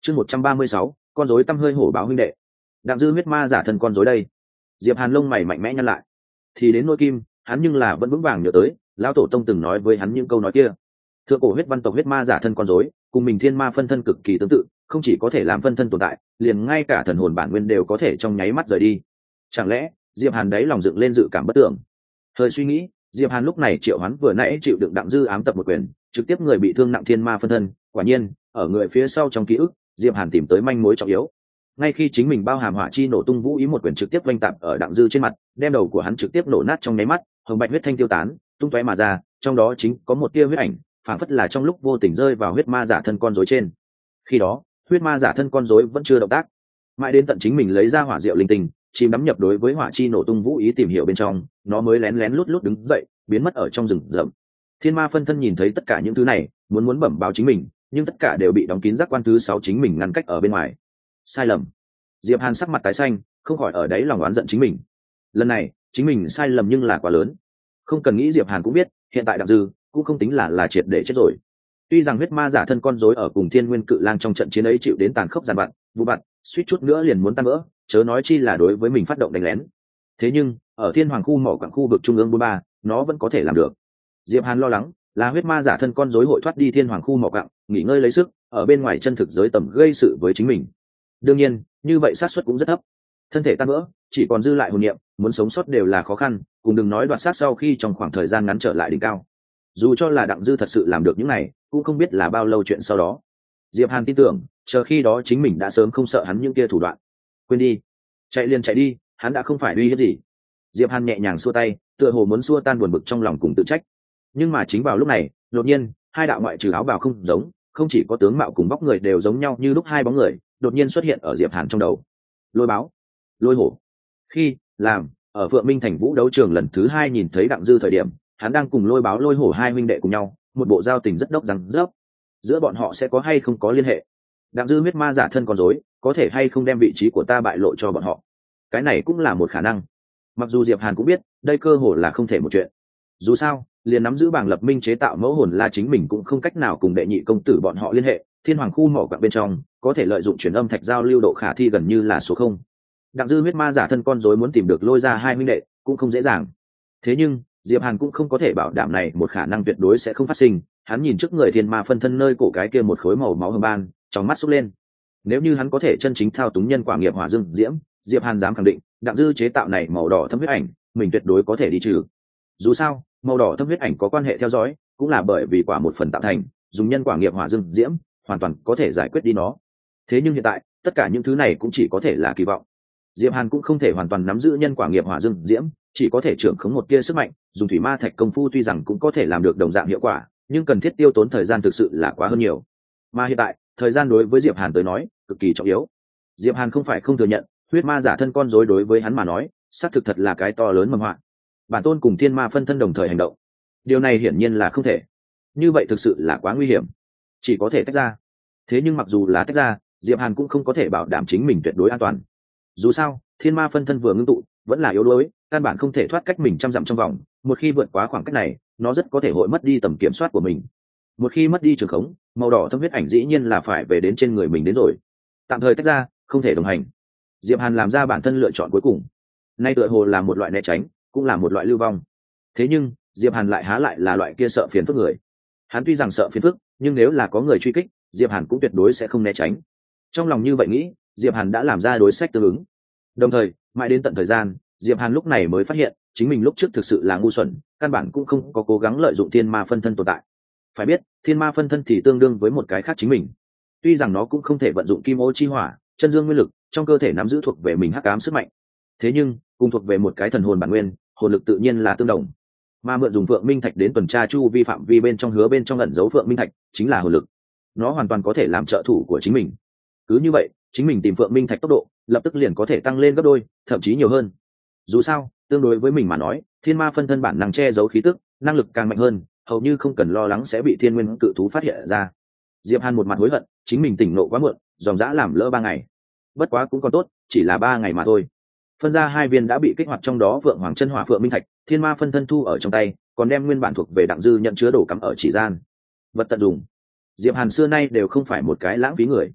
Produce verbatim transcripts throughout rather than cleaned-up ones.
chương một trăm ba mươi sáu con rối tăm hơi hổ báo huynh đệ. Đặng Dư huyết ma giả thân con rối đây. Diệp Hàn lông mày mạnh mẽ nhăn lại. Thì đến nỗi kim, hắn nhưng là vẫn vững vàng nhớ tới lão tổ tông từng nói với hắn những câu nói kia. Thượng cổ huyết văn tộc huyết ma giả thân con rối cùng mình thiên ma phân thân cực kỳ tương tự, không chỉ có thể làm phân thân tồn tại, liền ngay cả thần hồn bản nguyên đều có thể trong nháy mắt rời đi. Chẳng lẽ Diệp Hàn đấy lòng dựng lên dự cảm bất tưởng. Hơi suy nghĩ, Diệp Hàn lúc này triệu hắn vừa nãy chịu đựng Đặng Dư ám tập một quyền, trực tiếp người bị thương nặng thiên ma phân thân. Quả nhiên, ở người phía sau trong ký ức, Diệp Hàn tìm tới manh mối trọng yếu. Ngay khi chính mình bao hàm hỏa chi nổ tung vũ ý một quyền trực tiếp vênh tạp ở Đặng Dư trên mặt, đem đầu của hắn trực tiếp nổ nát trong nháy mắt, hồng bạch huyết thanh tiêu tán, tung tóe mà ra, trong đó chính có một tia huyết ảnh, phảng phất là trong lúc vô tình rơi vào huyết ma giả thân con rối trên. Khi đó, huyết ma giả thân con rối vẫn chưa động tác, mãi đến tận chính mình lấy ra hỏa diệu linh tinh, chìm đắm nhập đối với hỏa chi nổ tung vũ ý tìm hiểu bên trong, nó mới lén lén lút lút đứng dậy, biến mất ở trong rừng rậm. Thiên ma phân thân nhìn thấy tất cả những thứ này, muốn muốn bẩm báo chính mình, nhưng tất cả đều bị đóng kín giác quan thứ sáu chính mình ngăn cách ở bên ngoài. Sai lầm. Diệp Hàn sắc mặt tái xanh, không khỏi ở đấy lòng oán giận chính mình. Lần này, chính mình sai lầm nhưng là quá lớn. Không cần nghĩ Diệp Hàn cũng biết, hiện tại Đặng Dư cũng không tính là là triệt để chết rồi. Tuy rằng huyết ma giả thân con rối ở cùng Thiên Nguyên Cự Lang trong trận chiến ấy chịu đến tàn khốc giàn vặt, vụ vặt, suýt chút nữa liền muốn tan vỡ, chớ nói chi là đối với mình phát động đánh lén. Thế nhưng, ở Thiên Hoàng khu mỏ quặng khu vực trung ương bốn ba, nó vẫn có thể làm được. Diệp Hàn lo lắng, là huyết ma giả thân con rối hội thoát đi Thiên Hoàng khu mỏ quặng, nghỉ ngơi lấy sức, ở bên ngoài chân thực giới tầm gây sự với chính mình. Đương nhiên, như vậy xác suất cũng rất thấp. Thân thể tan vỡ, chỉ còn dư lại hồn niệm, muốn sống sót đều là khó khăn, cùng đừng nói đoạt sát sau khi trong khoảng thời gian ngắn trở lại đỉnh cao. Dù cho là Đặng Dư thật sự làm được những này, cũng không biết là bao lâu chuyện sau đó. Diệp Hàn tin tưởng, chờ khi đó chính mình đã sớm không sợ hắn những kia thủ đoạn. Quên đi, chạy liền chạy đi, hắn đã không phải uy hiếp gì. Diệp Hàn nhẹ nhàng xua tay, tựa hồ muốn xua tan buồn bực trong lòng cùng tự trách. Nhưng mà chính vào lúc này, đột nhiên, hai đạo ngoại trừ áo bào không giống, không chỉ có tướng mạo cùng vóc người đều giống nhau như lúc hai bóng người, đột nhiên xuất hiện ở Diệp Hàn trong đầu. Lôi báo, lôi hổ. Khi làm ở Phượng Minh Thành Vũ đấu trường lần thứ hai nhìn thấy Đặng Dư thời điểm, hắn đang cùng lôi báo lôi hổ hai huynh đệ cùng nhau, một bộ giao tình rất đốc rằng dốc. Giữa bọn họ sẽ có hay không có liên hệ? Đặng Dư huyết ma giả thân con rối, có thể hay không đem vị trí của ta bại lộ cho bọn họ? Cái này cũng là một khả năng. Mặc dù Diệp Hàn cũng biết, đây cơ hồ là không thể một chuyện. Dù sao, liền nắm giữ bảng lập minh chế tạo mẫu hồn là chính mình cũng không cách nào cùng đệ nhị công tử bọn họ liên hệ. Thiên Hoàng khu mỏ quặng bên trong, có thể lợi dụng truyền âm thạch giao lưu độ khả thi gần như là số không. Đặng Dư huyết ma giả thân con rối muốn tìm được lôi ra hai huynh đệ, cũng không dễ dàng. Thế nhưng, Diệp Hàn cũng không có thể bảo đảm này một khả năng tuyệt đối sẽ không phát sinh. Hắn nhìn trước người thiên ma phân thân nơi cổ cái kia một khối màu máu hồng ban, trong mắt súc lên. Nếu như hắn có thể chân chính thao túng nhân quả nghiệp hỏa dương diễm, Diệp Hàn dám khẳng định, Đặng Dư chế tạo này màu đỏ thâm huyết ảnh, mình tuyệt đối có thể đi trừ. Dù sao, màu đỏ thâm huyết ảnh có quan hệ theo dõi, cũng là bởi vì quả một phần tạo thành, dùng nhân quả nghiệp hỏa dương diễm, hoàn toàn có thể giải quyết đi nó. Thế nhưng hiện tại, tất cả những thứ này cũng chỉ có thể là kỳ vọng. Diệp Hàn cũng không thể hoàn toàn nắm giữ nhân quả nghiệp hỏa dương diễm, chỉ có thể trưởng khống một tia sức mạnh, dùng thủy ma thạch công phu tuy rằng cũng có thể làm được đồng dạng hiệu quả, nhưng cần thiết tiêu tốn thời gian thực sự là quá hơn nhiều. Mà hiện tại, thời gian đối với Diệp Hàn tới nói, cực kỳ trọng yếu. Diệp Hàn không phải không thừa nhận, huyết ma giả thân con rối đối với hắn mà nói, xác thực thật là cái to lớn mầm họa. Bản tôn cùng thiên ma phân thân đồng thời hành động, điều này hiển nhiên là không thể. Như vậy thực sự là quá nguy hiểm, chỉ có thể tách ra. Thế nhưng mặc dù là tách ra, Diệp Hàn cũng không có thể bảo đảm chính mình tuyệt đối an toàn. Dù sao, thiên ma phân thân vừa ngưng tụ, vẫn là yếu đuối, căn bản không thể thoát cách mình trăm dặm trong vòng. Một khi vượt quá khoảng cách này, nó rất có thể hội mất đi tầm kiểm soát của mình. Một khi mất đi trường khống, màu đỏ thâm huyết ảnh dĩ nhiên là phải về đến trên người mình đến rồi. Tạm thời tách ra, không thể đồng hành. Diệp Hàn làm ra bản thân lựa chọn cuối cùng. Nay tựa hồ là một loại né tránh, cũng là một loại lưu vong. Thế nhưng, Diệp Hàn lại há lại là loại kia sợ phiền phức người. Hắn tuy rằng sợ phiền phức, nhưng nếu là có người truy kích, Diệp Hàn cũng tuyệt đối sẽ không né tránh. Trong lòng như vậy nghĩ, Diệp Hàn đã làm ra đối sách tương ứng. Đồng thời, mãi đến tận thời gian, Diệp Hàn lúc này mới phát hiện, chính mình lúc trước thực sự là ngu xuẩn, căn bản cũng không có cố gắng lợi dụng thiên ma phân thân tồn tại. Phải biết, thiên ma phân thân thì tương đương với một cái khác chính mình. Tuy rằng nó cũng không thể vận dụng kim ô chi hỏa, chân dương nguyên lực, trong cơ thể nắm giữ thuộc về mình hắc ám sức mạnh. Thế nhưng, cùng thuộc về một cái thần hồn bản nguyên, hồn lực tự nhiên là tương đồng. Mà mượn dùng Phượng Minh Thạch đến tuần tra chu vi phạm vi bên trong hứa bên trong ẩn giấu Phượng Minh Thạch, chính là hồn lực. Nó hoàn toàn có thể làm trợ thủ của chính mình. Cứ như vậy, chính mình tìm Phượng Minh Thạch tốc độ, lập tức liền có thể tăng lên gấp đôi, thậm chí nhiều hơn. Dù sao, tương đối với mình mà nói, thiên ma phân thân bản năng che giấu khí tức, năng lực càng mạnh hơn, hầu như không cần lo lắng sẽ bị thiên nguyên cự thú phát hiện ra. Diệp Hàn một mặt hối hận, chính mình tỉnh nộ quá muộn, dòng dã làm lỡ ba ngày. Bất quá cũng còn tốt, chỉ là ba ngày mà thôi. Phân ra hai viên đã bị kích hoạt trong đó Vượng Hoàng chân hỏa Phượng Minh Thạch, thiên ma phân thân thu ở trong tay, còn đem nguyên bản thuộc về Đặng Dư nhận chứa đồ cắm ở chỉ gian. Vật tận dụng. Diệp Hàn xưa nay đều không phải một cái lãng phí người.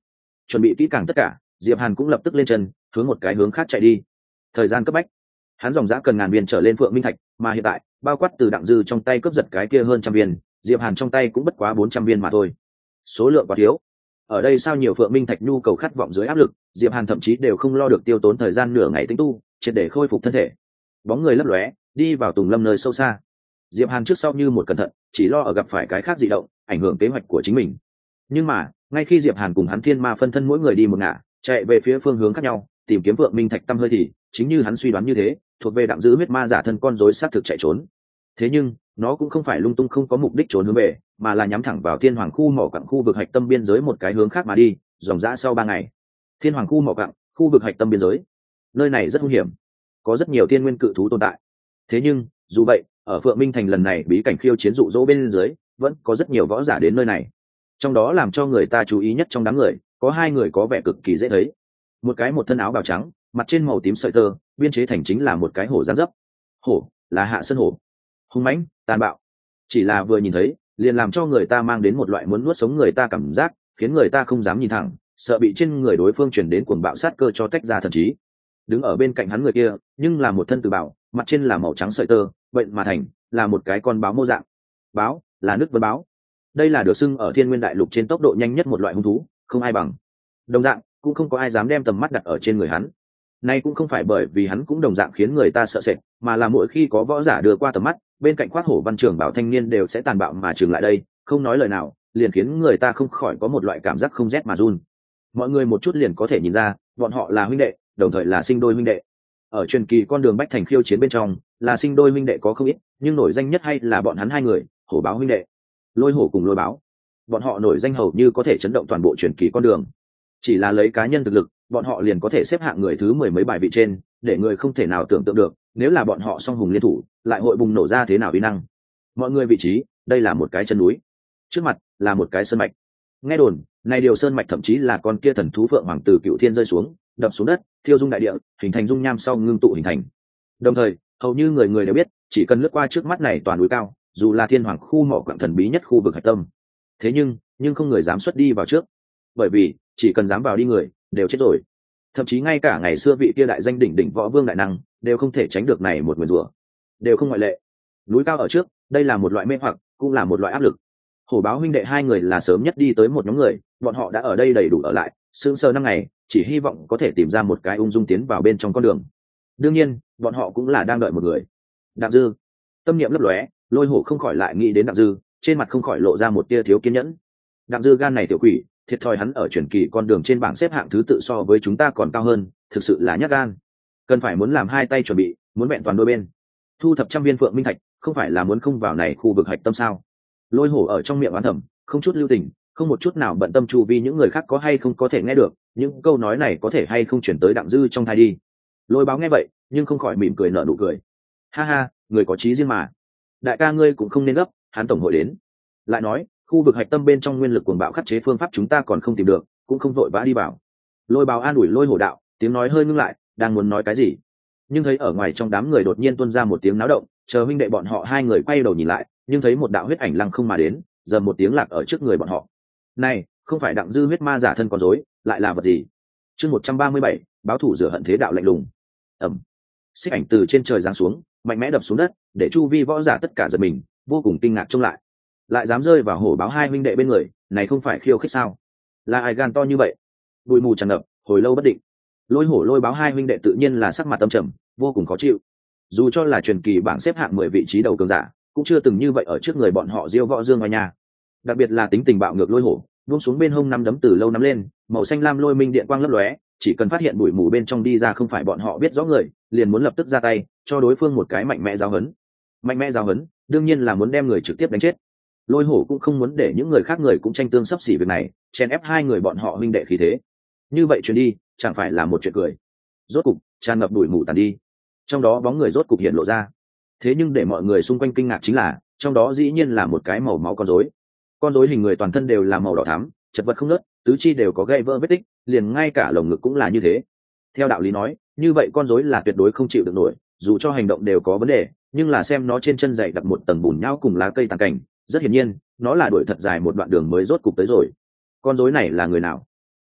chuẩn bị kỹ càng tất cả, Diệp Hàn cũng lập tức lên chân hướng một cái hướng khác chạy đi. Thời gian cấp bách, hắn dòng dã cần ngàn viên trở lên phượng minh thạch, mà hiện tại bao quát từ Đặng Dư trong tay cướp giật cái kia hơn trăm viên, Diệp Hàn trong tay cũng bất quá bốn trăm viên mà thôi, số lượng quá thiếu. Ở đây sao nhiều phượng minh thạch nhu cầu khát vọng dưới áp lực, Diệp Hàn thậm chí đều không lo được tiêu tốn thời gian nửa ngày tĩnh tu triệt để khôi phục thân thể. Bóng người lấp lóe đi vào tùng lâm nơi sâu xa. Diệp Hàn trước sau như một cẩn thận, chỉ lo ở gặp phải cái khác dị động ảnh hưởng kế hoạch của chính mình. Nhưng mà ngay khi Diệp Hàn cùng hắn thiên ma phân thân mỗi người đi một ngả, chạy về phía phương hướng khác nhau tìm kiếm vượng minh thạch tâm hơi thì chính như hắn suy đoán như thế, thuộc về Đặng Dư huyết ma giả thân con rối xác thực chạy trốn. Thế nhưng nó cũng không phải lung tung không có mục đích trốn hướng về, mà là nhắm thẳng vào thiên hoàng khu mỏ quặng khu vực hạch tâm biên giới một cái hướng khác mà đi. Dòng dã sau ba ngày, thiên hoàng khu mỏ quặng khu vực hạch tâm biên giới, nơi này rất nguy hiểm, có rất nhiều thiên nguyên cự thú tồn tại. Thế nhưng dù vậy, ở Phượng Minh Thành lần này bí cảnh khiêu chiến dụ dỗ bên dưới, vẫn có rất nhiều võ giả đến nơi này. Trong đó làm cho người ta chú ý nhất trong đám người, có hai người có vẻ cực kỳ dễ thấy. Một cái một thân áo bào trắng, mặt trên màu tím sợi tơ, biên chế thành chính là một cái hổ dáng dấp. Hổ là Hạ Sơn hổ, hung mãnh, tàn bạo. Chỉ là vừa nhìn thấy, liền làm cho người ta mang đến một loại muốn nuốt sống người ta cảm giác, khiến người ta không dám nhìn thẳng, sợ bị trên người đối phương truyền đến cuồng bạo sát cơ cho tách ra thần trí. Đứng ở bên cạnh hắn người kia, nhưng là một thân từ bảo, mặt trên là màu trắng sợi tơ, bệnh mà thành, là một cái con báo mô dạng. Báo là nước vân báo. Đây là được xưng ở Thiên Nguyên Đại Lục trên tốc độ nhanh nhất một loại hung thú, không ai bằng. Đồng dạng, cũng không có ai dám đem tầm mắt đặt ở trên người hắn. Nay cũng không phải bởi vì hắn cũng đồng dạng khiến người ta sợ sệt, mà là mỗi khi có võ giả đưa qua tầm mắt, bên cạnh khoác hổ văn trường bảo thanh niên đều sẽ tàn bạo mà trừng lại đây, không nói lời nào, liền khiến người ta không khỏi có một loại cảm giác không rét mà run. Mọi người một chút liền có thể nhìn ra, bọn họ là huynh đệ, đồng thời là sinh đôi huynh đệ. Ở truyền kỳ con đường bách thành khiêu chiến bên trong, là sinh đôi huynh đệ có không ít, nhưng nổi danh nhất hay là bọn hắn hai người, hổ báo huynh đệ. Lôi hổ cùng lôi báo, bọn họ nổi danh hầu như có thể chấn động toàn bộ truyền kỳ con đường. Chỉ là lấy cá nhân thực lực, bọn họ liền có thể xếp hạng người thứ mười mấy bài vị trên, để người không thể nào tưởng tượng được, nếu là bọn họ song hùng liên thủ, lại hội bùng nổ ra thế nào uy năng. Mọi người vị trí, đây là một cái chân núi, trước mặt là một cái sơn mạch. Nghe đồn, này điều sơn mạch thậm chí là con kia thần thú phượng hoàng từ cựu thiên rơi xuống, đập xuống đất, thiêu dung đại địa, hình thành dung nham sau ngưng tụ hình thành. Đồng thời, hầu như người người đều biết, chỉ cần lướt qua trước mắt này toàn núi cao, dù là thiên hoàng khu mỏ quặng thần bí nhất khu vực hạch tâm. Thế nhưng, nhưng không người dám xuất đi vào trước, bởi vì chỉ cần dám vào đi người đều chết rồi. Thậm chí ngay cả ngày xưa vị kia đại danh đỉnh đỉnh võ vương đại năng đều không thể tránh được này một nguyền rủa, đều không ngoại lệ. Núi cao ở trước, đây là một loại mê hoặc, cũng là một loại áp lực. Hổ báo huynh đệ hai người là sớm nhất đi tới một nhóm người, bọn họ đã ở đây đầy đủ ở lại, sững sờ năm ngày, chỉ hy vọng có thể tìm ra một cái ung dung tiến vào bên trong con đường. Đương nhiên, bọn họ cũng là đang đợi một người. Đặng Dư. Tâm niệm lấp lóe, Lôi hổ không khỏi lại nghĩ đến Đặng Dư, trên mặt không khỏi lộ ra một tia thiếu kiên nhẫn. Đặng Dư gan này tiểu quỷ, thiệt thòi hắn ở truyền kỳ con đường trên bảng xếp hạng thứ tự so với chúng ta còn cao hơn, thực sự là nhát gan. Cần phải muốn làm hai tay chuẩn bị, muốn vẹn toàn đôi bên. Thu thập trăm viên phượng minh thạch, không phải là muốn không vào này khu vực hạch tâm sao? Lôi hổ ở trong miệng oán thầm, không chút lưu tình, không một chút nào bận tâm chu vi những người khác có hay không có thể nghe được, những câu nói này có thể hay không chuyển tới Đặng Dư trong thai đi. Lôi báo nghe vậy, nhưng không khỏi mỉm cười nở nụ cười. Ha ha, người có trí riêng mà. Đại ca ngươi cũng không nên gấp, hắn tổng hội đến. Lại nói, khu vực hạch tâm bên trong nguyên lực cuồng bạo khắc chế phương pháp chúng ta còn không tìm được, cũng không vội vã đi vào. Lôi báo an ủi Lôi hổ đạo, tiếng nói hơi ngưng lại, đang muốn nói cái gì, nhưng thấy ở ngoài trong đám người đột nhiên tuôn ra một tiếng náo động, chờ huynh đệ bọn họ hai người quay đầu nhìn lại, nhưng thấy một đạo huyết ảnh lăng không mà đến, giờ một tiếng lạc ở trước người bọn họ. Này, không phải Đặng Dư huyết ma giả thân con rối, lại là vật gì? Chương một trăm ba mươi bảy, báo thủ rửa hận thế đạo lạnh lùng. Ầm. Xích ảnh từ trên trời giáng xuống, mạnh mẽ đập xuống đất, để chu vi võ giả tất cả giật mình, vô cùng kinh ngạc trông lại. Lại dám rơi vào hổ báo hai huynh đệ bên người, này không phải khiêu khích sao? Là ai gan to như vậy? Bụi mù tràn ngập, hồi lâu bất định. Lôi hổ Lôi báo hai huynh đệ tự nhiên là sắc mặt âm trầm, vô cùng khó chịu. Dù cho là truyền kỳ bảng xếp hạng mười vị trí đầu cường giả, cũng chưa từng như vậy ở trước người bọn họ diêu võ dương ngoài nhà. Đặc biệt là tính tình bạo ngược Lôi hổ, buông xuống bên hông năm đấm từ lâu nắm lên, màu xanh lam lôi minh điện quang lấp lóe, chỉ cần phát hiện bụi mù bên trong đi ra không phải bọn họ biết rõ người, liền muốn lập tức ra tay, cho đối phương một cái mạnh mẽ giáo huấn. Mạnh mẽ giáo huấn, đương nhiên là muốn đem người trực tiếp đánh chết. Lôi hổ cũng không muốn để những người khác người cũng tranh tương sắp xỉ việc này, chen ép hai người bọn họ huynh đệ khí thế. Như vậy chuyến đi, chẳng phải là một chuyện cười. Rốt cục, tràn ngập bụi mù tàn đi. Trong đó bóng người rốt cục hiện lộ ra. Thế nhưng để mọi người xung quanh kinh ngạc chính là, trong đó dĩ nhiên là một cái màu máu con rối. Con rối hình người toàn thân đều là màu đỏ thắm, chật vật không nớt, tứ chi đều có gãy vỡ vết tích, liền ngay cả lồng ngực cũng là như thế. Theo đạo lý nói, như vậy con rối là tuyệt đối không chịu được nổi, dù cho hành động đều có vấn đề, nhưng là xem nó trên chân dày đặt một tầng bùn nhão cùng lá cây tàn cảnh, rất hiển nhiên, nó là đuổi thật dài một đoạn đường mới rốt cục tới rồi. Con rối này là người nào?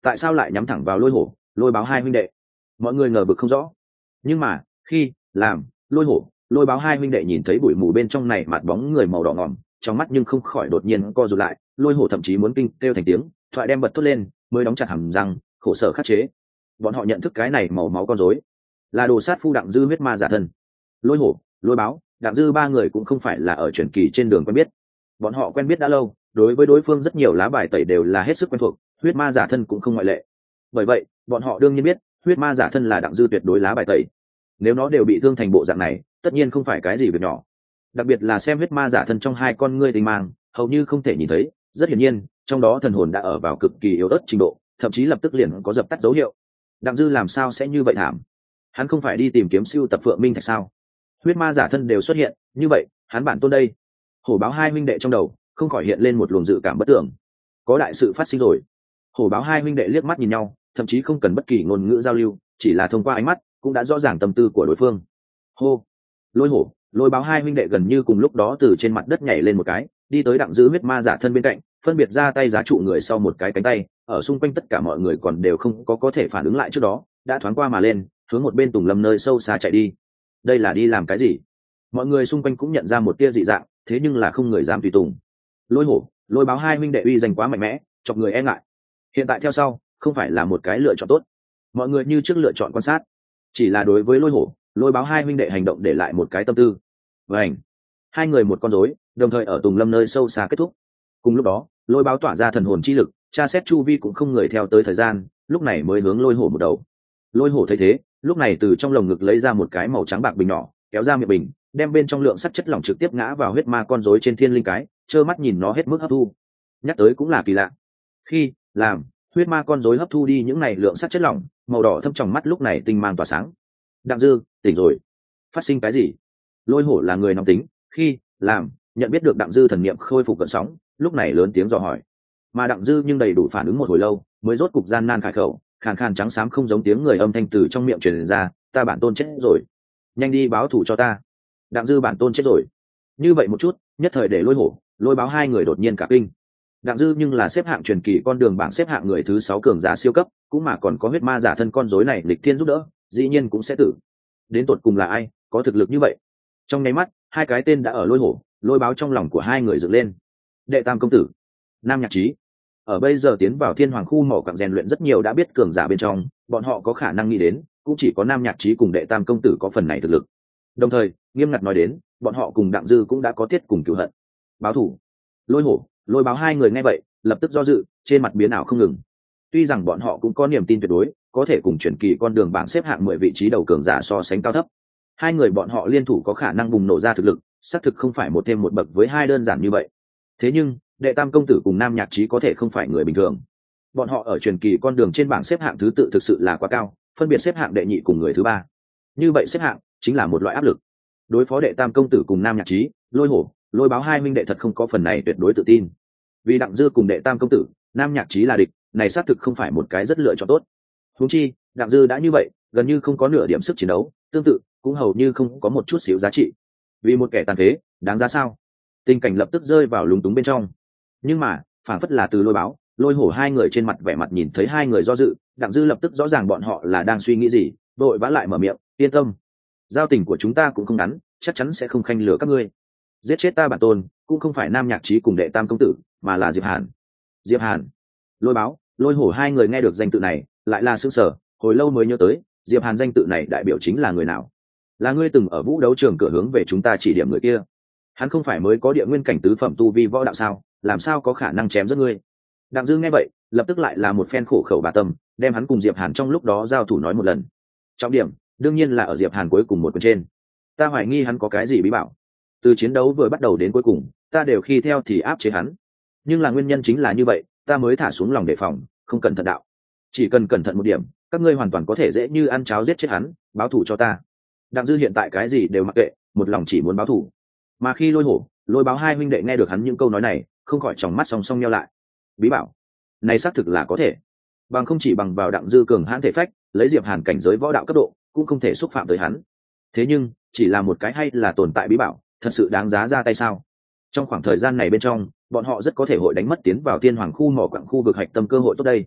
tại sao lại nhắm thẳng vào lôi hổ lôi báo hai huynh đệ? Mọi người ngờ vực không rõ. Nhưng mà khi làm lôi hổ lôi báo hai huynh đệ nhìn thấy bụi mù bên trong này mặt bóng người màu đỏ ngỏm trong mắt, nhưng không khỏi đột nhiên co rụt lại. Lôi hổ thậm chí muốn kinh kêu thành tiếng, thoại đem bật thốt lên mới đóng chặt hàm răng khổ sở khắc chế. Bọn họ nhận thức cái này màu máu con rối là đồ sát phu Đặng Dư huyết ma giả thân. Lôi hổ lôi báo Đặng Dư ba người cũng không phải là ở truyền kỳ trên đường quen biết, bọn họ quen biết đã lâu, đối với đối phương rất nhiều lá bài tẩy đều là hết sức quen thuộc, huyết ma giả thân cũng không ngoại lệ. Bởi vậy bọn họ đương nhiên biết huyết ma giả thân là Đặng Dư tuyệt đối lá bài tẩy. Nếu nó đều bị thương thành bộ dạng này, tất nhiên không phải cái gì việc nhỏ. Đặc biệt là xem huyết ma giả thân trong hai con ngươi tinh mang hầu như không thể nhìn thấy, rất hiển nhiên trong đó thần hồn đã ở vào cực kỳ yếu ớt trình độ, thậm chí lập tức liền có dập tắt dấu hiệu. Đặng Dư làm sao sẽ như vậy thảm? Hắn không phải đi tìm kiếm siêu tập phượng minh thạch sao? Huyết ma giả thân đều xuất hiện như vậy, hắn bản tôn đây? Hổ báo hai huynh đệ trong đầu không khỏi hiện lên một luồng dự cảm bất tưởng, có đại sự phát sinh rồi. Hổ báo hai huynh đệ liếc mắt nhìn nhau, thậm chí không cần bất kỳ ngôn ngữ giao lưu, chỉ là thông qua ánh mắt cũng đã rõ ràng tâm tư của đối phương. Hô! Lôi hổ lôi báo hai huynh đệ gần như cùng lúc đó từ trên mặt đất nhảy lên một cái, đi tới Đặng Dư huyết ma giả thân bên cạnh, phân biệt ra tay giá trụ người sau một cái cánh tay, ở xung quanh tất cả mọi người còn đều không có có thể phản ứng lại trước đó, đã thoáng qua mà lên, hướng một bên tùng lâm nơi sâu xa chạy đi. Đây là đi làm cái gì? Mọi người xung quanh cũng nhận ra một tia dị dạng, thế nhưng là không người dám tùy tùng. Lôi hổ lôi báo hai huynh đệ uy danh quá mạnh mẽ, chọc người e ngại. Hiện tại theo sau không phải là một cái lựa chọn tốt. Mọi người như trước lựa chọn quan sát, chỉ là đối với lôi hổ lôi báo hai huynh đệ hành động để lại một cái tâm tư. Vành, hai người một con rối đồng thời ở tùng lâm nơi sâu xa kết thúc. Cùng lúc đó lôi báo tỏa ra thần hồn chi lực, tra xét chu vi cũng không người theo tới thời gian, lúc này mới hướng lôi hổ một đầu. Lôi hổ thấy thế, lúc này từ trong lồng ngực lấy ra một cái màu trắng bạc bình nhỏ, kéo ra miệng bình, đem bên trong lượng sắt chất lỏng trực tiếp ngã vào huyết ma con rối trên thiên linh cái, trơ mắt nhìn nó hết mức hấp thu. Nhắc tới cũng là kỳ lạ, khi làm huyết ma con rối hấp thu đi những này lượng sắt chất lỏng, màu đỏ thâm trong mắt lúc này tinh mang tỏa sáng. Đặng Dư tỉnh rồi. Phát sinh cái gì? Lôi hổ là người nóng tính, khi làm nhận biết được Đặng Dư thần niệm khôi phục cận sóng, lúc này lớn tiếng dò hỏi. Mà Đặng Dư nhưng đầy đủ phản ứng một hồi lâu, mới rốt cục gian nan khải khẩu, khàn khàn trắng xám không giống tiếng người âm thanh từ trong miệng truyền ra, ta bản tôn chết rồi, nhanh đi báo thù cho ta. Đặng Dư bản tôn chết rồi. Như vậy một chút, nhất thời để lôi hổ lôi báo hai người đột nhiên cả kinh. Đặng Dư nhưng là xếp hạng truyền kỳ con đường bảng xếp hạng người thứ sáu cường giả siêu cấp, cũng mà còn có huyết ma giả thân con rối này lịch thiên giúp đỡ, dĩ nhiên cũng sẽ tử. Đến tột cùng là ai có thực lực như vậy? Trong nháy mắt, hai cái tên đã ở lôi hổ lôi báo trong lòng của hai người dựng lên. Đệ tam công tử Nam Nhạc Trí. Ở bây giờ tiến vào thiên hoàng khu mỏ quặng rèn luyện rất nhiều đã biết cường giả bên trong, bọn họ có khả năng nghĩ đến cũng chỉ có Nam Nhạc Trí cùng đệ tam công tử có phần này thực lực. Đồng thời nghiêm ngặt nói đến, bọn họ cùng Đặng Dư cũng đã có tiết cùng cửu hận. Báo thủ. Lôi hổ lôi báo hai người nghe vậy lập tức do dự, trên mặt biến ảo không ngừng. Tuy rằng bọn họ cũng có niềm tin tuyệt đối có thể cùng chuyển kỳ con đường bảng xếp hạng mười vị trí đầu cường giả so sánh cao thấp, hai người bọn họ liên thủ có khả năng bùng nổ ra thực lực, xác thực không phải một thêm một bậc với hai đơn giản như vậy. Thế nhưng đệ tam công tử cùng Nam Nhạc Trí có thể không phải người bình thường, bọn họ ở truyền kỳ con đường trên bảng xếp hạng thứ tự thực sự là quá cao, phân biệt xếp hạng đệ nhị cùng người thứ ba. Như vậy xếp hạng chính là một loại áp lực. Đối phó đệ tam công tử cùng Nam Nhạc Trí, lôi hổ lôi báo hai minh đệ thật không có phần này tuyệt đối tự tin. Vì Đặng Dư cùng đệ tam công tử Nam Nhạc Trí là địch, này xác thực không phải một cái rất lựa chọn tốt. Huống chi Đặng Dư đã như vậy, gần như không có nửa điểm sức chiến đấu, tương tự cũng hầu như không có một chút xíu giá trị. Vì một kẻ tàn phế đáng giá sao? Tình cảnh lập tức rơi vào lúng túng bên trong. Nhưng mà phản phất là từ lôi báo lôi hổ hai người trên mặt vẻ mặt nhìn thấy hai người do dự, Đặng Dư lập tức rõ ràng bọn họ là đang suy nghĩ gì, đội vã lại mở miệng, yên tâm, giao tình của chúng ta cũng không ngắn, chắc chắn sẽ không khanh lửa các ngươi. Giết chết ta bản tôn cũng không phải Nam Nhạc Trí cùng đệ tam công tử, mà là Diệp Hàn. Diệp Hàn. Lôi báo lôi hổ hai người nghe được danh tự này lại là sững sờ, hồi lâu mới nhớ tới Diệp Hàn danh tự này đại biểu chính là người nào. Là ngươi từng ở vũ đấu trường cửa hướng về chúng ta chỉ điểm người kia. Hắn không phải mới có địa nguyên cảnh tứ phẩm tu vi võ đạo sao, làm sao có khả năng chém giết ngươi? Đặng Dư nghe vậy lập tức lại là một phen khổ khẩu bà tâm, đem hắn cùng Diệp Hàn trong lúc đó giao thủ nói một lần. Trọng điểm đương nhiên là ở Diệp Hàn cuối cùng một quyền trên. Ta hoài nghi hắn có cái gì bí bảo, từ chiến đấu vừa bắt đầu đến cuối cùng ta đều khi theo thì áp chế hắn, nhưng là nguyên nhân chính là như vậy ta mới thả xuống lòng đề phòng, không cẩn thận đạo. Chỉ cần cẩn thận một điểm, các ngươi hoàn toàn có thể dễ như ăn cháo giết chết hắn, báo thù cho ta. Đặng Dư hiện tại cái gì đều mặc kệ, một lòng chỉ muốn báo thù. Mà khi lôi hổ lôi báo hai huynh đệ nghe được hắn những câu nói này, không khỏi tròng mắt song song nheo lại. Bí bảo này xác thực là có thể, bằng không chỉ bằng vào Đặng Dư cường hãn thể phách, lấy Diệp Hàn cảnh giới võ đạo cấp độ cũng không thể xúc phạm tới hắn. Thế nhưng chỉ là một cái hay là tồn tại bí bảo, thật sự đáng giá ra tay sao? Trong khoảng thời gian này bên trong, bọn họ rất có thể hội đánh mất tiến vào thiên hoàng khu mỏ quặng khu vực hạch tâm cơ hội tốt đây.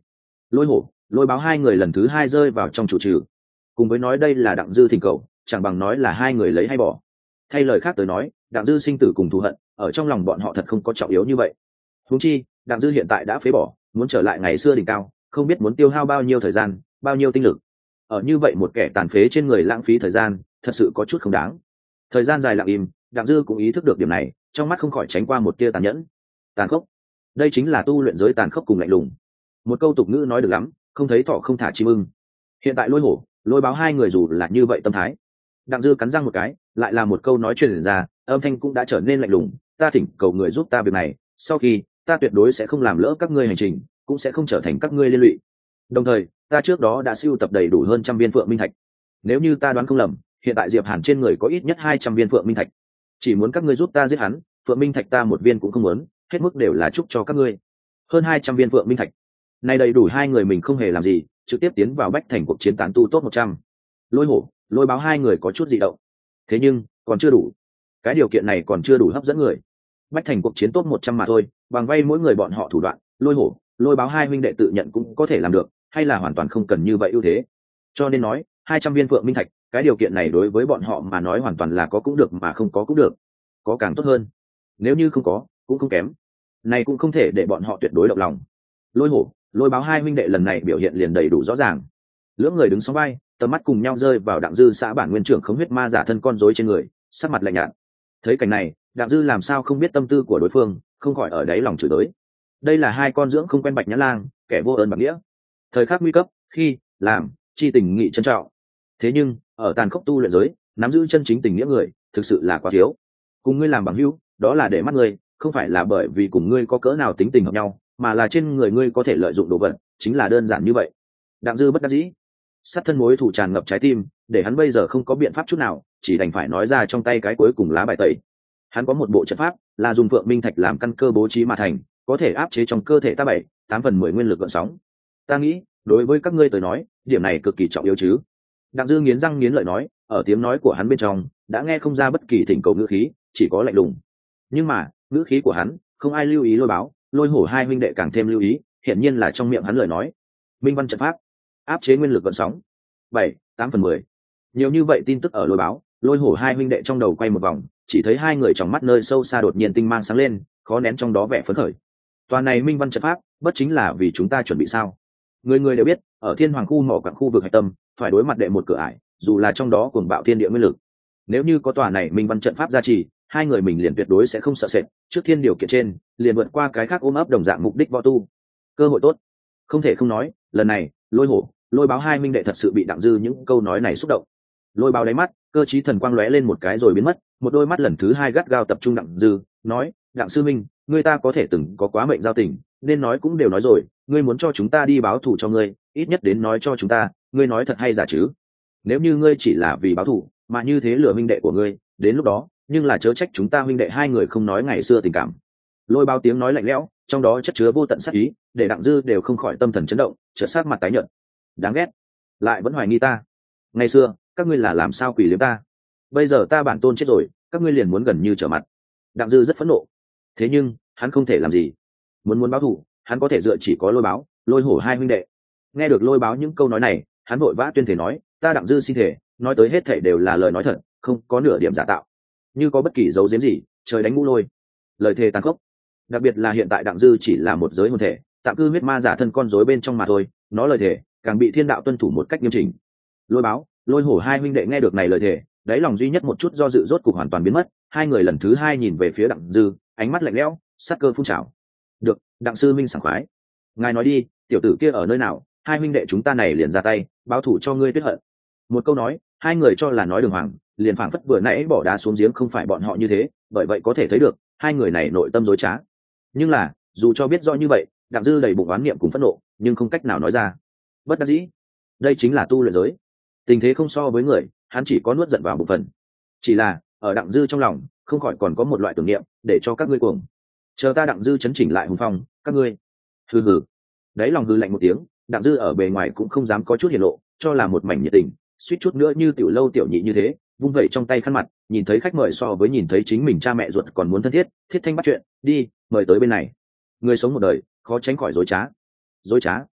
Lôi hổ, lôi báo hai người lần thứ hai rơi vào trong chủ trừ. Cùng với nói đây là đặng dư thỉnh cầu, chẳng bằng nói là hai người lấy hay bỏ. Thay lời khác tới nói, đặng dư sinh tử cùng thù hận ở trong lòng bọn họ thật không có trọng yếu như vậy. Huống chi đặng dư hiện tại đã phế bỏ, muốn trở lại ngày xưa đỉnh cao, không biết muốn tiêu hao bao nhiêu thời gian, bao nhiêu tinh lực. Ở như vậy một kẻ tàn phế trên người lãng phí thời gian, thật sự có chút không đáng. Thời gian dài lặng im, đặng dư cũng ý thức được điểm này, trong mắt không khỏi tránh qua một tia tàn nhẫn, tàn khốc. Đây chính là tu luyện giới tàn khốc cùng lạnh lùng. Một câu tục ngữ nói được lắm, không thấy thọ không thả chim ưng. Hiện tại lôi hổ, lôi báo hai người dù là như vậy tâm thái, đặng dư cắn răng một cái, lại là một câu nói truyền ra, âm thanh cũng đã trở nên lạnh lùng. Ta thỉnh cầu người giúp ta việc này, sau khi ta tuyệt đối sẽ không làm lỡ các ngươi hành trình, cũng sẽ không trở thành các ngươi liên lụy. Đồng thời ta trước đó đã sưu tập đầy đủ hơn trăm viên phượng minh thạch. Nếu như ta đoán không lầm, hiện tại Diệp Hàn trên người có ít nhất hai trăm viên phượng minh thạch. Chỉ muốn các ngươi giúp ta giết hắn, phượng minh thạch ta một viên cũng không muốn, hết mức đều là chúc cho các ngươi. Hơn hai trăm viên phượng minh thạch, này đầy đủ hai người mình không hề làm gì, trực tiếp tiến vào bách thành cuộc chiến tán tu top một trăm. Lôi hổ, lôi báo hai người có chút dị động. Thế nhưng còn chưa đủ, cái điều kiện này còn chưa đủ hấp dẫn người. Bách thành cuộc chiến top một trăm mà thôi, bằng vay mỗi người bọn họ thủ đoạn, lôi hổ, lôi báo hai huynh đệ tự nhận cũng có thể làm được, hay là hoàn toàn không cần như vậy ưu thế. Cho nên nói hai trăm viên phượng minh thạch, cái điều kiện này đối với bọn họ mà nói hoàn toàn là có cũng được mà không có cũng được, có càng tốt hơn, nếu như không có cũng không kém, này cũng không thể để bọn họ tuyệt đối động lòng. Lôi hổ, lôi báo hai huynh đệ lần này biểu hiện liền đầy đủ rõ ràng, lưỡng người đứng sóng vai, tầm mắt cùng nhau rơi vào đặng dư xã bản nguyên trưởng khống huyết ma giả thân con rối trên người, sắc mặt lạnh nhạt. Thấy cảnh này, đặng dư làm sao không biết tâm tư của đối phương, không khỏi ở đáy lòng chửi tới. Đây là hai con dưỡng không quen bạch nhã lang, kẻ vô ơn bạc nghĩa. Thời khắc nguy cấp, khi làm chi tình nghị trân trọng. Thế nhưng ở tàn khốc tu luyện giới, nắm giữ chân chính tình nghĩa người thực sự là quá thiếu. Cùng ngươi làm bằng hữu, đó là để mắt ngươi, không phải là bởi vì cùng ngươi có cỡ nào tính tình hợp nhau, mà là trên người ngươi có thể lợi dụng đồ vật, chính là đơn giản như vậy. Đặng dư bất đắc dĩ, sát thân mối thủ tràn ngập trái tim, để hắn bây giờ không có biện pháp chút nào, chỉ đành phải nói ra trong tay cái cuối cùng lá bài tẩy. Hắn có một bộ trận pháp, là dùng phượng minh thạch làm căn cơ bố trí mà thành, có thể áp chế trong cơ thể ta bảy tám phần mười nguyên lực gợn sóng. Ta nghĩ đối với các ngươi tới nói, điểm này cực kỳ trọng yếu chứ. Đặng dư nghiến răng nghiến lợi nói, ở tiếng nói của hắn bên trong đã nghe không ra bất kỳ thỉnh cầu ngữ khí, chỉ có lạnh lùng. Nhưng mà ngữ khí của hắn không ai lưu ý, lôi báo, lôi hổ hai huynh đệ càng thêm lưu ý, hiển nhiên là trong miệng hắn lời nói. Minh văn trận pháp, áp chế nguyên lực gợn sóng, bảy tám phần mười. Nhiều như vậy tin tức ở lôi báo, lôi hổ hai huynh đệ trong đầu quay một vòng, chỉ thấy hai người trong mắt nơi sâu xa đột nhiên tinh mang sáng lên, khó nén trong đó vẻ phấn khởi. Toàn này minh văn trận pháp, bất chính là vì chúng ta chuẩn bị sao? Người người đều biết, ở thiên hoàng khu mỏ quặng khu vực hạch tâm, phải đối mặt đệ một cửa ải, dù là trong đó cuồng bạo thiên địa nguyên lực. Nếu như có tòa này minh văn trận pháp gia trì, hai người mình liền tuyệt đối sẽ không sợ sệt, trước thiên điều kiện trên, liền vượt qua cái khác ôm ấp đồng dạng mục đích võ tu. Cơ hội tốt. Không thể không nói, lần này, lôi hổ, lôi báo hai minh đệ thật sự bị đặng dư những câu nói này xúc động. Lôi báo đáy mắt, cơ trí thần quang lóe lên một cái rồi biến mất, một đôi mắt lần thứ hai gắt gao tập trung đặng dư, nói, đặng sư minh, người ta có thể từng có quá mệnh giao tình, nên nói cũng đều nói rồi, ngươi muốn cho chúng ta đi báo thù cho ngươi, ít nhất đến nói cho chúng ta, ngươi nói thật hay giả chứ? Nếu như ngươi chỉ là vì báo thù mà như thế lừa huynh đệ của ngươi, đến lúc đó nhưng là chớ trách chúng ta huynh đệ hai người không nói ngày xưa tình cảm. Lôi báo tiếng nói lạnh lẽo, trong đó chất chứa vô tận sát ý, để đặng dư đều không khỏi tâm thần chấn động, chợt sát mặt tái nhợt. Đáng ghét, lại vẫn hoài nghi ta. Ngày xưa các ngươi là làm sao quỷ liếm ta, bây giờ ta bản tôn chết rồi, các ngươi liền muốn gần như trở mặt. Đặng dư rất phẫn nộ, thế nhưng hắn không thể làm gì. Muốn muốn báo thù, hắn có thể dựa chỉ có lôi báo, lôi hổ hai huynh đệ. Nghe được lôi báo những câu nói này, hắn vội vã tuyên thể nói, ta đặng dư xin thể, nói tới hết thể đều là lời nói thật, không có nửa điểm giả tạo. Như có bất kỳ dấu giếm gì, trời đánh ngũ lôi. Lời thề tàn khốc. Đặc biệt là hiện tại đặng dư chỉ là một giới hồn thể, tạm cư huyết ma giả thân con rối bên trong mà thôi, nó lời thề càng bị thiên đạo tuân thủ một cách nghiêm chỉnh. Lôi báo, lôi hổ hai huynh đệ nghe được này lời thề, đáy lòng duy nhất một chút do dự rốt cục hoàn toàn biến mất, hai người lần thứ hai nhìn về phía đặng dư, ánh mắt lạnh lẽo, sát cơ phun trào. Được, đặng sư minh sảng khoái, ngài nói đi, tiểu tử kia ở nơi nào, hai huynh đệ chúng ta này liền ra tay báo thủ cho ngươi tuyết hận. Một câu nói, hai người cho là nói đường hoàng, liền phảng phất vừa nãy bỏ đá xuống giếng không phải bọn họ như thế, bởi vậy có thể thấy được hai người này nội tâm dối trá. Nhưng là dù cho biết rõ như vậy, đặng dư đầy bụng oán niệm cùng phẫn nộ, nhưng không cách nào nói ra. Bất đắc dĩ, đây chính là tu luyện giới, tình thế không so với người, hắn chỉ có nuốt giận vào bộ phận. Chỉ là ở đặng dư trong lòng không khỏi còn có một loại tưởng niệm, để cho các ngươi cuồng, chờ ta đặng dư chấn chỉnh lại hùng phong, các ngươi hừ hừ. Đấy lòng hừ lạnh một tiếng, đặng dư ở bề ngoài cũng không dám có chút hiển lộ, cho là một mảnh nhiệt tình, suýt chút nữa như tiểu lâu tiểu nhị như thế, vung vẩy trong tay khăn mặt, nhìn thấy khách mời so với nhìn thấy chính mình cha mẹ ruột còn muốn thân thiết, thiết thanh bắt chuyện, đi, mời tới bên này. Người sống một đời, khó tránh khỏi dối trá. Dối trá,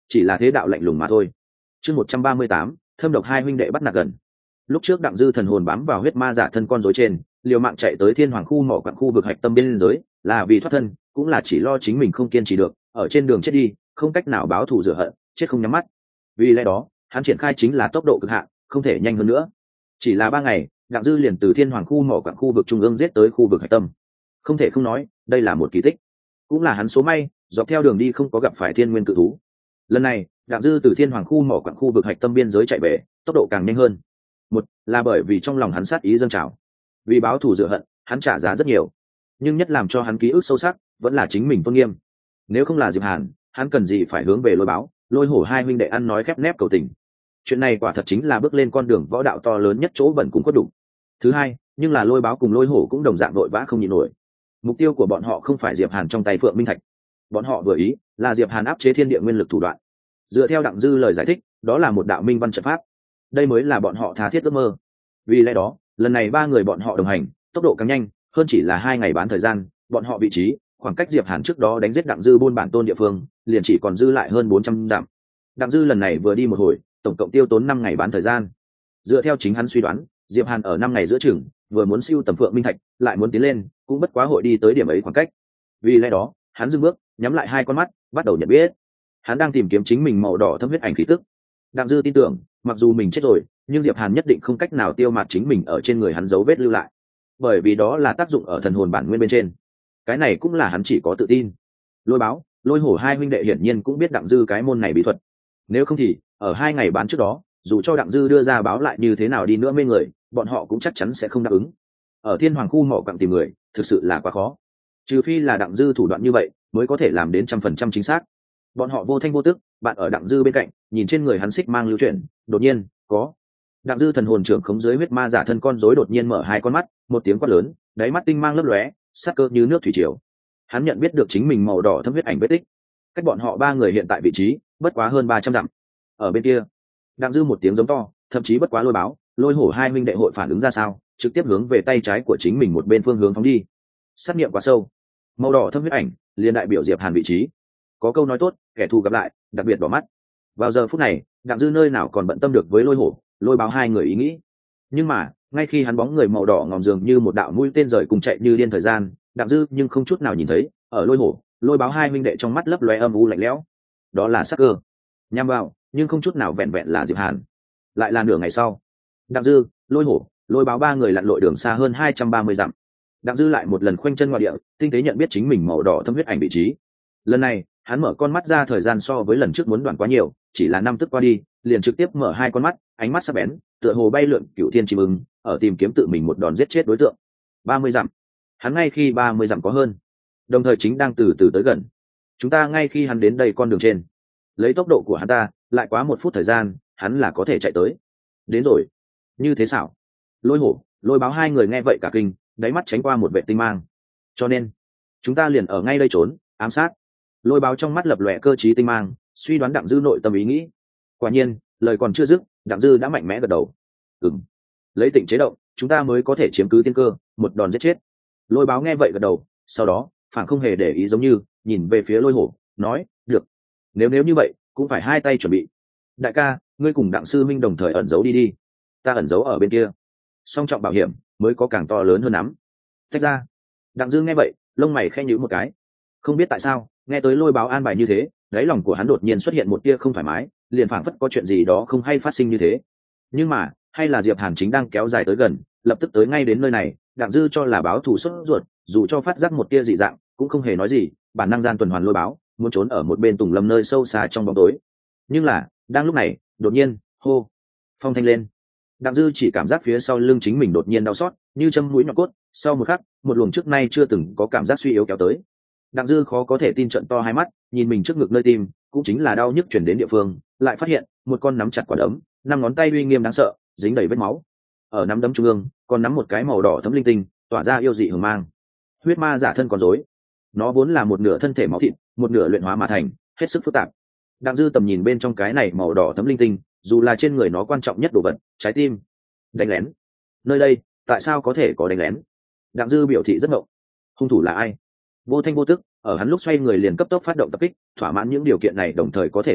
chỉ là thế đạo lạnh lùng mà thôi. Chương một trăm ba mươi tám, thâm độc hai huynh đệ bắt nạt gần. Lúc trước Đặng Dư thần hồn bám vào huyết ma giả thân con rối trên, liều mạng chạy tới thiên hoàng khu mỏ quặng khu vực hạch tâm biên giới, là vì thoát thân, cũng là chỉ lo chính mình không kiên trì được, ở trên đường chết đi, không cách nào báo thù rửa hận, chết không nhắm mắt. Vì lẽ đó, hắn triển khai chính là tốc độ cực hạn, không thể nhanh hơn nữa. Chỉ là ba ngày, Đặng Dư liền từ thiên hoàng khu mỏ quặng khu vực trung ương giết tới khu vực hạch tâm. Không thể không nói, đây là một kỳ tích, cũng là hắn số may, dọc theo đường đi không có gặp phải thiên nguyên cự thú. Lần này, Đặng Dư từ thiên hoàng khu mỏ quặng khu vực hạch tâm biên giới chạy về, tốc độ càng nhanh hơn. Một là bởi vì trong lòng hắn sát ý dâng trào, vì báo thù rửa hận, hắn trả giá rất nhiều, nhưng nhất làm cho hắn ký ức sâu sắc vẫn là chính mình tôn nghiêm. Nếu không là Diệp Hàn, hắn cần gì phải hướng về Lôi Báo, Lôi Hổ hai huynh đệ ăn nói khép nép cầu tình. Chuyện này quả thật chính là bước lên con đường võ đạo to lớn nhất chỗ bẩn cùng có đủ. Thứ hai, nhưng là Lôi Báo cùng Lôi Hổ cũng đồng dạng đội vã không nhịn nổi. Mục tiêu của bọn họ không phải Diệp Hàn trong tay Phượng Minh Thạch, bọn họ vừa ý là Diệp Hàn áp chế thiên địa nguyên lực thủ đoạn. Dựa theo Đặng Dư lời giải thích, đó là một đạo minh văn trận pháp, đây mới là bọn họ tha thiết ước mơ. Vì lẽ đó, lần này ba người bọn họ đồng hành, tốc độ càng nhanh hơn, chỉ là hai ngày bán thời gian, bọn họ vị trí khoảng cách Diệp Hàn trước đó đánh giết Đặng Dư buôn bản tôn địa phương liền chỉ còn dư lại hơn bốn trăm dặm. Đặng Dư lần này vừa đi một hồi, tổng cộng tiêu tốn năm ngày bán thời gian. Dựa theo chính hắn suy đoán, Diệp Hàn ở năm ngày giữa chừng vừa muốn siêu tầm Phượng Minh Thạch, lại muốn tiến lên, cũng bất quá hội đi tới điểm ấy khoảng cách. Vì lẽ đó, hắn dừng bước, nhắm lại hai con mắt, bắt đầu nhận biết. Hắn đang tìm kiếm chính mình màu đỏ thâm huyết ảnh khí tức. Đặng Dư tin tưởng, mặc dù mình chết rồi, nhưng Diệp Hàn nhất định không cách nào tiêu mạt chính mình ở trên người hắn dấu vết lưu lại, bởi vì đó là tác dụng ở thần hồn bản nguyên bên trên. Cái này cũng là hắn chỉ có tự tin. Lôi Báo, Lôi Hổ hai huynh đệ hiển nhiên cũng biết Đặng Dư cái môn này bí thuật. Nếu không thì, ở hai ngày bán trước đó, dù cho Đặng Dư đưa ra báo lại như thế nào đi nữa mê người, bọn họ cũng chắc chắn sẽ không đáp ứng. Ở thiên hoàng khu mỏ quặng tìm người, thực sự là quá khó. Trừ phi là Đặng Dư thủ đoạn như vậy, mới có thể làm đến trăm phần trăm chính xác. Bọn họ vô thanh vô tức, bạn ở Đặng Dư bên cạnh, nhìn trên người hắn xích mang lưu chuyển, đột nhiên, có. Đặng Dư thần hồn trưởng khống dưới huyết ma giả thân con rối đột nhiên mở hai con mắt, một tiếng quát lớn, đáy mắt tinh mang lấp lóe, sắc cơ như nước thủy triều. Hắn nhận biết được chính mình màu đỏ thâm huyết ảnh vết tích. Cách bọn họ ba người hiện tại vị trí, bất quá hơn ba trăm dặm. Ở bên kia, Đặng Dư một tiếng giống to, thậm chí bất quá Lôi Báo, Lôi Hổ hai huynh đệ hội phản ứng ra sao, trực tiếp hướng về tay trái của chính mình một bên phương hướng phóng đi. Sát nghiệm quá sâu. Màu đỏ thâm huyết ảnh, liền đại biểu Diệp Hàn vị trí. Có câu nói tốt, kẻ thù gặp lại, đặc biệt bỏ mắt. Vào giờ phút này, Đặng Dư nơi nào còn bận tâm được với Lôi Hổ, Lôi Báo hai người ý nghĩ. Nhưng mà, ngay khi hắn bóng người màu đỏ ngòm dường như một đạo mũi tên rời cùng chạy như điên thời gian, Đặng Dư nhưng không chút nào nhìn thấy, ở Lôi Hổ, Lôi Báo hai huynh đệ trong mắt lấp lóe âm u lạnh lẽo. Đó là sắc cơ. Nhằm vào, nhưng không chút nào vẹn vẹn là Diệp Hàn. Lại là nửa ngày sau, Đặng Dư, Lôi Hổ, Lôi Báo ba người lặn lội đường xa hơn hai trăm ba mươi dặm. Đặng Dư lại một lần khoanh chân ngoại địa, tinh tế nhận biết chính mình màu đỏ thâm huyết ảnh vị trí. Lần này, hắn mở con mắt ra thời gian so với lần trước muốn đoạn quá nhiều, chỉ là năm tức qua đi, liền trực tiếp mở hai con mắt, ánh mắt sắc bén, tựa hồ bay lượn cửu thiên chim ưng, ở tìm kiếm tự mình một đòn giết chết đối tượng. ba mươi dặm. Hắn ngay khi ba mươi dặm có hơn, đồng thời chính đang từ từ tới gần. Chúng ta ngay khi hắn đến đây con đường trên, lấy tốc độ của hắn ta, lại quá một phút thời gian, hắn là có thể chạy tới. Đến rồi. Như thế xảo. Lôi Hổ, Lôi Báo hai người nghe vậy cả kinh, đáy mắt tránh qua một vệ tinh mang. Cho nên, chúng ta liền ở ngay đây trốn, ám sát. Lôi Báo trong mắt lập lòe cơ trí tinh mang, suy đoán Đặng Dư nội tâm ý nghĩ. Quả nhiên, lời còn chưa dứt, Đặng Dư đã mạnh mẽ gật đầu. Ừm, lấy tỉnh chế động, chúng ta mới có thể chiếm cứ tiên cơ, một đòn giết chết. Lôi Báo nghe vậy gật đầu, sau đó, phảng không hề để ý giống như, nhìn về phía Lôi Hổ, nói, được. Nếu nếu như vậy, cũng phải hai tay chuẩn bị. Đại ca, ngươi cùng Đặng sư minh đồng thời ẩn giấu đi đi, ta ẩn giấu ở bên kia. Song trọng bảo hiểm, mới có càng to lớn hơn lắm. Tách ra. Đặng Dư nghe vậy, lông mày khẽ nhíu một cái. Không biết tại sao, nghe tới Lôi Báo an bài như thế, đáy lòng của hắn đột nhiên xuất hiện một tia không thoải mái, liền phảng phất có chuyện gì đó không hay phát sinh như thế. Nhưng mà, hay là Diệp Hàn chính đang kéo dài tới gần, lập tức tới ngay đến nơi này, Đặng Dư cho là báo thù xuất ruột, dù cho phát giác một tia dị dạng, cũng không hề nói gì, bản năng gian tuần hoàn Lôi Báo, muốn trốn ở một bên tùng lâm nơi sâu xa trong bóng tối. Nhưng là, đang lúc này, đột nhiên, hô, phong thanh lên. Đặng Dư chỉ cảm giác phía sau lưng chính mình đột nhiên đau xót, như châm mũi nhọn cốt, sau một khắc, một luồng trước nay chưa từng có cảm giác suy yếu kéo tới. Đặng Dư khó có thể tin trợn to hai mắt, nhìn mình trước ngực nơi tim, cũng chính là đau nhức truyền đến địa phương, lại phát hiện một con nắm chặt quả đấm, năm ngón tay uy nghiêm đáng sợ, dính đầy vết máu. Ở nắm đấm trung ương, còn nắm một cái màu đỏ thấm linh tinh, tỏa ra yêu dị hừng mang. Huyết ma giả thân con rối. Nó vốn là một nửa thân thể máu thịt, một nửa luyện hóa mà thành, hết sức phức tạp. Đặng Dư tầm nhìn bên trong cái này màu đỏ thấm linh tinh, dù là trên người nó quan trọng nhất đồ vật, trái tim. Đánh lén. Nơi đây, tại sao có thể có đánh lén? Đặng Dư biểu thị rất ngộng. Hung thủ là ai? Vô thanh vô tức, ở hắn lúc xoay người liền cấp tốc phát động tập kích, thỏa mãn những điều kiện này đồng thời có thể làm được,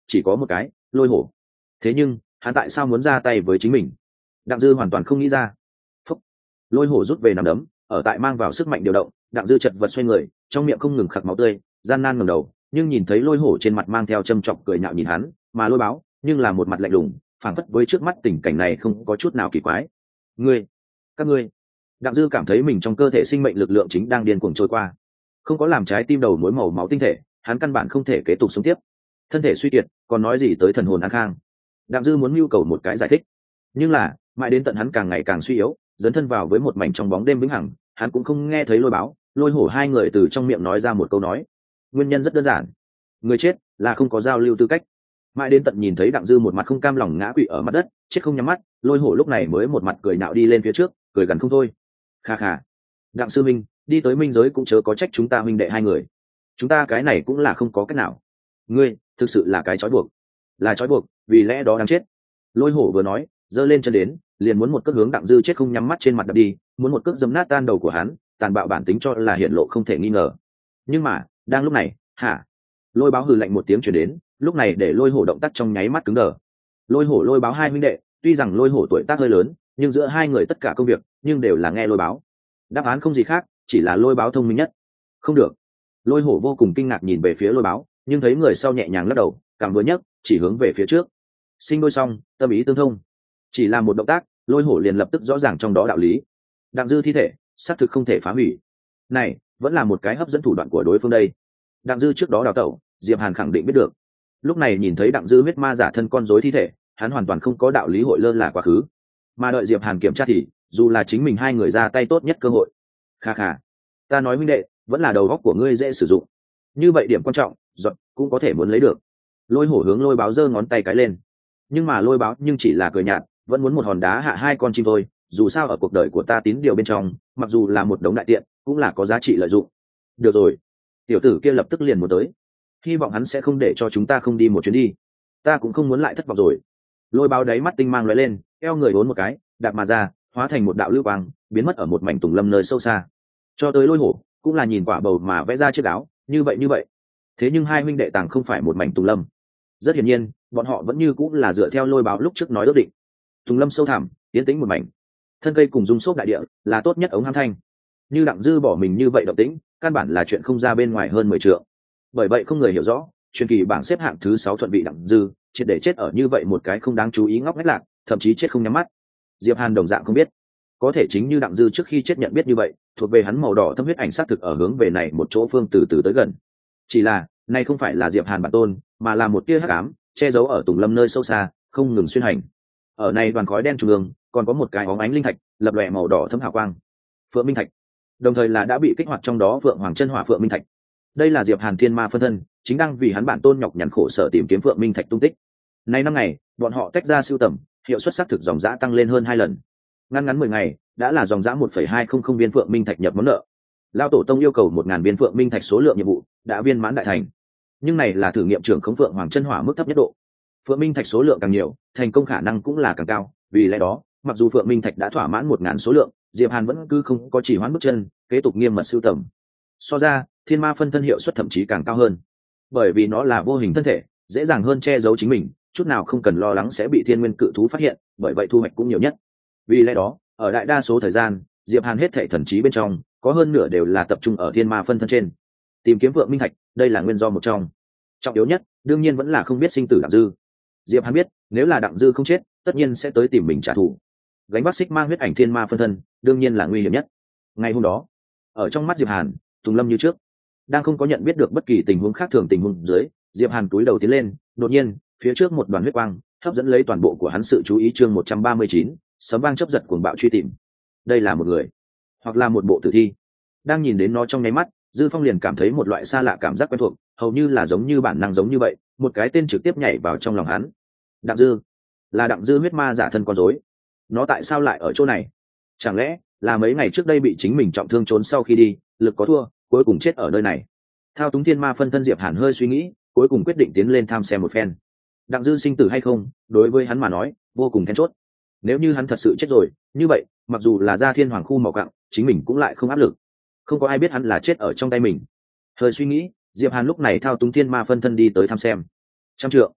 chỉ có một cái, lôi hổ. Thế nhưng hắn tại sao muốn ra tay với chính mình? Đặng dư hoàn toàn không nghĩ ra. Phúc. Lôi hổ rút về nằm đấm, ở tại mang vào sức mạnh điều động, đặng dư chật vật xoay người, trong miệng không ngừng khạc máu tươi, gian nan ngẩng đầu, nhưng nhìn thấy lôi hổ trên mặt mang theo châm chọc cười nhạo nhìn hắn, mà lôi báo nhưng là một mặt lạnh lùng, phảng phất với trước mắt tình cảnh này không có chút nào kỳ quái. Ngươi, các ngươi. Đặng dư cảm thấy mình trong cơ thể sinh mệnh lực lượng chính đang điên cuồng trôi qua, không có làm trái tim đầu mối màu máu tinh thể, hắn căn bản không thể kế tục sống tiếp. Thân thể suy kiệt, còn nói gì tới thần hồn an khang. Đặng dư muốn nhu cầu một cái giải thích, nhưng là mãi đến tận hắn càng ngày càng suy yếu, dấn thân vào với một mảnh trong bóng đêm vĩnh hằng, hắn cũng không nghe thấy lôi báo, lôi hổ hai người từ trong miệng nói ra một câu nói. Nguyên nhân rất đơn giản, người chết là không có giao lưu tư cách. Mãi đến tận nhìn thấy đặng dư một mặt không cam lòng ngã quỵ ở mặt đất, chết không nhắm mắt, lôi hổ lúc này mới một mặt cười nạo đi lên phía trước, cười gần không thôi. Kha kha, đặng sư minh, đi tới minh giới cũng chớ có trách chúng ta huynh đệ hai người, chúng ta cái này cũng là không có cách nào. Ngươi thực sự là cái trói buộc, là trói buộc, vì lẽ đó đáng chết. Lôi hổ vừa nói, giơ lên chân đến, liền muốn một cước hướng đặng dư chết không nhắm mắt trên mặt đập đi, muốn một cước dấm nát tan đầu của hắn, tàn bạo bản tính cho là hiện lộ không thể nghi ngờ. Nhưng mà đang lúc này, hả? Lôi báo hừ lạnh một tiếng truyền đến, lúc này để lôi hổ động tác trong nháy mắt cứng đờ. Lôi hổ lôi báo hai huynh đệ, tuy rằng lôi hổ tuổi tác hơi lớn, nhưng giữa hai người tất cả công việc nhưng đều là nghe lôi báo. Đáp án không gì khác, chỉ là lôi báo thông minh nhất. Không được. Lôi hổ vô cùng kinh ngạc nhìn về phía lôi báo, nhưng thấy người sau nhẹ nhàng lắc đầu, cảm vừa nhấc, chỉ hướng về phía trước. Sinh đôi song, tâm ý tương thông. Chỉ là một động tác, lôi hổ liền lập tức rõ ràng trong đó đạo lý. Đặng dư thi thể xác thực không thể phá hủy, này vẫn là một cái hấp dẫn thủ đoạn của đối phương đây. Đặng dư trước đó đào tẩu, Diệp Hàn khẳng định biết được. Lúc này nhìn thấy đặng dư huyết ma giả thân con rối thi thể, hắn hoàn toàn không có đạo lý hội lơ là quá khứ, mà đợi Diệp Hàn kiểm tra thì dù là chính mình hai người ra tay tốt nhất cơ hội. Kha kha, ta nói huynh đệ, vẫn là đầu óc của ngươi dễ sử dụng, như vậy điểm quan trọng giọt cũng có thể muốn lấy được. Lôi hổ hướng lôi báo giơ ngón tay cái lên, nhưng mà lôi báo nhưng chỉ là cười nhạt, vẫn muốn một hòn đá hạ hai con chim thôi. Dù sao ở cuộc đời của ta tín điều bên trong, mặc dù là một đống đại tiện, cũng là có giá trị lợi dụng. Được rồi, tiểu tử kia lập tức liền muốn tới, hy vọng hắn sẽ không để cho chúng ta không đi một chuyến đi, ta cũng không muốn lại thất vọng rồi. Lôi báo đáy mắt tinh mang lóe lên, eo người uốn một cái, đạp mà ra, hóa thành một đạo lưu quang, biến mất ở một mảnh tùng lâm nơi sâu xa. Cho tới lôi hổ cũng là nhìn quả bầu mà vẽ ra chiếc áo, như vậy như vậy. Thế nhưng hai huynh đệ tàng không phải một mảnh tùng lâm, rất hiển nhiên bọn họ vẫn như cũng là dựa theo lôi báo lúc trước nói ước định. Tùng lâm sâu thẳm, tiến tĩnh một mảnh, thân cây cùng dung xốp đại địa là tốt nhất ống ham thanh. Như đặng dư bỏ mình như vậy động tĩnh, căn bản là chuyện không ra bên ngoài hơn mười trượng. Bởi vậy không người hiểu rõ, truyền kỳ bảng xếp hạng thứ sáu thuận vị đặng dư triệt để chết ở như vậy một cái không đáng chú ý ngóc ngách lạc, thậm chí chết không nhắm mắt. Diệp Hàn đồng dạng không biết, có thể chính như đặng dư trước khi chết nhận biết như vậy, thuộc về hắn màu đỏ thâm huyết ảnh sát thực ở hướng về này một chỗ phương từ từ tới gần. Chỉ là này không phải là Diệp Hàn bản tôn, mà là một tia hắc ám che giấu ở tùng lâm nơi sâu xa, không ngừng xuyên hành. Ở này đoàn khói đen trung ương còn có một cái óng ánh linh thạch, lập lòe màu đỏ thâm hào quang. Phượng minh thạch, đồng thời là đã bị kích hoạt trong đó Phượng hoàng chân hỏa Phượng minh thạch. Đây là Diệp Hàn thiên ma phân thân, chính đang vì hắn bản tôn nhọc nhằn khổ sở tìm kiếm Phượng minh thạch tung tích. Nay năm ngày, bọn họ tách ra sưu tầm, hiệu suất xác thực dòng dã tăng lên hơn hai lần. Ngắn ngắn mười ngày, đã là dòng dã một phẩy hai không không viên Phượng minh thạch nhập món nợ. Lão tổ tông yêu cầu một ngàn viên Phượng minh thạch số lượng nhiệm vụ đã viên mãn đại thành. Nhưng này là thử nghiệm trưởng khống Phượng hoàng chân hỏa mức thấp nhất độ. Phượng minh thạch số lượng càng nhiều, thành công khả năng cũng là càng cao, vì lẽ đó, mặc dù Phượng minh thạch đã thỏa mãn một ngàn số lượng, Diệp Hàn vẫn cứ không có chỉ hoãn bước chân, kế tục nghiêm mật sưu tầm. So ra, thiên ma phân thân hiệu suất thậm chí càng cao hơn, bởi vì nó là vô hình thân thể, dễ dàng hơn che giấu chính mình, chút nào không cần lo lắng sẽ bị thiên nguyên cự thú phát hiện, bởi vậy thu hoạch cũng nhiều nhất. Vì lẽ đó, ở đại đa số thời gian, Diệp Hàn hết thảy thần trí bên trong, có hơn nửa đều là tập trung ở thiên ma phân thân trên. Tìm kiếm Phượng minh thạch, đây là nguyên do một trong. Trọng yếu nhất, đương nhiên vẫn là không biết sinh tử đặng dư. Diệp Hàn biết, nếu là đặng dư không chết, tất nhiên sẽ tới tìm mình trả thù. Gánh vác xích mang huyết ảnh thiên ma phân thân, đương nhiên là nguy hiểm nhất. Ngày hôm đó, ở trong mắt Diệp Hàn, tùng lâm như trước, đang không có nhận biết được bất kỳ tình huống khác thường tình huống dưới, Diệp Hàn túi đầu tiến lên, đột nhiên, phía trước một đoàn huyết quang, hấp dẫn lấy toàn bộ của hắn sự chú ý. Chương một trăm ba mươi chín, sấm vang chớp giật cuồng bạo truy tìm. Đây là một người, hoặc là một bộ tử thi. Đang nhìn đến nó trong nháy mắt, Dư Phong liền cảm thấy một loại xa lạ cảm giác quen thuộc, hầu như là giống như bản năng giống như vậy, một cái tên trực tiếp nhảy vào trong lòng hắn. Đặng Dư, là Đặng Dư huyết ma giả thân con rối. Nó tại sao lại ở chỗ này? Chẳng lẽ là mấy ngày trước đây bị chính mình trọng thương trốn sau khi đi, lực có thua, cuối cùng chết ở nơi này? Thao túng thiên ma phân thân Diệp Hàn hơi suy nghĩ, cuối cùng quyết định tiến lên tham xem một phen. Đặng Dư sinh tử hay không, đối với hắn mà nói, vô cùng then chốt. Nếu như hắn thật sự chết rồi, như vậy, mặc dù là ra thiên hoàng khu mỏ quặng, chính mình cũng lại không áp lực. Không có ai biết hắn là chết ở trong tay mình. Hơi suy nghĩ, Diệp Hàn lúc này thao túng thiên ma phân thân đi tới thăm xem. Trăm trượng,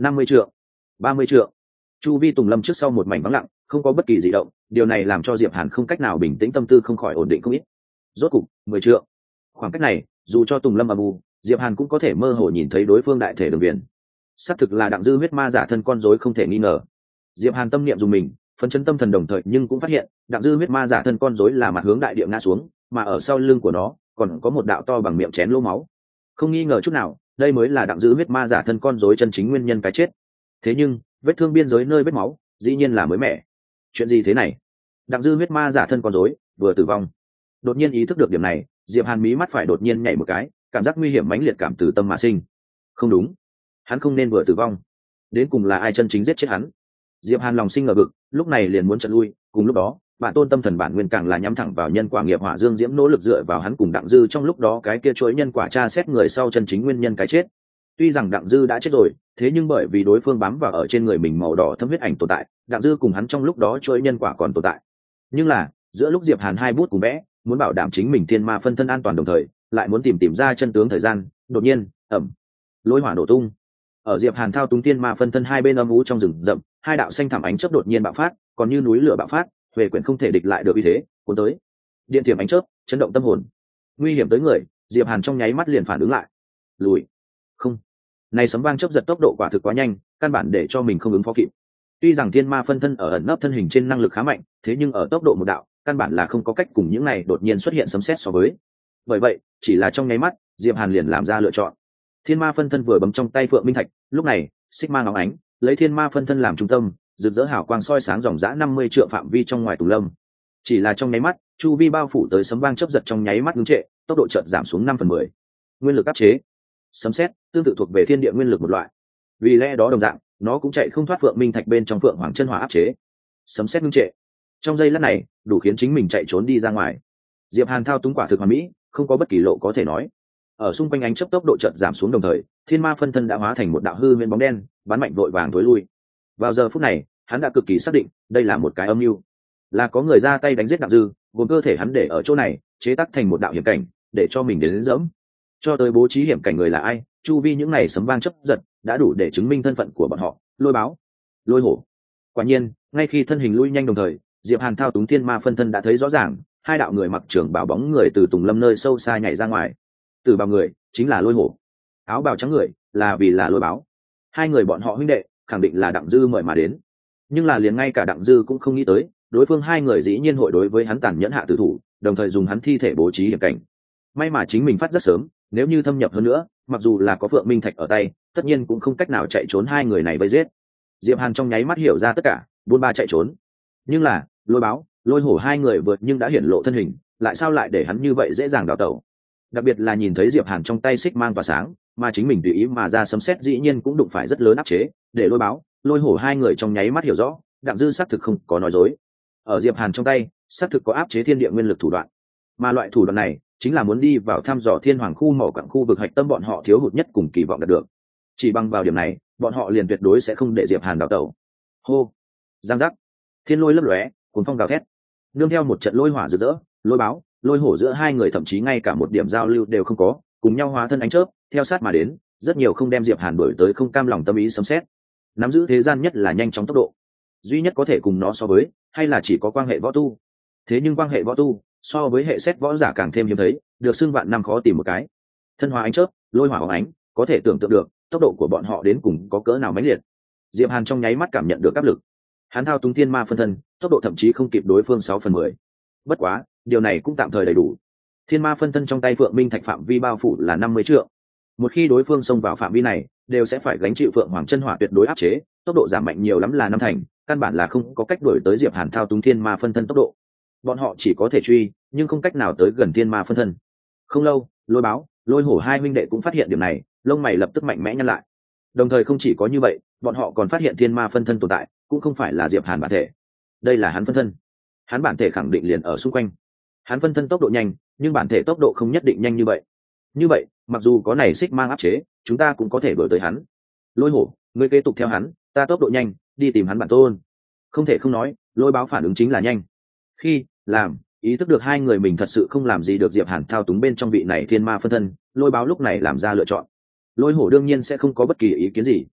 năm mươi trượng, ba mươi trượng. Chu vi tùng lâm trước sau một mảnh vắng lặng, không có bất kỳ dị động, điều này làm cho Diệp Hàn không cách nào bình tĩnh, tâm tư không khỏi ổn định không ít. Rốt cục mười trượng. Khoảng cách này, dù cho tùng lâm âm u, Diệp Hàn cũng có thể mơ hồ nhìn thấy đối phương đại thể đường viền. Xác thực là Đặng Dư huyết ma giả thân con rối không thể nghi ngờ. Diệp Hàn tâm niệm dùng mình, phấn chấn tâm thần đồng thời, nhưng cũng phát hiện Đặng Dư huyết ma giả thân con rối là mặt hướng đại địa ngã xuống, mà ở sau lưng của nó còn có một đạo to bằng miệng chén lỗ máu. Không nghi ngờ chút nào, đây mới là Đặng Dư huyết ma giả thân con rối chân chính nguyên nhân cái chết. Thế nhưng vết thương biên giới nơi vết máu dĩ nhiên là mới mẻ. Chuyện gì thế này? Đặng Dư huyết ma giả thân con rối vừa tử vong. Đột nhiên ý thức được điểm này, Diệp Hàn mí mắt phải đột nhiên nhảy một cái, cảm giác nguy hiểm mãnh liệt cảm từ tâm mà sinh. Không đúng, hắn không nên vừa tử vong. Đến cùng là ai chân chính giết chết hắn? Diệp Hàn lòng sinh ngờ vực, lúc này liền muốn trận lui. Cùng lúc đó, bản tôn tâm thần bản nguyên càng là nhắm thẳng vào nhân quả nghiệp hỏa dương diễm, nỗ lực dựa vào hắn cùng Đặng Dư trong lúc đó cái kia chuỗi nhân quả tra xét người sau chân chính nguyên nhân cái chết. Tuy rằng Đặng Dư đã chết rồi, thế nhưng bởi vì đối phương bám vào ở trên người mình màu đỏ thâm huyết ảnh tồn tại, Đặng Dư cùng hắn trong lúc đó chuỗi nhân quả còn tồn tại. Nhưng là giữa lúc Diệp Hàn hai bút cùng vẽ, muốn bảo đảm chính mình thiên ma phân thân an toàn, đồng thời lại muốn tìm tìm ra chân tướng thời gian, đột nhiên ẩm, lôi hỏa nổ tung. Ở Diệp Hàn thao túng thiên ma phân thân hai bên âm u trong rừng rậm, hai đạo xanh thảm ánh chớp đột nhiên bạo phát, còn như núi lửa bạo phát, về quyển không thể địch lại được uy thế, cuốn tới. Điện thiểm ánh chớp, chấn động tâm hồn. Nguy hiểm tới người, Diệp Hàn trong nháy mắt liền phản ứng lại. Lùi. Không. Này sấm vang chớp giật tốc độ quả thực quá nhanh, căn bản để cho mình không ứng phó kịp. Tuy rằng thiên ma phân thân ở ẩn nấp thân hình trên năng lực khá mạnh, thế nhưng ở tốc độ một đạo, căn bản là không có cách cùng những này đột nhiên xuất hiện sấm sét so với. Bởi vậy, chỉ là trong nháy mắt, Diệp Hàn liền làm ra lựa chọn. Thiên ma phân thân vừa bấm trong tay Phượng Minh Thạch, lúc này, xích ma ngóng ánh, lấy thiên ma phân thân làm trung tâm, rực rỡ hào quang soi sáng dòng dã năm mươi trượng phạm vi trong ngoài tùng lâm. Chỉ là trong nháy mắt, chu vi bao phủ tới sấm vang chớp giật trong nháy mắt ngưng trệ, tốc độ chợt giảm xuống năm phần mười. Nguyên lực áp chế. Sấm sét tương tự thuộc về thiên địa nguyên lực một loại. Vì lẽ đó đồng dạng, nó cũng chạy không thoát Phượng Minh Thạch bên trong Phượng Hoàng chân hỏa áp chế. Sấm sét ngưng trệ. Trong giây lát này, đủ khiến chính mình chạy trốn đi ra ngoài. Diệp Hàn thao túng quả thực hoàn mỹ, không có bất kỳ lộ có thể nói. Ở xung quanh ánh chớp tốc độ chợt giảm xuống đồng thời, thiên ma phân thân đã hóa thành một đạo hư huyễn bóng đen, bắn mạnh vội vàng tối lui. Vào giờ phút này, hắn đã cực kỳ xác định, đây là một cái âm mưu, là có người ra tay đánh giết Đặng Dư, gồm cơ thể hắn để ở chỗ này, chế tác thành một đạo hiểm cảnh, để cho mình đến, đến dẫm. Cho tới bố trí hiểm cảnh người là ai, chu vi những này sấm vang chớp giật, đã đủ để chứng minh thân phận của bọn họ. Lôi báo, lôi hổ. Quả nhiên, ngay khi thân hình lui nhanh đồng thời, Diệp Hàn thao túng thiên ma phân thân đã thấy rõ ràng, hai đạo người mặc trường bào bóng người từ tùng lâm nơi sâu xa nhảy ra ngoài. Từ bào người chính là lôi hổ, áo bào trắng người là vì là lôi báo. Hai người bọn họ huynh đệ, khẳng định là Đặng Dư mời mà đến. Nhưng là liền ngay cả Đặng Dư cũng không nghĩ tới, đối phương hai người dĩ nhiên hội đối với hắn tàn nhẫn hạ tử thủ, đồng thời dùng hắn thi thể bố trí hiểm cảnh. May mà chính mình phát rất sớm, nếu như thâm nhập hơn nữa, mặc dù là có Phượng Minh Thạch ở tay, tất nhiên cũng không cách nào chạy trốn hai người này vây giết. Diệp Hàn trong nháy mắt hiểu ra tất cả, buôn ba chạy trốn. Nhưng là lôi báo, lôi hổ hai người vượt nhưng đã hiển lộ thân hình, lại sao lại để hắn như vậy dễ dàng đào tẩu? Đặc biệt là nhìn thấy Diệp Hàn trong tay xích mang tỏa sáng, mà chính mình tùy ý mà ra sấm sét dĩ nhiên cũng đụng phải rất lớn áp chế, để lôi báo, lôi hổ hai người trong nháy mắt hiểu rõ, Đặng Dư xác thực không có nói dối. Ở Diệp Hàn trong tay, xác thực có áp chế thiên địa nguyên lực thủ đoạn, mà loại thủ đoạn này chính là muốn đi vào thăm dò thiên hoàng khu mỏ quặng khu vực hạch tâm bọn họ thiếu hụt nhất cùng kỳ vọng đạt được. Chỉ bằng vào điểm này, bọn họ liền tuyệt đối sẽ không để Diệp Hàn đào tẩu. Hô, giang giác, thiên lôi lấp lóe, cuồng phong gào thét, nương theo một trận lôi hỏa rực rỡ, lôi báo, lôi hổ giữa hai người thậm chí ngay cả một điểm giao lưu đều không có, cùng nhau hóa thân ánh chớp, theo sát mà đến, rất nhiều không đem Diệp Hàn đuổi tới không cam lòng tâm ý sấm sét. Nắm giữ thế gian nhất là nhanh chóng tốc độ, duy nhất có thể cùng nó so với, hay là chỉ có quan hệ võ tu. Thế nhưng quan hệ võ tu, so với hệ xét võ giả càng thêm hiếm thấy, được xưng vạn năm khó tìm một cái. Thân hóa ánh chớp, lôi hỏa hóng ánh, có thể tưởng tượng được tốc độ của bọn họ đến cùng có cỡ nào mãnh liệt. Diệp Hàn trong nháy mắt cảm nhận được áp lực. Hắn thao túng thiên ma phân thân, tốc độ thậm chí không kịp đối phương sáu phần mười. Bất quá, điều này cũng tạm thời đầy đủ. Thiên ma phân thân trong tay Phượng Minh Thạch phạm vi bao phủ là năm mươi trượng. Một khi đối phương xông vào phạm vi này, đều sẽ phải gánh chịu Phượng Hoàng chân hỏa tuyệt đối áp chế, tốc độ giảm mạnh nhiều lắm là năm thành, căn bản là không có cách đuổi tới Diệp Hàn thao túng thiên ma phân thân tốc độ. Bọn họ chỉ có thể truy, nhưng không cách nào tới gần thiên ma phân thân. Không lâu, lôi báo, lôi hổ hai huynh đệ cũng phát hiện điểm này, lông mày lập tức mạnh mẽ nhăn lại. Đồng thời không chỉ có như vậy, bọn họ còn phát hiện thiên ma phân thân tồn tại, cũng không phải là Diệp Hàn bản thể. Đây là hắn phân thân. Hắn bản thể khẳng định liền ở xung quanh. Hắn phân thân tốc độ nhanh, nhưng bản thể tốc độ không nhất định nhanh như vậy. Như vậy, mặc dù có này xích mang áp chế, chúng ta cũng có thể đuổi tới hắn. Lôi hổ, ngươi kế tục theo hắn, ta tốc độ nhanh, đi tìm hắn bản tôn. Không thể không nói, lôi báo phản ứng chính là nhanh. Khi làm ý thức được hai người mình thật sự không làm gì được Diệp Hàn thao túng bên trong vị này thiên ma phân thân, lôi báo lúc này làm ra lựa chọn. Lôi hổ đương nhiên sẽ không có bất kỳ ý kiến gì.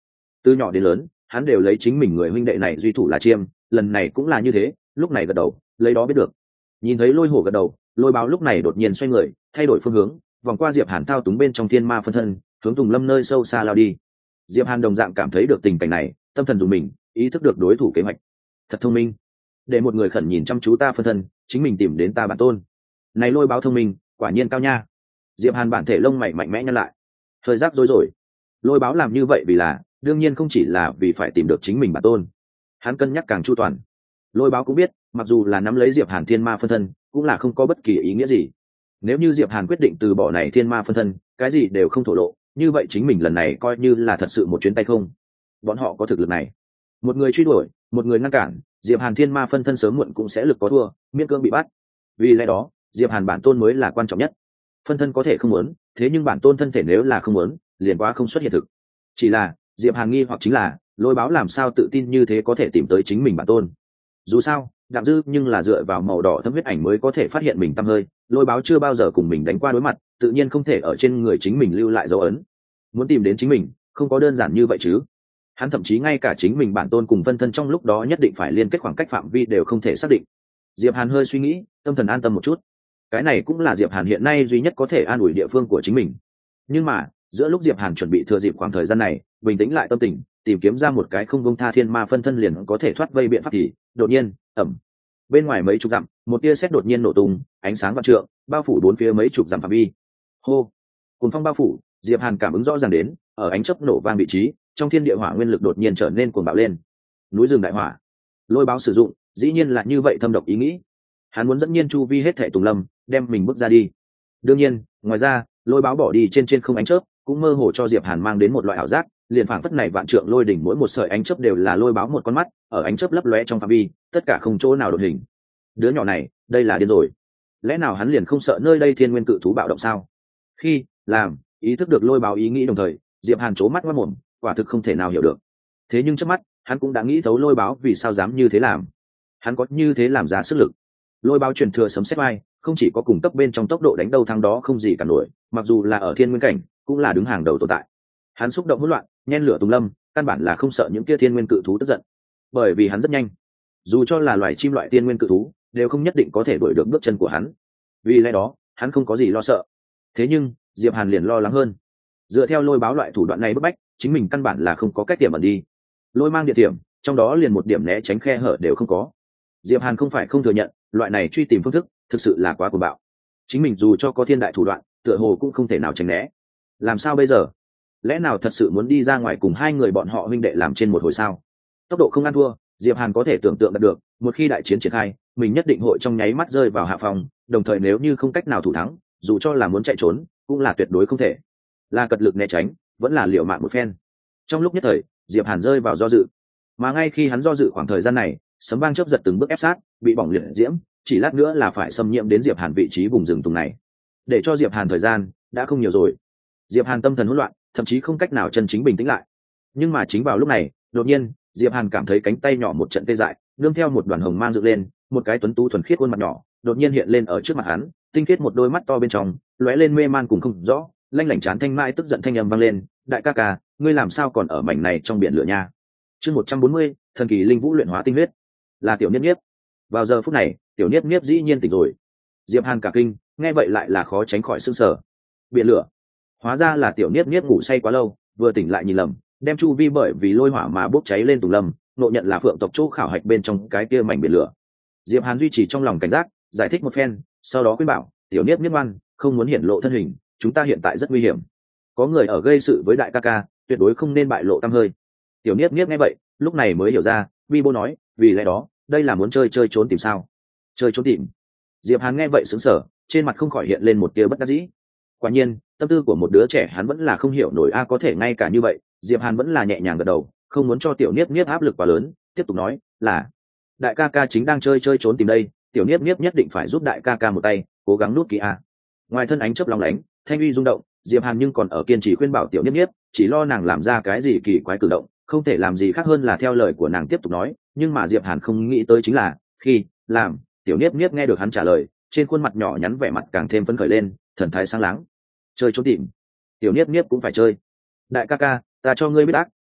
từ nhỏ đến lớn hắn đều lấy chính mình người huynh đệ này duy thủ là chiêm, lần này cũng là như thế. Lúc này gật đầu, lấy đó biết được. Nhìn thấy lôi hổ gật đầu, lôi báo lúc này đột nhiên xoay người, thay đổi phương hướng, vòng qua Diệp Hàn thao túng bên trong thiên ma phân thân, hướng Tùng Lâm nơi sâu xa lao đi. Diệp Hàn đồng dạng cảm thấy được tình cảnh này, tâm thần dùng mình, ý thức được đối thủ kế hoạch. Thật thông minh, để một người khẩn nhìn chăm chú ta phân thân, chính mình tìm đến ta bản tôn. Này lôi báo thông minh, quả nhiên cao nha. Diệp Hàn bản thể lông mày mạnh mẽ nhăn lại, hơi rắc rối rồi. Lôi báo làm như vậy vì là, đương nhiên không chỉ là vì phải tìm được chính mình bản tôn. Hắn cân nhắc càng chu toàn. Lôi báo cũng biết, mặc dù là nắm lấy Diệp Hàn thiên ma phân thân, cũng là không có bất kỳ ý nghĩa gì. Nếu như Diệp Hàn quyết định từ bỏ này thiên ma phân thân, cái gì đều không thổ lộ, như vậy chính mình lần này coi như là thật sự một chuyến tay không. Bọn họ có thực lực này, một người truy đuổi, một người ngăn cản, Diệp Hàn thiên ma phân thân sớm muộn cũng sẽ lực có thua, miễn cưỡng bị bắt. Vì lẽ đó, Diệp Hàn bản tôn mới là quan trọng nhất. Phân thân có thể không muốn, thế nhưng bản tôn thân thể nếu là không muốn, liền quá không xuất hiện thực. Chỉ là Diệp Hàn nghi hoặc chính là, lôi báo làm sao tự tin như thế có thể tìm tới chính mình bản tôn. Dù sao Đặng Dư nhưng là dựa vào màu đỏ thâm huyết ảnh mới có thể phát hiện mình tăm hơi, lôi báo chưa bao giờ cùng mình đánh qua đối mặt, tự nhiên không thể ở trên người chính mình lưu lại dấu ấn. Muốn tìm đến chính mình, không có đơn giản như vậy chứ. Hắn thậm chí ngay cả chính mình bản tôn cùng phân thân trong lúc đó nhất định phải liên kết khoảng cách phạm vi đều không thể xác định. Diệp Hàn hơi suy nghĩ, tâm thần an tâm một chút. Cái này cũng là Diệp Hàn hiện nay duy nhất có thể an ủi địa phương của chính mình. Nhưng mà giữa lúc Diệp Hàn chuẩn bị thừa dịp khoảng thời gian này bình tĩnh lại tâm tình, tìm kiếm ra một cái không bông tha thiên ma phân thân liền có thể thoát vây biện pháp thì đột nhiên ẩm, bên ngoài mấy chục dặm một tia sét đột nhiên nổ tung, ánh sáng vạn trượng bao phủ bốn phía mấy chục dặm phạm vi. Hô, cùng phong bao phủ, Diệp Hàn cảm ứng rõ ràng đến, ở ánh chớp nổ vang vị trí, trong thiên địa hỏa nguyên lực đột nhiên trở nên cuồng bạo lên. Núi rừng đại hỏa, lôi báo sử dụng, dĩ nhiên là như vậy thâm độc ý nghĩ. Hắn muốn dẫn nhiên chu vi hết thảy Tùng Lâm, đem mình bước ra đi. Đương nhiên, ngoài ra, lôi báo bỏ đi trên trên không ánh chớp, cũng mơ hồ cho Diệp Hàn mang đến một loại ảo giác, liền phảng phất này vạn trượng lôi đỉnh mỗi một sợi ánh chớp đều là lôi báo một con mắt, ở ánh chớp lấp lóe trong phạm vi, tất cả không chỗ nào đột hình. Đứa nhỏ này, đây là điên rồi. Lẽ nào hắn liền không sợ nơi đây thiên nguyên cự thú bạo động sao? Khi làm ý thức được lôi báo ý nghĩ đồng thời, Diệp Hàn chố mắt ngoác mồm, quả thực không thể nào hiểu được. Thế nhưng trước mắt, hắn cũng đã nghĩ thấu lôi báo vì sao dám như thế làm. Hắn có như thế làm giá sức lực. Lôi báo truyền thừa sấm sét vai, không chỉ có cùng cấp bên trong tốc độ đánh đầu thắng đó không gì cả nổi, mặc dù là ở thiên nguyên cảnh, cũng là đứng hàng đầu tồn tại. Hắn xúc động hỗn loạn, nhen lửa Tùng Lâm, căn bản là không sợ những kia thiên nguyên cự thú tức giận, bởi vì hắn rất nhanh. Dù cho là loài chim loại thiên nguyên cự thú, đều không nhất định có thể đuổi được bước chân của hắn. Vì lẽ đó, hắn không có gì lo sợ. Thế nhưng, Diệp Hàn liền lo lắng hơn. Dựa theo lôi báo loại thủ đoạn này bức bách, chính mình căn bản là không có cách tiềm ẩn đi. Lôi mang địa điểm, trong đó liền một điểm né tránh khe hở đều không có. Diệp Hàn không phải không thừa nhận, loại này truy tìm phương thức, thực sự là quá cuồng bạo. Chính mình dù cho có thiên đại thủ đoạn, tựa hồ cũng không thể nào tránh né. Làm sao bây giờ? Lẽ nào thật sự muốn đi ra ngoài cùng hai người bọn họ huynh đệ làm trên một hồi sao? Tốc độ không ăn thua, Diệp Hàn có thể tưởng tượng được, một khi đại chiến triển khai, mình nhất định hội trong nháy mắt rơi vào hạ phòng, đồng thời nếu như không cách nào thủ thắng, dù cho là muốn chạy trốn, cũng là tuyệt đối không thể. Là cật lực né tránh, vẫn là liều mạng một phen. Trong lúc nhất thời, Diệp Hàn rơi vào do dự. Mà ngay khi hắn do dự khoảng thời gian này, sấm vang chớp giật từng bước ép sát, bị bỏng liệt diễm, chỉ lát nữa là phải xâm nhiễm đến Diệp Hàn vị trí vùng rừng tùng này. Để cho Diệp Hàn thời gian đã không nhiều rồi. Diệp Hàn tâm thần hỗn loạn, thậm chí không cách nào chân chính bình tĩnh lại. Nhưng mà chính vào lúc này, đột nhiên, Diệp Hàn cảm thấy cánh tay nhỏ một trận tê dại, nương theo một đoàn hồng mang dựng lên, một cái tuấn tú thuần khiết khuôn mặt nhỏ, đột nhiên hiện lên ở trước mặt hắn, tinh khiết một đôi mắt to bên trong, lóe lên mê man cùng không rõ, lanh lảnh chán thanh mãi tức giận thanh âm vang lên, "Đại ca ca, ngươi làm sao còn ở mảnh này trong biển lửa nha?" Chương một trăm bốn mươi, thần kỳ linh vũ luyện hóa tinh huyết. Là Tiểu Niếp Niếp. Vào giờ phút này, Tiểu Niếp Niếp dĩ nhiên tỉnh rồi. Diệp Hàn cả kinh, nghe vậy lại là khó tránh khỏi sửng sở. Biển lửa. Hóa ra là Tiểu Niếp Niếp ngủ say quá lâu, vừa tỉnh lại nhìn lầm, đem chu vi bởi vì lôi hỏa mà bốc cháy lên Tùng Lâm, nộ nhận là phượng tộc chỗ khảo hạch bên trong cái kia mảnh biển lửa. Diệp Hàn duy trì trong lòng cảnh giác, giải thích một phen, sau đó khuyên bảo, "Tiểu Niếp Niếp ngoan, không muốn hiển lộ thân hình, chúng ta hiện tại rất nguy hiểm. Có người ở gây sự với đại ca ca, tuyệt đối không nên bại lộ tăm hơi." Tiểu Niếp Niếp nghe vậy, lúc này mới hiểu ra, vi bô nói, vì lẽ đó, đây là muốn chơi chơi trốn tìm sao? Chơi trốn tìm. Diệp Hàn nghe vậy sững sờ, trên mặt không khỏi hiện lên một tia bất đắc dĩ. Quả nhiên, tâm tư của một đứa trẻ hắn vẫn là không hiểu nổi a có thể ngay cả như vậy, Diệp Hàn vẫn là nhẹ nhàng gật đầu, không muốn cho Tiểu Niếp Niếp áp lực quá lớn, tiếp tục nói, là đại ca ca chính đang chơi chơi trốn tìm đây, Tiểu Niếp Niếp nhất định phải giúp đại ca ca một tay, cố gắng nút kỹ a. Ngoài thân ánh chớp lóng lánh, thanh uy rung động, Diệp Hàn nhưng còn ở kiên trì khuyên bảo Tiểu Niếp Niếp, chỉ lo nàng làm ra cái gì kỳ quái cử động, không thể làm gì khác hơn là theo lời của nàng tiếp tục nói, nhưng mà Diệp Hàn không nghĩ tới chính là, khi làm Tiểu Niếp Niếp nghe được hắn trả lời, trên khuôn mặt nhỏ nhắn vẻ mặt càng thêm phấn khởi lên, thần thái sáng láng. Chơi trốn tìm, Tiểu Niếp Niếp cũng phải chơi. Đại ca ca, ta cho ngươi biết ác,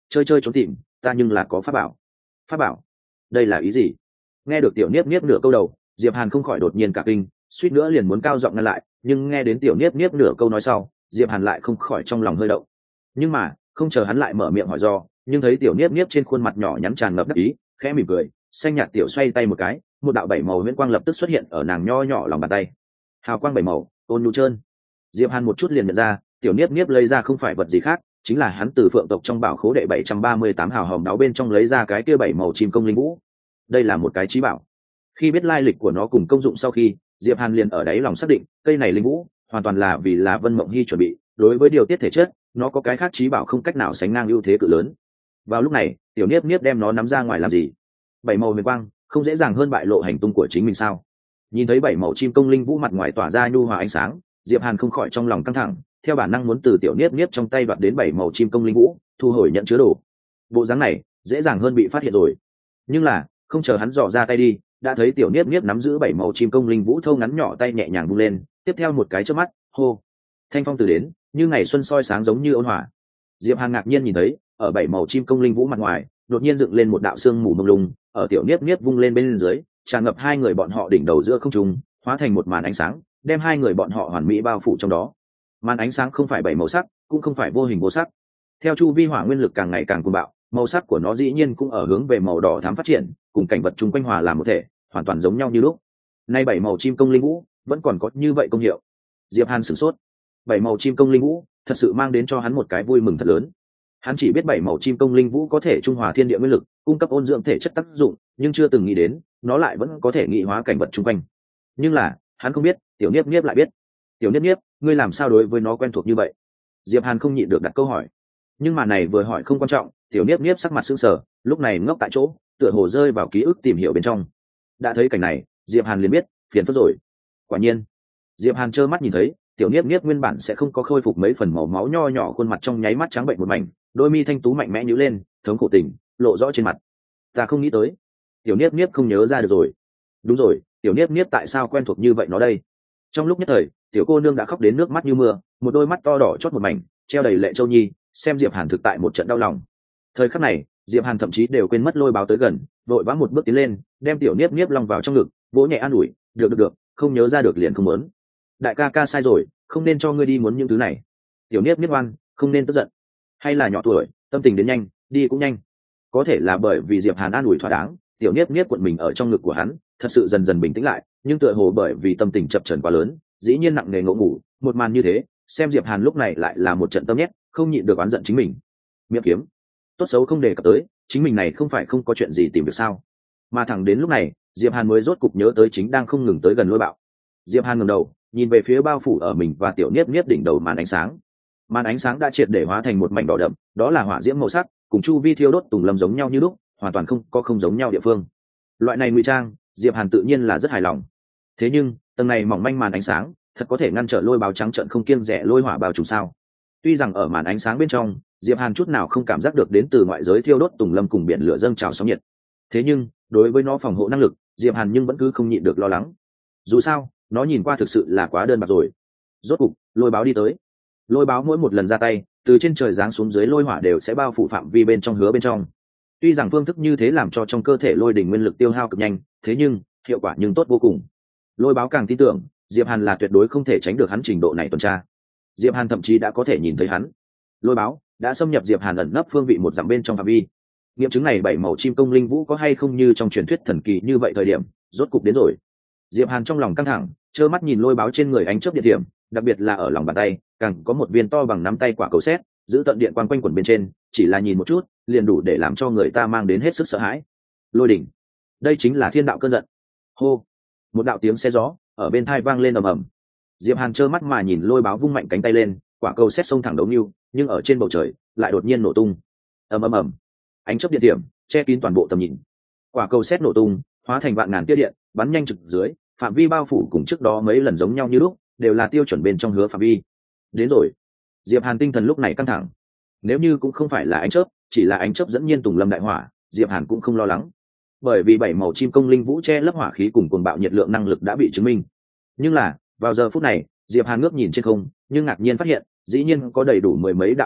chơi chơi trốn tìm, ta nhưng là có pháp bảo. Pháp bảo? Đây là ý gì? Nghe được tiểu niếp niếp nửa câu đầu, Diệp Hàn không khỏi đột nhiên cả kinh, suýt nữa liền muốn cao giọng ngăn lại, nhưng nghe đến tiểu niếp niếp nửa câu nói sau, Diệp Hàn lại không khỏi trong lòng hơi động. Nhưng mà không chờ hắn lại mở miệng hỏi do, nhưng thấy tiểu niếp niếp trên khuôn mặt nhỏ nhắn tràn ngập đắc ý, khẽ mỉm cười, xanh nhạt tiểu xoay tay một cái, một đạo bảy màu huyễn quang lập tức xuất hiện ở nàng nho nhỏ lòng bàn tay. Hào quang bảy màu, ôn nhu trơn. Diệp Hàn một chút liền nhận ra, tiểu niếp niếp lấy ra không phải vật gì khác, chính là hắn từ phượng tộc trong bảo khố đệ bảy trăm ba mươi tám hào hòm đáo bên trong lấy ra cái kia bảy màu chim công linh vũ. Đây là một cái trí bảo. Khi biết lai lịch của nó cùng công dụng sau khi, Diệp Hàn liền ở đáy lòng xác định, cây này linh vũ hoàn toàn là vì là Vân Mộng Hy chuẩn bị, đối với điều tiết thể chất, nó có cái khác trí bảo không cách nào sánh ngang ưu thế cự lớn. Vào lúc này, tiểu niếp niếp đem nó nắm ra ngoài làm gì? Bảy màu huyền quang, không dễ dàng hơn bại lộ hành tung của chính mình sao? Nhìn thấy bảy màu chim công linh vũ mặt ngoài tỏa ra nhu hòa ánh sáng, Diệp Hàn không khỏi trong lòng căng thẳng, theo bản năng muốn từ tiểu niếp niếp trong tay đoạt đến bảy màu chim công linh vũ, thu hồi nhận chứa đồ. Bộ dáng này dễ dàng hơn bị phát hiện rồi. Nhưng là không chờ hắn dò ra tay đi, đã thấy tiểu niếp niếp nắm giữ bảy màu chim công linh vũ thâu ngắn nhỏ tay nhẹ nhàng vung lên, tiếp theo một cái chớp mắt, hô, thanh phong từ đến, như ngày xuân soi sáng giống như ôn hòa. Diệp Hàn ngạc nhiên nhìn thấy, ở bảy màu chim công linh vũ mặt ngoài, đột nhiên dựng lên một đạo sương mù mông lung, ở tiểu niếp niếp vung lên bên dưới, tràn ngập hai người bọn họ đỉnh đầu giữa không trung, hóa thành một màn ánh sáng, đem hai người bọn họ hoàn mỹ bao phủ trong đó. Màn ánh sáng không phải bảy màu sắc, cũng không phải vô hình vô sắc. Theo chu vi hỏa nguyên lực càng ngày càng cuồng bạo, màu sắc của nó dĩ nhiên cũng ở hướng về màu đỏ thắm phát triển, cùng cảnh vật chung quanh hòa làm một thể, hoàn toàn giống nhau như lúc. Nay bảy màu chim công linh vũ vẫn còn có như vậy công hiệu. Diệp Hàn sửng sốt. Bảy màu chim công linh vũ thật sự mang đến cho hắn một cái vui mừng thật lớn. Hắn chỉ biết bảy màu chim công linh vũ có thể trung hòa thiên địa nguyên lực, cung cấp ôn dưỡng thể chất tác dụng, nhưng chưa từng nghĩ đến nó lại vẫn có thể nghị hóa cảnh vật chung quanh. Nhưng là hắn không biết, tiểu niếp niếp lại biết. Tiểu niếp niếp, ngươi làm sao đối với nó quen thuộc như vậy? Diệp Hàn không nhịn được đặt câu hỏi. Nhưng mà này vừa hỏi không quan trọng, tiểu niếp niếp sắc mặt sững sờ, lúc này ngốc tại chỗ, tựa hồ rơi vào ký ức tìm hiểu bên trong. Đã thấy cảnh này, Diệp Hàn liền biết phiền phức rồi. Quả nhiên, Diệp Hàn trơ mắt nhìn thấy tiểu niếp niếp nguyên bản sẽ không có khôi phục mấy phần màu máu nho nhỏ, khuôn mặt trong nháy mắt trắng bệnh một mảnh, đôi mi thanh tú mạnh mẽ nhíu lên, thống khổ tình lộ rõ trên mặt. Ta không nghĩ tới, tiểu niếp niếp không nhớ ra được rồi. Đúng rồi, tiểu niếp niếp tại sao quen thuộc như vậy nó đây? Trong lúc nhất thời, tiểu cô nương đã khóc đến nước mắt như mưa, một đôi mắt to đỏ chót một mảnh, treo đầy lệ châu nhi, xem Diệp Hàn thực tại một trận đau lòng. Thời khắc này, Diệp Hàn thậm chí đều quên mất Lôi Báo tới gần, vội vã một bước tiến lên, đem tiểu niếp niếp long vào trong ngực, vỗ nhẹ an ủi, được được được, không nhớ ra được liền không muốn. Đại ca ca sai rồi, không nên cho ngươi đi muốn những thứ này. Tiểu niếp niếp ngoan, không nên tức giận. Hay là nhỏ tuổi, tâm tình đến nhanh, đi cũng nhanh. Có thể là bởi vì Diệp Hàn an ủi thỏa đáng, tiểu niếp niếp cuộn mình ở trong ngực của hắn, thật sự dần dần bình tĩnh lại, nhưng tựa hồ bởi vì tâm tình chập chờn quá lớn, dĩ nhiên nặng nề ngộ ngủ. Một màn như thế, xem Diệp Hàn lúc này lại là một trận tâm nhét, không nhịn được oán giận chính mình. Miệng kiếm, tốt xấu không đề cập tới, chính mình này không phải không có chuyện gì tìm được sao? Mà thẳng đến lúc này, Diệp Hàn mới rốt cục nhớ tới chính đang không ngừng tới gần Lôi Bạo. Diệp Hàn ngẩng đầu, nhìn về phía bao phủ ở mình và tiểu niếp niếp đỉnh đầu màn ánh sáng. Màn ánh sáng đã triệt để hóa thành một mảnh đỏ đậm, đó là hỏa diễm màu sắc, cùng chu vi thiêu đốt tùng lâm giống nhau như lúc, hoàn toàn không có không giống nhau địa phương. Loại này ngụy trang, Diệp Hàn tự nhiên là rất hài lòng. Thế nhưng, tầng này mỏng manh màn ánh sáng, thật có thể ngăn trở Lôi Báo trắng trợn không kiêng dè lôi hỏa bao trùm sao? Tuy rằng ở màn ánh sáng bên trong, Diệp Hàn chút nào không cảm giác được đến từ ngoại giới thiêu đốt tùng lâm cùng biển lửa dâng trào sóng nhiệt. Thế nhưng, đối với nó phòng hộ năng lực, Diệp Hàn nhưng vẫn cứ không nhịn được lo lắng. Dù sao, nó nhìn qua thực sự là quá đơn bạc rồi. Rốt cục, Lôi Báo đi tới. Lôi Báo mỗi một lần ra tay, từ trên trời giáng xuống dưới lôi hỏa đều sẽ bao phủ phạm vi bên trong hứa bên trong. Tuy rằng phương thức như thế làm cho trong cơ thể lôi đỉnh nguyên lực tiêu hao cực nhanh, thế nhưng hiệu quả nhưng tốt vô cùng. Lôi Báo càng tin tưởng, Diệp Hàn là tuyệt đối không thể tránh được hắn trình độ này tuần tra. Diệp Hàn thậm chí đã có thể nhìn thấy hắn. Lôi Báo đã xâm nhập Diệp Hàn ẩn nấp phương vị một dặm bên trong phạm vi. Nghiệm chứng này bảy màu chim công linh vũ có hay không như trong truyền thuyết thần kỳ như vậy, thời điểm rốt cục đến rồi. Diệp Hàn trong lòng căng thẳng, trơ mắt nhìn Lôi Báo trên người ánh chớp điện điểm, đặc biệt là ở lòng bàn tay, càng có một viên to bằng nắm tay quả cầu sét, giữ tận điện quang quanh quẩn bên trên, chỉ là nhìn một chút, liền đủ để làm cho người ta mang đến hết sức sợ hãi. Lôi đỉnh, đây chính là thiên đạo cơn giận. Hô, một đạo tiếng xe gió ở bên tai vang lên ầm ầm. Diệp Hàn trơ mắt mà nhìn Lôi Báo vung mạnh cánh tay lên, quả cầu sét xông thẳng đấu nưu, nhưng ở trên bầu trời lại đột nhiên nổ tung. Ầm ầm ầm, ánh chớp điện điểm che kín toàn bộ tầm nhìn. Quả cầu sét nổ tung, hóa thành vạn ngàn tia điện, bắn nhanh trực dưới, phạm vi bao phủ cùng trước đó mấy lần giống nhau như lúc, đều là tiêu chuẩn bên trong hứa phạm vi. Đến rồi. Diệp Hàn tinh thần lúc này căng thẳng. Nếu như cũng không phải là ánh chớp, chỉ là ánh chớp dẫn nhiên tùng lâm đại hỏa, Diệp Hàn cũng không lo lắng. Bởi vì bảy màu chim công linh vũ che lấp hỏa khí cùng cuồng bạo nhiệt lượng năng lực đã bị chứng minh. Nhưng là, vào giờ phút này, Diệp Hàn ngước nhìn trên không, nhưng ngạc nhiên phát hiện, dĩ nhiên có đầy đủ mười mấy đạo ánh chớp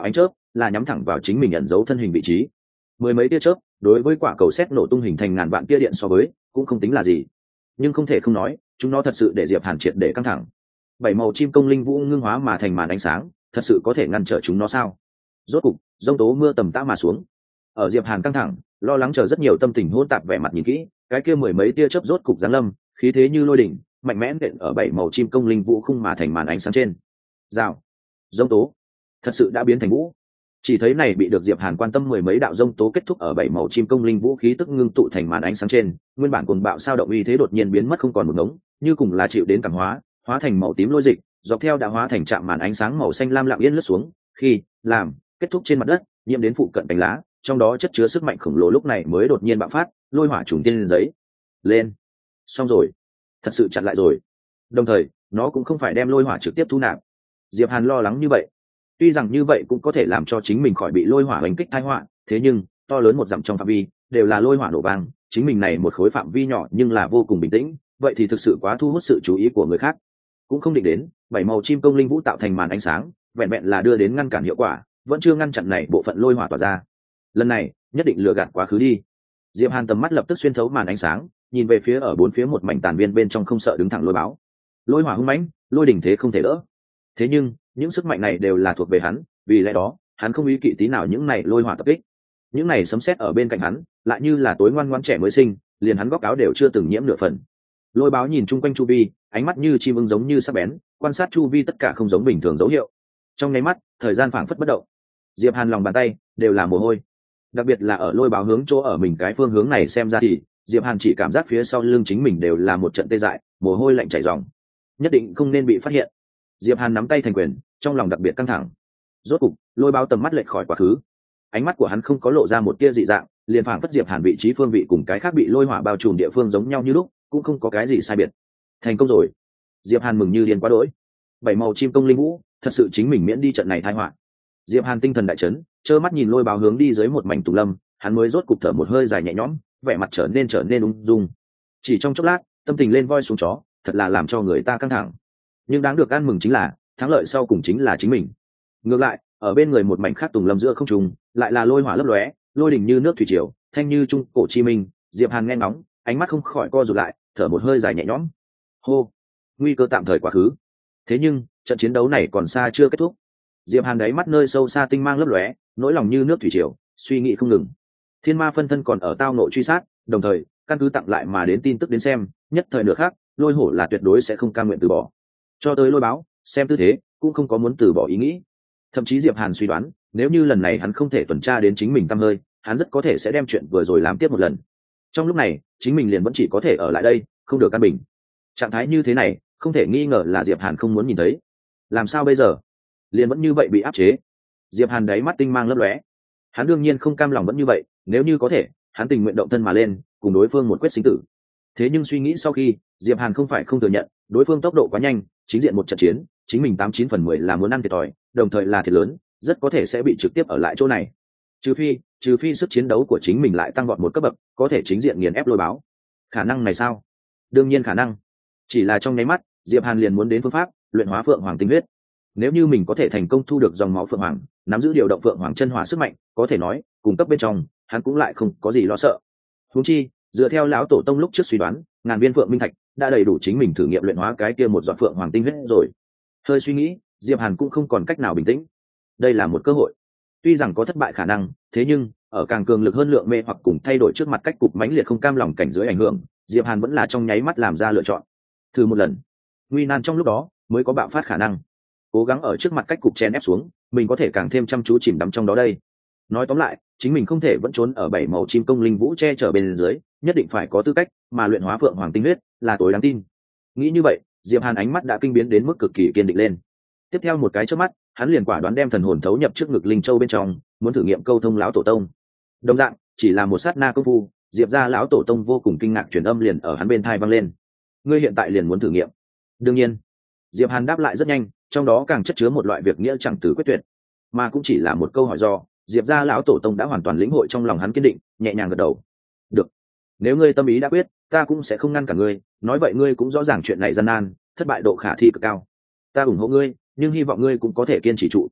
là nhắm thẳng vào chính mình ẩn giấu thân hình vị trí. Mười mấy tia chớp đối với quả cầu sét nổ tung hình thành ngàn vạn tia điện so với cũng không tính là gì, nhưng không thể không nói chúng nó thật sự để Diệp Hàn triệt để căng thẳng. Bảy màu chim công linh vũ ngưng hóa mà thành màn ánh sáng, thật sự có thể ngăn trở chúng nó sao? Rốt cục giông tố mưa tầm tã mà xuống. Ở Diệp Hàn căng thẳng lo lắng chờ rất nhiều tâm tình hỗn tạp vẻ mặt nhìn kỹ, cái kia mười mấy tia chớp rốt cục giáng lâm, khí thế như lôi đỉnh mạnh mẽ nện ở bảy màu chim công linh vũ khung mà thành màn ánh sáng trên. Rào, giông tố thật sự đã biến thành vũ. Chỉ thấy này bị được Diệp Hàn quan tâm mười mấy đạo giông tố kết thúc ở bảy màu chim công linh vũ khí tức ngưng tụ thành màn ánh sáng trên, nguyên bản cuồng bạo sao động uy thế đột nhiên biến mất không còn một ngống, như cùng là chịu đến cảm hóa, hóa thành màu tím lôi dịch, dọc theo đã hóa thành trạm màn ánh sáng màu xanh lam lặng yên lướt xuống, khi làm kết thúc trên mặt đất, nhiễm đến phụ cận cánh lá, trong đó chất chứa sức mạnh khổng lồ lúc này mới đột nhiên bạo phát, lôi hỏa trùng tiên lên giấy. Lên. Xong rồi. Thật sự chặn lại rồi. Đồng thời, nó cũng không phải đem lôi hỏa trực tiếp thu nạp. Diệp Hàn lo lắng như vậy. Tuy rằng như vậy cũng có thể làm cho chính mình khỏi bị lôi hỏa đánh kích tai họa, thế nhưng, to lớn một dặm trong phạm vi, đều là lôi hỏa nổ vang, chính mình này một khối phạm vi nhỏ nhưng là vô cùng bình tĩnh, vậy thì thực sự quá thu hút sự chú ý của người khác. Cũng không định đến, bảy màu chim công linh vũ tạo thành màn ánh sáng, vẹn vẹn là đưa đến ngăn cản hiệu quả, vẫn chưa ngăn chặn này bộ phận lôi hỏa tỏa ra. Lần này, nhất định lừa gạt quá khứ đi. Diệp Hàn tầm mắt lập tức xuyên thấu màn ánh sáng, nhìn về phía ở bốn phía một mảnh tàn viên bên trong không sợ đứng thẳng lôi báo. Lôi hỏa hung mãnh, lôi đỉnh thế không thể đỡ. Thế nhưng, những sức mạnh này đều là thuộc về hắn, vì lẽ đó, hắn không ý kỵ tí nào những này lôi hỏa tập kích. Những này sấm sét ở bên cạnh hắn, lại như là tối ngoan ngoãn trẻ mới sinh, liền hắn góc áo đều chưa từng nhiễm nửa phần. Lôi báo nhìn chung quanh chu vi, ánh mắt như chim ưng giống như sắc bén, quan sát chu vi tất cả không giống bình thường dấu hiệu. Trong nháy mắt, thời gian phảng phất bất động. Diệp Hàn lòng bàn tay đều là mồ hôi. Đặc biệt là ở lôi báo hướng chỗ ở mình cái phương hướng này xem ra thì Diệp Hàn chỉ cảm giác phía sau lưng chính mình đều là một trận tê dại, mồ hôi lạnh chảy ròng. Nhất định không nên bị phát hiện. Diệp Hàn nắm tay thành quyền, trong lòng đặc biệt căng thẳng. Rốt cục, lôi báo tầm mắt lệch khỏi quá khứ. Ánh mắt của hắn không có lộ ra một tia dị dạng, liền phảng phất Diệp Hàn vị trí phương vị cùng cái khác bị lôi hỏa bao trùm địa phương giống nhau như lúc, cũng không có cái gì sai biệt. Thành công rồi. Diệp Hàn mừng như điên quá đỗi. Bảy màu chim công linh vũ, thật sự chính mình miễn đi trận này tai họa. Diệp Hàn tinh thần đại chấn, trơ mắt nhìn lôi báo hướng đi dưới một mảnh tùng lâm, hắn mới rốt cục thở một hơi dài nhẹ nhõm, vẻ mặt trở nên trở nên ung dung. Chỉ trong chốc lát, tâm tình lên voi xuống chó, thật là làm cho người ta căng thẳng. Nhưng đáng được ăn mừng chính là, thắng lợi sau cùng chính là chính mình. Ngược lại, ở bên người một mảnh khác tùng lâm giữa không trung, lại là lôi hỏa lấp lóe, lôi đỉnh như nước thủy triều, thanh như trung cổ chi minh. Diệp Hàn nghe ngóng, ánh mắt không khỏi co rụt lại, thở một hơi dài nhẹ nhõm. Hô, nguy cơ tạm thời quá khứ. Thế nhưng, trận chiến đấu này còn xa chưa kết thúc. Diệp Hàn đáy mắt nơi sâu xa tinh mang lấp lóe, nỗi lòng như nước thủy triều, suy nghĩ không ngừng. Thiên ma phân thân còn ở tao nội truy sát, đồng thời, căn cứ tặng lại mà đến tin tức đến xem, nhất thời nửa khác, lôi hổ là tuyệt đối sẽ không cam nguyện từ bỏ. Cho tới lôi báo, xem tư thế, cũng không có muốn từ bỏ ý nghĩ. Thậm chí Diệp Hàn suy đoán, nếu như lần này hắn không thể tuần tra đến chính mình tăm hơi, hắn rất có thể sẽ đem chuyện vừa rồi làm tiếp một lần. Trong lúc này, chính mình liền vẫn chỉ có thể ở lại đây, không được căn bình. Trạng thái như thế này, không thể nghi ngờ là Diệp Hàn không muốn nhìn thấy. Làm sao bây giờ? Liền vẫn như vậy bị áp chế. Diệp Hàn đáy mắt tinh mang lấp lóe. Hắn đương nhiên không cam lòng vẫn như vậy, nếu như có thể, hắn tình nguyện động thân mà lên, cùng đối phương một quyết sinh tử. Thế nhưng suy nghĩ sau khi, Diệp Hàn không phải không thừa nhận, đối phương tốc độ quá nhanh, chính diện một trận chiến, chính mình tám chín phần mười là muốn ăn thiệt thòi, đồng thời là thiệt lớn, rất có thể sẽ bị trực tiếp ở lại chỗ này. Trừ phi, trừ phi sức chiến đấu của chính mình lại tăng vọt một cấp bậc, có thể chính diện nghiền ép lôi báo. Khả năng này sao? Đương nhiên khả năng. Chỉ là trong nháy mắt, Diệp Hàn liền muốn đến phương pháp luyện hóa phượng hoàng tinh huyết. Nếu như mình có thể thành công thu được dòng máu phượng hoàng, nắm giữ điều động phượng hoàng chân hỏa sức mạnh, có thể nói, cùng cấp bên trong, hắn cũng lại không có gì lo sợ. Huống chi, dựa theo lão tổ tông lúc trước suy đoán, ngàn viên phượng minh thạch đã đầy đủ chính mình thử nghiệm luyện hóa cái kia một giọt phượng hoàng tinh huyết rồi. Hơi suy nghĩ, Diệp Hàn cũng không còn cách nào bình tĩnh. Đây là một cơ hội. Tuy rằng có thất bại khả năng, thế nhưng ở càng cường lực hơn lượng mê hoặc cùng thay đổi trước mặt cách cục mãnh liệt không cam lòng cảnh dưới ảnh hưởng, Diệp Hàn vẫn là trong nháy mắt làm ra lựa chọn. Thử một lần, nguy nan trong lúc đó mới có bạo phát khả năng. Cố gắng ở trước mặt cách cục chen ép xuống, mình có thể càng thêm chăm chú chìm đắm trong đó đây. Nói tóm lại, chính mình không thể vẫn trốn ở bảy màu chim công linh vũ che chở bên dưới, nhất định phải có tư cách mà luyện hóa phượng hoàng tinh huyết là tối đáng tin. Nghĩ như vậy, Diệp Hàn ánh mắt đã kinh biến đến mức cực kỳ kiên định lên. Tiếp theo một cái chớp mắt, hắn liền quả đoán đem thần hồn thấu nhập trước ngực linh châu bên trong, muốn thử nghiệm câu thông lão tổ tông. Đồng dạng, chỉ là một sát na công phu, Diệp gia lão tổ tông vô cùng kinh ngạc truyền âm liền ở hắn bên tai vang lên. Ngươi hiện tại liền muốn thử nghiệm? Đương nhiên. Diệp Hàn đáp lại rất nhanh, trong đó càng chất chứa một loại việc nghĩa chẳng từ quyết tuyệt, mà cũng chỉ là một câu hỏi do, Diệp gia lão tổ tông đã hoàn toàn lĩnh hội trong lòng hắn kiên định, nhẹ nhàng gật đầu. Được, nếu ngươi tâm ý đã quyết, ta cũng sẽ không ngăn cả ngươi. Nói vậy ngươi cũng rõ ràng chuyện này gian nan, thất bại độ khả thi cực cao. Ta ủng hộ ngươi, nhưng hy vọng ngươi cũng có thể kiên trì trụ.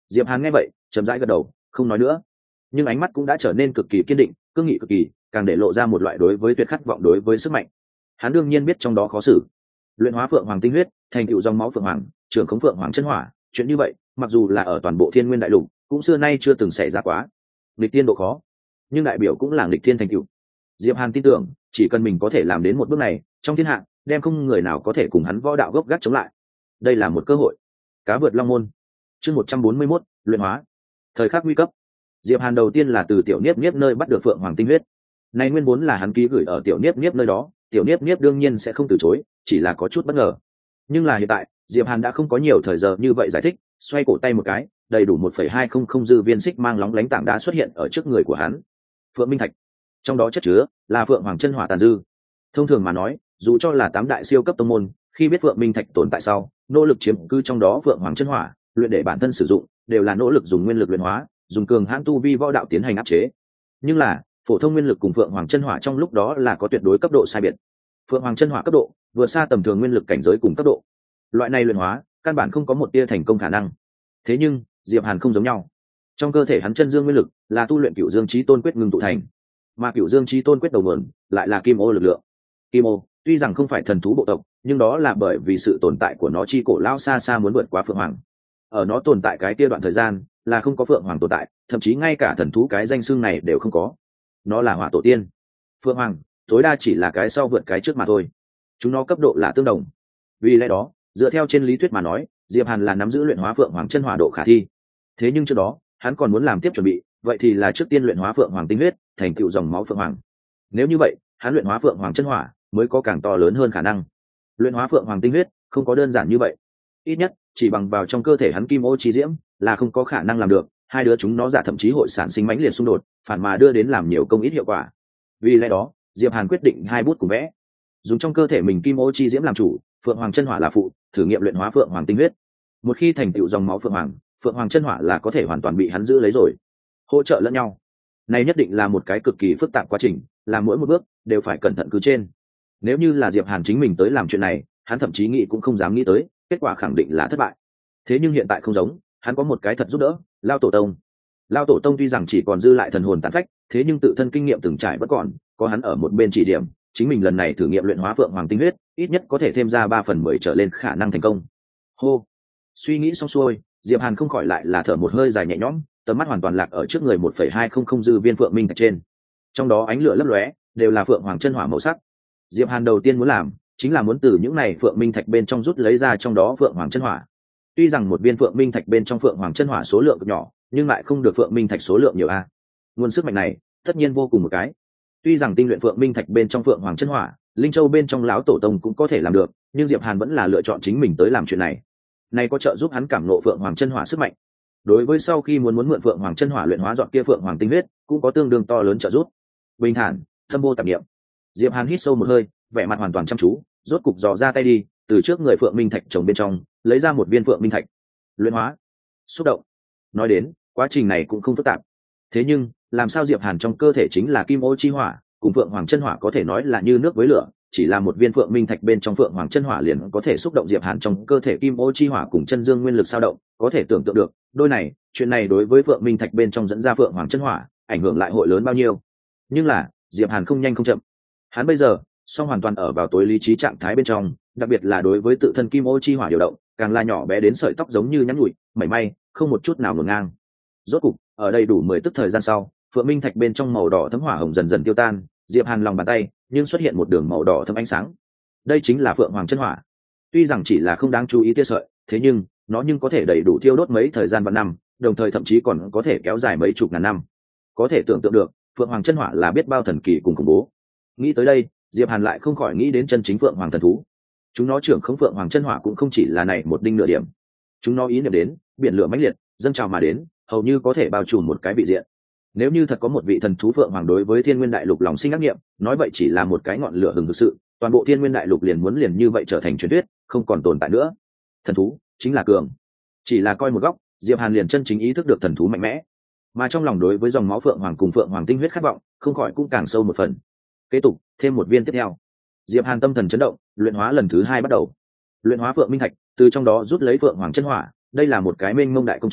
Diệp Hàn nghe vậy chậm rãi gật đầu, không nói nữa, nhưng ánh mắt cũng đã trở nên cực kỳ kiên định, cương nghị cực kỳ, càng để lộ ra một loại đối với tuyệt khát vọng đối với sức mạnh. Hắn đương nhiên biết trong đó khó xử. Luyện hóa phượng hoàng tinh huyết, thành tựu dòng máu phượng hoàng, trưởng khống phượng hoàng chân hỏa, chuyện như vậy, mặc dù là ở toàn bộ Thiên Nguyên đại lục, cũng xưa nay chưa từng xảy ra quá. Nghịch tiên độ khó, nhưng đại biểu cũng là nghịch thiên thành tựu. Diệp Hàn tin tưởng, chỉ cần mình có thể làm đến một bước này, trong thiên hạ, đem không người nào có thể cùng hắn võ đạo gốc gác chống lại. Đây là một cơ hội. Cá vượt long môn. Chương một trăm bốn mươi mốt, luyện hóa. Thời khắc nguy cấp. Diệp Hàn đầu tiên là từ tiểu niếp niếp nơi bắt được phượng hoàng tinh huyết. Này nguyên vốn là hắn ký gửi ở tiểu niếp niếp nơi đó, tiểu niếp niếp đương nhiên sẽ không từ chối, chỉ là có chút bất ngờ. Nhưng là hiện tại, Diệp Hàn đã không có nhiều thời giờ như vậy giải thích, xoay cổ tay một cái, đầy đủ một phẩy hai không không dư viên xích mang lóng lánh tảng đá xuất hiện ở trước người của hắn. Phượng minh thạch, trong đó chất chứa là phượng hoàng chân hỏa tàn dư. Thông thường mà nói, dù cho là tám đại siêu cấp tông môn, khi biết phượng minh thạch tồn tại sau, nỗ lực chiếm cư trong đó phượng hoàng chân hỏa, luyện để bản thân sử dụng, đều là nỗ lực dùng nguyên lực luyện hóa, dùng cường hãn tu vi võ đạo tiến hành áp chế. Nhưng là, phổ thông nguyên lực cùng phượng hoàng chân hỏa trong lúc đó là có tuyệt đối cấp độ sai biệt. Phượng hoàng chân hỏa cấp độ vừa xa tầm thường nguyên lực cảnh giới cùng cấp độ. Loại này luyện hóa, căn bản không có một tia thành công khả năng. Thế nhưng, Diệp Hàn không giống nhau. Trong cơ thể hắn chân dương nguyên lực là tu luyện Cửu Dương Chí Tôn quyết ngưng tụ thành, mà Cửu Dương Chí Tôn quyết đầu nguồn lại là kim ô lực lượng. Kim ô, tuy rằng không phải thần thú bộ tộc, nhưng đó là bởi vì sự tồn tại của nó chi cổ lao xa xa muốn vượt qua phượng hoàng. Ở nó tồn tại cái kia đoạn thời gian, là không có phượng hoàng tồn tại, thậm chí ngay cả thần thú cái danh xưng này đều không có. Nó là hỏa tổ tiên. Phượng hoàng tối đa chỉ là cái sau vượt cái trước mà thôi. Chúng nó cấp độ là tương đồng. Vì lẽ đó, dựa theo trên lý thuyết mà nói, Diệp Hàn là nắm giữ luyện hóa phượng hoàng chân hỏa độ khả thi. Thế nhưng trước đó, hắn còn muốn làm tiếp chuẩn bị, vậy thì là trước tiên luyện hóa phượng hoàng tinh huyết, thành tựu dòng máu phượng hoàng. Nếu như vậy, hắn luyện hóa phượng hoàng chân hỏa mới có càng to lớn hơn khả năng. Luyện hóa phượng hoàng tinh huyết không có đơn giản như vậy. Ít nhất, chỉ bằng vào trong cơ thể hắn kim ô chi diễm là không có khả năng làm được, hai đứa chúng nó giả thậm chí hội sản sinh mãnh liệt xung đột, phản mà đưa đến làm nhiều công ít hiệu quả. Vì lẽ đó, Diệp Hàn quyết định hai bút cùng vẽ, dùng trong cơ thể mình kim ô chi diễm làm chủ, phượng hoàng chân hỏa là phụ, thử nghiệm luyện hóa phượng hoàng tinh huyết. Một khi thành tựu dòng máu phượng hoàng, phượng hoàng chân hỏa là có thể hoàn toàn bị hắn giữ lấy rồi, hỗ trợ lẫn nhau. Này nhất định là một cái cực kỳ phức tạp quá trình, làm mỗi một bước đều phải cẩn thận cứ trên. Nếu như là Diệp Hàn chính mình tới làm chuyện này, hắn thậm chí nghĩ cũng không dám nghĩ tới, kết quả khẳng định là thất bại. Thế nhưng hiện tại không giống, hắn có một cái thật giúp đỡ, Lao Tổ Tông. Lao Tổ Tông tuy rằng chỉ còn dư lại thần hồn tàn phách, thế nhưng tự thân kinh nghiệm từng trải vẫn còn, có hắn ở một bên chỉ điểm, chính mình lần này thử nghiệm luyện hóa phượng hoàng tinh huyết, ít nhất có thể thêm ra ba phần mười trở lên khả năng thành công. Hô, suy nghĩ xong xuôi, Diệp Hàn không khỏi lại là thở một hơi dài nhẹ nhõm, tầm mắt hoàn toàn lạc ở trước người một phẩy hai không không dư viên phượng minh thạch trên. Trong đó ánh lửa lấp lóe, đều là phượng hoàng chân hỏa màu sắc. Diệp Hàn đầu tiên muốn làm, chính là muốn từ những này phượng minh thạch bên trong rút lấy ra trong đó phượng hoàng chân hỏa. Tuy rằng một viên phượng minh thạch bên trong phượng hoàng chân hỏa số lượng cực nhỏ, nhưng lại không được phượng minh thạch số lượng nhiều a. Nguồn sức mạnh này, tất nhiên vô cùng một cái. Tuy rằng tinh luyện phượng minh thạch bên trong phượng hoàng chân hỏa, linh châu bên trong lão tổ tông cũng có thể làm được, nhưng Diệp Hàn vẫn là lựa chọn chính mình tới làm chuyện này. Này có trợ giúp hắn cảm ngộ phượng hoàng chân hỏa sức mạnh. Đối với sau khi muốn muốn mượn phượng hoàng chân hỏa luyện hóa dọn kia phượng hoàng tinh huyết, cũng có tương đương to lớn trợ giúp. Bình thản, thâm vô tạp niệm. Diệp Hàn hít sâu một hơi, vẻ mặt hoàn toàn chăm chú, rốt cục dò ra tay đi, từ trước người phượng minh thạch trồng bên trong, lấy ra một viên phượng minh thạch. Luyện hóa, xúc động. Nói đến, quá trình này cũng không phức tạp. Thế nhưng, làm sao Diệp Hàn trong cơ thể chính là kim ô chi hỏa, cùng phượng hoàng chân hỏa có thể nói là như nước với lửa, chỉ là một viên phượng minh thạch bên trong phượng hoàng chân hỏa liền có thể xúc động Diệp Hàn trong cơ thể kim ô chi hỏa cùng chân dương nguyên lực sao động, có thể tưởng tượng được, đôi này, chuyện này đối với phượng minh thạch bên trong dẫn ra phượng hoàng chân hỏa, ảnh hưởng lại hội lớn bao nhiêu. Nhưng là, Diệp Hàn không nhanh không chậm. Hắn bây giờ, song hoàn toàn ở vào tối lý trí trạng thái bên trong, đặc biệt là đối với tự thân kim ô chi hỏa điều động, càng là nhỏ bé đến sợi tóc giống như nhắn nhủi, mảy may, không một chút nào ngổn ngang. Rốt cục, ở đây đủ mười tức thời gian sau, phượng minh thạch bên trong màu đỏ thấm hỏa hồng dần dần tiêu tan, Diệp Hàn lòng bàn tay, nhưng xuất hiện một đường màu đỏ thấm ánh sáng. Đây chính là phượng hoàng chân hỏa. Tuy rằng chỉ là không đáng chú ý tia sợi, thế nhưng nó nhưng có thể đầy đủ thiêu đốt mấy thời gian vạn năm, đồng thời thậm chí còn có thể kéo dài mấy chục ngàn năm. Có thể tưởng tượng được, phượng hoàng chân hỏa là biết bao thần kỳ cùng khủng bố. Nghĩ tới đây, Diệp Hàn lại không khỏi nghĩ đến chân chính phượng hoàng thần thú. Chúng nó trưởng khống phượng hoàng chân hỏa cũng không chỉ là này một đinh nửa điểm. Chúng nó ý niệm đến, biển lửa mãnh liệt, dâng trào mà đến, hầu như có thể bao trùm một cái vị diện. Nếu như thật có một vị thần thú phượng hoàng đối với Thiên Nguyên Đại Lục lòng sinh ác niệm, nói vậy chỉ là một cái ngọn lửa hừng hực sự, toàn bộ Thiên Nguyên Đại Lục liền muốn liền như vậy trở thành truyền thuyết, không còn tồn tại nữa. Thần thú chính là cường. Chỉ là coi một góc, Diệp Hàn liền chân chính ý thức được thần thú mạnh mẽ, mà trong lòng đối với dòng máu phượng hoàng cùng phượng hoàng tinh huyết khát vọng, không khỏi cũng càng sâu một phần. Kế tục, thêm một viên tiếp theo. Diệp Hàn tâm thần chấn động, luyện hóa lần thứ hai bắt đầu. Luyện hóa phượng minh thạch, từ trong đó rút lấy phượng hoàng chân hỏa, đây là một cái mênh mông đại công trình,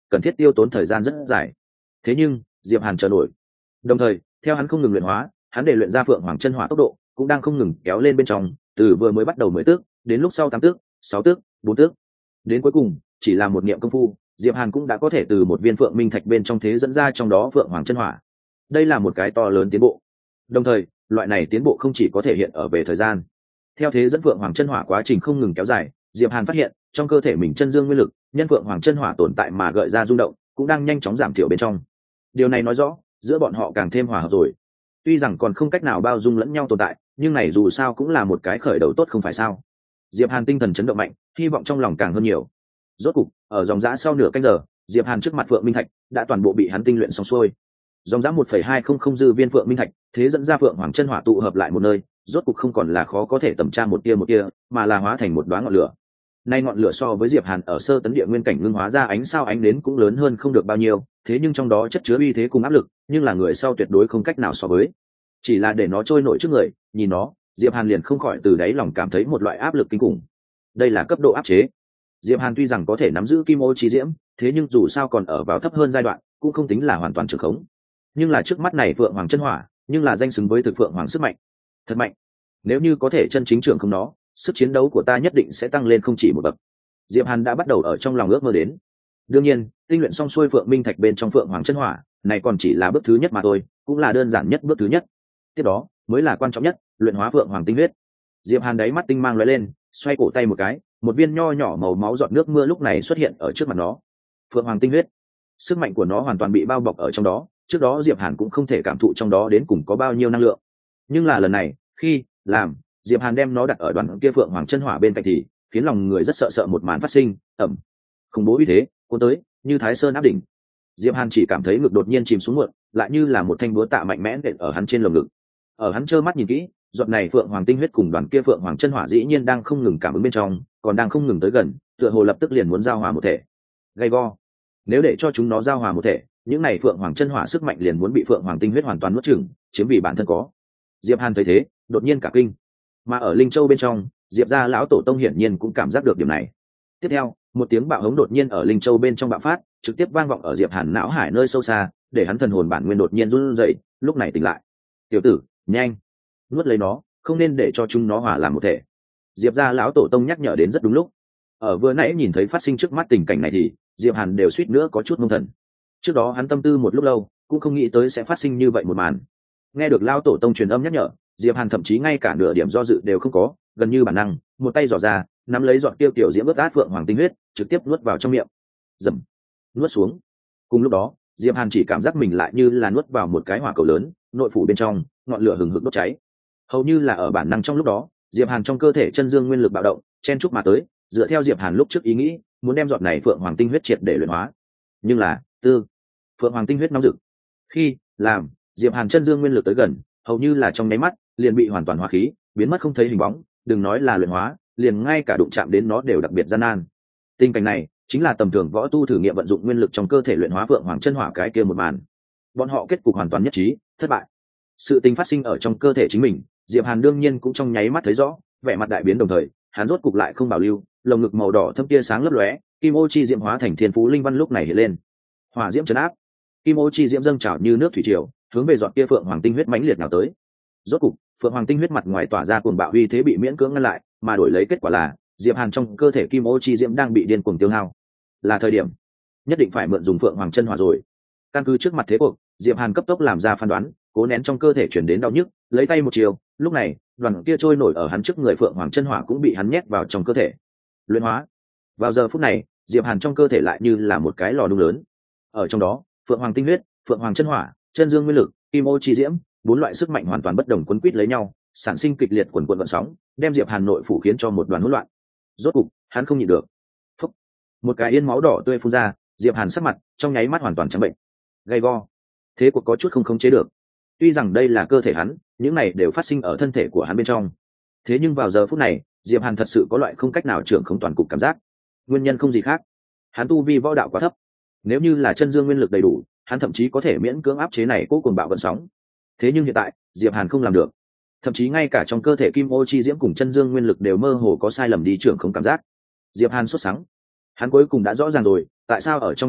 cần thiết tiêu tốn thời gian rất dài. Thế nhưng Diệp Hàn chờ nổi. Đồng thời theo hắn không ngừng luyện hóa, hắn để luyện ra phượng hoàng chân hỏa tốc độ cũng đang không ngừng kéo lên bên trong, từ vừa mới bắt đầu mười tước đến lúc sau tám tước, sáu tước, bốn tước, đến cuối cùng chỉ là một niệm công phu, Diệp Hàn cũng đã có thể từ một viên phượng minh thạch bên trong thế dẫn ra trong đó phượng hoàng chân hỏa. Đây là một cái to lớn tiến bộ. Đồng thời loại này tiến bộ không chỉ có thể hiện ở về thời gian. Theo thế dẫn phượng hoàng chân hỏa quá trình không ngừng kéo dài, Diệp Hàn phát hiện trong cơ thể mình chân dương nguyên lực nhân phượng hoàng chân hỏa tồn tại mà gợi ra rung động cũng đang nhanh chóng giảm thiểu bên trong. Điều này nói rõ giữa bọn họ càng thêm hòa hợp rồi. Tuy rằng còn không cách nào bao dung lẫn nhau tồn tại, nhưng này dù sao cũng là một cái khởi đầu tốt không phải sao? Diệp Hàn tinh thần chấn động mạnh, hy vọng trong lòng càng hơn nhiều. Rốt cục ở dòng dã sau nửa canh giờ, Diệp Hàn trước mặt phượng minh thạch đã toàn bộ bị hắn tinh luyện xong xuôi. Dòng dã một phẩy hai không không dư viên phượng minh thạch thế dẫn ra phượng hoàng chân hỏa tụ hợp lại một nơi, rốt cục không còn là khó có thể tầm tra một tia một tia, mà là hóa thành một đóa ngọn lửa. Nay ngọn lửa so với Diệp Hàn ở sơ tấn địa nguyên cảnh ngưng hóa ra ánh sao ánh đến cũng lớn hơn không được bao nhiêu, thế nhưng trong đó chất chứa uy thế cùng áp lực, nhưng là người sau tuyệt đối không cách nào so với. Chỉ là để nó trôi nổi trước người, nhìn nó, Diệp Hàn liền không khỏi từ đáy lòng cảm thấy một loại áp lực kinh khủng. Đây là cấp độ áp chế. Diệp Hàn tuy rằng có thể nắm giữ kim ô chi diễm, thế nhưng dù sao còn ở vào thấp hơn giai đoạn, cũng không tính là hoàn toàn trường khống. Nhưng là trước mắt này phượng hoàng chân hỏa, nhưng là danh xứng với thực phượng hoàng sức mạnh. Thật mạnh. Nếu như có thể chân chính trưởng không nó, sức chiến đấu của ta nhất định sẽ tăng lên không chỉ một bậc. Diệp Hàn đã bắt đầu ở trong lòng ước mơ đến. Đương nhiên, tinh luyện xong xuôi phượng minh thạch bên trong phượng hoàng chân hỏa, này còn chỉ là bước thứ nhất mà thôi, cũng là đơn giản nhất bước thứ nhất. Tiếp đó mới là quan trọng nhất, luyện hóa phượng hoàng tinh huyết. Diệp Hàn đáy mắt tinh mang lóe lên, xoay cổ tay một cái, một viên nho nhỏ màu máu giọt nước mưa lúc này xuất hiện ở trước mặt nó. Phượng hoàng tinh huyết, sức mạnh của nó hoàn toàn bị bao bọc ở trong đó. Trước đó Diệp Hàn cũng không thể cảm thụ trong đó đến cùng có bao nhiêu năng lượng, nhưng là lần này, khi làm Diệp Hàn đem nó đặt ở đoàn kia phượng hoàng chân hỏa bên cạnh thì khiến lòng người rất sợ sợ một màn phát sinh, ẩm, khủng bố uy thế cuốn tới như Thái Sơn áp đỉnh. Diệp Hàn chỉ cảm thấy ngực đột nhiên chìm xuống muộn, lại như là một thanh búa tạ mạnh mẽ đệm ở hắn trên lồng ngực. Ở hắn trơ mắt nhìn kỹ, giọt này phượng hoàng tinh huyết cùng đoàn kia phượng hoàng chân hỏa dĩ nhiên đang không ngừng cảm ứng bên trong, còn đang không ngừng tới gần, tựa hồ lập tức liền muốn giao hòa một thể. Gay go. Nếu để cho chúng nó giao hòa một thể, những này phượng hoàng chân hỏa sức mạnh liền muốn bị phượng hoàng tinh huyết hoàn toàn nuốt chửng, chiếm vì bản thân có. Diệp Hàn thấy thế, đột nhiên cả kinh. Mà ở Linh Châu bên trong, Diệp gia lão tổ tông hiển nhiên cũng cảm giác được điểm này. Tiếp theo, một tiếng bạo hống đột nhiên ở Linh Châu bên trong bạo phát, trực tiếp vang vọng ở Diệp Hàn não hải nơi sâu xa, để hắn thần hồn bản nguyên đột nhiên run rẩy, lúc này tỉnh lại. "Tiểu tử, nhanh, nuốt lấy nó, không nên để cho chúng nó hòa làm một thể." Diệp gia lão tổ tông nhắc nhở đến rất đúng lúc. Ở vừa nãy nhìn thấy phát sinh trước mắt tình cảnh này thì Diệp Hàn đều suýt nữa có chút mông thần. Trước đó hắn tâm tư một lúc lâu, cũng không nghĩ tới sẽ phát sinh như vậy một màn. Nghe được lão tổ tông truyền âm nhắc nhở, Diệp Hàn thậm chí ngay cả nửa điểm do dự đều không có, gần như bản năng, một tay giỏ ra, nắm lấy giọt tiêu tiểu diễm ướt át phượng hoàng tinh huyết, trực tiếp nuốt vào trong miệng. Dầm, nuốt xuống. Cùng lúc đó, Diệp Hàn chỉ cảm giác mình lại như là nuốt vào một cái hỏa cầu lớn, nội phủ bên trong, ngọn lửa hừng hực đốt cháy. Hầu như là ở bản năng trong lúc đó, Diệp Hàn trong cơ thể chân dương nguyên lực bạo động, chen chúc mà tới, dựa theo Diệp Hàn lúc trước ý nghĩ, muốn đem giọt này phượng hoàng tinh huyết triệt để luyện hóa. Nhưng là, tư, phượng hoàng tinh huyết nóng rực. Khi làm, Diệp Hàn chân dương nguyên lực tới gần, hầu như là trong nháy mắt, liền bị hoàn toàn hóa khí, biến mất không thấy hình bóng, đừng nói là luyện hóa, liền ngay cả đụng chạm đến nó đều đặc biệt gian nan. Tình cảnh này chính là tầm thường võ tu thử nghiệm vận dụng nguyên lực trong cơ thể luyện hóa phượng hoàng chân hỏa cái kia một màn. Bọn họ kết cục hoàn toàn nhất trí, thất bại. Sự tình phát sinh ở trong cơ thể chính mình, Diệp Hàn đương nhiên cũng trong nháy mắt thấy rõ, vẻ mặt đại biến đồng thời, hắn rốt cục lại không bảo lưu, lồng ngực màu đỏ thâm tia sáng lấp lóe, kim ô chi diễm hóa thành thiên phú linh văn lúc này hiện lên. Hỏa diễm trấn áp, kim ô chi diễm dâng trào như nước thủy triều, hướng về giọt kia phượng hoàng tinh huyết mãnh liệt nào tới. Rốt cục, phượng hoàng tinh huyết mặt ngoài tỏa ra cuồng bạo uy thế bị miễn cưỡng ngăn lại, mà đổi lấy kết quả là Diệp Hàn trong cơ thể kim ô chi diễm đang bị điên cuồng tiêu hao. Là thời điểm nhất định phải mượn dùng phượng hoàng chân hỏa rồi. Căn cứ trước mặt thế cuộc, Diệp Hàn cấp tốc làm ra phán đoán, cố nén trong cơ thể chuyển đến đau nhức, lấy tay một chiều, lúc này đoàn kia trôi nổi ở hắn trước người phượng hoàng chân hỏa cũng bị hắn nhét vào trong cơ thể luyện hóa. Vào giờ phút này, Diệp Hàn trong cơ thể lại như là một cái lò đun lớn, ở trong đó phượng hoàng tinh huyết, phượng hoàng chân hỏa, chân dương nguyên lực, kim ô chi diễm, bốn loại sức mạnh hoàn toàn bất đồng quấn quýt lấy nhau, sản sinh kịch liệt quần quần gợn sóng, đem Diệp Hàn nội phủ khiến cho một đoàn hỗn loạn. Rốt cục, hắn không nhịn được. Phốc. Một cái yên máu đỏ tươi phun ra, Diệp Hàn sắc mặt trong nháy mắt hoàn toàn trắng bệnh. Gay go. Thế cuộc có chút không khống chế được. Tuy rằng đây là cơ thể hắn, những này đều phát sinh ở thân thể của hắn bên trong. Thế nhưng vào giờ phút này, Diệp Hàn thật sự có loại không cách nào trưởng khống toàn cục cảm giác. Nguyên nhân không gì khác, hắn tu vi võ đạo quá thấp. Nếu như là chân dương nguyên lực đầy đủ, hắn thậm chí có thể miễn cưỡng áp chế này cố cuồng bạo gợn sóng. Thế nhưng hiện tại, Diệp Hàn không làm được. Thậm chí ngay cả trong cơ thể kim ô chi diễm cùng chân dương nguyên lực đều mơ hồ có sai lầm đi trưởng không cảm giác. Diệp Hàn sốt sắng. Hắn cuối cùng đã rõ ràng rồi, tại sao ở trong thiên hạ,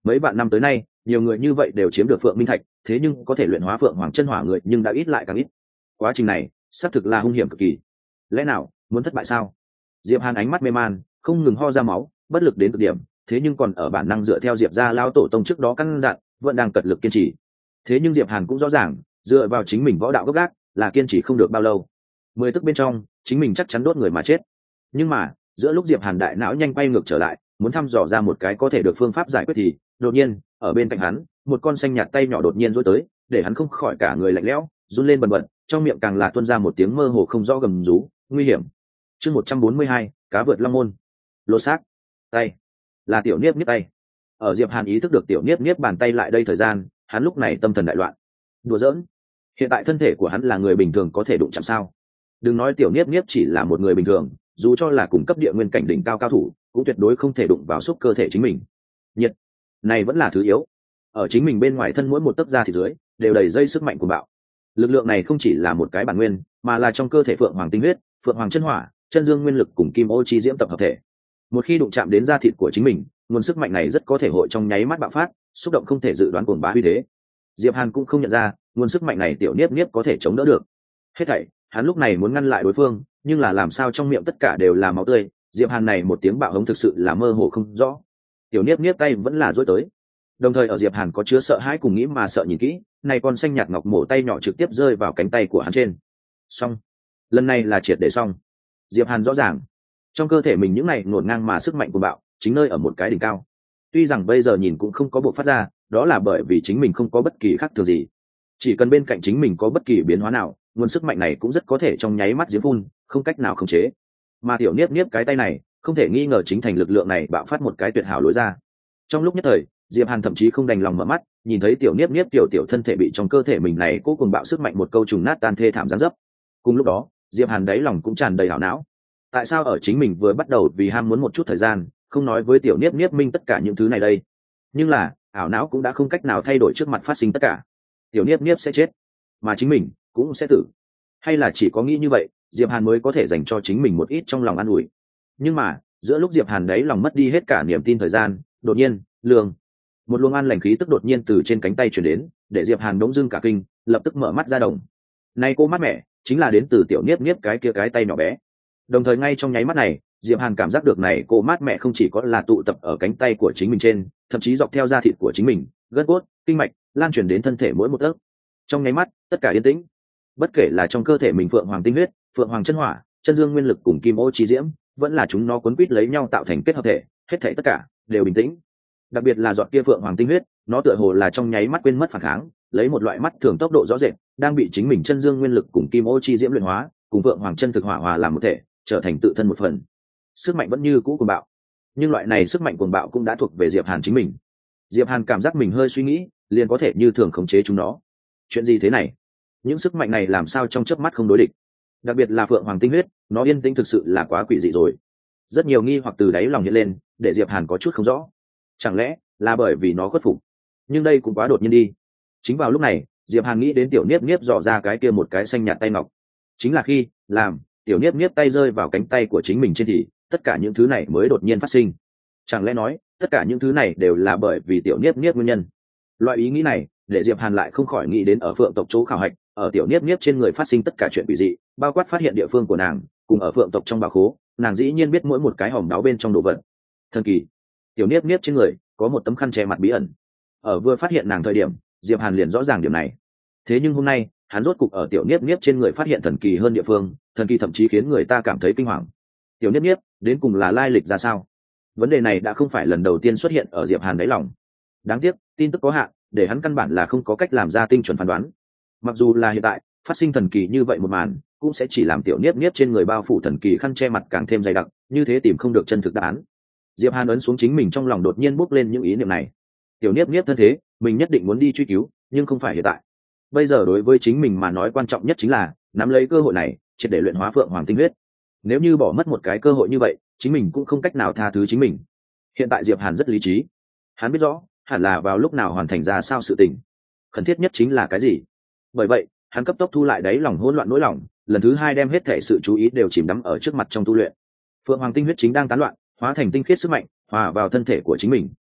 mấy vạn năm tới nay nhiều người như vậy đều chiếm được phượng minh thạch, thế nhưng có thể luyện hóa phượng hoàng chân hỏa người nhưng đã ít lại càng ít. Quá trình này xác thực là hung hiểm cực kỳ. Lẽ nào muốn thất bại sao? Diệp Hàn ánh mắt mê man, không ngừng ho ra máu, bất lực đến cực điểm, thế nhưng còn ở bản năng dựa theo Diệp gia lao tổ tông trước đó căn dặn, vẫn đang cật lực kiên trì. Thế nhưng Diệp Hàn cũng rõ ràng, dựa vào chính mình võ đạo gốc gác là kiên trì không được bao lâu. Mười tức bên trong, chính mình chắc chắn đốt người mà chết. Nhưng mà, giữa lúc Diệp Hàn đại não nhanh quay ngược trở lại, muốn thăm dò ra một cái có thể được phương pháp giải quyết thì, đột nhiên, ở bên cạnh hắn, một con xanh nhạt tay nhỏ đột nhiên rối tới, để hắn không khỏi cả người lạnh lẽo, run lên bần bật, trong miệng càng là tuôn ra một tiếng mơ hồ không rõ gầm rú, nguy hiểm. Chương một trăm bốn mươi hai, cá vượt long môn. Lột xác. Tay. Là Tiểu Niếp Niếp tay. Ở Diệp Hàn ý thức được Tiểu Niếp Niếp bàn tay lại đây thời gian, hắn lúc này tâm thần đại loạn. Đùa giỡn. Hiện tại thân thể của hắn là người bình thường có thể đụng chạm sao? Đừng nói Tiểu Niếp Niếp chỉ là một người bình thường, dù cho là cùng cấp địa nguyên cảnh đỉnh cao cao thủ, cũng tuyệt đối không thể đụng vào xúc cơ thể chính mình. Nhiệt này vẫn là thứ yếu. Ở chính mình bên ngoài thân mỗi một tấc da thịt dưới đều đầy dây sức mạnh của bạo. Lực lượng này không chỉ là một cái bản nguyên, mà là trong cơ thể phượng hoàng tinh huyết, phượng hoàng chân hỏa, chân dương nguyên lực cùng kim ô chi diễm tập hợp thể. Một khi đụng chạm đến da thịt của chính mình, nguồn sức mạnh này rất có thể hội trong nháy mắt bạo phát, xúc động không thể dự đoán cuồng bá uy thế. Diệp Hàn cũng không nhận ra, nguồn sức mạnh này Tiểu Niếp Niếp có thể chống đỡ được. Hết thảy, hắn lúc này muốn ngăn lại đối phương, nhưng là làm sao trong miệng tất cả đều là máu tươi, Diệp Hàn này một tiếng bạo hống thực sự là mơ hồ không rõ. Tiểu Niếp Niếp tay vẫn là duỗi tới. Đồng thời ở Diệp Hàn có chứa sợ hãi cùng nghĩ mà sợ nhìn kỹ, này con xanh nhạt ngọc mổ tay nhỏ trực tiếp rơi vào cánh tay của hắn trên. Xong, lần này là triệt để xong. Diệp Hàn rõ ràng, trong cơ thể mình những này ngổn ngang mà sức mạnh của bạo, chính nơi ở một cái đỉnh cao. Tuy rằng bây giờ nhìn cũng không có bộ phát ra, đó là bởi vì chính mình không có bất kỳ khác thường gì. Chỉ cần bên cạnh chính mình có bất kỳ biến hóa nào, nguồn sức mạnh này cũng rất có thể trong nháy mắt giếng phun, không cách nào khống chế. Mà Tiểu Niếp Niếp cái tay này, không thể nghi ngờ chính thành lực lượng này bạo phát một cái tuyệt hảo lối ra. Trong lúc nhất thời, Diệp Hàn thậm chí không đành lòng mở mắt, nhìn thấy Tiểu Niếp Niếp tiểu tiểu thân thể bị trong cơ thể mình này cố cùng bạo sức mạnh một câu trùng nát tan thê thảm giáng dấp. Cùng lúc đó, Diệp Hàn đáy lòng cũng tràn đầy hảo não. Tại sao ở chính mình vừa bắt đầu vì ham muốn một chút thời gian, không nói với Tiểu Niếp Niếp minh tất cả những thứ này đây? Nhưng là, ảo não cũng đã không cách nào thay đổi trước mặt phát sinh tất cả. Tiểu Niếp Niếp sẽ chết, mà chính mình cũng sẽ tử. Hay là chỉ có nghĩ như vậy, Diệp Hàn mới có thể dành cho chính mình một ít trong lòng an ủi. Nhưng mà, giữa lúc Diệp Hàn đấy lòng mất đi hết cả niềm tin thời gian, đột nhiên, lương một luồng an lành khí tức đột nhiên từ trên cánh tay truyền đến, để Diệp Hàn đống dưng cả kinh, lập tức mở mắt ra đồng. Nay cô mát mẹ, chính là đến từ Tiểu Niếp Niếp cái kia cái tay nhỏ bé. Đồng thời ngay trong nháy mắt này, Diệp Hàn cảm giác được này cô mát mẹ không chỉ có là tụ tập ở cánh tay của chính mình trên, thậm chí dọc theo da thịt của chính mình, gân cốt, kinh mạch, lan truyền đến thân thể mỗi một tấc. Trong nháy mắt, tất cả yên tĩnh. Bất kể là trong cơ thể mình phượng hoàng tinh huyết, phượng hoàng chân hỏa, chân dương nguyên lực cùng kim ô chi diễm, vẫn là chúng nó quấn quýt lấy nhau tạo thành kết hợp thể, hết thảy tất cả đều bình tĩnh. Đặc biệt là giọt kia phượng hoàng tinh huyết, nó tựa hồ là trong nháy mắt quên mất phản kháng, lấy một loại mắt thường tốc độ rõ rệt, đang bị chính mình chân dương nguyên lực cùng kim ô chi diễm luyện hóa, cùng phượng hoàng chân thực hỏa hòa làm một thể, trở thành tự thân một phần. Sức mạnh vẫn như cũ cuồng bạo, nhưng loại này sức mạnh cuồng bạo cũng đã thuộc về Diệp Hàn chính mình. Diệp Hàn cảm giác mình hơi suy nghĩ, liền có thể như thường khống chế chúng nó. Chuyện gì thế này? Những sức mạnh này làm sao trong chớp mắt không đối địch? Đặc biệt là phượng hoàng tinh huyết, nó yên tĩnh thực sự là quá quỷ dị rồi. Rất nhiều nghi hoặc từ đáy lòng hiện lên, để Diệp Hàn có chút không rõ. Chẳng lẽ là bởi vì nó khuất phục? Nhưng đây cũng quá đột nhiên đi. Chính vào lúc này, Diệp Hàn nghĩ đến Tiểu Niếp Niếp dò ra cái kia một cái xanh nhạt tay ngọc. Chính là khi làm Tiểu Niếp Niếp tay rơi vào cánh tay của chính mình trên thì tất cả những thứ này mới đột nhiên phát sinh. Chẳng lẽ nói tất cả những thứ này đều là bởi vì Tiểu Niếp Niếp nguyên nhân? Loại ý nghĩ này để Diệp Hàn lại không khỏi nghĩ đến ở Phượng tộc chỗ khảo hạch, ở Tiểu Niếp Niếp trên người phát sinh tất cả chuyện quỷ dị, bao quát phát hiện địa phương của nàng, cùng ở Phượng tộc trong bảo khố, nàng dĩ nhiên biết mỗi một cái hòm đáo bên trong đồ vật. Thần kỳ. Tiểu Niếp Niếp trên người có một tấm khăn che mặt bí ẩn. Ở vừa phát hiện nàng thời điểm, Diệp Hàn liền rõ ràng điểm này. Thế nhưng hôm nay, hắn rốt cục ở Tiểu Niếp Niếp trên người phát hiện thần kỳ hơn địa phương, thần kỳ thậm chí khiến người ta cảm thấy kinh hoàng. Tiểu Niếp Niếp, đến cùng là lai lịch ra sao? Vấn đề này đã không phải lần đầu tiên xuất hiện ở Diệp Hàn đáy lòng. Đáng tiếc, tin tức có hạn, để hắn căn bản là không có cách làm ra tinh chuẩn phán đoán. Mặc dù là hiện tại, phát sinh thần kỳ như vậy một màn, cũng sẽ chỉ làm Tiểu Niếp Niếp trên người bao phủ thần kỳ khăn che mặt càng thêm dày đặc, như thế tìm không được chân thực đáp án. Diệp Hàn ấn xuống chính mình trong lòng đột nhiên bốc lên những ý niệm này. Tiểu Niếp Niếp thân thế, mình nhất định muốn đi truy cứu, nhưng không phải hiện tại. Bây giờ đối với chính mình mà nói quan trọng nhất chính là nắm lấy cơ hội này, triệt để luyện hóa phượng hoàng tinh huyết. Nếu như bỏ mất một cái cơ hội như vậy, chính mình cũng không cách nào tha thứ chính mình. Hiện tại Diệp Hàn rất lý trí, hắn biết rõ hẳn là vào lúc nào hoàn thành ra sao sự tình, khẩn thiết nhất chính là cái gì. Bởi vậy hắn cấp tốc thu lại đáy lòng hỗn loạn nỗi lòng, lần thứ hai đem hết thể sự chú ý đều chìm đắm ở trước mặt trong tu luyện. Phượng hoàng tinh huyết chính đang tán loạn, hóa thành tinh khiết sức mạnh, hòa vào thân thể của chính mình.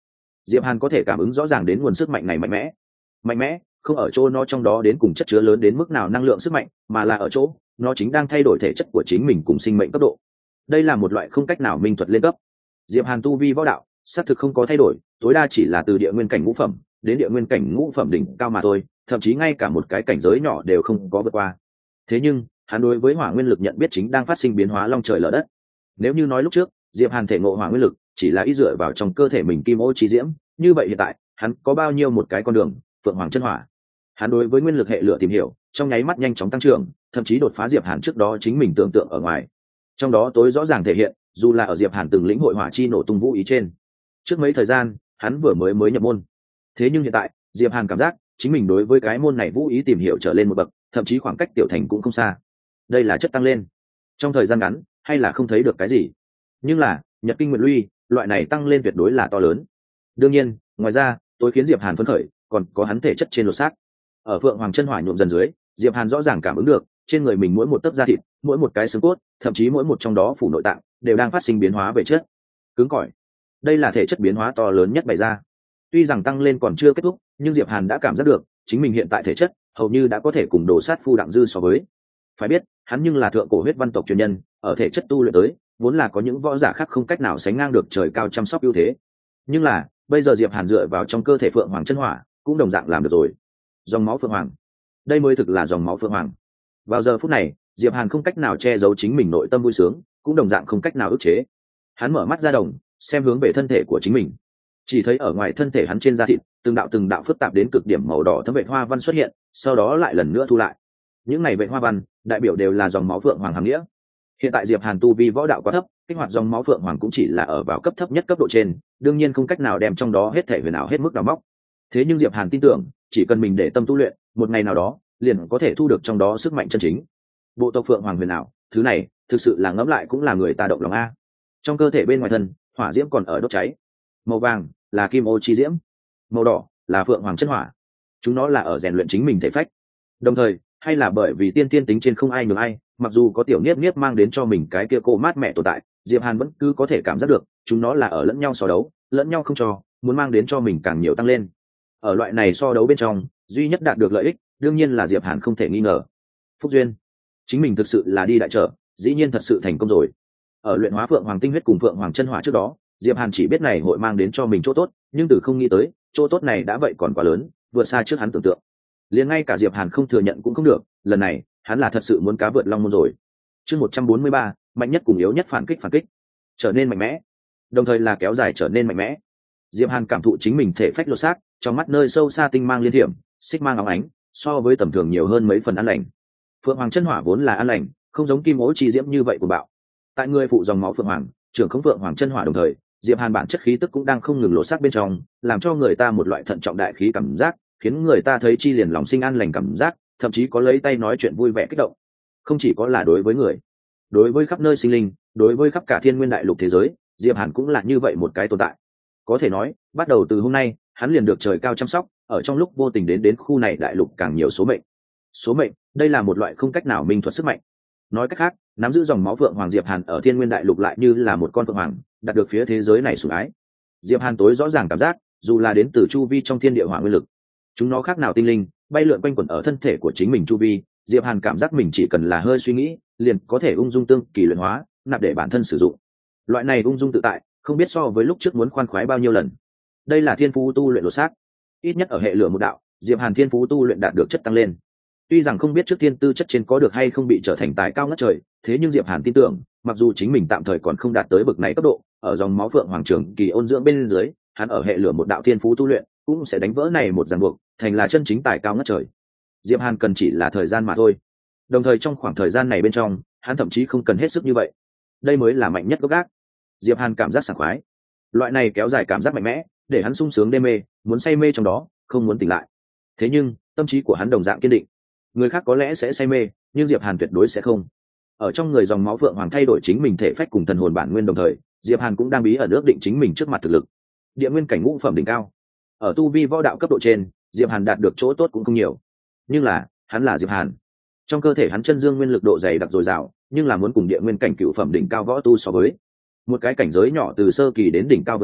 Diệp Hàn có thể cảm ứng rõ ràng đến nguồn sức mạnh này mạnh mẽ. Mạnh mẽ không ở chỗ nó trong đó đến cùng chất chứa lớn đến mức nào năng lượng sức mạnh, mà là ở chỗ nó chính đang thay đổi thể chất của chính mình cùng sinh mệnh cấp độ. Đây là một loại không cách nào minh thuật lên cấp. Diệp Hàn tu vi võ đạo xác thực không có thay đổi, tối đa chỉ là từ địa nguyên cảnh ngũ phẩm đến địa nguyên cảnh ngũ phẩm đỉnh cao mà thôi, thậm chí ngay cả một cái cảnh giới nhỏ đều không có vượt qua. Thế nhưng hắn đối với hỏa nguyên lực nhận biết chính đang phát sinh biến hóa long trời lở đất. Nếu như nói lúc trước Diệp Hàn thể ngộ hỏa nguyên lực chỉ là ý dựa vào trong cơ thể mình kim ô chi diễm, như vậy hiện tại hắn có bao nhiêu một cái con đường phượng hoàng chân hỏa. Hắn đối với nguyên lực hệ lửa tìm hiểu trong nháy mắt nhanh chóng tăng trưởng, thậm chí đột phá Diệp Hàn trước đó chính mình tưởng tượng ở ngoài. Trong đó tối rõ ràng thể hiện, dù là ở Diệp Hàn từng lĩnh hội hỏa chi nổ tung vũ ý trên. Trước mấy thời gian hắn vừa mới mới nhập môn, thế nhưng hiện tại Diệp Hàn cảm giác chính mình đối với cái môn này vũ ý tìm hiểu trở lên một bậc, thậm chí khoảng cách tiểu thành cũng không xa. Đây là chất tăng lên trong thời gian ngắn hay là không thấy được cái gì, nhưng là nhật kinh nguyệt luy loại này tăng lên tuyệt đối là to lớn. Đương nhiên ngoài ra tôi khiến Diệp Hàn phấn khởi còn có hắn thể chất trên lột xác. Ở phượng hoàng chân hỏa nhuộm dần dưới, Diệp Hàn rõ ràng cảm ứng được trên người mình mỗi một tấc da thịt, mỗi một cái xương cốt, thậm chí mỗi một trong đó phủ nội tạng đều đang phát sinh biến hóa về chất cứng cỏi. Đây là thể chất biến hóa to lớn nhất bày ra. Tuy rằng tăng lên còn chưa kết thúc, nhưng Diệp Hàn đã cảm giác được chính mình hiện tại thể chất hầu như đã có thể cùng đồ sát phu đặng dư so với. Phải biết hắn nhưng là thượng cổ huyết văn tộc truyền nhân, ở thể chất tu luyện tới vốn là có những võ giả khác không cách nào sánh ngang được trời cao chăm sóc ưu thế. Nhưng là bây giờ Diệp Hàn dựa vào trong cơ thể phượng hoàng chân hỏa cũng đồng dạng làm được rồi. Dòng máu phượng hoàng, đây mới thực là dòng máu phượng hoàng. Vào giờ phút này Diệp Hàn không cách nào che giấu chính mình nội tâm vui sướng, cũng đồng dạng không cách nào ức chế. Hắn mở mắt ra đồng xem hướng về thân thể của chính mình, chỉ thấy ở ngoài thân thể hắn trên da thịt từng đạo từng đạo phức tạp đến cực điểm màu đỏ thấm vệt hoa văn xuất hiện, sau đó lại lần nữa thu lại. Những này vệt hoa văn đại biểu đều là dòng máu phượng hoàng hàm nghĩa. Hiện tại Diệp Hàn tu vi võ đạo quá thấp, kích hoạt dòng máu phượng hoàng cũng chỉ là ở vào cấp thấp nhất cấp độ trên, đương nhiên không cách nào đem trong đó hết thể huyền ảo hết mức đào móc. Thế nhưng Diệp Hàn tin tưởng chỉ cần mình để tâm tu luyện, một ngày nào đó liền có thể thu được trong đó sức mạnh chân chính. Bộ tộc phượng hoàng huyền ảo, thứ này thực sự là ngẫm lại cũng là người ta động lòng a. Trong cơ thể bên ngoài thân hỏa diễm còn ở đốt cháy, màu vàng là kim ô chi diễm, màu đỏ là phượng hoàng chân hỏa. Chúng nó là ở rèn luyện chính mình thể phách. Đồng thời hay là bởi vì tiên tiên tính trên không ai nhường ai, mặc dù có tiểu niếp niếp mang đến cho mình cái kia cô mát mẹ tồn tại, Diệp Hàn vẫn cứ có thể cảm giác được chúng nó là ở lẫn nhau so đấu, lẫn nhau không cho, muốn mang đến cho mình càng nhiều tăng lên. Ở loại này so đấu bên trong, duy nhất đạt được lợi ích đương nhiên là Diệp Hàn không thể nghi ngờ phúc duyên. Chính mình thực sự là đi đại trở, dĩ nhiên thật sự thành công rồi. Ở luyện hóa phượng hoàng tinh huyết cùng phượng hoàng chân hỏa trước đó, Diệp Hàn chỉ biết này hội mang đến cho mình chỗ tốt, nhưng từ không nghĩ tới chỗ tốt này đã vậy còn quá lớn, vượt xa trước hắn tưởng tượng. Liền ngay cả Diệp Hàn không thừa nhận cũng không được, lần này hắn là thật sự muốn cá vượt long môn rồi. Chương một trăm bốn mươi ba, mạnh nhất cùng yếu nhất phản kích phản kích, trở nên mạnh mẽ, đồng thời là kéo dài trở nên mạnh mẽ. Diệp Hàn cảm thụ chính mình thể phách lột xác, trong mắt nơi sâu xa tinh mang liên hiểm, xích mang óng ánh, so với tầm thường nhiều hơn mấy phần an lành. Phượng hoàng chân hỏa vốn là an lành, không giống kim ố chi diễm như vậy của bạo. Tại người phụ dòng máu phượng hoàng, trưởng không phượng hoàng chân hỏa đồng thời, Diệp Hàn bản chất khí tức cũng đang không ngừng lột xác bên trong, làm cho người ta một loại thận trọng đại khí cảm giác, khiến người ta thấy chi liền lòng sinh an lành cảm giác, thậm chí có lấy tay nói chuyện vui vẻ kích động. Không chỉ có là đối với người, đối với khắp nơi sinh linh, đối với khắp cả thiên nguyên đại lục thế giới, Diệp Hàn cũng là như vậy một cái tồn tại. Có thể nói, bắt đầu từ hôm nay, hắn liền được trời cao chăm sóc, ở trong lúc vô tình đến đến khu này đại lục càng nhiều số mệnh. Số mệnh, đây là một loại không cách nào minh thuật sức mạnh. Nói cách khác, nắm giữ dòng máu phượng hoàng Diệp Hàn ở thiên nguyên đại lục lại như là một con phượng hoàng, đạt được phía thế giới này sủng ái. Diệp Hàn tối rõ ràng cảm giác, dù là đến từ chu vi trong thiên địa hỏa nguyên lực, chúng nó khác nào tinh linh, bay lượn quanh quẩn ở thân thể của chính mình chu vi, Diệp Hàn cảm giác mình chỉ cần là hơi suy nghĩ, liền có thể ung dung tương kỳ luyện hóa, nạp để bản thân sử dụng. Loại này ung dung tự tại, không biết so với lúc trước muốn khoan khoái bao nhiêu lần. Đây là thiên phú tu luyện lột xác, ít nhất ở hệ lửa một đạo, Diệp Hàn thiên phú tu luyện đạt được chất tăng lên. Tuy rằng không biết trước tiên tư chất trên có được hay không bị trở thành tài cao ngất trời, thế nhưng Diệp Hàn tin tưởng, mặc dù chính mình tạm thời còn không đạt tới bậc này cấp độ, ở dòng máu phượng hoàng trường kỳ ôn dưỡng bên dưới, hắn ở hệ lửa một đạo thiên phú tu luyện cũng sẽ đánh vỡ này một ràng buộc, thành là chân chính tài cao ngất trời. Diệp Hàn cần chỉ là thời gian mà thôi. Đồng thời trong khoảng thời gian này bên trong, hắn thậm chí không cần hết sức như vậy. Đây mới là mạnh nhất gốc gác. Diệp Hàn cảm giác sảng khoái. Loại này kéo dài cảm giác mạnh mẽ, để hắn sung sướng đê mê, muốn say mê trong đó, không muốn tỉnh lại. Thế nhưng, tâm trí của hắn đồng dạng kiên định. Người khác có lẽ sẽ say mê, nhưng Diệp Hàn tuyệt đối sẽ không. Ở trong người dòng máu phượng hoàng thay đổi chính mình thể phách cùng thần hồn bản nguyên đồng thời, Diệp Hàn cũng đang bí ẩn ước định chính mình trước mặt thực lực. Địa nguyên cảnh ngũ phẩm đỉnh cao. Ở tu vi võ đạo cấp độ trên, Diệp Hàn đạt được chỗ tốt cũng không nhiều. Nhưng là, hắn là Diệp Hàn. Trong cơ thể hắn chân dương nguyên lực độ dày đặc dồi dào, nhưng là muốn cùng địa nguyên cảnh cửu phẩm đỉnh cao võ tu so với. Một cái cảnh giới nhỏ từ sơ kỳ đến đỉnh cao vượt qua,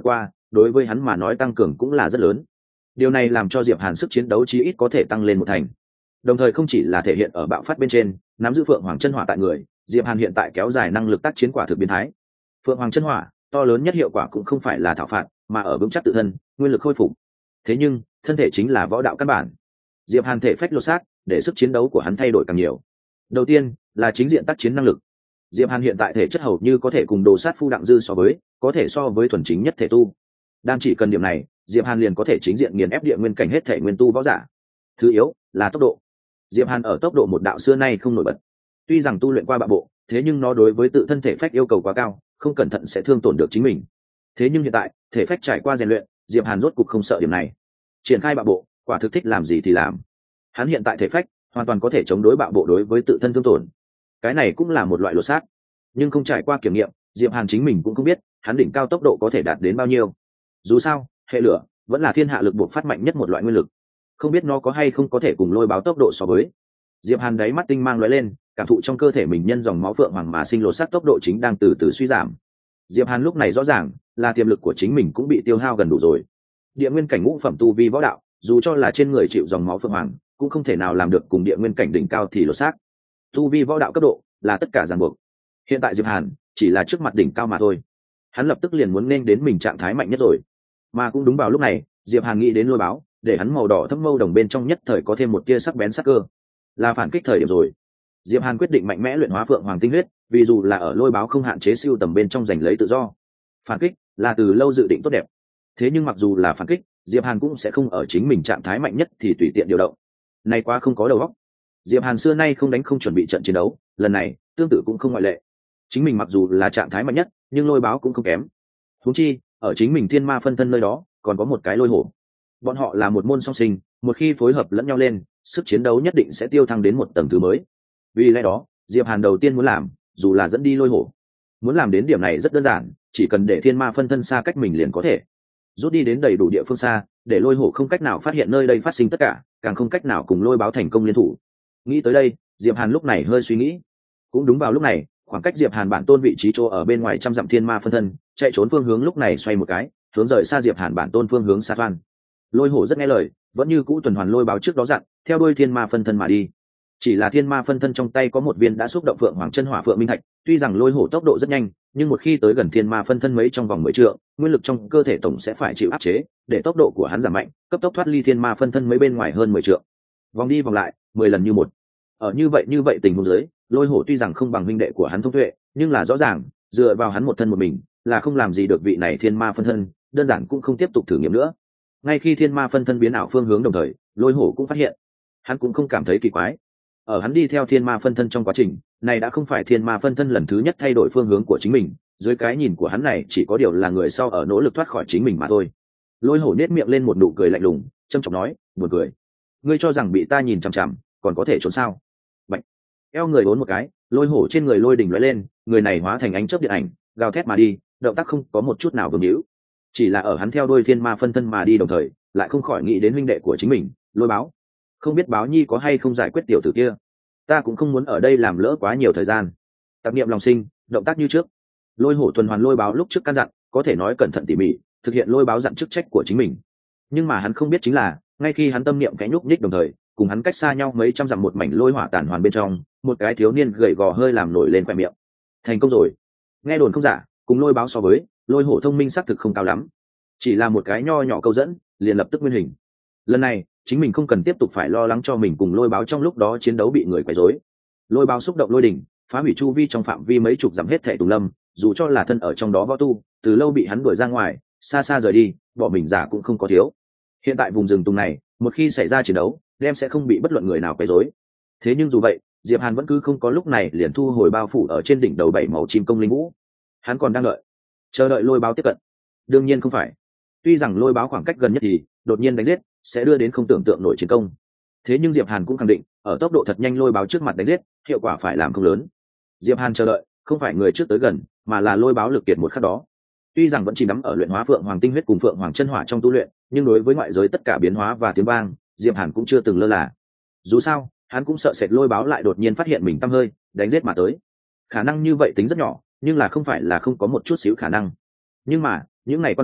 đối với hắn mà nói tăng cường cũng là rất lớn. Điều này làm cho Diệp Hàn sức chiến đấu chí ít có thể tăng lên một thành. Đồng thời không chỉ là thể hiện ở bạo phát bên trên, nắm giữ Phượng Hoàng chân hỏa tại người, Diệp Hàn hiện tại kéo dài năng lực tác chiến quả thực biến thái. Phượng Hoàng chân hỏa, to lớn nhất hiệu quả cũng không phải là thảo phạt, mà ở vững chắc tự thân, nguyên lực khôi phục. Thế nhưng, thân thể chính là võ đạo căn bản. Diệp Hàn thể phách lột xác, để sức chiến đấu của hắn thay đổi càng nhiều. Đầu tiên là chính diện tác chiến năng lực. Diệp Hàn hiện tại thể chất hầu như có thể cùng đồ sát phu đặng dư so với, có thể so với thuần chính nhất thể tu. Đang chỉ cần điểm này, Diệp Hàn liền có thể chính diện nghiền ép địa nguyên cảnh hết thể nguyên tu võ giả. Thứ yếu là tốc độ. Diệp Hàn ở tốc độ một đạo xưa nay không nổi bật. Tuy rằng tu luyện qua bạo bộ, thế nhưng nó đối với tự thân thể phách yêu cầu quá cao, không cẩn thận sẽ thương tổn được chính mình. Thế nhưng hiện tại, thể phách trải qua rèn luyện, Diệp Hàn rốt cục không sợ điểm này. Triển khai bạo bộ, quả thực thích làm gì thì làm. Hắn hiện tại thể phách hoàn toàn có thể chống đối bạo bộ đối với tự thân thương tổn. Cái này cũng là một loại lột xác, nhưng không trải qua kiểm nghiệm, Diệp Hàn chính mình cũng không biết hắn đỉnh cao tốc độ có thể đạt đến bao nhiêu. Dù sao, hệ lửa vẫn là thiên hạ lực buộc phát mạnh nhất một loại nguyên lực, không biết nó có hay không có thể cùng lôi báo tốc độ so với. Diệp Hàn đáy mắt tinh mang lóe lên, cảm thụ trong cơ thể mình nhân dòng máu phượng hoàng mà sinh lột xác tốc độ chính đang từ từ suy giảm. Diệp Hàn lúc này rõ ràng là tiềm lực của chính mình cũng bị tiêu hao gần đủ rồi. Địa nguyên cảnh ngũ phẩm tu vi võ đạo, dù cho là trên người chịu dòng máu phượng hoàng, cũng không thể nào làm được cùng địa nguyên cảnh đỉnh cao thì lột xác. Tu vi võ đạo cấp độ là tất cả ràng buộc. Hiện tại Diệp Hàn chỉ là trước mặt đỉnh cao mà thôi. Hắn lập tức liền muốn nên đến mình trạng thái mạnh nhất rồi. Mà cũng đúng vào lúc này, Diệp Hàn nghĩ đến lôi báo, để hắn màu đỏ thâm mâu đồng bên trong nhất thời có thêm một tia sắc bén sắc cơ. Là phản kích thời điểm rồi. Diệp Hàn quyết định mạnh mẽ luyện hóa phượng hoàng tinh huyết, vì dù là ở lôi báo không hạn chế siêu tầm bên trong giành lấy tự do. Phản kích là từ lâu dự định tốt đẹp. Thế nhưng mặc dù là phản kích, Diệp Hàn cũng sẽ không ở chính mình trạng thái mạnh nhất thì tùy tiện điều động. Này quá không có đầu óc. Diệp Hàn xưa nay không đánh không chuẩn bị trận chiến đấu, lần này tương tự cũng không ngoại lệ. Chính mình mặc dù là trạng thái mạnh nhất, nhưng lôi báo cũng không kém. Huống chi, ở chính mình thiên ma phân thân nơi đó, còn có một cái lôi hổ. Bọn họ là một môn song sinh, một khi phối hợp lẫn nhau lên, sức chiến đấu nhất định sẽ tiêu thăng đến một tầng thứ mới. Vì lẽ đó, Diệp Hàn đầu tiên muốn làm, dù là dẫn đi lôi hổ. Muốn làm đến điểm này rất đơn giản, chỉ cần để thiên ma phân thân xa cách mình liền có thể. Rút đi đến đầy đủ địa phương xa, để lôi hổ không cách nào phát hiện nơi đây phát sinh tất cả, càng không cách nào cùng lôi báo thành công liên thủ. Nghĩ tới đây, Diệp Hàn lúc này hơi suy nghĩ. Cũng đúng vào lúc này, khoảng cách Diệp Hàn bản tôn vị trí chỗ ở bên ngoài trăm dặm thiên ma phân thân, chạy trốn phương hướng lúc này xoay một cái, hướng rời xa Diệp Hàn bản tôn phương hướng xa toan. Lôi hổ rất nghe lời, vẫn như cũ tuần hoàn lôi báo trước đó dặn, theo đuôi thiên ma phân thân mà đi. Chỉ là thiên ma phân thân trong tay có một viên đã xúc động phượng hoàng chân hỏa phượng minh thạch, tuy rằng lôi hổ tốc độ rất nhanh, nhưng một khi tới gần thiên ma phân thân mấy trong vòng mười trượng, nguyên lực trong cơ thể tổng sẽ phải chịu áp chế, để tốc độ của hắn giảm mạnh, cấp tốc thoát ly thiên ma phân thân mấy bên ngoài hơn mười trượng. Vòng đi vòng lại, mười lần như một. Ở như vậy như vậy tình huống dưới, lôi hổ tuy rằng không bằng huynh đệ của hắn thông tuệ, nhưng là rõ ràng, dựa vào hắn một thân một mình, là không làm gì được vị này thiên ma phân thân, đơn giản cũng không tiếp tục thử nghiệm nữa. Ngay khi thiên ma phân thân biến ảo phương hướng đồng thời, lôi hổ cũng phát hiện, hắn cũng không cảm thấy kỳ quái. Ở hắn đi theo thiên ma phân thân trong quá trình này đã không phải thiên ma phân thân lần thứ nhất thay đổi phương hướng của chính mình, dưới cái nhìn của hắn này chỉ có điều là người sau ở nỗ lực thoát khỏi chính mình mà thôi. Lôi hổ nết miệng lên một nụ cười lạnh lùng, châm chọc nói, buồn cười, ngươi cho rằng bị ta nhìn chằm chằm còn có thể trốn sao? Bạch, eo người bốn một cái, lôi hổ trên người lôi đỉnh lóe lên, người này hóa thành ánh chớp điện ảnh, gào thét mà đi, động tác không có một chút nào vương hữu. Chỉ là ở hắn theo đuôi thiên ma phân thân mà đi đồng thời, lại không khỏi nghĩ đến huynh đệ của chính mình, lôi báo. Không biết báo nhi có hay không giải quyết tiểu tử kia, ta cũng không muốn ở đây làm lỡ quá nhiều thời gian. Tạp niệm lòng sinh, động tác như trước. Lôi hổ tuần hoàn lôi báo lúc trước căn dặn, có thể nói cẩn thận tỉ mỉ, thực hiện lôi báo dặn chức trách của chính mình. Nhưng mà hắn không biết chính là, ngay khi hắn tâm niệm cái nhúc nhích đồng thời, cùng hắn cách xa nhau mấy trăm dặm một mảnh lôi hỏa tản hoàn bên trong, một cái thiếu niên gầy gò hơi làm nổi lên khoe miệng. Thành công rồi. Nghe đồn không giả, cùng lôi báo so với, lôi hổ thông minh xác thực không cao lắm, chỉ là một cái nho nhỏ câu dẫn, liền lập tức nguyên hình. Lần này chính mình không cần tiếp tục phải lo lắng cho mình cùng lôi báo trong lúc đó chiến đấu bị người quấy rối. Lôi báo xúc động lôi đỉnh, phá hủy chu vi trong phạm vi mấy chục dặm hết thảy tùng lâm, dù cho là thân ở trong đó võ tu, từ lâu bị hắn đuổi ra ngoài, xa xa rời đi, bỏ mình giả cũng không có thiếu. Hiện tại vùng rừng tùng này, một khi xảy ra chiến đấu, đem sẽ không bị bất luận người nào quấy rối. Thế nhưng dù vậy, Diệp Hàn vẫn cứ không có lúc này liền thu hồi bao phủ ở trên đỉnh đầu bảy màu chim công linh vũ. Hắn còn đang đợi, chờ đợi lôi báo tiếp cận. Đương nhiên không phải. Tuy rằng lôi báo khoảng cách gần nhất thì đột nhiên đánh giết sẽ đưa đến không tưởng tượng nổi chiến công, thế nhưng Diệp Hàn cũng khẳng định, ở tốc độ thật nhanh lôi báo trước mặt đánh giết, hiệu quả phải làm không lớn. Diệp Hàn chờ đợi, không phải người trước tới gần, mà là lôi báo lực kiệt một khắc đó. Tuy rằng vẫn chỉ nắm ở luyện hóa phượng hoàng tinh huyết cùng phượng hoàng chân hỏa trong tu luyện, nhưng đối với ngoại giới tất cả biến hóa và tiếng vang, Diệp Hàn cũng chưa từng lơ là. Dù sao, hắn cũng sợ sệt lôi báo lại đột nhiên phát hiện mình tăm hơi, đánh giết mà tới. Khả năng như vậy tính rất nhỏ, nhưng là không phải là không có một chút xíu khả năng. Nhưng mà, những ngày quan sát,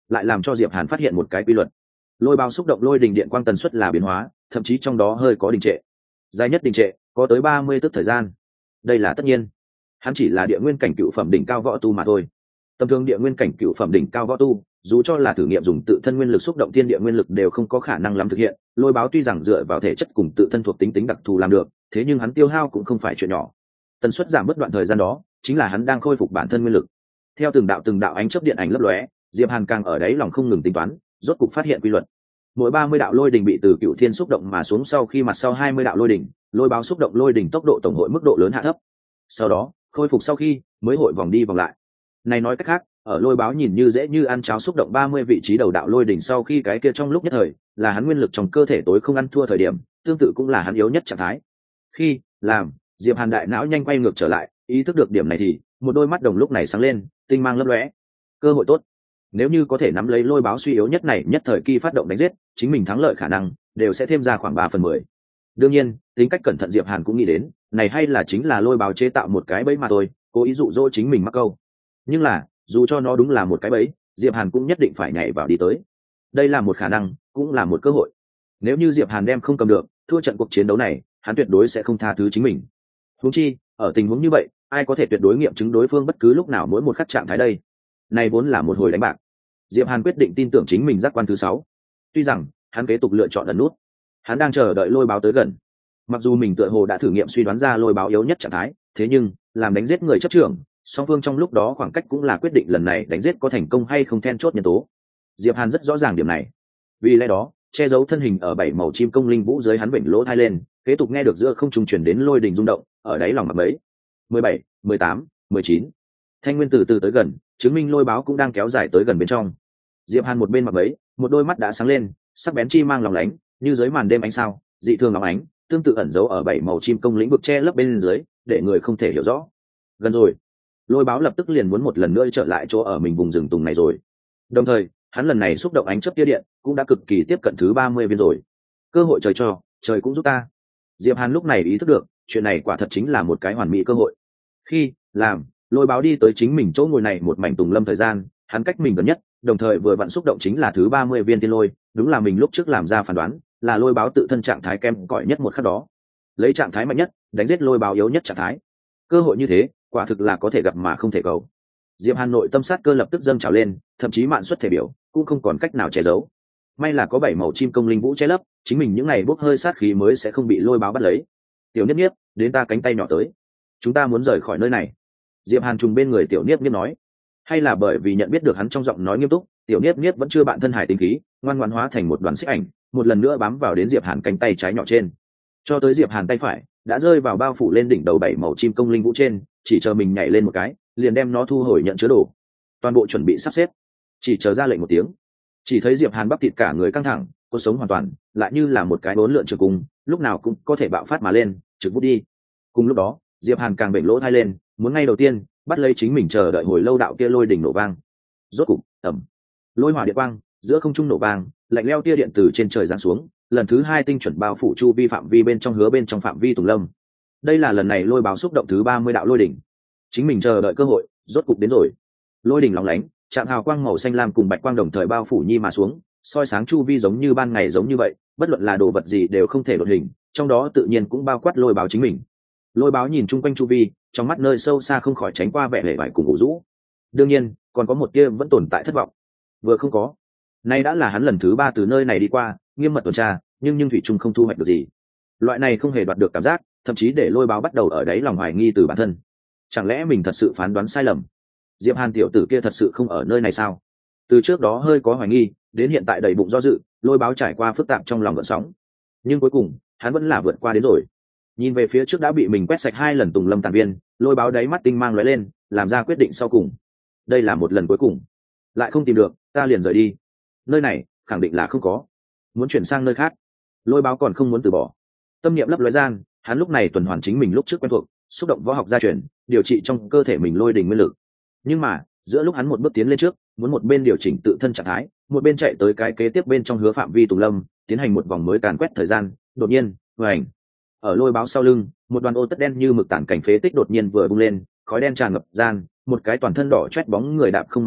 lại làm cho diệp hàn phát hiện một cái quy luật. Lôi báo xúc động lôi đình điện quang tần suất là biến hóa, thậm chí trong đó hơi có đình trệ, dài nhất đình trệ có tới ba mươi tức thời gian. Đây là tất nhiên, hắn chỉ là địa nguyên cảnh cựu phẩm đỉnh cao võ tu mà thôi. Tầm thường địa nguyên cảnh cựu phẩm đỉnh cao võ tu, dù cho là thử nghiệm dùng tự thân nguyên lực xúc động thiên địa nguyên lực đều không có khả năng lắm thực hiện. Lôi báo tuy rằng dựa vào thể chất cùng tự thân thuộc tính tính đặc thù làm được, thế nhưng hắn tiêu hao cũng không phải chuyện nhỏ. Tần suất giảm mất đoạn thời gian đó, chính là hắn đang khôi phục bản thân nguyên lực. Theo từng đạo từng đạo ánh chớp điện ảnh lấp lóe, Diệp Hàn càng ở đấy lòng không ngừng tính toán, rốt cục phát hiện quy luật. Mỗi ba mươi đạo lôi đỉnh bị từ cựu thiên xúc động mà xuống sau khi mặt sau hai mươi đạo lôi đỉnh, lôi báo xúc động lôi đỉnh tốc độ tổng hội mức độ lớn hạ thấp. Sau đó, khôi phục sau khi mới hội vòng đi vòng lại. Này nói cách khác, ở lôi báo nhìn như dễ như ăn cháo xúc động ba mươi vị trí đầu đạo lôi đỉnh sau khi cái kia trong lúc nhất thời, là hắn nguyên lực trong cơ thể tối không ăn thua thời điểm, tương tự cũng là hắn yếu nhất trạng thái. Khi làm, Diệp Hàn đại não nhanh quay ngược trở lại, ý thức được điểm này thì, một đôi mắt đồng lúc này sáng lên, tinh mang lấp lóe. Cơ hội tốt. Nếu như có thể nắm lấy lôi báo suy yếu nhất này nhất thời kỳ phát động đánh giết, chính mình thắng lợi khả năng đều sẽ thêm ra khoảng ba phần mười. Đương nhiên, tính cách cẩn thận Diệp Hàn cũng nghĩ đến, này hay là chính là lôi báo chế tạo một cái bẫy mà thôi, cố ý dụ dỗ chính mình mắc câu. Nhưng là, dù cho nó đúng là một cái bẫy, Diệp Hàn cũng nhất định phải nhảy vào đi tới. Đây là một khả năng, cũng là một cơ hội. Nếu như Diệp Hàn đem không cầm được, thua trận cuộc chiến đấu này, hắn tuyệt đối sẽ không tha thứ chính mình. Huống chi, ở tình huống như vậy, ai có thể tuyệt đối nghiệm chứng đối phương bất cứ lúc nào mỗi một khắc trạng thái đây? Này vốn là một hồi đánh bạc. Diệp Hàn quyết định tin tưởng chính mình giác quan thứ sáu. Tuy rằng, hắn kế tục lựa chọn ẩn nút. Hắn đang chờ đợi lôi báo tới gần. Mặc dù mình tựa hồ đã thử nghiệm suy đoán ra lôi báo yếu nhất trạng thái, thế nhưng, làm đánh giết người chấp trưởng, song phương trong lúc đó khoảng cách cũng là quyết định lần này đánh giết có thành công hay không then chốt nhân tố. Diệp Hàn rất rõ ràng điểm này. Vì lẽ đó, che giấu thân hình ở bảy màu chim công linh vũ dưới hắn vểnh lỗ thai lên, kế tục nghe được giữa không trung truyền đến lôi đình rung động, ở đáy lòng mặt mấy. mười bảy, mười tám, mười chín. Thanh nguyên từ từ tới gần, chứng minh lôi báo cũng đang kéo dài tới gần bên trong. Diệp Hàn một bên mặt mấy, một đôi mắt đã sáng lên, sắc bén chi mang lòng lánh, như dưới màn đêm ánh sao, dị thường óng ánh, tương tự ẩn giấu ở bảy màu chim công lĩnh vực che lấp bên dưới, để người không thể hiểu rõ. Gần rồi. Lôi báo lập tức liền muốn một lần nữa trở lại chỗ ở mình vùng rừng tùng này rồi. Đồng thời, hắn lần này xúc động ánh chớp tia điện, cũng đã cực kỳ tiếp cận thứ ba mươi viên rồi. Cơ hội trời cho, trời cũng giúp ta. Diệp Hàn lúc này ý thức được, chuyện này quả thật chính là một cái hoàn mỹ cơ hội. Khi làm, lôi báo đi tới chính mình chỗ ngồi này một mảnh tùng lâm thời gian, hắn cách mình gần nhất, đồng thời vừa vặn xúc động chính là thứ ba mươi viên tiên lôi, đúng là mình lúc trước làm ra phán đoán, là lôi báo tự thân trạng thái kém cỏi nhất một khắc đó. Lấy trạng thái mạnh nhất, đánh giết lôi báo yếu nhất trạng thái. Cơ hội như thế, quả thực là có thể gặp mà không thể cầu. Diệp Hàn nội tâm sát cơ lập tức dâng trào lên, thậm chí mạn xuất thể biểu, cũng không còn cách nào che giấu. May là có bảy màu chim công linh vũ che lấp, chính mình những ngày bốc hơi sát khí mới sẽ không bị lôi báo bắt lấy. Tiểu Niếp Niếp, đến ta cánh tay nhỏ tới. Chúng ta muốn rời khỏi nơi này. Diệp Hàn trùng bên người Tiểu Niếp Niếp nói. Hay là bởi vì nhận biết được hắn trong giọng nói nghiêm túc, Tiểu Niếp Niếp vẫn chưa bạn thân hải tinh khí, ngoan ngoãn hóa thành một đoàn xích ảnh, một lần nữa bám vào đến Diệp Hàn cánh tay trái nhỏ trên. Cho tới Diệp Hàn tay phải, đã rơi vào bao phủ lên đỉnh đầu bảy màu chim công linh vũ trên, chỉ chờ mình nhảy lên một cái, liền đem nó thu hồi nhận chứa đồ. Toàn bộ chuẩn bị sắp xếp, chỉ chờ ra lệnh một tiếng. Chỉ thấy Diệp Hàn bắp thịt cả người căng thẳng, cuộc sống hoàn toàn, lại như là một cái bốn lượn trường cung, lúc nào cũng có thể bạo phát mà lên, trực vút đi. Cùng lúc đó, Diệp Hàn càng bệnh lỗ thai lên, muốn ngay đầu tiên bắt lấy chính mình chờ đợi hồi lâu đạo kia lôi đỉnh nổ vang. Rốt cục, ầm, lôi hỏa điện quang giữa không trung nổ vang, lạnh lẽo tia điện từ trên trời giáng xuống, lần thứ hai tinh chuẩn bao phủ chu vi phạm vi bên trong hứa bên trong phạm vi tùng lâm. Đây là lần này lôi báo xúc động thứ ba mươi đạo lôi đỉnh. Chính mình chờ đợi cơ hội, rốt cục đến rồi. Lôi đỉnh lóng lánh, chạm hào quang màu xanh lam cùng bạch quang đồng thời bao phủ nhi mà xuống, soi sáng chu vi giống như ban ngày giống như vậy, bất luận là đồ vật gì đều không thể đột hình, trong đó tự nhiên cũng bao quát lôi báo chính mình. Lôi báo nhìn chung quanh chu vi, trong mắt nơi sâu xa không khỏi tránh qua vẻ hề vải cùng ủ rũ. Đương nhiên, còn có một tia vẫn tồn tại thất vọng. Vừa không có. Nay đã là hắn lần thứ ba từ nơi này đi qua, nghiêm mật tuần tra, nhưng nhưng thủy chung không thu hoạch được gì. Loại này không hề đoạt được cảm giác, thậm chí để lôi báo bắt đầu ở đấy lòng hoài nghi từ bản thân. Chẳng lẽ mình thật sự phán đoán sai lầm? Diệp Hàn tiểu tử kia thật sự không ở nơi này sao? Từ trước đó hơi có hoài nghi, đến hiện tại đầy bụng do dự, lôi báo trải qua phức tạp trong lòng gợn sóng. Nhưng cuối cùng, hắn vẫn là vượt qua đến rồi. Nhìn về phía trước đã bị mình quét sạch hai lần tùng lâm tàn viên, lôi báo đáy mắt tinh mang lóe lên, làm ra quyết định sau cùng. Đây là một lần cuối cùng. Lại không tìm được, ta liền rời đi. Nơi này, khẳng định là không có. Muốn chuyển sang nơi khác. Lôi báo còn không muốn từ bỏ. Tâm niệm lấp lóe gian, hắn lúc này tuần hoàn chính mình lúc trước quen thuộc, xúc động võ học gia truyền, điều trị trong cơ thể mình lôi đình nguyên lực. Nhưng mà, giữa lúc hắn một bước tiến lên trước, muốn một bên điều chỉnh tự thân trạng thái, một bên chạy tới cái kế tiếp bên trong hứa phạm vi tùng lâm, tiến hành một vòng mới càn quét thời gian, đột nhiên, vành. Ở lôi báo sau lưng, một đoàn ô tất đen như mực tản cảnh phế tích đột nhiên vừa bung lên, khói đen tràn ngập gian, một cái toàn thân đỏ chét bóng người đạp không mà đến,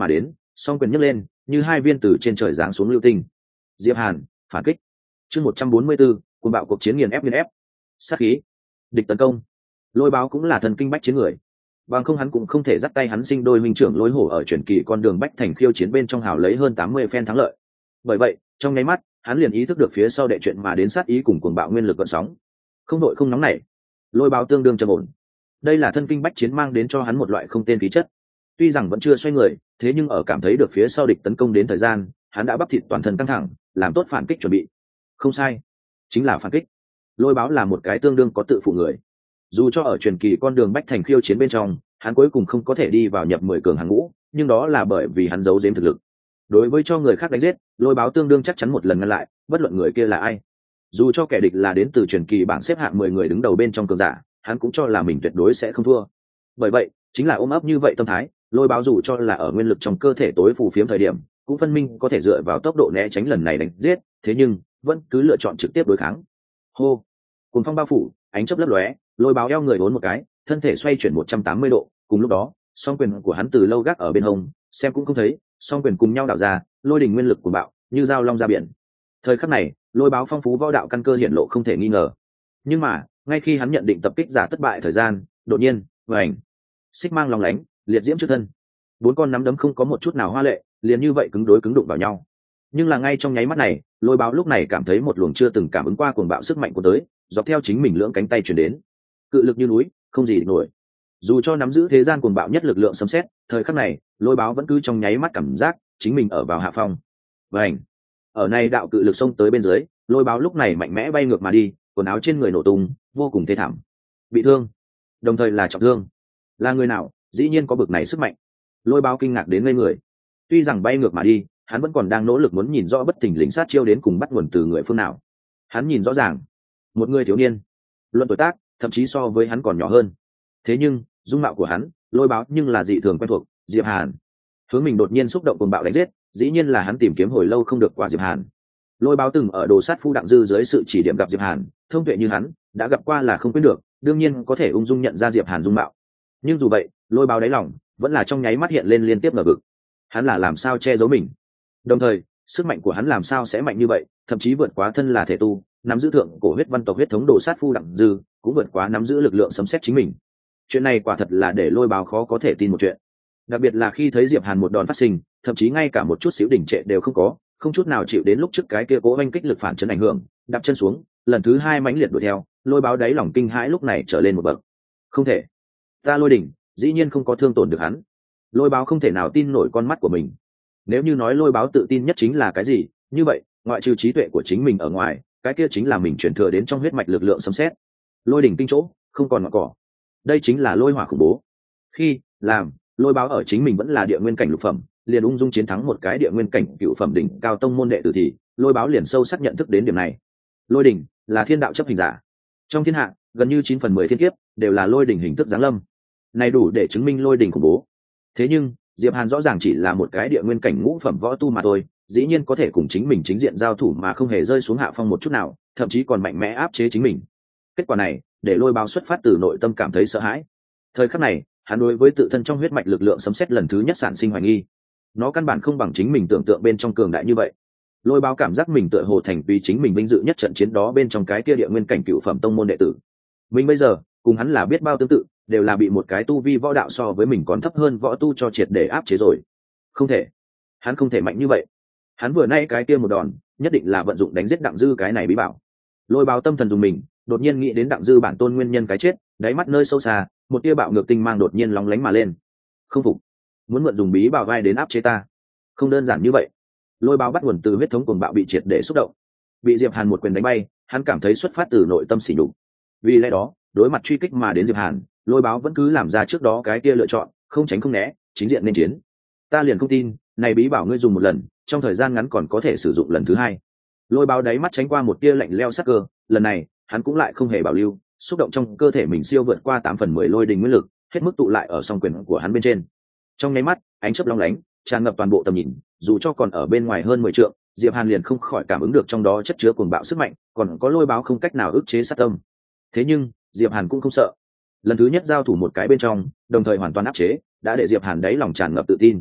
song quyền nhấc lên như hai viên từ trên trời giáng xuống lưu tinh. Diệp Hàn phản kích. Chương một trăm bốn mươi 144, cuồng bạo cuộc chiến nghiền ép nghiền ép. Sát khí. Địch tấn công. Lôi Báo cũng là thần kinh bách chiến người, bằng không hắn cũng không thể dắt tay hắn sinh đôi minh trưởng Lôi Hổ ở chuyển kỳ con đường bách thành khiêu chiến bên trong hào lấy hơn tám mươi phen thắng lợi. Bởi vậy, trong nháy mắt, hắn liền ý thức được phía sau đệ chuyện mà đến sát ý cùng cuồng bạo nguyên lực gợn sóng. Không đội không nóng nảy, Lôi Báo tương đương trầm ổn. Đây là thân kinh bách chiến mang đến cho hắn một loại không tên khí chất. Tuy rằng vẫn chưa xoay người, thế nhưng ở cảm thấy được phía sau địch tấn công đến thời gian, hắn đã bắp thịt toàn thân căng thẳng, làm tốt phản kích chuẩn bị. Không sai, chính là phản kích. Lôi Báo là một cái tương đương có tự phụ người. Dù cho ở truyền kỳ con đường bách thành khiêu chiến bên trong, hắn cuối cùng không có thể đi vào nhập mười cường hàng ngũ, nhưng đó là bởi vì hắn giấu giếm thực lực. Đối với cho người khác đánh giết, Lôi Báo tương đương chắc chắn một lần ngăn lại, bất luận người kia là ai. Dù cho kẻ địch là đến từ truyền kỳ bảng xếp hạng mười người đứng đầu bên trong cường giả, hắn cũng cho là mình tuyệt đối sẽ không thua. Bởi vậy, chính là ôm ấp như vậy tâm thái, Lôi Báo dù cho là ở nguyên lực trong cơ thể tối phù phiếm thời điểm, cũng phân minh có thể dựa vào tốc độ né tránh lần này đánh giết, thế nhưng vẫn cứ lựa chọn trực tiếp đối kháng. Hô, cuồng phong bao phủ, ánh chớp lấp lóe, Lôi Báo eo người uốn một cái, thân thể xoay chuyển một trăm tám mươi độ, cùng lúc đó, song quyền của hắn từ lâu gác ở bên hông, xem cũng không thấy, song quyền cùng nhau đảo ra, lôi đình nguyên lực của bạo, như dao long ra biển. Thời khắc này, Lôi Báo phong phú võ đạo căn cơ hiển lộ không thể nghi ngờ. Nhưng mà, ngay khi hắn nhận định tập kích giả thất bại thời gian, đột nhiên, vành, xích mang long lánh, liệt diễm trước thân. Bốn con nắm đấm không có một chút nào hoa lệ, liền như vậy cứng đối cứng đụng vào nhau. Nhưng là ngay trong nháy mắt này, Lôi Báo lúc này cảm thấy một luồng chưa từng cảm ứng qua cuồng bạo sức mạnh của tới, dọc theo chính mình lưỡng cánh tay truyền đến. Cự lực như núi, không gì địch nổi. Dù cho nắm giữ thế gian cuồng bạo nhất lực lượng sấm sét, thời khắc này, Lôi Báo vẫn cứ trong nháy mắt cảm giác chính mình ở vào hạ phong. Vành, ở này đạo cự lực xông tới bên dưới, Lôi Báo lúc này mạnh mẽ bay ngược mà đi, quần áo trên người nổ tung, vô cùng thê thảm. Bị thương, đồng thời là trọng thương. Là người nào, dĩ nhiên có bực này sức mạnh? Lôi Báo kinh ngạc đến ngây người. Tuy rằng bay ngược mà đi, hắn vẫn còn đang nỗ lực muốn nhìn rõ bất thình lình sát chiêu đến cùng bắt nguồn từ người phương nào. Hắn nhìn rõ ràng, một người thiếu niên, luận tuổi tác, thậm chí so với hắn còn nhỏ hơn. Thế nhưng, dung mạo của hắn, Lôi Báo nhưng là dị thường quen thuộc, Diệp Hàn. Hướng mình đột nhiên xúc động cuồng bạo đánh giết, dĩ nhiên là hắn tìm kiếm hồi lâu không được qua Diệp Hàn. Lôi Báo từng ở Đồ Sát Phu Đặng Dư dưới sự chỉ điểm gặp Diệp Hàn, thông tuệ như hắn, đã gặp qua là không quên được, đương nhiên có thể ung dung nhận ra Diệp Hàn dung mạo. Nhưng dù vậy, Lôi Báo đáy lòng vẫn là trong nháy mắt hiện lên liên tiếp ngờ vực. Hắn là làm sao che giấu mình? Đồng thời, sức mạnh của hắn làm sao sẽ mạnh như vậy, thậm chí vượt quá thân là thể tu, nắm giữ thượng cổ huyết văn tộc huyết thống Đồ Sát Phu Đặng Dư, cũng vượt quá nắm giữ lực lượng sấm sét chính mình. Chuyện này quả thật là để Lôi Báo khó có thể tin một chuyện. Đặc biệt là khi thấy Diệp Hàn một đòn phát sinh, thậm chí ngay cả một chút xíu đỉnh trệ đều không có, không chút nào chịu đến lúc trước cái kia cố oanh kích lực phản chấn ảnh hưởng, đạp chân xuống, lần thứ hai mãnh liệt đuổi theo. Lôi Báo đáy lòng kinh hãi lúc này trở lên một bậc. Không thể, ta Lôi Đỉnh dĩ nhiên không có thương tổn được hắn. Lôi Báo không thể nào tin nổi con mắt của mình. Nếu như nói Lôi Báo tự tin nhất chính là cái gì, như vậy ngoại trừ trí tuệ của chính mình ở ngoài, cái kia chính là mình truyền thừa đến trong huyết mạch lực lượng sấm sét. Lôi đỉnh kinh chỗ không còn ngọn cỏ, đây chính là lôi hỏa khủng bố. Khi làm Lôi Báo ở chính mình vẫn là địa nguyên cảnh lục phẩm, liền ung dung chiến thắng một cái địa nguyên cảnh cựu phẩm đỉnh cao tông môn đệ tử thì Lôi Báo liền sâu sắc nhận thức đến điểm này. Lôi đỉnh là thiên đạo chấp hình giả, trong thiên hạ gần như chín phần mười thiên kiếp đều là lôi đỉnh hình thức giáng lâm, này đủ để chứng minh lôi đỉnh khủng bố. Thế nhưng Diệp Hàn rõ ràng chỉ là một cái địa nguyên cảnh ngũ phẩm võ tu mà thôi, dĩ nhiên có thể cùng chính mình chính diện giao thủ mà không hề rơi xuống hạ phong một chút nào, thậm chí còn mạnh mẽ áp chế chính mình. Kết quả này để Lôi Báo xuất phát từ nội tâm cảm thấy sợ hãi. Thời khắc này, hắn đối với tự thân trong huyết mạch lực lượng sấm sét lần thứ nhất sản sinh hoài nghi. Nó căn bản không bằng chính mình tưởng tượng bên trong cường đại như vậy. Lôi Báo cảm giác mình tựa hồ thành vì chính mình vinh dự nhất trận chiến đó bên trong cái kia địa nguyên cảnh cựu phẩm tông môn đệ tử. Mình bây giờ cùng hắn là biết bao tương tự, đều là bị một cái tu vi võ đạo so với mình còn thấp hơn võ tu cho triệt để áp chế rồi. Không thể, hắn không thể mạnh như vậy. Hắn vừa nay cái kia một đòn, nhất định là vận dụng đánh giết Đặng Dư cái này bí bảo. Lôi Báo tâm thần dùng mình, đột nhiên nghĩ đến Đặng Dư bản tôn nguyên nhân cái chết, đáy mắt nơi sâu xa, một tia bạo ngược tinh mang đột nhiên lóng lánh mà lên. Không phục, muốn mượn dùng bí bảo vai đến áp chế ta? Không đơn giản như vậy. Lôi Báo bắt nguồn từ huyết thống cuồng bạo bị triệt để xúc động, bị Diệp Hàn một quyền đánh bay, hắn cảm thấy xuất phát từ nội tâm sỉ nhục. Vì lẽ đó, đối mặt truy kích mà đến Diệp Hàn, Lôi Báo vẫn cứ làm ra trước đó cái kia lựa chọn, không tránh không né, chính diện nên chiến. Ta liền không tin, này bí bảo ngươi dùng một lần, trong thời gian ngắn còn có thể sử dụng lần thứ hai. Lôi Báo đáy mắt tránh qua một tia lạnh lẽo sắc cơ, lần này, hắn cũng lại không hề bảo lưu, xúc động trong cơ thể mình siêu vượt qua tám phần mười lôi đình nguyên lực, hết mức tụ lại ở song quyền của hắn bên trên. Trong nháy mắt, ánh chớp long lánh, tràn ngập toàn bộ tầm nhìn, dù cho còn ở bên ngoài hơn mười trượng, Diệp Hàn liền không khỏi cảm ứng được trong đó chất chứa cuồng bạo sức mạnh, còn có Lôi Báo không cách nào ức chế sát tâm. Thế nhưng, Diệp Hàn cũng không sợ. Lần thứ nhất giao thủ một cái bên trong, đồng thời hoàn toàn áp chế, đã để Diệp Hàn đáy lòng tràn ngập tự tin.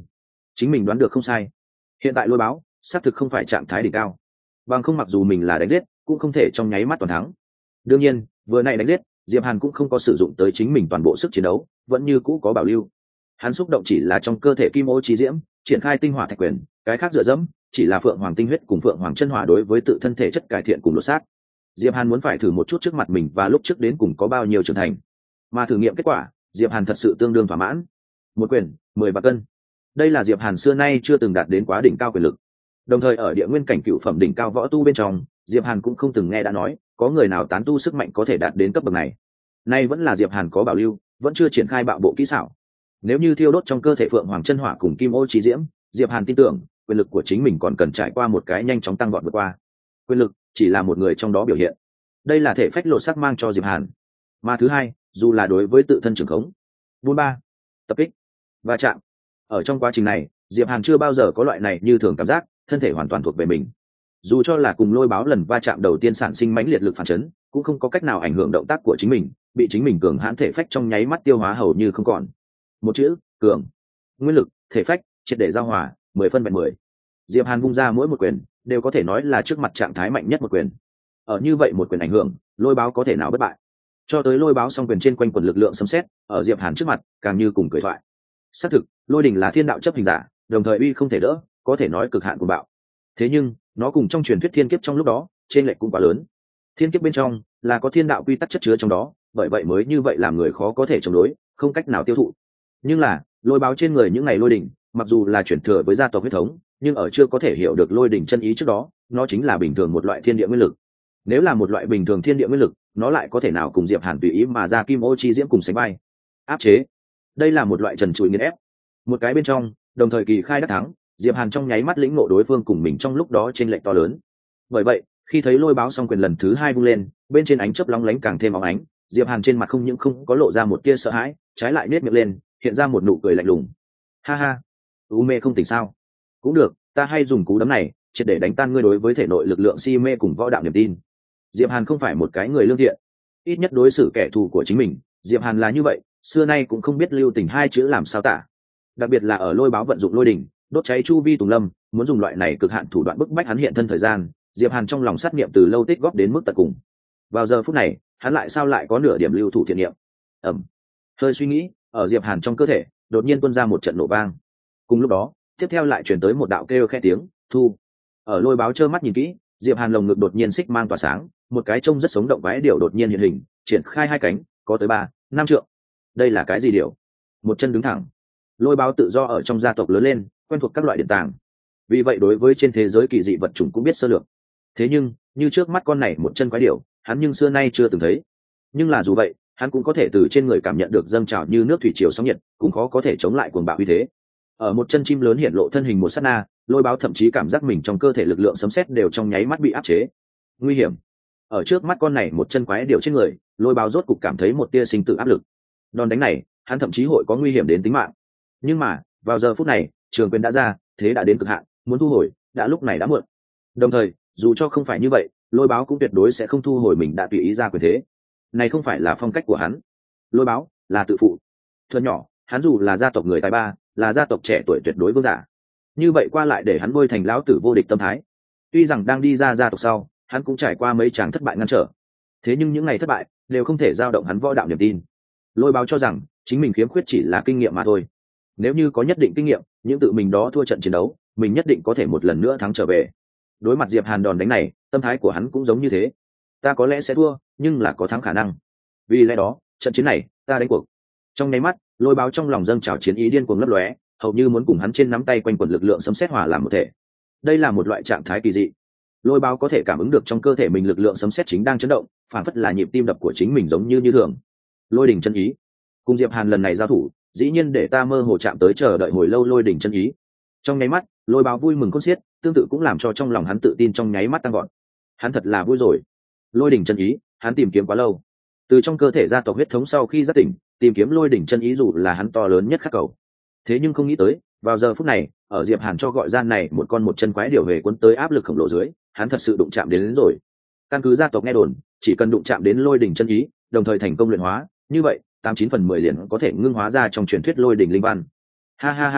chính mình đoán được không sai. Hiện tại lôi báo xác thực không phải trạng thái đỉnh cao, bằng không mặc dù mình là đánh giết cũng không thể trong nháy mắt toàn thắng. Đương nhiên vừa nay đánh giết Diệp Hàn cũng không có sử dụng tới chính mình toàn bộ sức chiến đấu, vẫn như cũ có bảo lưu. Hắn xúc động chỉ là trong cơ thể kim ô chi diễm, triển khai tinh hỏa thạch quyền, cái khác dựa dẫm chỉ là phượng hoàng tinh huyết cùng phượng hoàng chân hỏa đối với tự thân thể chất cải thiện cùng lột xác. Diệp Hàn muốn phải thử một chút trước mặt mình và lúc trước đến cùng có bao nhiêu trưởng thành, mà thử nghiệm kết quả Diệp Hàn thật sự tương đương thỏa mãn. Một quyền mười vạn cân, đây là Diệp Hàn xưa nay chưa từng đạt đến quá đỉnh cao quyền lực. Đồng thời ở địa nguyên cảnh cựu phẩm đỉnh cao võ tu bên trong, Diệp Hàn cũng không từng nghe đã nói có người nào tán tu sức mạnh có thể đạt đến cấp bậc này. Nay vẫn là Diệp Hàn có bảo lưu, vẫn chưa triển khai bạo bộ kỹ xảo. Nếu như thiêu đốt trong cơ thể phượng hoàng chân hỏa cùng kim ô chi diễm, Diệp Hàn tin tưởng quyền lực của chính mình còn cần trải qua một cái nhanh chóng tăng vọt vượt qua. Quyền lực chỉ là một người trong đó biểu hiện, đây là thể phách lộ sắc mang cho Diệp Hàn. Mà thứ hai, dù là đối với tự thân trưởng khống, buôn ba, tập kích và chạm, ở trong quá trình này Diệp Hàn chưa bao giờ có loại này như thường cảm giác thân thể hoàn toàn thuộc về mình. Dù cho là cùng lôi báo lần va chạm đầu tiên sản sinh mãnh liệt lực phản chấn, cũng không có cách nào ảnh hưởng động tác của chính mình, bị chính mình cường hãn thể phách trong nháy mắt tiêu hóa hầu như không còn. Một chữ cường, nguyên lực, thể phách triệt để giao hòa, mười phân vẹn mười. Diệp Hàn vung ra mỗi một quyền đều có thể nói là trước mặt trạng thái mạnh nhất một quyền. Ở như vậy một quyền ảnh hưởng, lôi báo có thể nào bất bại? Cho tới lôi báo song quyền trên quanh quần lực lượng sấm sét, ở Diệp Hàn trước mặt càng như cùng cười thoại. Xác thực, lôi đỉnh là thiên đạo chấp hình giả, đồng thời uy không thể đỡ, có thể nói cực hạn của bạo. Thế nhưng nó cùng trong truyền thuyết thiên kiếp trong lúc đó trên lệch cũng quá lớn. Thiên kiếp bên trong là có thiên đạo quy tắc chất chứa trong đó, bởi vậy mới như vậy làm người khó có thể chống đối, không cách nào tiêu thụ. Nhưng là lôi báo trên người những ngày lôi đỉnh, mặc dù là chuyển thừa với gia tộc huyết thống, nhưng ở chưa có thể hiểu được lôi đỉnh chân ý trước đó, nó chính là bình thường một loại thiên địa nguyên lực. Nếu là một loại bình thường thiên địa nguyên lực, nó lại có thể nào cùng Diệp Hàn tùy ý mà ra kim ô chi diễm cùng sánh vai, áp chế. Đây là một loại trần trụi nghiền ép. Một cái bên trong đồng thời kỳ khai đắc thắng, Diệp Hàn trong nháy mắt lĩnh ngộ đối phương cùng mình trong lúc đó trên lệch to lớn. Bởi vậy khi thấy lôi báo xong quyền lần thứ hai vung lên, bên trên ánh chớp lóng lánh càng thêm óng ánh, Diệp Hàn trên mặt không những không có lộ ra một tia sợ hãi, trái lại nét miệng lên hiện ra một nụ cười lạnh lùng. Ha ha, u mê không tỉnh sao? Cũng được, ta hay dùng cú đấm này triệt để đánh tan ngươi đối với thể nội lực lượng si mê cùng võ đạo niềm tin. Diệp Hàn không phải một cái người lương thiện, ít nhất đối xử kẻ thù của chính mình, Diệp Hàn là như vậy, xưa nay cũng không biết lưu tình hai chữ làm sao tả. Đặc biệt là ở lôi báo vận dụng lôi đỉnh đốt cháy chu vi tùng lâm, muốn dùng loại này cực hạn thủ đoạn bức bách hắn hiện thân thời gian, Diệp Hàn trong lòng sát niệm từ lâu tích góp đến mức tận cùng. Vào giờ phút này hắn lại sao lại có nửa điểm lưu thủ thiện niệm? Ẩm. Hơi suy nghĩ, ở Diệp Hàn trong cơ thể đột nhiên tuôn ra một trận nổ vang. Cùng lúc đó tiếp theo lại truyền tới một đạo kêu khẽ tiếng thu. Ở lôi báo trơ mắt nhìn kỹ, Diệp Hàn lồng ngực đột nhiên xích mang tỏa sáng, một cái trông rất sống động vãi điểu đột nhiên hiện hình, triển khai hai cánh có tới ba năm trượng. Đây là cái gì điểu? Một chân đứng thẳng. Lôi báo tự do ở trong gia tộc lớn lên, quen thuộc các loại điện tàng, vì vậy đối với trên thế giới kỳ dị vật chủng cũng biết sơ lược. Thế nhưng như trước mắt con này một chân quái điểu, hắn nhưng xưa nay chưa từng thấy. Nhưng là dù vậy hắn cũng có thể từ trên người cảm nhận được dâng trào như nước thủy triều sóng nhiệt, cũng khó có thể chống lại cuồng bạo uy thế. Ở một chân chim lớn hiện lộ thân hình một sát na, lôi báo thậm chí cảm giác mình trong cơ thể lực lượng sấm sét đều trong nháy mắt bị áp chế. Nguy hiểm. Ở trước mắt con này một chân quái điểu trên người, lôi báo rốt cục cảm thấy một tia sinh tử áp lực. Đòn đánh này hắn thậm chí hội có nguy hiểm đến tính mạng. Nhưng mà vào giờ phút này trường quyền đã ra, thế đã đến cực hạn, muốn thu hồi đã lúc này đã muộn. Đồng thời dù cho không phải như vậy, lôi báo cũng tuyệt đối sẽ không thu hồi mình đã tùy ý ra quyền thế. Này không phải là phong cách của hắn. Lôi báo là tự phụ. Thuở nhỏ hắn dù là gia tộc người tài ba, là gia tộc trẻ tuổi tuyệt đối vương giả, như vậy qua lại để hắn bôi thành lão tử vô địch tâm thái. Tuy rằng đang đi ra gia tộc sau hắn cũng trải qua mấy tràng thất bại ngăn trở, thế nhưng những ngày thất bại đều không thể dao động hắn võ đạo niềm tin. Lôi báo cho rằng chính mình khiếm khuyết chỉ là kinh nghiệm mà thôi. Nếu như có nhất định kinh nghiệm, những tự mình đó thua trận chiến đấu, mình nhất định có thể một lần nữa thắng trở về. Đối mặt Diệp Hàn đòn đánh này, tâm thái của hắn cũng giống như thế. Ta có lẽ sẽ thua, nhưng là có thắng khả năng. Vì lẽ đó trận chiến này ta đánh cuộc. Trong nháy mắt lôi báo trong lòng dâng trào chiến ý điên cuồng lấp lóe, hầu như muốn cùng hắn trên nắm tay quanh quần lực lượng sấm sét hòa làm một thể. Đây là một loại trạng thái kỳ dị. Lôi báo có thể cảm ứng được trong cơ thể mình lực lượng sấm sét chính đang chấn động, phản phất là nhịp tim đập của chính mình giống như như thường. Lôi đỉnh chân ý. Cùng Diệp Hàn lần này giao thủ, dĩ nhiên để ta mơ hồ chạm tới chờ đợi hồi lâu lôi đỉnh chân ý. Trong nháy mắt lôi báo vui mừng khôn xiết, tương tự cũng làm cho trong lòng hắn tự tin trong nháy mắt tăng gọn. Hắn thật là vui rồi. Lôi đỉnh chân ý hắn tìm kiếm quá lâu, từ trong cơ thể gia tộc huyết thống sau khi giác tỉnh, tìm kiếm lôi đỉnh chân ý dù là hắn to lớn nhất khát cầu. Thế nhưng không nghĩ tới vào giờ phút này, ở Diệp Hàn cho gọi gian này một con một chân quái điều về cuốn tới áp lực khổng lồ dưới, hắn thật sự đụng chạm đến, đến rồi. Căn cứ gia tộc nghe đồn, chỉ cần đụng chạm đến lôi đỉnh chân ý, đồng thời thành công luyện hóa, như vậy tám chín phần mười liền có thể ngưng hóa ra trong truyền thuyết lôi đỉnh linh văn. Ha ha ha ha,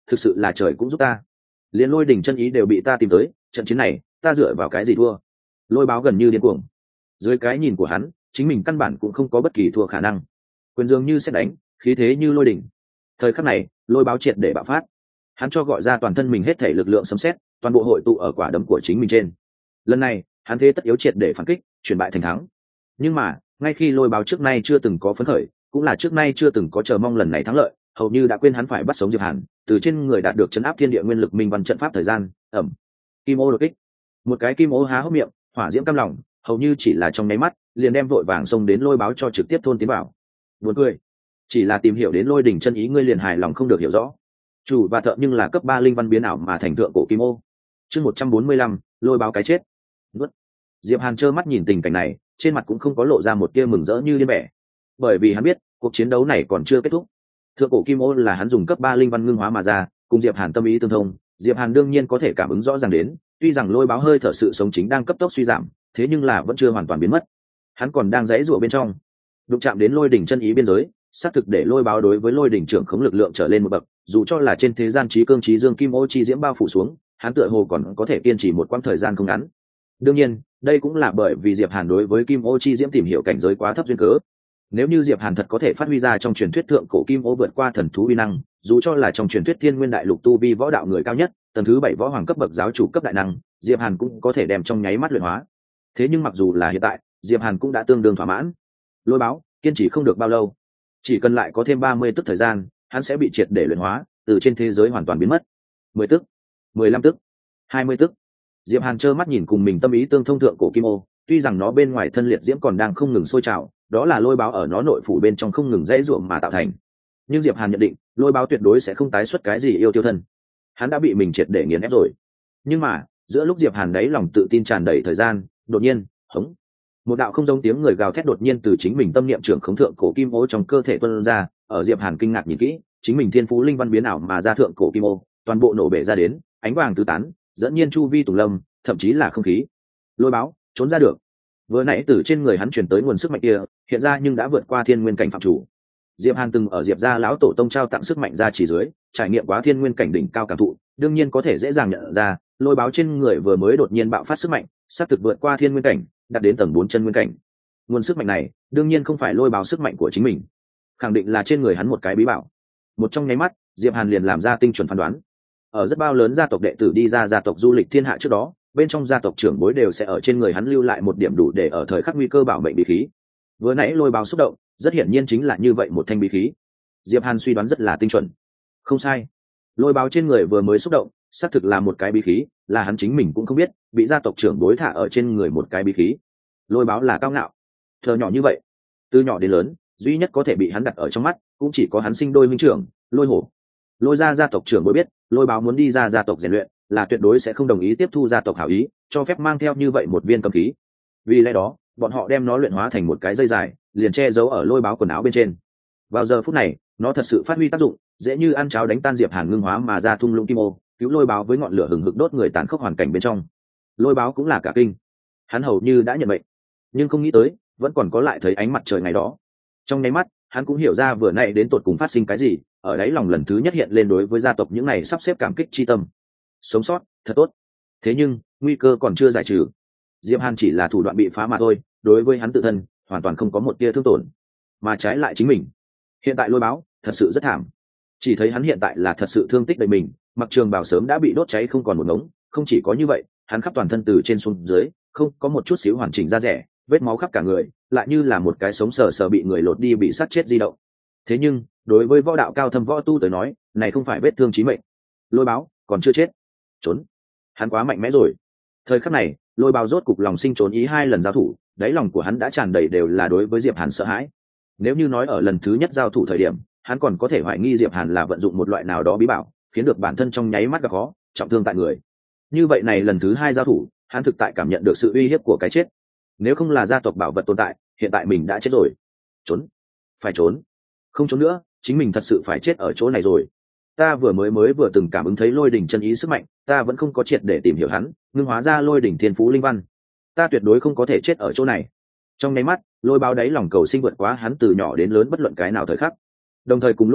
thực sự là trời cũng giúp ta. Liên lôi đỉnh chân ý đều bị ta tìm tới, trận chiến này ta dựa vào cái gì thua? Lôi báo gần như điên cuồng. Dưới cái nhìn của hắn, chính mình căn bản cũng không có bất kỳ thua khả năng. Quyền dường như xét đánh, khí thế như lôi đỉnh. Thời khắc này, lôi báo triệt để bạo phát. Hắn cho gọi ra toàn thân mình hết thể lực lượng sấm sét, toàn bộ hội tụ ở quả đấm của chính mình trên. Lần này, hắn thế tất yếu triệt để phản kích, chuyển bại thành thắng. Nhưng mà, ngay khi lôi báo trước nay chưa từng có phấn khởi, cũng là trước nay chưa từng có chờ mong lần này thắng lợi, hầu như đã quên hắn phải bắt sống Diệp Hàn, từ trên người đạt được chấn áp thiên địa nguyên lực minh văn trận pháp thời gian, ẩm. Kim ô đột kích. Một cái kim ô há hốc miệng, hỏa diễm căm lòng, hầu như chỉ là trong nháy mắt, liền đem vội vàng xông đến lôi báo cho trực tiếp thôn tiến vào. Buồn cười, chỉ là tìm hiểu đến lôi đỉnh chân ý ngươi liền hài lòng không được hiểu rõ. Chủ và thợ nhưng là cấp ba linh văn biến ảo mà thành thượng cổ kim ô. Chương một trăm bốn mươi lăm, lôi báo cái chết. Nuốt. Diệp Hàn trơ mắt nhìn tình cảnh này, trên mặt cũng không có lộ ra một tia mừng rỡ như điên bẻ, bởi vì hắn biết cuộc chiến đấu này còn chưa kết thúc. Thượng cổ kim ô là hắn dùng cấp ba linh văn ngưng hóa mà ra, cùng Diệp Hàn tâm ý tương thông, Diệp Hàn đương nhiên có thể cảm ứng rõ ràng đến, tuy rằng lôi báo hơi thở sự sống chính đang cấp tốc suy giảm, thế nhưng là vẫn chưa hoàn toàn biến mất. Hắn còn đang giãy giụa bên trong. Đụng chạm đến lôi đỉnh chân ý biên giới, xác thực để lôi báo đối với lôi đỉnh trưởng khống lực lượng trở lên một bậc, dù cho là trên thế gian trí cương trí dương kim ô chi diễm bao phủ xuống, hắn tựa hồ còn có thể kiên trì một quãng thời gian không ngắn. Đương nhiên, đây cũng là bởi vì Diệp Hàn đối với kim ô chi diễm tìm hiểu cảnh giới quá thấp duyên cớ. Nếu như Diệp Hàn thật có thể phát huy ra trong truyền thuyết thượng cổ kim ô vượt qua thần thú uy năng, dù cho là trong truyền thuyết thiên nguyên đại lục tu vi võ đạo người cao nhất, tầng thứ bảy võ hoàng cấp bậc giáo chủ cấp đại năng, Diệp Hàn cũng có thể đem trong nháy mắt luyện hóa. Thế nhưng mặc dù là hiện tại, Diệp Hàn cũng đã tương đương thỏa mãn. Lôi báo kiên trì không được bao lâu, chỉ cần lại có thêm ba mươi tức thời gian, hắn sẽ bị triệt để luyện hóa, từ trên thế giới hoàn toàn biến mất. mười tức, mười lăm tức, hai mươi tức. Diệp Hàn trơ mắt nhìn cùng mình tâm ý tương thông thượng cổ kim ô, tuy rằng nó bên ngoài thân liệt diễm còn đang không ngừng sôi trào, đó là lôi báo ở nó nội phủ bên trong không ngừng dãy ruộng mà tạo thành. Nhưng Diệp Hàn nhận định, lôi báo tuyệt đối sẽ không tái xuất cái gì yêu tiêu thân. Hắn đã bị mình triệt để nghiền ép rồi. Nhưng mà, giữa lúc Diệp Hàn đấy lòng tự tin tràn đầy thời gian, đột nhiên, hống. Một đạo không giống tiếng người gào thét đột nhiên từ chính mình tâm niệm trưởng khống thượng cổ kim ô trong cơ thể tuôn ra, ở Diệp Hàn kinh ngạc nhìn kỹ, chính mình thiên phú linh văn biến ảo mà ra thượng cổ kim ô, toàn bộ nổ bể ra đến, ánh vàng tứ tán, dẫn nhiên chu vi tùng lâm, thậm chí là không khí. Lôi báo, trốn ra được. Vừa nãy từ trên người hắn truyền tới nguồn sức mạnh kia, hiện ra nhưng đã vượt qua thiên nguyên cảnh phạm chủ. Diệp Hàn từng ở Diệp gia lão tổ tông trao tặng sức mạnh ra chỉ dưới, trải nghiệm quá thiên nguyên cảnh đỉnh cao cảm thụ, đương nhiên có thể dễ dàng nhận ra, lôi báo trên người vừa mới đột nhiên bạo phát sức mạnh, sắp thực vượt qua thiên nguyên cảnh, đạt đến tầng bốn chân nguyên cảnh. Nguồn sức mạnh này, đương nhiên không phải lôi báo sức mạnh của chính mình, khẳng định là trên người hắn một cái bí bảo. Một trong nháy mắt, Diệp Hàn liền làm ra tinh chuẩn phán đoán. Ở rất bao lớn gia tộc đệ tử đi ra gia tộc du lịch thiên hạ trước đó, bên trong gia tộc trưởng bối đều sẽ ở trên người hắn lưu lại một điểm đủ để ở thời khắc nguy cơ bảo mệnh bí khí. Vừa nãy lôi báo xúc động, rất hiển nhiên chính là như vậy một thanh bí khí. Diệp Hàn suy đoán rất là tinh chuẩn. Không sai, lôi báo trên người vừa mới xúc động, xác thực là một cái bí khí, là hắn chính mình cũng không biết, bị gia tộc trưởng bối thả ở trên người một cái bí khí. Lôi báo là cao ngạo, thờ nhỏ như vậy, từ nhỏ đến lớn, duy nhất có thể bị hắn đặt ở trong mắt, cũng chỉ có hắn sinh đôi minh trưởng, lôi hổ. Lôi ra gia tộc trưởng bối biết, lôi báo muốn đi ra gia tộc rèn luyện, là tuyệt đối sẽ không đồng ý tiếp thu gia tộc hảo ý, cho phép mang theo như vậy một viên cầm khí. Vì lẽ đó, bọn họ đem nó luyện hóa thành một cái dây dài, liền che giấu ở lôi báo quần áo bên trên. Vào giờ phút này, nó thật sự phát huy tác dụng, dễ như ăn cháo đánh tan Diệp Hàn ngưng hóa mà ra thung lũng kim ô, cứu lôi báo với ngọn lửa hừng hực đốt người tàn khốc hoàn cảnh bên trong. Lôi báo cũng là cả kinh, hắn hầu như đã nhận mệnh, nhưng không nghĩ tới, vẫn còn có lại thấy ánh mặt trời ngày đó. Trong nháy mắt, hắn cũng hiểu ra vừa nãy đến tột cùng phát sinh cái gì, ở đấy lòng lần thứ nhất hiện lên đối với gia tộc những này sắp xếp cảm kích chi tâm. Sống sót, thật tốt. Thế nhưng, nguy cơ còn chưa giải trừ. Diệp Hàn chỉ là thủ đoạn bị phá mà thôi, đối với hắn tự thân, hoàn toàn không có một tia thương tổn, mà trái lại chính mình. Hiện tại lôi báo, thật sự rất thảm. Chỉ thấy hắn hiện tại là thật sự thương tích đầy mình, mặc trường bào sớm đã bị đốt cháy không còn một ngống, không chỉ có như vậy, hắn khắp toàn thân từ trên xuống dưới, không có một chút xíu hoàn chỉnh da rẻ, vết máu khắp cả người, lại như là một cái sống sờ sờ bị người lột đi bị sát chết di động. Thế nhưng, đối với võ đạo cao thâm võ tu tới nói, này không phải vết thương chí mệnh. Lôi báo còn chưa chết, trốn. Hắn quá mạnh mẽ rồi. Thời khắc này, lôi báo rốt cục lòng sinh trốn ý hai lần giao thủ, đáy lòng của hắn đã tràn đầy đều là đối với Diệp Hàn sợ hãi. Nếu như nói ở lần thứ nhất giao thủ thời điểm, hắn còn có thể hoài nghi Diệp Hàn là vận dụng một loại nào đó bí bảo, khiến được bản thân trong nháy mắt gặp khó, trọng thương tại người. Như vậy này lần thứ hai giao thủ, hắn thực tại cảm nhận được sự uy hiếp của cái chết. Nếu không là gia tộc bảo vật tồn tại, hiện tại mình đã chết rồi. Trốn, phải trốn. Không trốn nữa, chính mình thật sự phải chết ở chỗ này rồi. Ta vừa mới mới vừa từng cảm ứng thấy lôi đỉnh chân ý sức mạnh, ta vẫn không có triệt để tìm hiểu hắn, ngưng hóa ra lôi đỉnh thiên phú linh văn. Ta tuyệt đối không có thể chết ở chỗ này. Trong nháy mắt, lôi báo đáy lòng cầu sinh vượt quá hắn từ nhỏ đến lớn bất luận cái nào thời khắc. Đồng thời cùng lúc đó,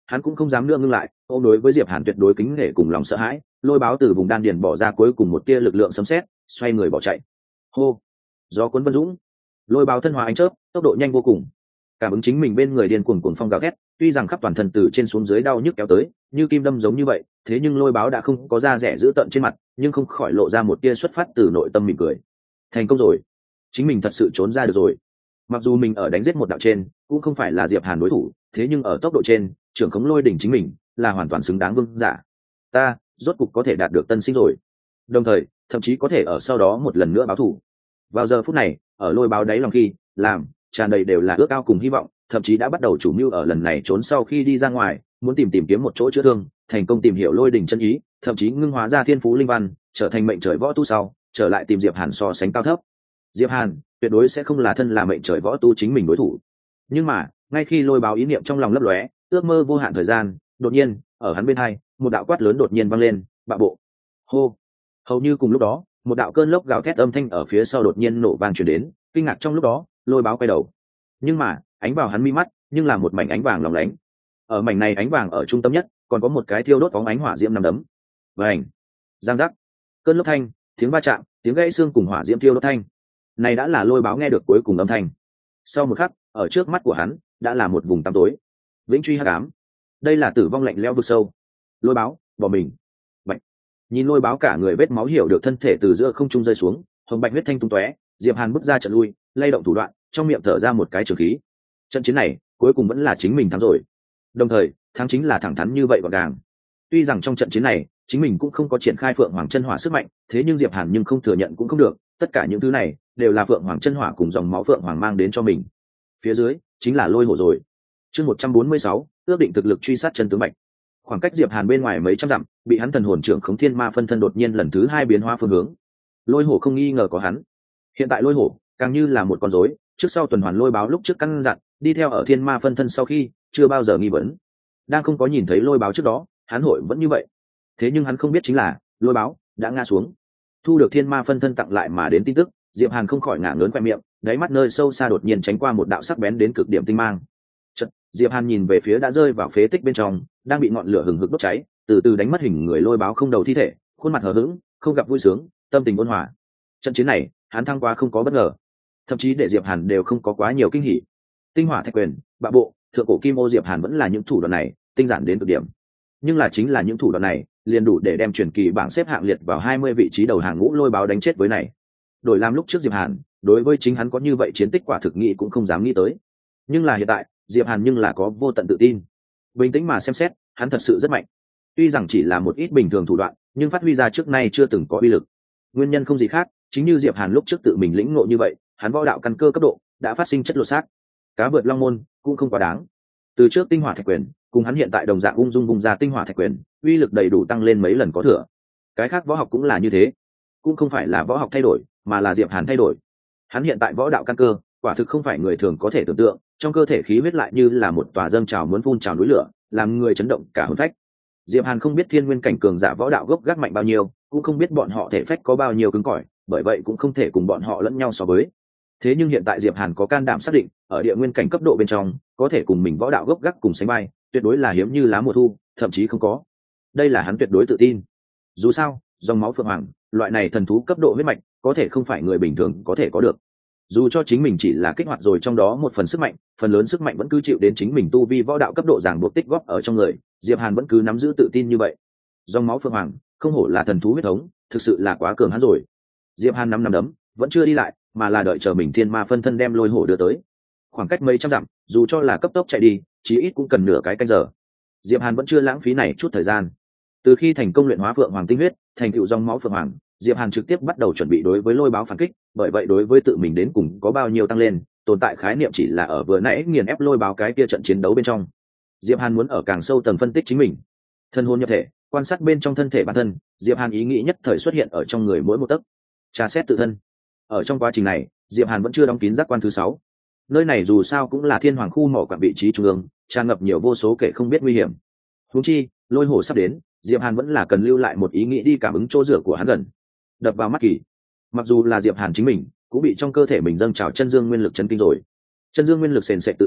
hắn cũng không dám nữa ngưng lại, ôm đối với Diệp Hàn tuyệt đối kính nể cùng lòng sợ hãi, lôi báo từ vùng đan điền bỏ ra cuối cùng một tia lực lượng sấm sét, xoay người bỏ chạy. Hô, gió cuốn vân dũng, lôi báo thân hóa ánh chớp, tốc độ nhanh vô cùng. Cảm ứng chính mình bên người điên cuồng cuồng phong gào thét, tuy rằng khắp toàn thân từ trên xuống dưới đau nhức kéo tới, như kim đâm giống như vậy, thế nhưng lôi báo đã không có da rẻ giữ tận trên mặt, nhưng không khỏi lộ ra một tia xuất phát từ nội tâm mỉm cười. Thành công rồi, chính mình thật sự trốn ra được rồi. Mặc dù mình ở đánh giết một đạo trên, cũng không phải là Diệp Hàn đối thủ, thế nhưng ở tốc độ trên, trưởng khống lôi đỉnh chính mình là hoàn toàn xứng đáng vương giả. Ta rốt cục có thể đạt được tân sinh rồi, đồng thời thậm chí có thể ở sau đó một lần nữa báo thù. Vào giờ phút này, ở lôi báo đáy lòng khi làm tràn đầy đều là ước ao cùng hy vọng, thậm chí đã bắt đầu chủ mưu ở lần này trốn sau khi đi ra ngoài, muốn tìm tìm kiếm một chỗ chữa thương, thành công tìm hiểu lôi đỉnh chân ý, thậm chí ngưng hóa ra thiên phú linh văn, trở thành mệnh trời võ tu sau, trở lại tìm Diệp Hàn so sánh cao thấp. Diệp Hàn tuyệt đối sẽ không là thân là mệnh trời võ tu chính mình đối thủ. Nhưng mà, ngay khi lôi báo ý niệm trong lòng lấp lóe, ước mơ vô hạn thời gian, đột nhiên, ở hắn bên hai, một đạo quát lớn đột nhiên vang lên, bạo bộ. Hô. Hầu như cùng lúc đó, một đạo cơn lốc gào thét âm thanh ở phía sau đột nhiên nổ vang truyền đến, kinh ngạc trong lúc đó, lôi báo quay đầu. Nhưng mà, ánh vào hắn mi mắt, nhưng là một mảnh ánh vàng lóng lánh. Ở mảnh này ánh vàng ở trung tâm nhất, còn có một cái thiêu đốt phóng ánh hỏa diễm nằm đấm. Vành. Giang giác. Cơn lốc thanh, tiếng va chạm, tiếng gãy xương cùng hỏa diễm thiêu đốt thanh. Này đã là lôi báo nghe được cuối cùng âm thanh. Sau một khắc, ở trước mắt của hắn, đã là một vùng tăm tối. Vĩnh truy hắc ám. Đây là tử vong lạnh lẽo vực sâu. Lôi báo, bỏ mình. Bạch. Nhìn lôi báo cả người vết máu hiểu được thân thể từ giữa không trung rơi xuống, hồng bạch huyết thanh tung tóe, Diệp Hàn bước ra trận lui, lay động thủ đoạn, trong miệng thở ra một cái trường khí. Trận chiến này, cuối cùng vẫn là chính mình thắng rồi. Đồng thời, thắng chính là thẳng thắn như vậy gọn gàng. Tuy rằng trong trận chiến này, chính mình cũng không có triển khai Phượng Hoàng chân hỏa sức mạnh, thế nhưng Diệp Hàn nhưng không thừa nhận cũng không được, tất cả những thứ này đều là Phượng Hoàng chân hỏa cùng dòng máu Phượng Hoàng mang đến cho mình. Phía dưới chính là lôi hổ rồi. Chương một trăm bốn mươi sáu, ước định thực lực truy sát chân tướng bạch. Khoảng cách Diệp Hàn bên ngoài mấy trăm dặm, bị hắn thần hồn trưởng khống thiên ma phân thân đột nhiên lần thứ hai biến hóa phương hướng. Lôi hổ không nghi ngờ có hắn. Hiện tại lôi hổ càng như là một con rối, trước sau tuần hoàn lôi báo lúc trước căn dặn, đi theo ở thiên ma phân thân sau khi chưa bao giờ nghi vấn. Đang không có nhìn thấy lôi báo trước đó, hắn hội vẫn như vậy. Thế nhưng hắn không biết chính là lôi báo đã ngã xuống. Thu được thiên ma phân thân tặng lại mà đến tin tức, Diệp Hàn không khỏi ngả ngớn khoe miệng, đáy mắt nơi sâu xa đột nhiên tránh qua một đạo sắc bén đến cực điểm tinh mang. Chợt, Diệp Hàn nhìn về phía đã rơi vào phế tích bên trong, đang bị ngọn lửa hừng hực đốt cháy, từ từ đánh mất hình người lôi báo không đầu thi thể, khuôn mặt hờ hững, không gặp vui sướng, tâm tình ôn hòa. Trận chiến này, hắn thắng qua không có bất ngờ, thậm chí để Diệp Hàn đều không có quá nhiều kinh hỉ. Tinh hỏa thạch quyền, bạo bộ, thượng cổ kim ô Diệp Hàn vẫn là những thủ đoạn này, tinh giản đến cực điểm. Nhưng là chính là những thủ đoạn này, liền đủ để đem truyền kỳ bảng xếp hạng liệt vào hai mươi vị trí đầu hàng ngũ lôi báo đánh chết với này. Đổi làm lúc trước Diệp Hàn, đối với chính hắn có như vậy chiến tích quả thực nghĩ cũng không dám nghĩ tới. Nhưng là hiện tại, Diệp Hàn nhưng là có vô tận tự tin. Bình tĩnh mà xem xét, hắn thật sự rất mạnh. Tuy rằng chỉ là một ít bình thường thủ đoạn, nhưng phát huy ra trước nay chưa từng có uy lực. Nguyên nhân không gì khác, chính như Diệp Hàn lúc trước tự mình lĩnh ngộ như vậy, hắn võ đạo căn cơ cấp độ đã phát sinh chất lột xác. Cá vượt long môn cũng không quá đáng. Từ trước tinh hỏa thạch quyền, cùng hắn hiện tại đồng dạng ung dung bung ra tinh hỏa thạch quyền, uy lực đầy đủ tăng lên mấy lần có thừa. Cái khác võ học cũng là như thế, cũng không phải là võ học thay đổi, mà là Diệp Hàn thay đổi. Hắn hiện tại võ đạo căn cơ, quả thực không phải người thường có thể tưởng tượng, trong cơ thể khí huyết lại như là một tòa dâng trào muốn phun trào núi lửa, làm người chấn động cả hồn phách. Diệp Hàn không biết thiên nguyên cảnh cường giả võ đạo gốc gác mạnh bao nhiêu, cũng không biết bọn họ thể phách có bao nhiêu cứng cỏi, bởi vậy cũng không thể cùng bọn họ lẫn nhau so với. Thế nhưng hiện tại Diệp Hàn có can đảm xác định, ở địa nguyên cảnh cấp độ bên trong, có thể cùng mình võ đạo gốc gác cùng sánh vai, tuyệt đối là hiếm như lá mùa thu, thậm chí không có. Đây là hắn tuyệt đối tự tin. Dù sao, dòng máu phượng hoàng, loại này thần thú cấp độ huyết mạch, có thể không phải người bình thường có thể có được. Dù cho chính mình chỉ là kích hoạt rồi trong đó một phần sức mạnh, phần lớn sức mạnh vẫn cứ chịu đến chính mình tu vi võ đạo cấp độ ràng buộc tích góp ở trong người, Diệp Hàn vẫn cứ nắm giữ tự tin như vậy. Dòng máu phượng hoàng, không hổ là thần thú huyết thống, thực sự là quá cường hắn rồi. Diệp Hàn nắm nắm đấm, vẫn chưa đi lại, mà là đợi chờ mình thiên ma phân thân đem lôi hổ đưa tới. Khoảng cách mấy trăm dặm, dù cho là cấp tốc chạy đi, chí ít cũng cần nửa cái canh giờ. Diệp Hàn vẫn chưa lãng phí này chút thời gian. Từ khi thành công luyện hóa phượng hoàng tinh huyết, thành tựu dòng máu phượng hoàng, Diệp Hàn trực tiếp bắt đầu chuẩn bị đối với lôi báo phản kích, bởi vậy đối với tự mình đến cùng có bao nhiêu tăng lên, tồn tại khái niệm chỉ là ở vừa nãy nghiền ép lôi báo cái kia trận chiến đấu bên trong. Diệp Hàn muốn ở càng sâu tầng phân tích chính mình. Thân hồn nhập thể, quan sát bên trong thân thể bản thân, Diệp Hàn ý nghĩ nhất thời xuất hiện ở trong người mỗi một tấc. Tra xét tự thân. Ở trong quá trình này, Diệp Hàn vẫn chưa đóng kín giác quan thứ sáu. Nơi này dù sao cũng là thiên hoàng khu mỏ quản vị trí trung ương, tràn ngập nhiều vô số kẻ không biết nguy hiểm. Huống chi, lôi hổ sắp đến, Diệp Hàn vẫn là cần lưu lại một ý nghĩ đi cảm ứng chỗ dựa của hắn gần. Đập vào mắt kỳ. Mặc dù là Diệp Hàn chính mình, cũng bị trong cơ thể mình dâng trào chân dương nguyên lực chấn kinh rồi. Chân dương nguyên lực sền sệt tự giao,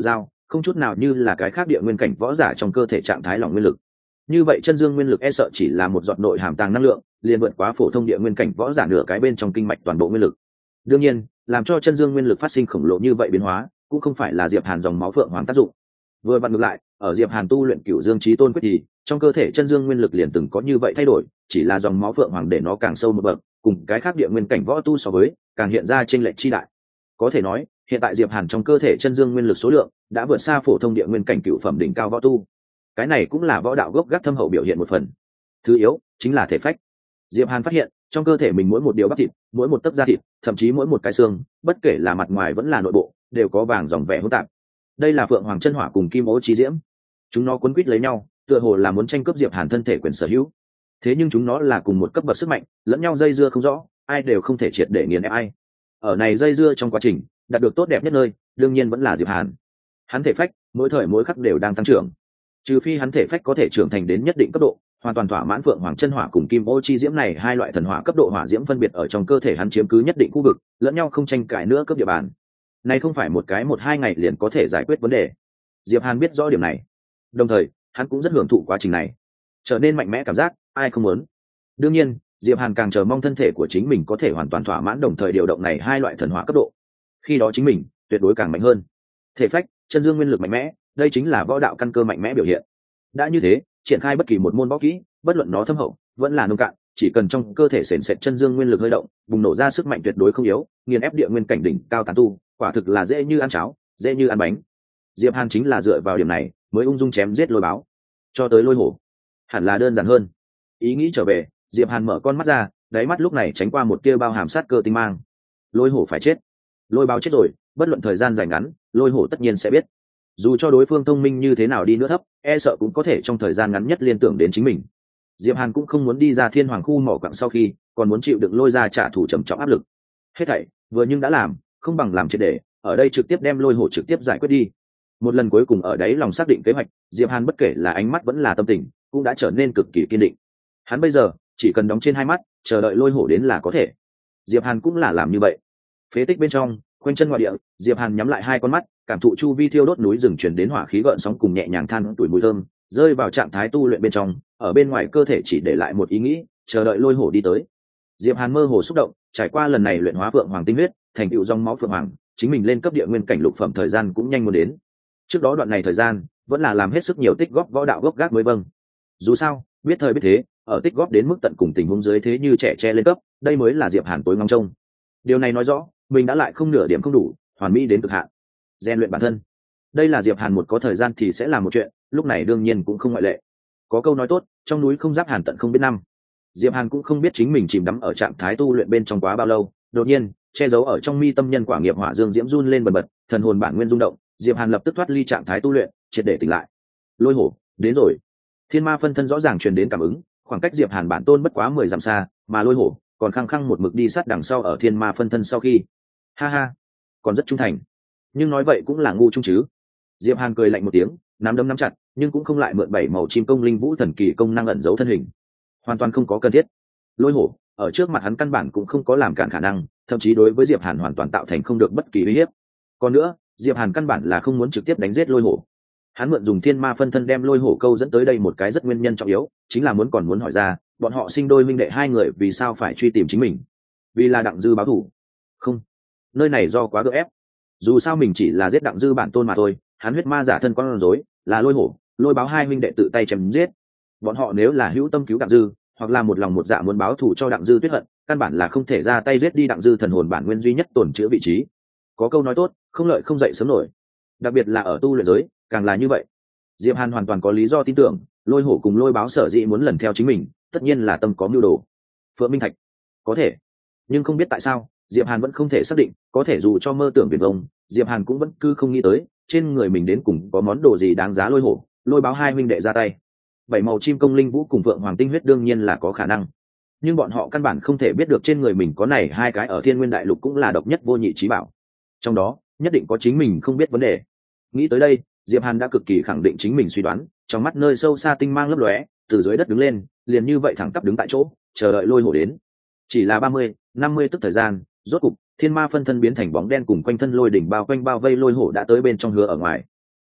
không chút nào như là cái khác địa nguyên cảnh võ giả trong cơ thể trạng thái lỏng nguyên lực. Như vậy chân dương nguyên lực e sợ chỉ là một giọt nội hàm tàng năng lượng, liền vượt quá phổ thông địa nguyên cảnh võ giả nửa cái bên trong kinh mạch toàn bộ nguyên lực. Đương nhiên, làm cho chân dương nguyên lực phát sinh khổng lồ như vậy biến hóa, cũng không phải là Diệp Hàn dòng máu phượng hoàng tác dụng. Vừa vặn ngược lại, ở Diệp Hàn tu luyện Cửu Dương Chí Tôn quyết thì, trong cơ thể chân dương nguyên lực liền từng có như vậy thay đổi, chỉ là dòng máu phượng hoàng để nó càng sâu một bậc, cùng cái khác địa nguyên cảnh võ tu so với, càng hiện ra chênh lệch chi đại. Có thể nói, hiện tại Diệp Hàn trong cơ thể chân dương nguyên lực số lượng đã vượt xa phổ thông địa nguyên cảnh cựu phẩm đỉnh cao võ tu. Cái này cũng là võ đạo gốc gác thâm hậu biểu hiện một phần. Thứ yếu chính là thể phách. Diệp Hàn phát hiện, trong cơ thể mình mỗi một điều bắp thịt, mỗi một tấc da thịt, thậm chí mỗi một cái xương, bất kể là mặt ngoài vẫn là nội bộ, đều có vàng dòng vẻ hỗn tạp. Đây là Phượng Hoàng chân hỏa cùng Kim Ô Chí Diễm. Chúng nó quấn quýt lấy nhau, tựa hồ là muốn tranh cướp Diệp Hàn thân thể quyền sở hữu. Thế nhưng chúng nó là cùng một cấp bậc sức mạnh, lẫn nhau dây dưa không rõ, ai đều không thể triệt để nghiền ép ai. Ở này dây dưa trong quá trình, đạt được tốt đẹp nhất nơi, đương nhiên vẫn là Diệp Hàn. Hắn thể phách, mỗi thời mỗi khắc đều đang tăng trưởng. Trừ phi hắn thể phách có thể trưởng thành đến nhất định cấp độ, hoàn toàn thỏa mãn Phượng Hoàng chân hỏa cùng Kim Ô Chi Diễm này hai loại thần hỏa cấp độ hỏa diễm phân biệt ở trong cơ thể hắn chiếm cứ nhất định khu vực, lẫn nhau không tranh cãi nữa cấp địa bàn. Này không phải một cái một hai ngày liền có thể giải quyết vấn đề. Diệp Hàn biết rõ điểm này. Đồng thời, hắn cũng rất hưởng thụ quá trình này. Trở nên mạnh mẽ cảm giác, ai không muốn. Đương nhiên, Diệp Hàn càng chờ mong thân thể của chính mình có thể hoàn toàn thỏa mãn đồng thời điều động này hai loại thần hỏa cấp độ. Khi đó chính mình tuyệt đối càng mạnh hơn. Thể phách, chân dương nguyên lực mạnh mẽ, đây chính là võ đạo căn cơ mạnh mẽ biểu hiện. Đã như thế, triển khai bất kỳ một môn võ kỹ, bất luận nó thâm hậu, vẫn là nông cạn, chỉ cần trong cơ thể sền sệt chân dương nguyên lực hơi động, bùng nổ ra sức mạnh tuyệt đối không yếu, nghiền ép địa nguyên cảnh đỉnh cao tán tu, quả thực là dễ như ăn cháo, dễ như ăn bánh. Diệp Hàn chính là dựa vào điểm này, mới ung dung chém giết lôi báo, cho tới lôi hổ, hẳn là đơn giản hơn. Ý nghĩ trở về, Diệp Hàn mở con mắt ra, đáy mắt lúc này tránh qua một tia bao hàm sát cơ tinh mang. Lôi hổ phải chết, lôi báo chết rồi, bất luận thời gian dài ngắn, lôi hổ tất nhiên sẽ biết. Dù cho đối phương thông minh như thế nào đi nữa thấp, e sợ cũng có thể trong thời gian ngắn nhất liên tưởng đến chính mình. Diệp Hàn cũng không muốn đi ra Thiên Hoàng khu mỏ quặng sau khi, còn muốn chịu đựng lôi ra trả thù trầm trọng áp lực. Hết thảy vừa nhưng đã làm, không bằng làm triệt để, ở đây trực tiếp đem lôi hổ trực tiếp giải quyết đi. Một lần cuối cùng ở đấy lòng xác định kế hoạch, Diệp Hàn bất kể là ánh mắt vẫn là tâm tình, cũng đã trở nên cực kỳ kiên định. Hắn bây giờ chỉ cần đóng trên hai mắt, chờ đợi lôi hổ đến là có thể. Diệp Hàn cũng là làm như vậy. Phế tích bên trong, quanh chân ngoại địa, Diệp Hàn nhắm lại hai con mắt, cảm thụ chu vi thiêu đốt núi rừng truyền đến hỏa khí gợn sóng cùng nhẹ nhàng than tuổi mùi thơm, rơi vào trạng thái tu luyện bên trong, ở bên ngoài cơ thể chỉ để lại một ý nghĩ, chờ đợi lôi hổ đi tới. Diệp Hàn mơ hồ xúc động, trải qua lần này luyện hóa Phượng Hoàng tinh huyết, thành tựu dòng máu Phượng Hoàng, chính mình lên cấp địa nguyên cảnh lục phẩm thời gian cũng nhanh muốn đến. Trước đó đoạn này thời gian, vẫn là làm hết sức nhiều tích góp võ đạo gốc gác mới vâng. Dù sao, biết thời biết thế, ở tích góp đến mức tận cùng tình huống dưới thế như trẻ tre lên cấp, đây mới là Diệp Hàn tối ngóng trông. Điều này nói rõ, mình đã lại không nửa điểm không đủ, hoàn mỹ đến cực hạn. Rèn luyện bản thân, đây là Diệp Hàn một có thời gian thì sẽ làm một chuyện, lúc này đương nhiên cũng không ngoại lệ. Có câu nói tốt, trong núi không giáp hàn tận không biết năm. Diệp Hàn cũng không biết chính mình chìm đắm ở trạng thái tu luyện bên trong quá bao lâu, đột nhiên, che giấu ở trong mi tâm nhân quả nghiệp hỏa dương diễm run lên bần bật, thần hồn bản nguyên rung động, Diệp Hàn lập tức thoát ly trạng thái tu luyện, triệt để tỉnh lại. Lôi hổ, đến rồi. Thiên ma phân thân rõ ràng truyền đến cảm ứng, khoảng cách Diệp Hàn bản tôn bất quá mười dặm xa, mà lôi hổ còn khăng khăng một mực đi sát đằng sau ở thiên ma phân thân sau khi. Ha ha, còn rất trung thành. Nhưng nói vậy cũng là ngu trung chứ. Diệp Hàn cười lạnh một tiếng, nắm đấm nắm chặt, nhưng cũng không lại mượn bảy màu chim công linh vũ thần kỳ công năng ẩn giấu thân hình. Hoàn toàn không có cần thiết. Lôi hổ, ở trước mặt hắn căn bản cũng không có làm cản khả năng, thậm chí đối với Diệp Hàn hoàn toàn tạo thành không được bất kỳ uy hiếp. Còn nữa, Diệp Hàn căn bản là không muốn trực tiếp đánh giết lôi hổ. Hắn mượn dùng thiên ma phân thân đem lôi hổ câu dẫn tới đây một cái rất nguyên nhân trọng yếu, chính là muốn còn muốn hỏi ra, bọn họ sinh đôi minh đệ hai người vì sao phải truy tìm chính mình? Vì là Đặng Dư báo thù? Không, nơi này do quá gượng ép. Dù sao mình chỉ là giết Đặng Dư bản tôn mà thôi, hắn huyết ma giả thân con rối, là lôi hổ, lôi báo hai minh đệ tự tay chém giết. Bọn họ nếu là hữu tâm cứu Đặng Dư, hoặc là một lòng một dạ muốn báo thù cho Đặng Dư tuyết hận, căn bản là không thể ra tay giết đi Đặng Dư thần hồn bản nguyên duy nhất tổn chữa vị trí. Có câu nói tốt, không lợi không dậy sớm nổi. Đặc biệt là ở tu luyện giới, càng là như vậy. Diệp Hàn hoàn toàn có lý do tin tưởng, lôi hổ cùng lôi báo sở dĩ muốn lần theo chính mình, tất nhiên là tâm có mưu đồ. Phượng Minh Thạch, có thể, nhưng không biết tại sao, Diệp Hàn vẫn không thể xác định, có thể dù cho mơ tưởng viển vông, Diệp Hàn cũng vẫn cứ không nghĩ tới, trên người mình đến cùng có món đồ gì đáng giá lôi hổ, lôi báo hai huynh đệ ra tay. Bảy màu chim công linh vũ cùng Phượng Hoàng tinh huyết đương nhiên là có khả năng, nhưng bọn họ căn bản không thể biết được trên người mình có này hai cái ở Thiên Nguyên Đại Lục cũng là độc nhất vô nhị chí bảo. Trong đó, nhất định có chính mình không biết vấn đề. Nghĩ tới đây, Diệp Hàn đã cực kỳ khẳng định chính mình suy đoán, trong mắt nơi sâu xa tinh mang lấp lóe, từ dưới đất đứng lên, liền như vậy thẳng tắp đứng tại chỗ, chờ đợi lôi hổ đến. Chỉ là ba mươi, năm mươi tức thời gian, rốt cục, thiên ma phân thân biến thành bóng đen cùng quanh thân lôi đỉnh bao quanh bao vây lôi hổ đã tới bên trong hứa ở ngoài.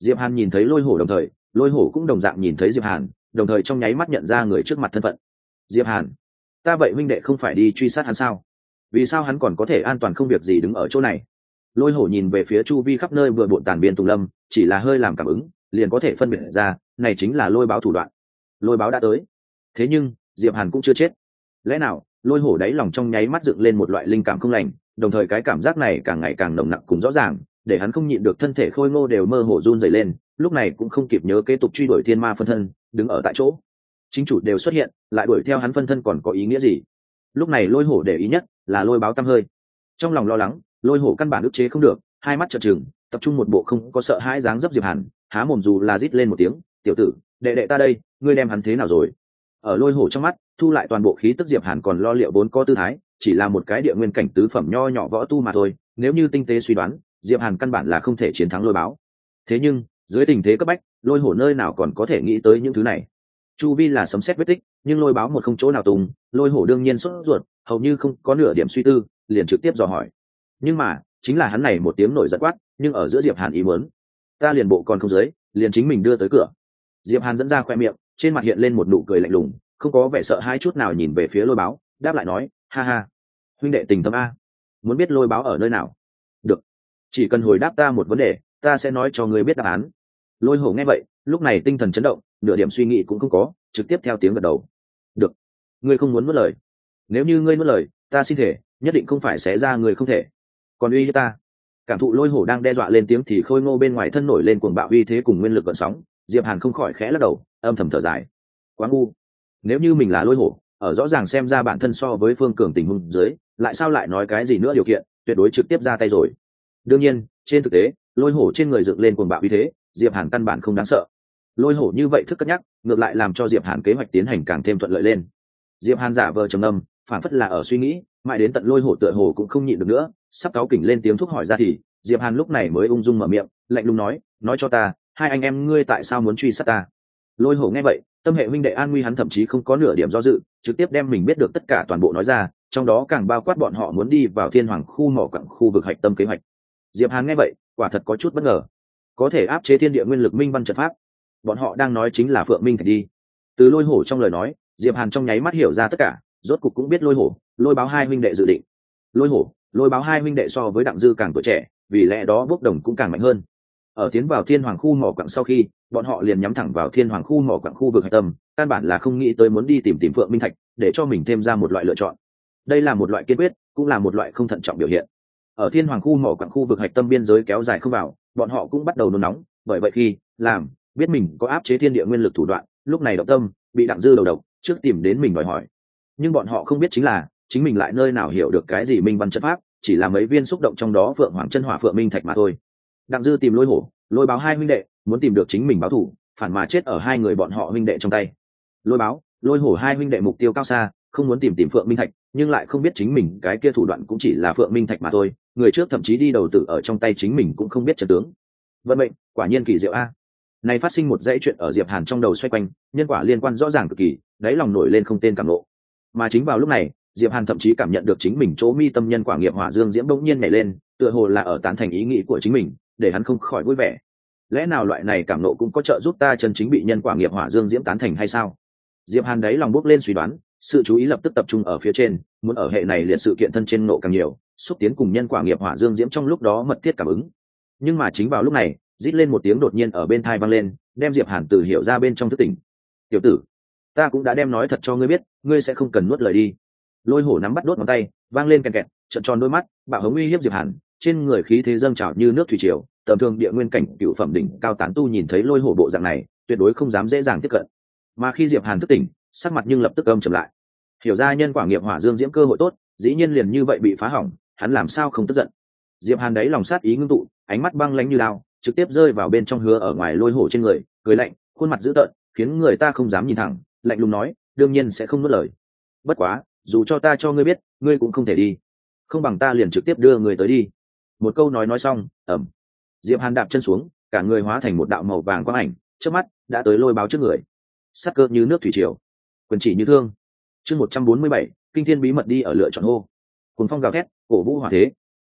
Diệp Hàn nhìn thấy lôi hổ đồng thời, lôi hổ cũng đồng dạng nhìn thấy Diệp Hàn, đồng thời trong nháy mắt nhận ra người trước mặt thân phận. Diệp Hàn, ta vậy huynh đệ không phải đi truy sát hắn sao? Vì sao hắn còn có thể an toàn không việc gì đứng ở chỗ này? Lôi hổ nhìn về phía chu vi khắp nơi vừa bộn tàn biên tùng lâm, chỉ là hơi làm cảm ứng liền có thể phân biệt ra này chính là lôi báo thủ đoạn. Lôi báo đã tới. Thế nhưng Diệp Hàn cũng chưa chết. Lẽ nào? Lôi hổ đáy lòng trong nháy mắt dựng lên một loại linh cảm không lành, đồng thời cái cảm giác này càng ngày càng nồng nặc cùng rõ ràng, để hắn không nhịn được thân thể khôi ngô đều mơ hồ run rẩy lên, lúc này cũng không kịp nhớ kế tục truy đuổi thiên ma phân thân, đứng ở tại chỗ. Chính chủ đều xuất hiện, lại đuổi theo hắn phân thân còn có ý nghĩa gì? Lúc này lôi hổ để ý nhất là lôi báo tăm hơi. Trong lòng lo lắng, lôi hổ căn bản ức chế không được, hai mắt trợn trừng, tập trung một bộ không có sợ hãi dáng dấp Diệp Hàn, há mồm dù là rít lên một tiếng, "Tiểu tử, đệ đệ ta đây, ngươi đem hắn thế nào rồi?" Ở lôi hổ trong mắt, thu lại toàn bộ khí tức Diệp Hàn còn lo liệu vốn có tư thái, chỉ là một cái địa nguyên cảnh tứ phẩm nho nhỏ võ tu mà thôi, nếu như tinh tế suy đoán, Diệp Hàn căn bản là không thể chiến thắng lôi báo. Thế nhưng, dưới tình thế cấp bách, lôi hổ nơi nào còn có thể nghĩ tới những thứ này. Chu vi là sấm sét vết tích, nhưng lôi báo một không chỗ nào tùng, lôi hổ đương nhiên sốt ruột, hầu như không có nửa điểm suy tư, liền trực tiếp dò hỏi. Nhưng mà, chính là hắn này một tiếng nổi giận quát, nhưng ở giữa Diệp Hàn ý muốn, ta liền bộ còn không dưới, liền chính mình đưa tới cửa. Diệp Hàn dẫn ra khoe miệng, trên mặt hiện lên một nụ cười lạnh lùng, không có vẻ sợ hãi chút nào nhìn về phía lôi báo, đáp lại nói, ha ha, huynh đệ tình thâm a, muốn biết lôi báo ở nơi nào? Được, chỉ cần hồi đáp ta một vấn đề, ta sẽ nói cho ngươi biết đáp án. Lôi hổ nghe vậy, lúc này tinh thần chấn động, nửa điểm suy nghĩ cũng không có, trực tiếp theo tiếng gật đầu. Được, ngươi không muốn nuốt lời. Nếu như ngươi nuốt lời, ta xin thể, nhất định không phải xé ra người không thể. Còn uy hiếp ta. Cảm thụ lôi hổ đang đe dọa lên tiếng thì khôi ngô bên ngoài thân nổi lên cuồng bạo uy thế cùng nguyên lực gợn sóng, Diệp Hàn không khỏi khẽ lắc đầu, âm thầm thở dài. Quá ngu. Nếu như mình là lôi hổ, ở rõ ràng xem ra bản thân so với Phương Cường tình huống dưới, lại sao lại nói cái gì nữa điều kiện, tuyệt đối trực tiếp ra tay rồi. Đương nhiên, trên thực tế, lôi hổ trên người dựng lên cuồng bạo uy thế, Diệp Hàn căn bản không đáng sợ. Lôi hổ như vậy thức cất nhắc, ngược lại làm cho Diệp Hàn kế hoạch tiến hành càng thêm thuận lợi lên. Diệp Hàn giả vờ trầm ngâm, phản phất là ở suy nghĩ, mãi đến tận lôi hổ tựa hồ cũng không nhịn được nữa, sắp cáu kỉnh lên tiếng thúc hỏi ra thì Diệp Hàn lúc này mới ung dung mở miệng, lạnh lùng nói, nói cho ta, hai anh em ngươi tại sao muốn truy sát ta? Lôi hổ nghe vậy, tâm hệ huynh đệ an nguy hắn thậm chí không có nửa điểm do dự, trực tiếp đem mình biết được tất cả toàn bộ nói ra, trong đó càng bao quát bọn họ muốn đi vào thiên hoàng khu mỏ quặng khu vực hạch tâm kế hoạch. Diệp Hàn nghe vậy, quả thật có chút bất ngờ, có thể áp chế thiên địa nguyên lực minh văn trận pháp, bọn họ đang nói chính là Phượng Minh Thạch đi. Từ lôi hổ trong lời nói, Diệp Hàn trong nháy mắt hiểu ra tất cả, rốt cục cũng biết lôi hổ, lôi báo hai huynh đệ dự định. Lôi hổ, lôi báo hai huynh đệ so với đặng dư càng tuổi trẻ, vì lẽ đó bốc đồng cũng càng mạnh hơn. Ở tiến vào thiên hoàng khu mỏ quặng sau khi, bọn họ liền nhắm thẳng vào thiên hoàng khu mỏ quặng khu vực hạch tâm, căn bản là không nghĩ tới muốn đi tìm tìm Phượng Minh Thạch, để cho mình thêm ra một loại lựa chọn. Đây là một loại kiên quyết, cũng là một loại không thận trọng biểu hiện. Ở thiên hoàng khu mỏ quặng khu vực hạch tâm biên giới kéo dài không vào, bọn họ cũng bắt đầu nôn nóng, bởi vậy khi làm biết mình có áp chế thiên địa nguyên lực thủ đoạn, lúc này động tâm, bị đặng dư đầu độc, trước tìm đến mình đòi hỏi. Nhưng bọn họ không biết chính là, chính mình lại nơi nào hiểu được cái gì minh văn chất pháp, chỉ là mấy viên xúc động trong đó Phượng Hoàng chân hỏa Phượng Minh Thạch mà thôi. Đặng dư tìm lôi hổ, lôi báo hai huynh đệ, muốn tìm được chính mình báo thù, phản mà chết ở hai người bọn họ huynh đệ trong tay. Lôi báo, lôi hổ hai huynh đệ mục tiêu cao xa, không muốn tìm tìm Phượng Minh Thạch, nhưng lại không biết chính mình cái kia thủ đoạn cũng chỉ là Phượng Minh Thạch mà thôi, người trước thậm chí đi đầu tử ở trong tay chính mình cũng không biết trận tướng. Vận mệnh, quả nhiên kỳ diệu a. Này phát sinh một dãy chuyện ở Diệp Hàn trong đầu xoay quanh, nhân quả liên quan rõ ràng cực kỳ, đáy lòng nổi lên không tên cảm nộ. Mà chính vào lúc này, Diệp Hàn thậm chí cảm nhận được chính mình chỗ mi tâm nhân quả nghiệp hỏa dương diễm bỗng nhiên nhảy lên, tựa hồ là ở tán thành ý nghĩ của chính mình, để hắn không khỏi vui vẻ. Lẽ nào loại này cảm nộ cũng có trợ giúp ta chân chính bị nhân quả nghiệp hỏa dương diễm tán thành hay sao? Diệp Hàn đáy lòng bước lên suy đoán, sự chú ý lập tức tập trung ở phía trên, muốn ở hệ này liệt sự kiện thân trên nộ càng nhiều, xúc tiến cùng nhân quả nghiệp hỏa dương diễm trong lúc đó mật thiết cảm ứng. Nhưng mà chính vào lúc này, rít lên một tiếng đột nhiên ở bên tai vang lên, đem Diệp Hàn từ hiểu ra bên trong thức tỉnh. Tiểu tử, ta cũng đã đem nói thật cho ngươi biết, ngươi sẽ không cần nuốt lời đi. Lôi hổ nắm bắt đốt ngón tay, vang lên kẹt kẹt, trợn tròn đôi mắt, bạo hống uy hiếp Diệp Hàn, trên người khí thế dâng trào như nước thủy triều, tầm thường địa nguyên cảnh cựu phẩm đỉnh cao tán tu nhìn thấy lôi hổ bộ dạng này, tuyệt đối không dám dễ dàng tiếp cận. Mà khi Diệp Hàn thức tỉnh, sắc mặt nhưng lập tức âm trầm lại. Hiểu ra nhân quả nghiệp hỏa dương diễm cơ hội tốt, dĩ nhiên liền như vậy bị phá hỏng, hắn làm sao không tức giận. Diệp Hàn đấy lòng sát ý ngưng tụ, ánh mắt băng lãnh như đao, trực tiếp rơi vào bên trong hứa ở ngoài lôi hổ trên người, cười lạnh, khuôn mặt dữ tợn, khiến người ta không dám nhìn thẳng, lạnh lùng nói, đương nhiên sẽ không nuốt lời. Bất quá, dù cho ta cho ngươi biết, ngươi cũng không thể đi. Không bằng ta liền trực tiếp đưa người tới đi. Một câu nói nói xong, ầm. Diệp Hàn đạp chân xuống, cả người hóa thành một đạo màu vàng quang ảnh, trước mắt đã tới lôi báo trước người. Sắc cơ như nước thủy triều, quyền chỉ như thương. Chương một trăm bốn mươi bảy, kinh thiên bí mật đi ở lựa chọn hô. Cuồng phong gào thét, cổ vũ hỏa thế.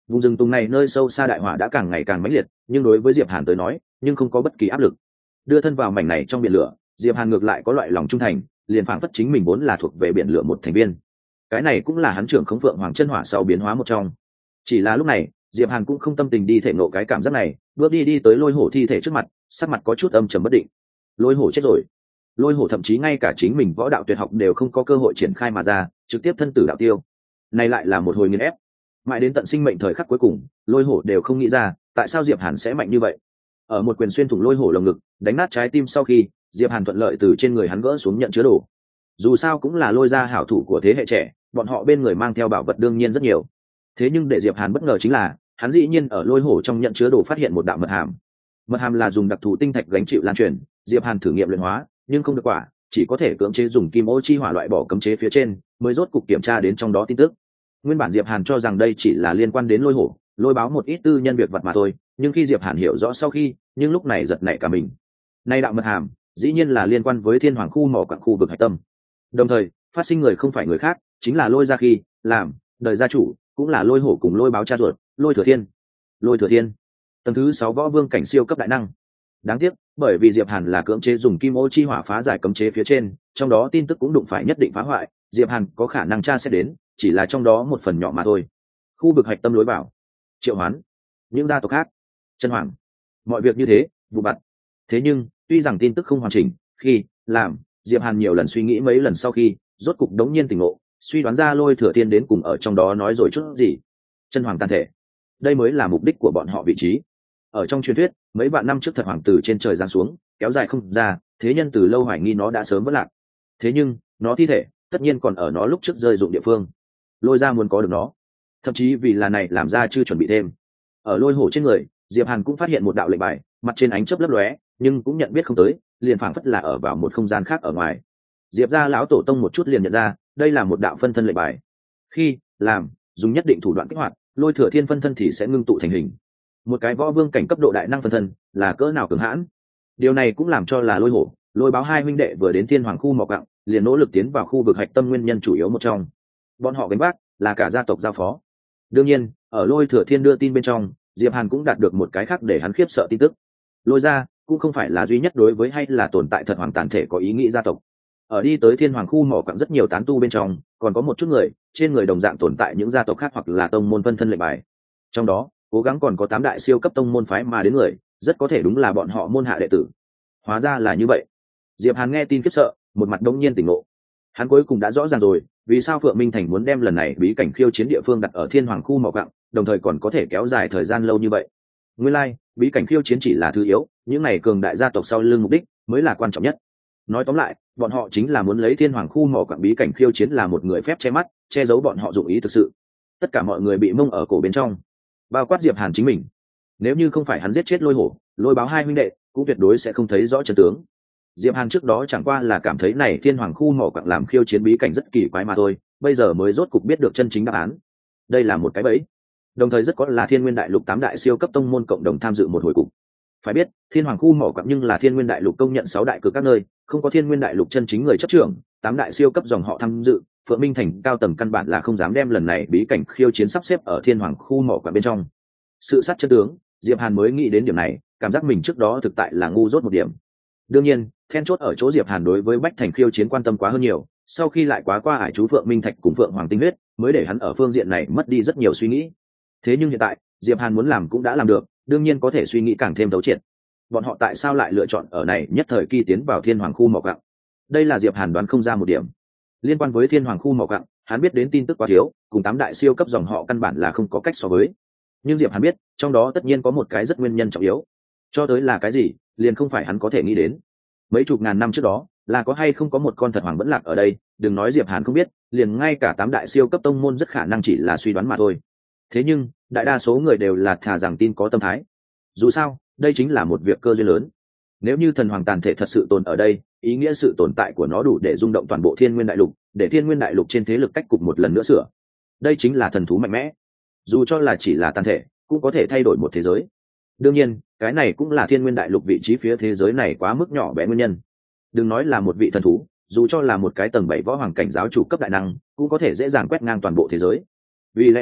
Vùng rừng tùng này nơi sâu xa đại hỏa đã càng ngày càng mãnh liệt, nhưng đối với Diệp Hàn tới nói nhưng không có bất kỳ áp lực. Đưa thân vào mảnh này trong biển lửa, Diệp Hàn ngược lại có loại lòng trung thành, liền phảng phất chính mình vốn là thuộc về biển lửa một thành viên. Cái này cũng là hắn trưởng khống phượng hoàng chân hỏa sau biến hóa một trong. Chỉ là lúc này Diệp Hàn cũng không tâm tình đi thể ngộ cái cảm giác này, bước đi đi tới lôi hổ thi thể trước mặt, sắc mặt có chút âm trầm bất định. Lôi hổ chết rồi. Lôi hổ thậm chí ngay cả chính mình võ đạo tuyệt học đều không có cơ hội triển khai mà ra, trực tiếp thân tử đạo tiêu. Này lại là một hồi nghiền ép. Mãi đến tận sinh mệnh thời khắc cuối cùng, lôi hổ đều không nghĩ ra tại sao Diệp Hàn sẽ mạnh như vậy. Ở một quyền xuyên thủng lôi hổ lồng ngực, đánh nát trái tim sau khi, Diệp Hàn thuận lợi từ trên người hắn gỡ xuống nhận chứa đồ. Dù sao cũng là lôi ra hảo thủ của thế hệ trẻ, bọn họ bên người mang theo bảo vật đương nhiên rất nhiều. Thế nhưng để Diệp Hàn bất ngờ chính là, hắn dĩ nhiên ở lôi hổ trong nhận chứa đồ phát hiện một đạo mật hàm. Mật hàm là dùng đặc thù tinh thạch gánh chịu lan truyền, Diệp Hàn thử nghiệm luyện hóa, nhưng không được quả, chỉ có thể cưỡng chế dùng kim ô chi hỏa loại bỏ cấm chế phía trên, mới rốt cục kiểm tra đến trong đó tin tức. Nguyên bản Diệp Hàn cho rằng đây chỉ là liên quan đến lôi hổ, lôi báo một ít tư nhân việc vật mà thôi, nhưng khi Diệp Hàn hiểu rõ sau khi, nhưng lúc này giật nảy cả mình. Nay đạo mật hàm, dĩ nhiên là liên quan với Thiên Hoàng khu mỏ quặng khu vực hạch tâm. Đồng thời, phát sinh người không phải người khác, chính là Lôi Gia Khi, làm đời gia chủ, cũng là lôi hổ cùng lôi báo cha ruột, Lôi Thừa Thiên. Lôi Thừa Thiên, tầng thứ sáu võ vương cảnh siêu cấp đại năng. Đáng tiếc, bởi vì Diệp Hàn là cưỡng chế dùng kim ô chi hỏa phá giải cấm chế phía trên, trong đó tin tức cũng đụng phải nhất định phá hoại, Diệp Hàn có khả năng tra xét đến, chỉ là trong đó một phần nhỏ mà thôi. Khu vực hạch tâm lối vào, Triệu Hoán, những gia tộc khác, Chân Hoàng, mọi việc như thế, vụ bặt. Thế nhưng, tuy rằng tin tức không hoàn chỉnh, khi làm Diệp Hàn nhiều lần suy nghĩ mấy lần sau khi, rốt cục đống nhiên tỉnh ngộ, suy đoán ra Lôi Thừa Thiên đến cùng ở trong đó nói rồi chút gì. Chân Hoàng tàn thể, đây mới là mục đích của bọn họ vị trí. Ở trong truyền thuyết, mấy vạn năm trước thật hoàng từ trên trời giáng xuống, kéo dài không ra, thế nhân từ lâu hoài nghi nó đã sớm vỡ lạc. Thế nhưng, nó thi thể, tất nhiên còn ở nó lúc trước rơi dụng địa phương. Lôi ra muốn có được nó, thậm chí vì là này làm ra chưa chuẩn bị thêm. Ở lôi hổ trên người, Diệp Hàn cũng phát hiện một đạo lệnh bài, mặt trên ánh chớp lấp lóe, nhưng cũng nhận biết không tới, liền phảng phất là ở vào một không gian khác ở ngoài. Diệp gia lão tổ tông một chút liền nhận ra, đây là một đạo phân thân lệnh bài. Khi làm dùng nhất định thủ đoạn kích hoạt, Lôi Thừa Thiên phân thân thì sẽ ngưng tụ thành hình. Một cái võ vương cảnh cấp độ đại năng phân thân, là cỡ nào cường hãn. Điều này cũng làm cho là lôi hổ, lôi báo hai huynh đệ vừa đến Thiên Hoàng khu mỏ quặng, liền nỗ lực tiến vào khu vực hạch tâm nguyên nhân chủ yếu một trong. Bọn họ gánh vác là cả gia tộc giao phó. Đương nhiên, ở Lôi Thừa Thiên đưa tin bên trong, Diệp Hàn cũng đạt được một cái khác để hắn khiếp sợ tin tức. Lôi gia cũng không phải là duy nhất đối với hay là tồn tại thật hoàng tàn thể có ý nghĩ gia tộc. Ở đi tới Thiên Hoàng khu mỏ quặng rất nhiều tán tu bên trong, còn có một chút người, trên người đồng dạng tồn tại những gia tộc khác hoặc là tông môn phân thân lệnh bài. Trong đó, cố gắng còn có tám đại siêu cấp tông môn phái mà đến người, rất có thể đúng là bọn họ môn hạ đệ tử. Hóa ra là như vậy. Diệp Hàn nghe tin khiếp sợ, một mặt đống nhiên tỉnh ngộ. Hắn cuối cùng đã rõ ràng rồi, vì sao Phượng Minh Thành muốn đem lần này bí cảnh khiêu chiến địa phương đặt ở Thiên Hoàng khu mỏ quặng, đồng thời còn có thể kéo dài thời gian lâu như vậy. Nguyên lai, like, bí cảnh khiêu chiến chỉ là thứ yếu, những này cường đại gia tộc sau lưng mục đích mới là quan trọng nhất. Nói tóm lại, bọn họ chính là muốn lấy Thiên Hoàng khu mỏ quặng bí cảnh khiêu chiến là một người phép che mắt, che giấu bọn họ dụng ý thực sự. Tất cả mọi người bị mông ở cổ bên trong, bao quát Diệp Hàn chính mình. Nếu như không phải hắn giết chết lôi hổ, lôi báo hai huynh đệ, cũng tuyệt đối sẽ không thấy rõ chân tướng. Diệp Hàn trước đó chẳng qua là cảm thấy này Thiên Hoàng khu mỏ quặng làm khiêu chiến bí cảnh rất kỳ quái mà thôi, bây giờ mới rốt cục biết được chân chính đáp án. Đây là một cái bẫy. Đồng thời rất có là Thiên Nguyên Đại Lục tám đại siêu cấp tông môn cộng đồng tham dự một hồi cục. Phải biết, Thiên Hoàng khu mỏ quặng nhưng là Thiên Nguyên Đại Lục công nhận sáu đại cực các nơi, không có Thiên Nguyên Đại Lục chân chính người chấp trưởng, tám đại siêu cấp dòng họ tham dự, Phượng Minh Thành cao tầng căn bản là không dám đem lần này bí cảnh khiêu chiến sắp xếp ở Thiên Hoàng khu mỏ quặng bên trong. Sự sát chân tướng, Diệp Hàn mới nghĩ đến điểm này, cảm giác mình trước đó thực tại là ngu dốt một điểm. Đương nhiên, then chốt ở chỗ Diệp Hàn đối với Bách Thành khiêu chiến quan tâm quá hơn nhiều, sau khi lại quá qua ải chú Phượng Minh Thạch cùng Phượng Hoàng tinh huyết, mới để hắn ở phương diện này mất đi rất nhiều suy nghĩ. Thế nhưng hiện tại, Diệp Hàn muốn làm cũng đã làm được, đương nhiên có thể suy nghĩ càng thêm thấu triệt. Bọn họ tại sao lại lựa chọn ở này nhất thời kỳ tiến vào Thiên Hoàng khu mỏ quặng? Đây là Diệp Hàn đoán không ra một điểm. Liên quan với Thiên Hoàng khu mỏ quặng, hắn biết đến tin tức quá thiếu, cùng tám đại siêu cấp dòng họ căn bản là không có cách so với. Nhưng Diệp Hàn biết, trong đó tất nhiên có một cái rất nguyên nhân trọng yếu. Cho tới là cái gì, liền không phải hắn có thể nghĩ đến. Mấy chục ngàn năm trước đó, là có hay không có một con thật hoàng vẫn lạc ở đây, đừng nói Diệp Hàn không biết, liền ngay cả tám đại siêu cấp tông môn rất khả năng chỉ là suy đoán mà thôi. Thế nhưng, đại đa số người đều là thà rằng tin có tâm thái. Dù sao, đây chính là một việc cơ duyên lớn. Nếu như thần hoàng tàn thể thật sự tồn ở đây, ý nghĩa sự tồn tại của nó đủ để rung động toàn bộ Thiên Nguyên Đại Lục, để Thiên Nguyên Đại Lục trên thế lực cách cục một lần nữa sửa. Đây chính là thần thú mạnh mẽ. Dù cho là chỉ là tàn thể, cũng có thể thay đổi một thế giới. Đương nhiên, cái này cũng là Thiên Nguyên Đại Lục vị trí phía thế giới này quá mức nhỏ bé nguyên nhân. Đừng nói là một vị thần thú, dù cho là một cái tầng bảy võ hoàng cảnh giáo chủ cấp đại năng, cũng có thể dễ dàng quét ngang toàn bộ thế giới. Vì lẽ đó,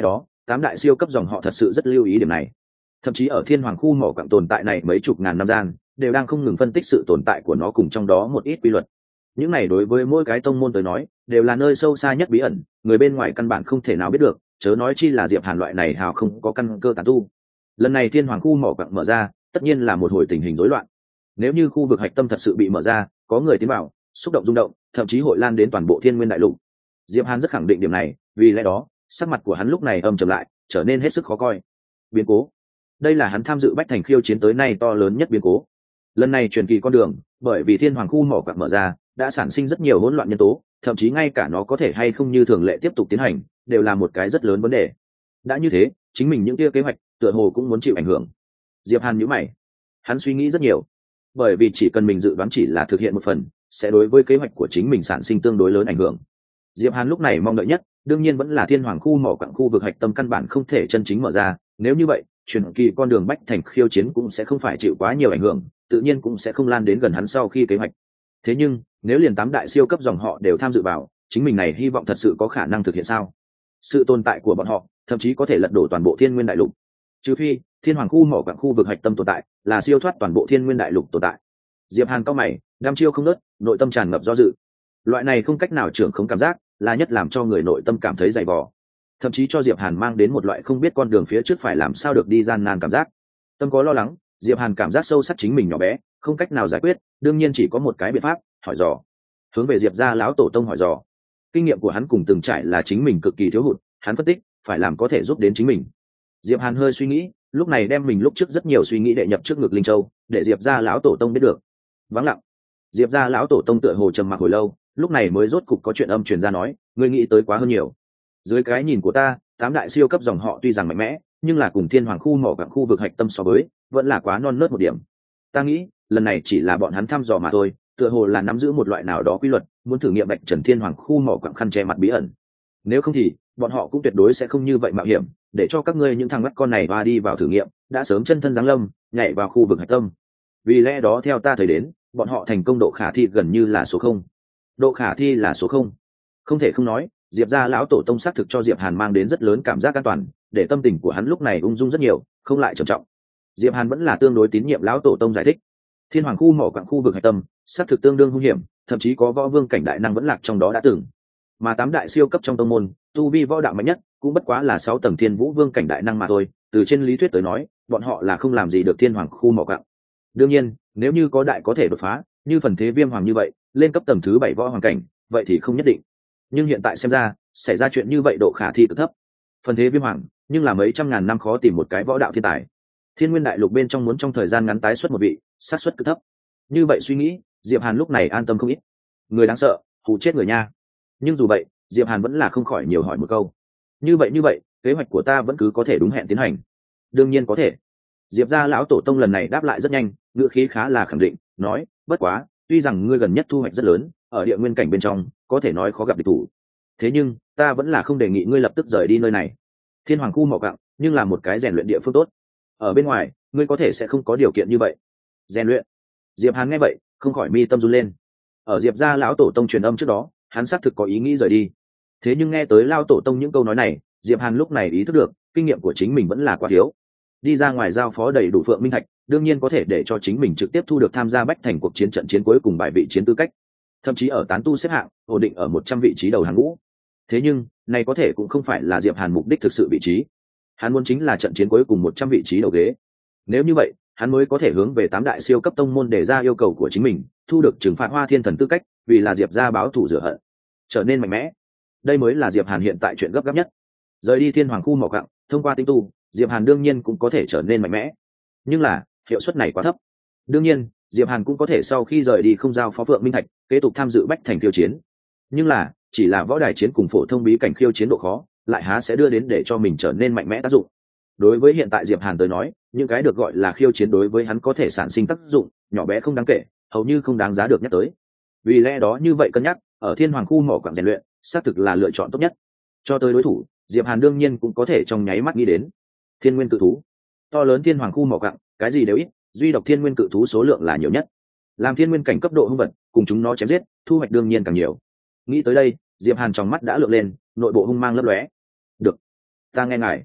tám đại siêu cấp dòng họ thật sự rất lưu ý điểm này. Thậm chí ở thiên hoàng khu mỏ quặng tồn tại này mấy chục ngàn năm gian, đều đang không ngừng phân tích sự tồn tại của nó cùng trong đó một ít quy luật. Những này đối với mỗi cái tông môn tới nói đều là nơi sâu xa nhất bí ẩn, người bên ngoài căn bản không thể nào biết được, chớ nói chi là Diệp Hàn loại này hào không có căn cơ tán tu. Lần này thiên hoàng khu mỏ quặng mở ra, tất nhiên là một hồi tình hình rối loạn. Nếu như khu vực hạch tâm thật sự bị mở ra, có người tiến vào, xúc động rung động, thậm chí hội lan đến toàn bộ thiên nguyên đại lục. Diệp Hàn rất khẳng định điểm này, vì lẽ đó sắc mặt của hắn lúc này âm trầm lại, trở nên hết sức khó coi. Biến cố, đây là hắn tham dự bách thành khiêu chiến tới nay to lớn nhất biến cố. Lần này truyền kỳ con đường, bởi vì thiên hoàng khu mỏ quặng mở ra, đã sản sinh rất nhiều hỗn loạn nhân tố, thậm chí ngay cả nó có thể hay không như thường lệ tiếp tục tiến hành, đều là một cái rất lớn vấn đề. Đã như thế, chính mình những kia kế hoạch, tựa hồ cũng muốn chịu ảnh hưởng. Diệp Hàn nhíu mày, hắn suy nghĩ rất nhiều, bởi vì chỉ cần mình dự đoán chỉ là thực hiện một phần, sẽ đối với kế hoạch của chính mình sản sinh tương đối lớn ảnh hưởng. Diệp Hàn lúc này mong đợi nhất, đương nhiên vẫn là thiên hoàng khu mỏ quặng khu vực hạch tâm căn bản không thể chân chính mở ra, nếu như vậy, truyền kỳ con đường bách thành khiêu chiến cũng sẽ không phải chịu quá nhiều ảnh hưởng, tự nhiên cũng sẽ không lan đến gần hắn sau khi kế hoạch. Thế nhưng, nếu liền tám đại siêu cấp dòng họ đều tham dự vào, chính mình này hy vọng thật sự có khả năng thực hiện sao? Sự tồn tại của bọn họ, thậm chí có thể lật đổ toàn bộ thiên nguyên đại lục. Trừ phi, thiên hoàng khu mỏ quặng khu vực hạch tâm tồn tại, là siêu thoát toàn bộ thiên nguyên đại lục tồn tại. Diệp Hàn cao mày, đăm chiêu không nớt, nội tâm tràn ngập do dự. Loại này không cách nào trưởng không cảm giác, là nhất làm cho người nội tâm cảm thấy dày vò, thậm chí cho Diệp Hàn mang đến một loại không biết con đường phía trước phải làm sao được đi gian nan cảm giác. Tâm có lo lắng, Diệp Hàn cảm giác sâu sắc chính mình nhỏ bé, không cách nào giải quyết, đương nhiên chỉ có một cái biện pháp, hỏi dò. Hướng về Diệp gia lão tổ tông hỏi dò. Kinh nghiệm của hắn cùng từng trải là chính mình cực kỳ thiếu hụt, hắn phân tích, phải làm có thể giúp đến chính mình. Diệp Hàn hơi suy nghĩ, lúc này đem mình lúc trước rất nhiều suy nghĩ đệ nhập trước ngực Linh Châu, để Diệp gia lão tổ tông biết được. Vắng lặng. Diệp gia lão tổ tông tựa hồ trầm mặc hồi lâu, lúc này mới rốt cục có chuyện âm truyền ra nói, ngươi nghĩ tới quá hơn nhiều. Dưới cái nhìn của ta, tám đại siêu cấp dòng họ tuy rằng mạnh mẽ, nhưng là cùng thiên hoàng khu mỏ quặng khu vực hạch tâm so với, vẫn là quá non nớt một điểm. Ta nghĩ, lần này chỉ là bọn hắn thăm dò mà thôi, tựa hồ là nắm giữ một loại nào đó quy luật, muốn thử nghiệm bạch trần thiên hoàng khu mỏ quặng khăn che mặt bí ẩn. Nếu không thì, bọn họ cũng tuyệt đối sẽ không như vậy mạo hiểm, để cho các ngươi những thằng mắt con này va đi vào thử nghiệm, đã sớm chân thân giáng lâm, nhảy vào khu vực hạch tâm. Vì lẽ đó theo ta thấy đến, bọn họ thành công độ khả thi gần như là số không. Độ khả thi là số không. Không thể không nói, Diệp gia lão tổ tông xác thực cho Diệp Hàn mang đến rất lớn cảm giác an toàn, để tâm tình của hắn lúc này ung dung rất nhiều, không lại trầm trọng. Diệp Hàn vẫn là tương đối tín nhiệm lão tổ tông giải thích. Thiên hoàng khu mỏ quặng khu vực hạch tâm, xác thực tương đương hung hiểm, thậm chí có võ vương cảnh đại năng vẫn lạc trong đó đã từng. Mà tám đại siêu cấp trong tông môn, tu vi võ đạo mạnh nhất cũng bất quá là sáu tầng thiên vũ vương cảnh đại năng mà thôi, từ trên lý thuyết tới nói, bọn họ là không làm gì được thiên hoàng khu mỏ quặng. Đương nhiên, nếu như có đại có thể đột phá, như phần thế viêm hoàng như vậy, lên cấp tầng thứ bảy võ hoàng cảnh, vậy thì không nhất định. Nhưng hiện tại xem ra, xảy ra chuyện như vậy độ khả thi cực thấp. Phần thế viêm hoàng, nhưng là mấy trăm ngàn năm khó tìm một cái võ đạo thiên tài. Thiên nguyên đại lục bên trong muốn trong thời gian ngắn tái xuất một vị, xác suất cực thấp. Như vậy suy nghĩ, Diệp Hàn lúc này an tâm không ít. Người đáng sợ, hù chết người nha. Nhưng dù vậy, Diệp Hàn vẫn là không khỏi nhiều hỏi một câu. Như vậy như vậy, kế hoạch của ta vẫn cứ có thể đúng hẹn tiến hành. Đương nhiên có thể. Diệp gia lão tổ tông lần này đáp lại rất nhanh, ngữ khí khá là khẳng định, nói, bất quá, tuy rằng ngươi gần nhất thu hoạch rất lớn, ở địa nguyên cảnh bên trong, có thể nói khó gặp địch thủ. Thế nhưng, ta vẫn là không đề nghị ngươi lập tức rời đi nơi này. Thiên hoàng khu mỏ quặng, nhưng là một cái rèn luyện địa phương tốt. Ở bên ngoài, ngươi có thể sẽ không có điều kiện như vậy. Rèn luyện. Diệp Hàn nghe vậy, không khỏi mi tâm run lên. Ở Diệp gia lão tổ tông truyền âm trước đó, hắn xác thực có ý nghĩ rời đi. Thế nhưng nghe tới lão tổ tông những câu nói này, Diệp Hàn lúc này ý thức được, kinh nghiệm của chính mình vẫn là quá thiếu. Đi ra ngoài giao phó đầy đủ phượng minh thạch, đương nhiên có thể để cho chính mình trực tiếp thu được tham gia bách thành cuộc chiến trận chiến cuối cùng bài vị chiến tư cách, thậm chí ở tán tu xếp hạng ổn định ở một trăm vị trí đầu hàng ngũ. Thế nhưng này có thể cũng không phải là Diệp Hàn mục đích thực sự vị trí, hắn muốn chính là trận chiến cuối cùng một trăm vị trí đầu ghế. Nếu như vậy, hắn mới có thể hướng về tám đại siêu cấp tông môn đề ra yêu cầu của chính mình, thu được trừng phạt Hoa Thiên Thần tư cách, vì là Diệp gia báo thù rửa hận, trở nên mạnh mẽ. Đây mới là Diệp Hàn hiện tại chuyện gấp gáp nhất. Rời đi thiên hoàng khu mỏ quặng, thông qua tinh tu, Diệp Hàn đương nhiên cũng có thể trở nên mạnh mẽ, nhưng là hiệu suất này quá thấp. Đương nhiên, Diệp Hàn cũng có thể sau khi rời đi không giao phó Phượng Minh Thạch, kế tục tham dự bách thành khiêu chiến. Nhưng là, chỉ là võ đài chiến cùng phổ thông bí cảnh khiêu chiến độ khó, lại há sẽ đưa đến để cho mình trở nên mạnh mẽ tác dụng. Đối với hiện tại Diệp Hàn tới nói, những cái được gọi là khiêu chiến đối với hắn có thể sản sinh tác dụng nhỏ bé không đáng kể, hầu như không đáng giá được nhắc tới. Vì lẽ đó như vậy cân nhắc, ở thiên hoàng khu mỏ quặng rèn luyện, xác thực là lựa chọn tốt nhất. Cho tới đối thủ, Diệp Hàn đương nhiên cũng có thể trong nháy mắt nghĩ đến thiên nguyên cự thú. To lớn thiên hoàng khu mỏ quặng, cái gì đều ít, duy độc thiên nguyên cự thú số lượng là nhiều nhất. Làm thiên nguyên cảnh cấp độ hung vật, cùng chúng nó chém giết, thu hoạch đương nhiên càng nhiều. Nghĩ tới đây, Diệp Hàn trong mắt đã lượn lên, nội bộ hung mang lấp lóe. Được, ta nghe ngài,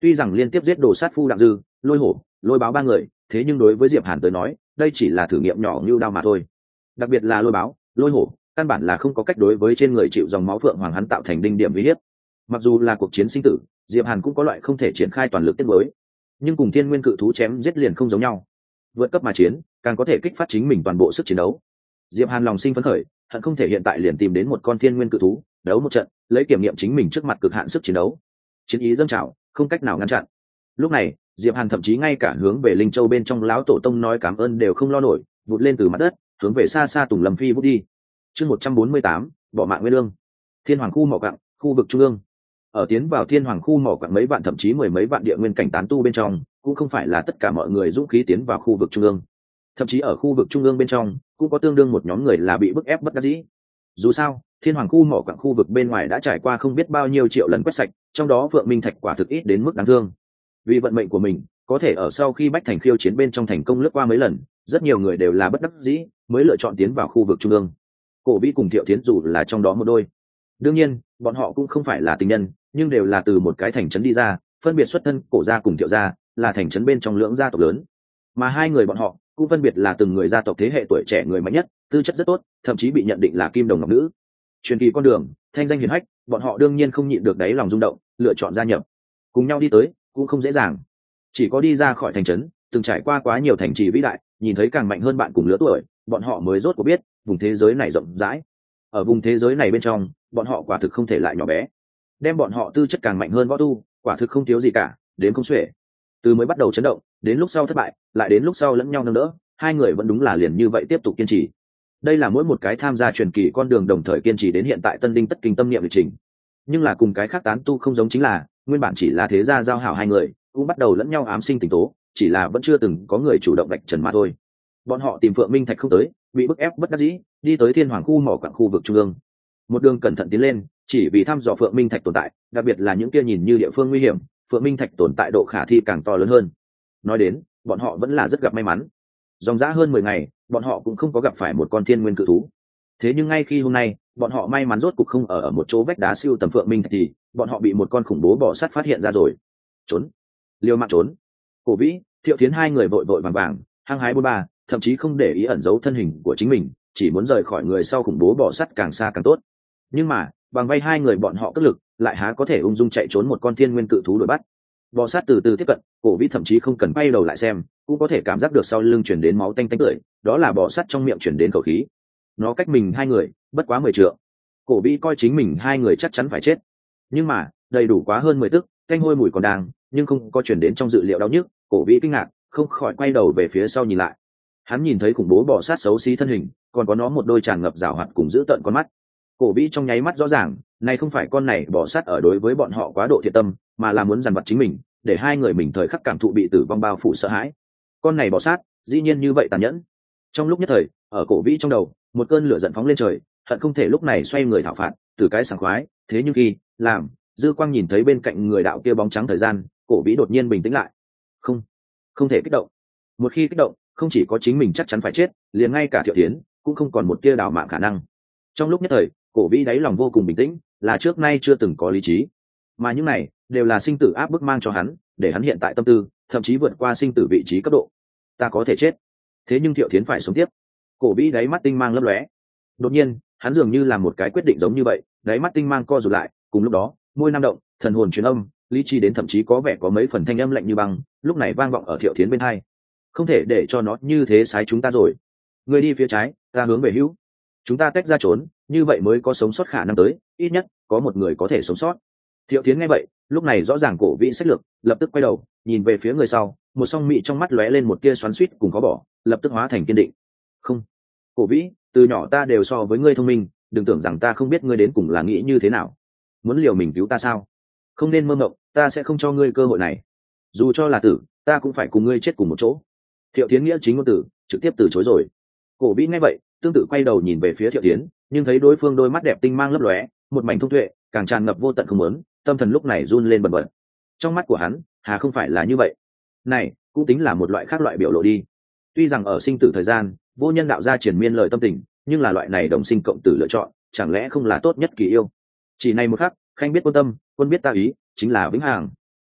tuy rằng liên tiếp giết đồ sát phu đặng dư, lôi hổ, lôi báo ba người, thế nhưng đối với Diệp Hàn tới nói đây chỉ là thử nghiệm nhỏ như đao mà thôi. Đặc biệt là lôi báo, lôi hổ căn bản là không có cách đối với trên người chịu dòng máu phượng hoàng hắn tạo thành đinh điểm uy hiếp. Mặc dù là cuộc chiến sinh tử, Diệp Hàn cũng có loại không thể triển khai toàn lực tiếp với, nhưng cùng thiên nguyên cự thú chém giết liền không giống nhau. Vượt cấp mà chiến càng có thể kích phát chính mình toàn bộ sức chiến đấu. Diệp Hàn lòng sinh phấn khởi, hận không thể hiện tại liền tìm đến một con thiên nguyên cự thú đấu một trận, lấy kiểm nghiệm chính mình trước mặt cực hạn sức chiến đấu. Chiến ý dâng trào, không cách nào ngăn chặn. Lúc này Diệp Hàn thậm chí ngay cả hướng về Linh Châu bên trong lão tổ tông nói cảm ơn đều không lo nổi, vụt lên từ mặt đất hướng về xa xa Tùng Lâm Phi vút đi. Chương một trăm bốn mươi tám, bỏ mạng nguyên lương. Thiên Hoàng khu mỏ quặng, khu vực trung ương. Ở tiến vào Thiên Hoàng khu mỏ quặng mấy vạn thậm chí mười mấy vạn địa nguyên cảnh tán tu bên trong, cũng không phải là tất cả mọi người dũng khí tiến vào khu vực trung ương. Thậm chí ở khu vực trung ương bên trong, cũng có tương đương một nhóm người là bị bức ép bất đắc dĩ. Dù sao, Thiên Hoàng khu mỏ quặng khu vực bên ngoài đã trải qua không biết bao nhiêu triệu lần quét sạch, trong đó Vượng Minh Thạch quả thực ít đến mức đáng thương. Vì vận mệnh của mình, có thể ở sau khi Bách Thành khiêu chiến bên trong thành công lướt qua mấy lần, rất nhiều người đều là bất đắc dĩ mới lựa chọn tiến vào khu vực trung ương. Cổ Vĩ cùng Thiệu Thiến dù là trong đó một đôi. Đương nhiên, bọn họ cũng không phải là tình nhân, nhưng đều là từ một cái thành trấn đi ra, phân biệt xuất thân Cổ gia cùng Thiệu gia, là thành trấn bên trong lưỡng gia tộc lớn. Mà hai người bọn họ cũng phân biệt là từng người gia tộc thế hệ tuổi trẻ người mạnh nhất, tư chất rất tốt, thậm chí bị nhận định là kim đồng ngọc nữ. Truyền kỳ con đường, thanh danh hiển hách, bọn họ đương nhiên không nhịn được đáy lòng rung động, lựa chọn gia nhập. Cùng nhau đi tới, cũng không dễ dàng. Chỉ có đi ra khỏi thành trấn, từng trải qua quá nhiều thành trì vĩ đại, nhìn thấy càng mạnh hơn bạn cùng lứa tuổi, bọn họ mới rốt cuộc biết vùng thế giới này rộng rãi. Ở vùng thế giới này bên trong, bọn họ quả thực không thể lại nhỏ bé. Đem bọn họ tư chất càng mạnh hơn võ tu, quả thực không thiếu gì cả, đến không xuể. Từ mới bắt đầu chấn động, đến lúc sau thất bại, lại đến lúc sau lẫn nhau nâng đỡ, hai người vẫn đúng là liền như vậy tiếp tục kiên trì. Đây là mỗi một cái tham gia truyền kỳ con đường đồng thời kiên trì đến hiện tại tân đinh tất kinh tâm niệm lịch trình. Nhưng là cùng cái khác tán tu không giống chính là, nguyên bản chỉ là thế gia giao hảo hai người, cũng bắt đầu lẫn nhau ám sinh tình tố, chỉ là vẫn chưa từng có người chủ động vạch trần mà thôi. Bọn họ tìm Phượng Minh Thạch không tới, bị bức ép bất đắc dĩ, đi tới Thiên Hoàng khu mỏ quặng khu vực trung ương. Một đường cẩn thận tiến lên, chỉ vì thăm dò Phượng Minh Thạch tồn tại, đặc biệt là những kia nhìn như địa phương nguy hiểm, Phượng Minh Thạch tồn tại độ khả thi càng to lớn hơn. Nói đến, bọn họ vẫn là rất gặp may mắn. Dòng dã hơn mười ngày, bọn họ cũng không có gặp phải một con thiên nguyên cự thú. Thế nhưng ngay khi hôm nay, bọn họ may mắn rốt cục không ở ở một chỗ vách đá siêu tầm Phượng Minh Thạch thì, bọn họ bị một con khủng bố bò sát phát hiện ra rồi. Trốn, liều mạng trốn. Cổ Vĩ, Thiệu Thiến hai người vội vội vàng vàng, hăng hái bôn ba, thậm chí không để ý ẩn giấu thân hình của chính mình, chỉ muốn rời khỏi người sau khủng bố bò sát càng xa càng tốt. Nhưng mà, bằng vay hai người bọn họ cất lực, lại há có thể ung dung chạy trốn một con thiên nguyên cự thú đuổi bắt. Bò sát từ từ tiếp cận, Cổ Vĩ thậm chí không cần quay đầu lại xem, cũng có thể cảm giác được sau lưng chuyển đến máu tanh tanh tưởi, đó là bò sát trong miệng chuyển đến khẩu khí. Nó cách mình hai người, bất quá mười trượng. Cổ Vĩ coi chính mình hai người chắc chắn phải chết. Nhưng mà, đầy đủ quá hơn mười tức, canh hôi mùi còn đang, nhưng không có chuyển đến trong dự liệu đau nhức. Cổ Vĩ kinh ngạc, không khỏi quay đầu về phía sau nhìn lại. Hắn nhìn thấy khủng bố bò sát xấu xí thân hình, còn có nó một đôi tràn ngập rào hoạt cùng giữ tợn con mắt. Cổ Vĩ trong nháy mắt rõ ràng, này không phải con này bò sát ở đối với bọn họ quá độ thiện tâm, mà là muốn dằn vặt chính mình, để hai người mình thời khắc cảm thụ bị tử vong bao phủ sợ hãi. Con này bò sát, dĩ nhiên như vậy tàn nhẫn. Trong lúc nhất thời, ở Cổ Vĩ trong đầu, một cơn lửa giận phóng lên trời, hận không thể lúc này xoay người thảo phạt, từ cái sảng khoái, thế nhưng khi làm, dư quang nhìn thấy bên cạnh người đạo kia bóng trắng thời gian, Cổ Vĩ đột nhiên bình tĩnh lại. Không, không thể kích động. Một khi kích động, không chỉ có chính mình chắc chắn phải chết, liền ngay cả Thiệu Thiến cũng không còn một tia đào mạng khả năng. Trong lúc nhất thời, Cổ Vĩ đáy lòng vô cùng bình tĩnh, là trước nay chưa từng có lý trí, mà những này đều là sinh tử áp bức mang cho hắn, để hắn hiện tại tâm tư thậm chí vượt qua sinh tử vị trí cấp độ. Ta có thể chết, thế nhưng Thiệu Thiến phải sống tiếp. Cổ Vĩ đáy mắt tinh mang lấp lóe. Đột nhiên, hắn dường như làm một cái quyết định giống như vậy, đáy mắt tinh mang co rụt lại, cùng lúc đó, môi nam động, thần hồn truyền âm, lý trí đến thậm chí có vẻ có mấy phần thanh âm lạnh như băng, lúc này vang vọng ở Thiệu Thiến bên tai. Không thể để cho nó như thế sái chúng ta rồi. Người đi phía trái, ta hướng về hữu. Chúng ta tách ra trốn, như vậy mới có sống sót khả năng tới, ít nhất có một người có thể sống sót. Thiệu Thiến nghe vậy, lúc này rõ ràng Cổ Vĩ sách lược, lập tức quay đầu, nhìn về phía người sau, một song mị trong mắt lóe lên một tia xoắn xuýt cùng khó bỏ, lập tức hóa thành kiên định. Không, Cổ Vĩ, từ nhỏ ta đều so với ngươi thông minh, đừng tưởng rằng ta không biết ngươi đến cùng là nghĩ như thế nào. Muốn liều mình cứu ta sao? Không nên mơ mộng, ta sẽ không cho ngươi cơ hội này. Dù cho là tử, ta cũng phải cùng ngươi chết cùng một chỗ. Thiệu Thiến nghĩa chính ngôn tử, trực tiếp từ chối rồi. Cổ Vĩ nghe vậy, tương tự quay đầu nhìn về phía Thiệu Thiến, nhưng thấy đối phương đôi mắt đẹp tinh mang lấp lóe, một mảnh thông tuệ, càng tràn ngập vô tận không muốn, tâm thần lúc này run lên bần bật. Trong mắt của hắn, hà không phải là như vậy. Này, cũng tính là một loại khác loại biểu lộ đi. Tuy rằng ở sinh tử thời gian, vô nhân đạo gia triển miên lời tâm tình, nhưng là loại này đồng sinh cộng tử lựa chọn, chẳng lẽ không là tốt nhất kỳ yêu? Chỉ này một khắc, khanh biết quân tâm, quân biết ta ý, chính là vĩnh hằng.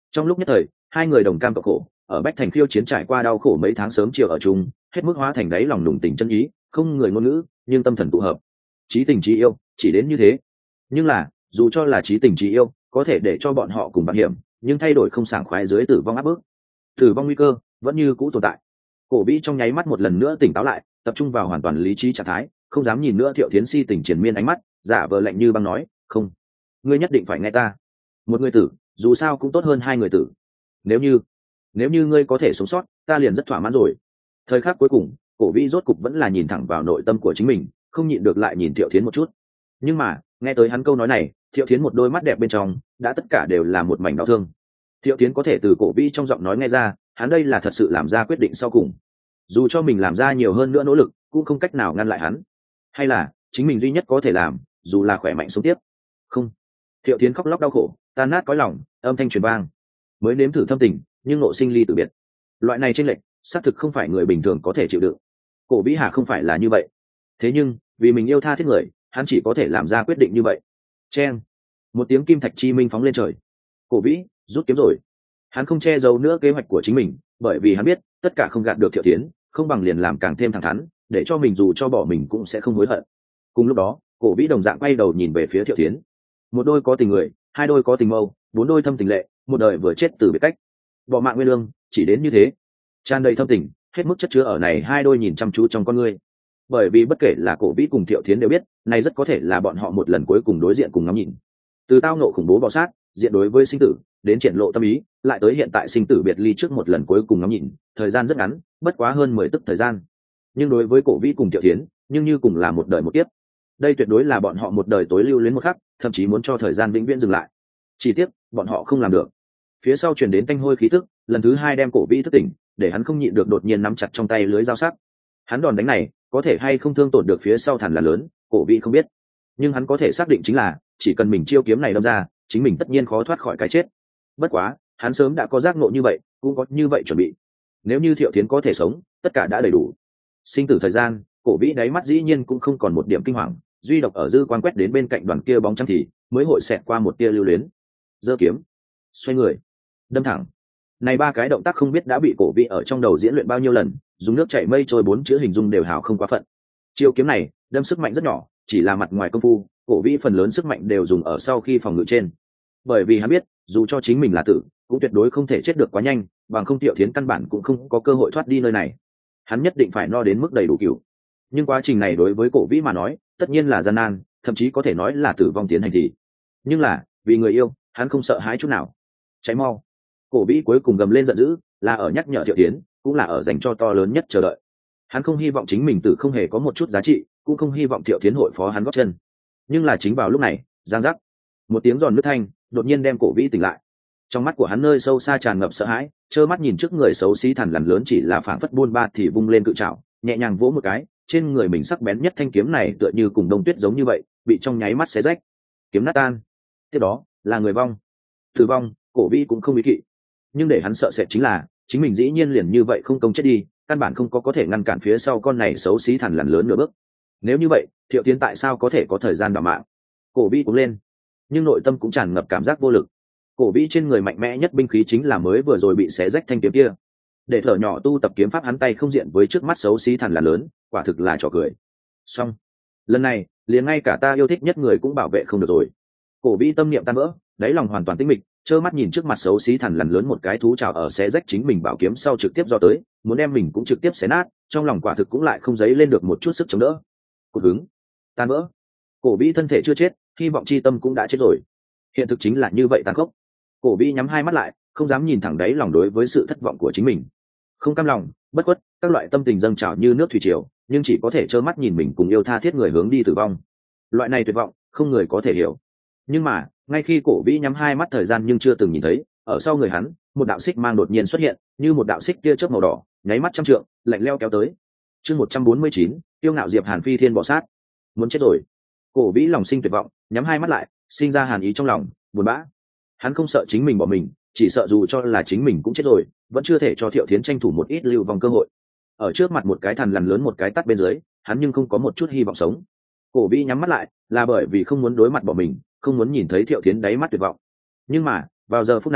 Trong lúc nhất thời hai người đồng cam cộng khổ, ở bách thành khiêu chiến trải qua đau khổ mấy tháng sớm chiều ở chung, hết mức hóa thành đáy lòng đùng tình chân ý, không người ngôn ngữ nhưng tâm thần tụ hợp, chí tình chí yêu chỉ đến như thế. Nhưng là dù cho là chí tình chí yêu có thể để cho bọn họ cùng bảo hiểm, nhưng thay đổi không sảng khoái dưới tử vong áp bức, tử vong nguy cơ vẫn như cũ tồn tại. Cổ vĩ trong nháy mắt một lần nữa tỉnh táo lại, tập trung vào hoàn toàn lý trí trạng thái, không dám nhìn nữa Thiệu Thiến si tình triền miên ánh mắt, giả vờ lạnh như băng nói, không, ngươi nhất định phải nghe ta. Một người tử dù sao cũng tốt hơn hai người tử. Nếu như nếu như ngươi có thể sống sót, ta liền rất thỏa mãn rồi. Thời khắc cuối cùng cổ vĩ rốt cục vẫn là nhìn thẳng vào nội tâm của chính mình, không nhịn được lại nhìn Thiệu Thiến một chút. Nhưng mà nghe tới hắn câu nói này, Thiệu Thiến một đôi mắt đẹp bên trong đã tất cả đều là một mảnh đau thương. Thiệu Thiến có thể từ cổ vĩ trong giọng nói nghe ra, hắn đây là thật sự làm ra quyết định sau cùng. Dù cho mình làm ra nhiều hơn nữa nỗ lực cũng không cách nào ngăn lại hắn, hay là chính mình duy nhất có thể làm dù là khỏe mạnh sống tiếp. Không. Thiệu Thiến khóc lóc đau khổ, tan nát cõi lòng, âm thanh truyền vang. Mới nếm thử thâm tình nhưng nộ sinh ly tử biệt, loại này chênh lệch xác thực không phải người bình thường có thể chịu đựng. Cổ vĩ hà không phải là như vậy, thế nhưng vì mình yêu tha thiết người, hắn chỉ có thể làm ra quyết định như vậy. Chen, một tiếng kim thạch chi minh phóng lên trời. Cổ vĩ rút kiếm rồi. Hắn không che giấu nữa kế hoạch của chính mình, bởi vì hắn biết tất cả không gạt được Thiệu Thiến, không bằng liền làm càng thêm thẳng thắn, để cho mình dù cho bỏ mình cũng sẽ không hối hận. Cùng lúc đó cổ vĩ đồng dạng quay đầu nhìn về phía Thiệu Thiến. Một đôi có tình người, hai đôi có tình mâu, bốn đôi thâm tình lệ, một đời vừa chết từ biệt cách, bỏ mạng nguyên lương chỉ đến như thế. Tràn đầy thâm tình, hết mức chất chứa ở này hai đôi nhìn chăm chú trong con ngươi. Bởi vì bất kể là cổ vĩ cùng Thiệu Thiến đều biết, này rất có thể là bọn họ một lần cuối cùng đối diện cùng ngắm nhìn. Từ tao nộ khủng bố bò sát, diện đối với sinh tử, đến triển lộ tâm ý, lại tới hiện tại sinh tử biệt ly trước một lần cuối cùng ngắm nhìn, thời gian rất ngắn, bất quá hơn mười tức thời gian. Nhưng đối với cổ vĩ cùng Thiệu Thiến, nhưng như cùng là một đời một kiếp. Đây tuyệt đối là bọn họ một đời tối lưu luyến một khắc, thậm chí muốn cho thời gian vĩnh viễn dừng lại. Chỉ tiếc bọn họ không làm được. Phía sau truyền đến tanh hôi khí tức, lần thứ hai đem cổ vĩ thức tỉnh, để hắn không nhịn được đột nhiên nắm chặt trong tay lưới dao sắc. Hắn đòn đánh này có thể hay không thương tổn được phía sau thằn là lớn, cổ vĩ không biết, nhưng hắn có thể xác định chính là chỉ cần mình chiêu kiếm này đâm ra, chính mình tất nhiên khó thoát khỏi cái chết. Bất quá hắn sớm đã có giác ngộ như vậy, cũng có như vậy chuẩn bị. Nếu như Thiệu Thiến có thể sống, tất cả đã đầy đủ. Sinh tử thời gian, cổ vĩ đáy mắt dĩ nhiên cũng không còn một điểm kinh hoàng, duy độc ở dư quan quét đến bên cạnh đoàn kia bóng trắng thì mới hội xẹt qua một tia lưu luyến. Giơ kiếm, xoay người, đâm thẳng. Này ba cái động tác không biết đã bị cổ vĩ ở trong đầu diễn luyện bao nhiêu lần, dùng nước chảy mây trôi bốn chữ hình dung đều hào không quá phận. Chiêu kiếm này đâm sức mạnh rất nhỏ, chỉ là mặt ngoài công phu, cổ vĩ phần lớn sức mạnh đều dùng ở sau khi phòng ngự trên. Bởi vì hắn biết, dù cho chính mình là tử, cũng tuyệt đối không thể chết được quá nhanh, bằng không Thiệu Thiến căn bản cũng không có cơ hội thoát đi nơi này. Hắn nhất định phải no đến mức đầy đủ cửu. Nhưng quá trình này đối với cổ vĩ mà nói, tất nhiên là gian nan, thậm chí có thể nói là tử vong tiến hành thì. Nhưng là, vì người yêu, hắn không sợ hãi chút nào. Cháy mau. Cổ vĩ cuối cùng gầm lên giận dữ, là ở nhắc nhở Thiệu Thiến, cũng là ở dành cho to lớn nhất chờ đợi. Hắn không hy vọng chính mình tử không hề có một chút giá trị, cũng không hy vọng Thiệu Thiến hội phó hắn gót chân. Nhưng là chính vào lúc này, giang giác, một tiếng giòn nứt thanh đột nhiên đem cổ vĩ tỉnh lại. Trong mắt của hắn nơi sâu xa tràn ngập sợ hãi, trơ mắt nhìn trước người xấu xí thằn lằn lớn chỉ là phảng phất buôn ba thì vung lên cự trảo, nhẹ nhàng vỗ một cái, trên người mình sắc bén nhất thanh kiếm này tựa như cùng đông tuyết giống như vậy, bị trong nháy mắt xé rách, kiếm nát tan. Tiếp đó là người vong, tử vong. Cổ vĩ cũng không ý kỵ, nhưng để hắn sợ sệt chính là chính mình dĩ nhiên liền như vậy không công chết đi, căn bản không có có thể ngăn cản phía sau con này xấu xí thằn lằn lớn nửa bước. Nếu như vậy, Thiệu Thiến tại sao có thể có thời gian đảm mạng? Cổ vĩ cũng lên, nhưng nội tâm cũng tràn ngập cảm giác vô lực. Cổ vĩ trên người mạnh mẽ nhất binh khí chính là mới vừa rồi bị xé rách thanh kiếm kia. Để thở nhỏ tu tập kiếm pháp hắn tay không diện với trước mắt xấu xí thằn lằn lớn, quả thực là trò cười. Xong, lần này liền ngay cả ta yêu thích nhất người cũng bảo vệ không được rồi. Cổ vĩ tâm niệm tan vỡ, đáy lòng hoàn toàn tĩnh mịch, trơ mắt nhìn trước mặt xấu xí thằn lằn lớn một cái thú trào ở xé rách chính mình bảo kiếm sau trực tiếp do tới, muốn đem mình cũng trực tiếp xé nát, trong lòng quả thực cũng lại không dấy lên được một chút sức chống đỡ. Cột hứng, tan vỡ. Cổ vĩ thân thể chưa chết, hy vọng chi tâm cũng đã chết rồi. Hiện thực chính là như vậy tàn khốc. Cổ vĩ nhắm hai mắt lại, không dám nhìn thẳng đáy lòng đối với sự thất vọng của chính mình. Không cam lòng, bất khuất, các loại tâm tình dâng trào như nước thủy triều, nhưng chỉ có thể trơ mắt nhìn mình cùng yêu tha thiết người hướng đi tử vong. Loại này tuyệt vọng, không người có thể hiểu. Nhưng mà ngay khi cổ vĩ nhắm hai mắt thời gian nhưng chưa từng nhìn thấy, ở sau người hắn một đạo xích mang đột nhiên xuất hiện, như một đạo xích tia chớp màu đỏ, nháy mắt trăm trượng, lạnh leo kéo tới. Chương một trăm bốn mươi chín, tiêu ngạo Diệp Hàn phi thiên bọ sát. Muốn chết rồi. Cổ vĩ lòng sinh tuyệt vọng, nhắm hai mắt lại, sinh ra hàn ý trong lòng, buồn bã. Hắn không sợ chính mình bỏ mình, chỉ sợ dù cho là chính mình cũng chết rồi, vẫn chưa thể cho Thiệu Thiến tranh thủ một ít lưu vong cơ hội. Ở trước mặt một cái thằn lằn lớn một cái tắt bên dưới, hắn nhưng không có một chút hy vọng sống. Cổ vĩ nhắm mắt lại, là bởi vì không muốn đối mặt bỏ mình, không muốn nhìn thấy Thiệu Thiến đáy mắt tuyệt vọng. Nhưng mà vào giờ phút này,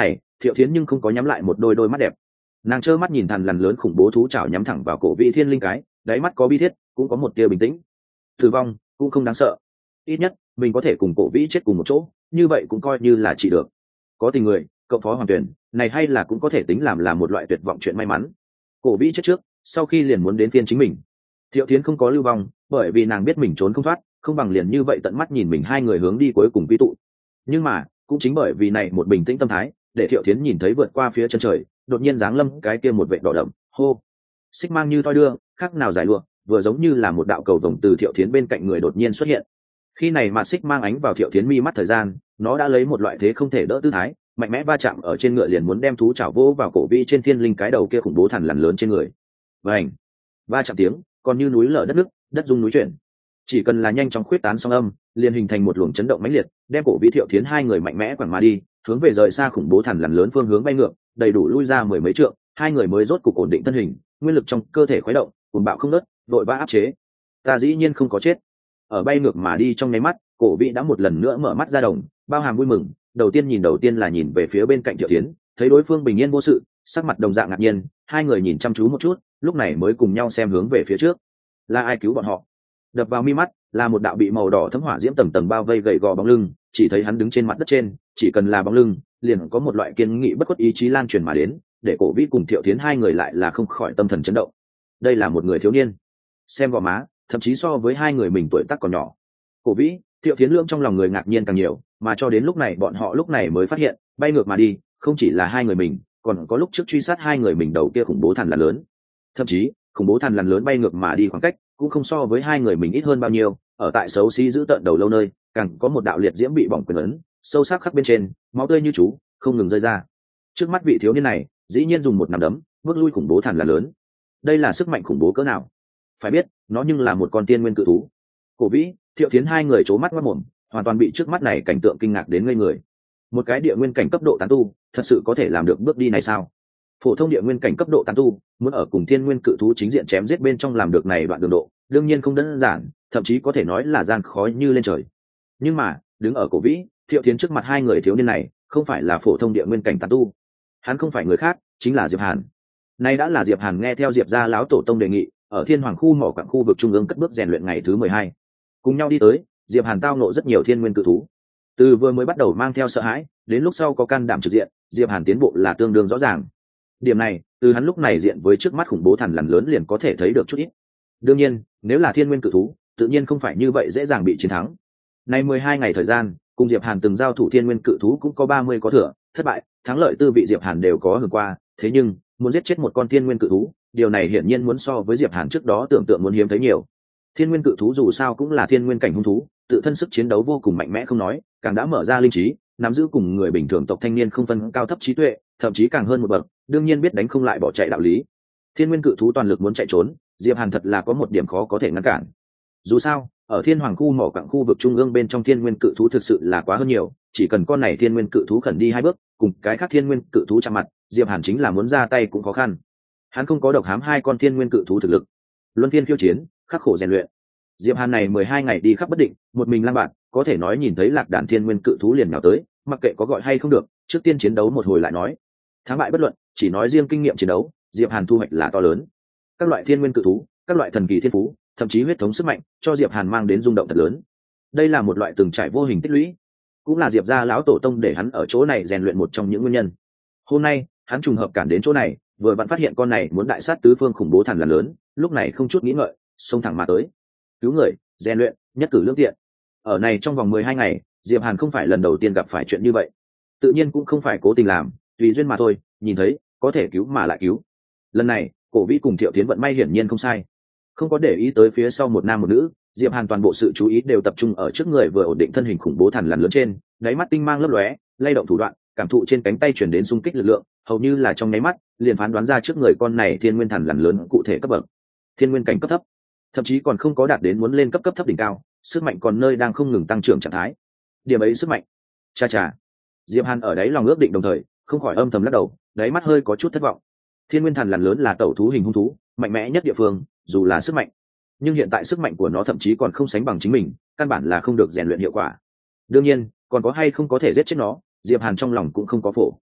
Thiệu Thiến nhưng không có nhắm lại một đôi đôi mắt đẹp, nàng trơ mắt nhìn thằn lằn lớn khủng bố thú chảo nhắm thẳng vào cổ vị thiên linh cái, đáy mắt có bi thiết, cũng có một tia bình tĩnh. Tử vong cũng không đáng sợ, ít nhất mình có thể cùng cổ vĩ chết cùng một chỗ, như vậy cũng coi như là chỉ được. Có tình người, cậu phó hoàng tuyển này hay là cũng có thể tính làm là một loại tuyệt vọng chuyện may mắn. Cổ vĩ chết trước, sau khi liền muốn đến phiên chính mình. Thiệu Thiến không có lưu vong, bởi vì nàng biết mình trốn không thoát, không bằng liền như vậy tận mắt nhìn mình hai người hướng đi cuối cùng quy tụ. Nhưng mà cũng chính bởi vì này một bình tĩnh tâm thái, để Thiệu Thiến nhìn thấy vượt qua phía chân trời, đột nhiên giáng lâm cái kia một vệ đỏ đậm, hô, xích mang như thoi đưa, khác nào giải lụa, vừa giống như là một đạo cầu vồng từ Thiệu Thiến bên cạnh người đột nhiên xuất hiện. Khi này mà xích mang ánh vào Thiệu Thiến mi mắt thời gian, nó đã lấy một loại thế không thể đỡ tư thái, mạnh mẽ va chạm ở trên ngựa liền muốn đem thú chảo vỗ vào cổ vi trên thiên linh cái đầu kia khủng bố thằn lằn lớn trên người. Vành, va chạm tiếng còn như núi lở đất nước, đất rung núi chuyển. Chỉ cần là nhanh chóng khuyết tán sóng âm, liền hình thành một luồng chấn động mãnh liệt, đem cổ vi Thiệu Thiến hai người mạnh mẽ quẳng mà đi, hướng về rời xa khủng bố thằn lằn lớn phương hướng bay ngược, đầy đủ lui ra mười mấy trượng, hai người mới rốt cục ổn định thân hình, nguyên lực trong cơ thể khuấy động, cuồng bạo không ngớt, đội vã áp chế. Ta dĩ nhiên không có chết. Ở bay ngược mà đi trong nháy mắt, cổ vị đã một lần nữa mở mắt ra đồng, bao hàm vui mừng. Đầu tiên nhìn đầu tiên là nhìn về phía bên cạnh Thiệu Thiến, thấy đối phương bình yên vô sự, sắc mặt đồng dạng ngạc nhiên, hai người nhìn chăm chú một chút, lúc này mới cùng nhau xem hướng về phía trước. Là ai cứu bọn họ? Đập vào mi mắt là một đạo bị màu đỏ thấm hỏa diễm tầng tầng bao vây gầy gò bóng lưng, chỉ thấy hắn đứng trên mặt đất trên, chỉ cần là bóng lưng, liền có một loại kiên nghị bất khuất ý chí lan truyền mà đến, để cổ vĩ cùng Thiệu Thiến hai người lại là không khỏi tâm thần chấn động. Đây là một người thiếu niên, xem gò má, thậm chí so với hai người mình tuổi tác còn nhỏ. Cổ vĩ, Thiệu Thiến lưỡng trong lòng người ngạc nhiên càng nhiều, mà cho đến lúc này bọn họ lúc này mới phát hiện, bay ngược mà đi, không chỉ là hai người mình, còn có lúc trước truy sát hai người mình đầu kia khủng bố thằn lằn lớn. Thậm chí, khủng bố thằn lằn lớn bay ngược mà đi khoảng cách, cũng không so với hai người mình ít hơn bao nhiêu, ở tại xấu xí giữ tận đầu lâu nơi, càng có một đạo liệt diễm bị bỏng quyền ấn, sâu sắc khắc bên trên, máu tươi như chú, không ngừng rơi ra. Trước mắt vị thiếu niên này, dĩ nhiên dùng một nắm đấm, bước lui khủng bố thằn lằn lớn. Đây là sức mạnh khủng bố cỡ nào? Phải biết, nó nhưng là một con tiên nguyên cự thú. Cổ vĩ, Thiệu Thiến hai người trố mắt ngoác mồm, hoàn toàn bị trước mắt này cảnh tượng kinh ngạc đến ngây người. Một cái địa nguyên cảnh cấp độ tán tu, thật sự có thể làm được bước đi này sao? Phổ thông địa nguyên cảnh cấp độ tán tu, muốn ở cùng tiên nguyên cự thú chính diện chém giết bên trong làm được này đoạn đường độ, đương nhiên không đơn giản, thậm chí có thể nói là gian khó như lên trời. Nhưng mà, đứng ở cổ vĩ, Thiệu Thiến trước mặt hai người thiếu niên này, không phải là phổ thông địa nguyên cảnh tán tu, hắn không phải người khác, chính là Diệp Hàn. Nay đã là Diệp Hàn nghe theo Diệp gia lão tổ tông đề nghị, ở Thiên Hoàng khu mỏ quặng khu vực trung ương cất bước rèn luyện ngày thứ mười hai. Cùng nhau đi tới, Diệp Hàn tao ngộ rất nhiều thiên nguyên cự thú. Từ vừa mới bắt đầu mang theo sợ hãi, đến lúc sau có can đảm trực diện, Diệp Hàn tiến bộ là tương đương rõ ràng. Điểm này, từ hắn lúc này diện với trước mắt khủng bố thằn lằn lớn liền có thể thấy được chút ít. Đương nhiên, nếu là thiên nguyên cự thú, tự nhiên không phải như vậy dễ dàng bị chiến thắng. Nay mười hai ngày thời gian, cùng Diệp Hàn từng giao thủ thiên nguyên cự thú cũng có ba mươi có thừa, thất bại, thắng lợi tư vị Diệp Hàn đều có hưởng qua, thế nhưng, muốn giết chết một con thiên nguyên cự thú, điều này hiển nhiên muốn so với Diệp Hàn trước đó tưởng tượng muốn hiếm thấy nhiều. Thiên nguyên cự thú dù sao cũng là thiên nguyên cảnh hung thú, tự thân sức chiến đấu vô cùng mạnh mẽ không nói, càng đã mở ra linh trí, nắm giữ cùng người bình thường tộc thanh niên không phân cao thấp trí tuệ, thậm chí càng hơn một bậc, đương nhiên biết đánh không lại bỏ chạy đạo lý. Thiên nguyên cự thú toàn lực muốn chạy trốn, Diệp Hàn thật là có một điểm khó có thể ngăn cản. Dù sao, ở Thiên Hoàng khu mỏ quặng khu vực trung ương bên trong thiên nguyên cự thú thực sự là quá hơn nhiều, chỉ cần con này thiên nguyên cự thú khẩn đi hai bước, cùng cái khác thiên nguyên cự thú chạm mặt, Diệp Hàn chính là muốn ra tay cũng khó khăn. Hắn không có độc hám hai con thiên nguyên cự thú thực lực, luân phiên khiêu chiến, khắc khổ rèn luyện. Diệp Hàn này mười hai ngày đi khắp bất định, một mình lang bạt, có thể nói nhìn thấy lạc đàn thiên nguyên cự thú liền nhào tới, mặc kệ có gọi hay không được, trước tiên chiến đấu một hồi lại nói. Thắng bại bất luận, chỉ nói riêng kinh nghiệm chiến đấu, Diệp Hàn thu hoạch là to lớn. Các loại thiên nguyên cự thú, các loại thần kỳ thiên phú, thậm chí huyết thống sức mạnh, cho Diệp Hàn mang đến rung động thật lớn. Đây là một loại từng trải vô hình tích lũy, cũng là Diệp gia lão tổ tông để hắn ở chỗ này rèn luyện một trong những nguyên nhân. Hôm nay, hắn trùng hợp cản đến chỗ này, vừa vặn phát hiện con này muốn đại sát tứ phương khủng bố thằn lằn lớn, lúc này không chút nghĩ ngợi, xông thẳng mà tới. Cứu người, rèn luyện, nhất cử lương tiện. Ở này trong vòng mười hai ngày, Diệp Hàn không phải lần đầu tiên gặp phải chuyện như vậy, tự nhiên cũng không phải cố tình làm, tùy duyên mà thôi, nhìn thấy, có thể cứu mà lại cứu. Lần này, Cổ Vĩ cùng Thiệu Thiến vận may hiển nhiên không sai, không có để ý tới phía sau một nam một nữ, Diệp Hàn toàn bộ sự chú ý đều tập trung ở trước người vừa ổn định thân hình khủng bố thằn lằn lớn trên, đáy mắt tinh mang lấp lóe, lay động thủ đoạn, cảm thụ trên cánh tay truyền đến xung kích lực lượng, hầu như là trong nháy mắt, liền phán đoán ra trước người con này thiên nguyên thằn lằn lớn cụ thể cấp bậc. Thiên nguyên cảnh cấp thấp, thậm chí còn không có đạt đến muốn lên cấp cấp thấp đỉnh cao, sức mạnh còn nơi đang không ngừng tăng trưởng trạng thái. Điểm ấy sức mạnh. Cha cha. Diệp Hàn ở đấy lòng ước định đồng thời, không khỏi âm thầm lắc đầu, đáy mắt hơi có chút thất vọng. Thiên nguyên thằn lằn lớn là tẩu thú hình hung thú, mạnh mẽ nhất địa phương, dù là sức mạnh, nhưng hiện tại sức mạnh của nó thậm chí còn không sánh bằng chính mình, căn bản là không được rèn luyện hiệu quả. Đương nhiên, còn có hay không có thể giết chết nó, Diệp Hàn trong lòng cũng không có phổ.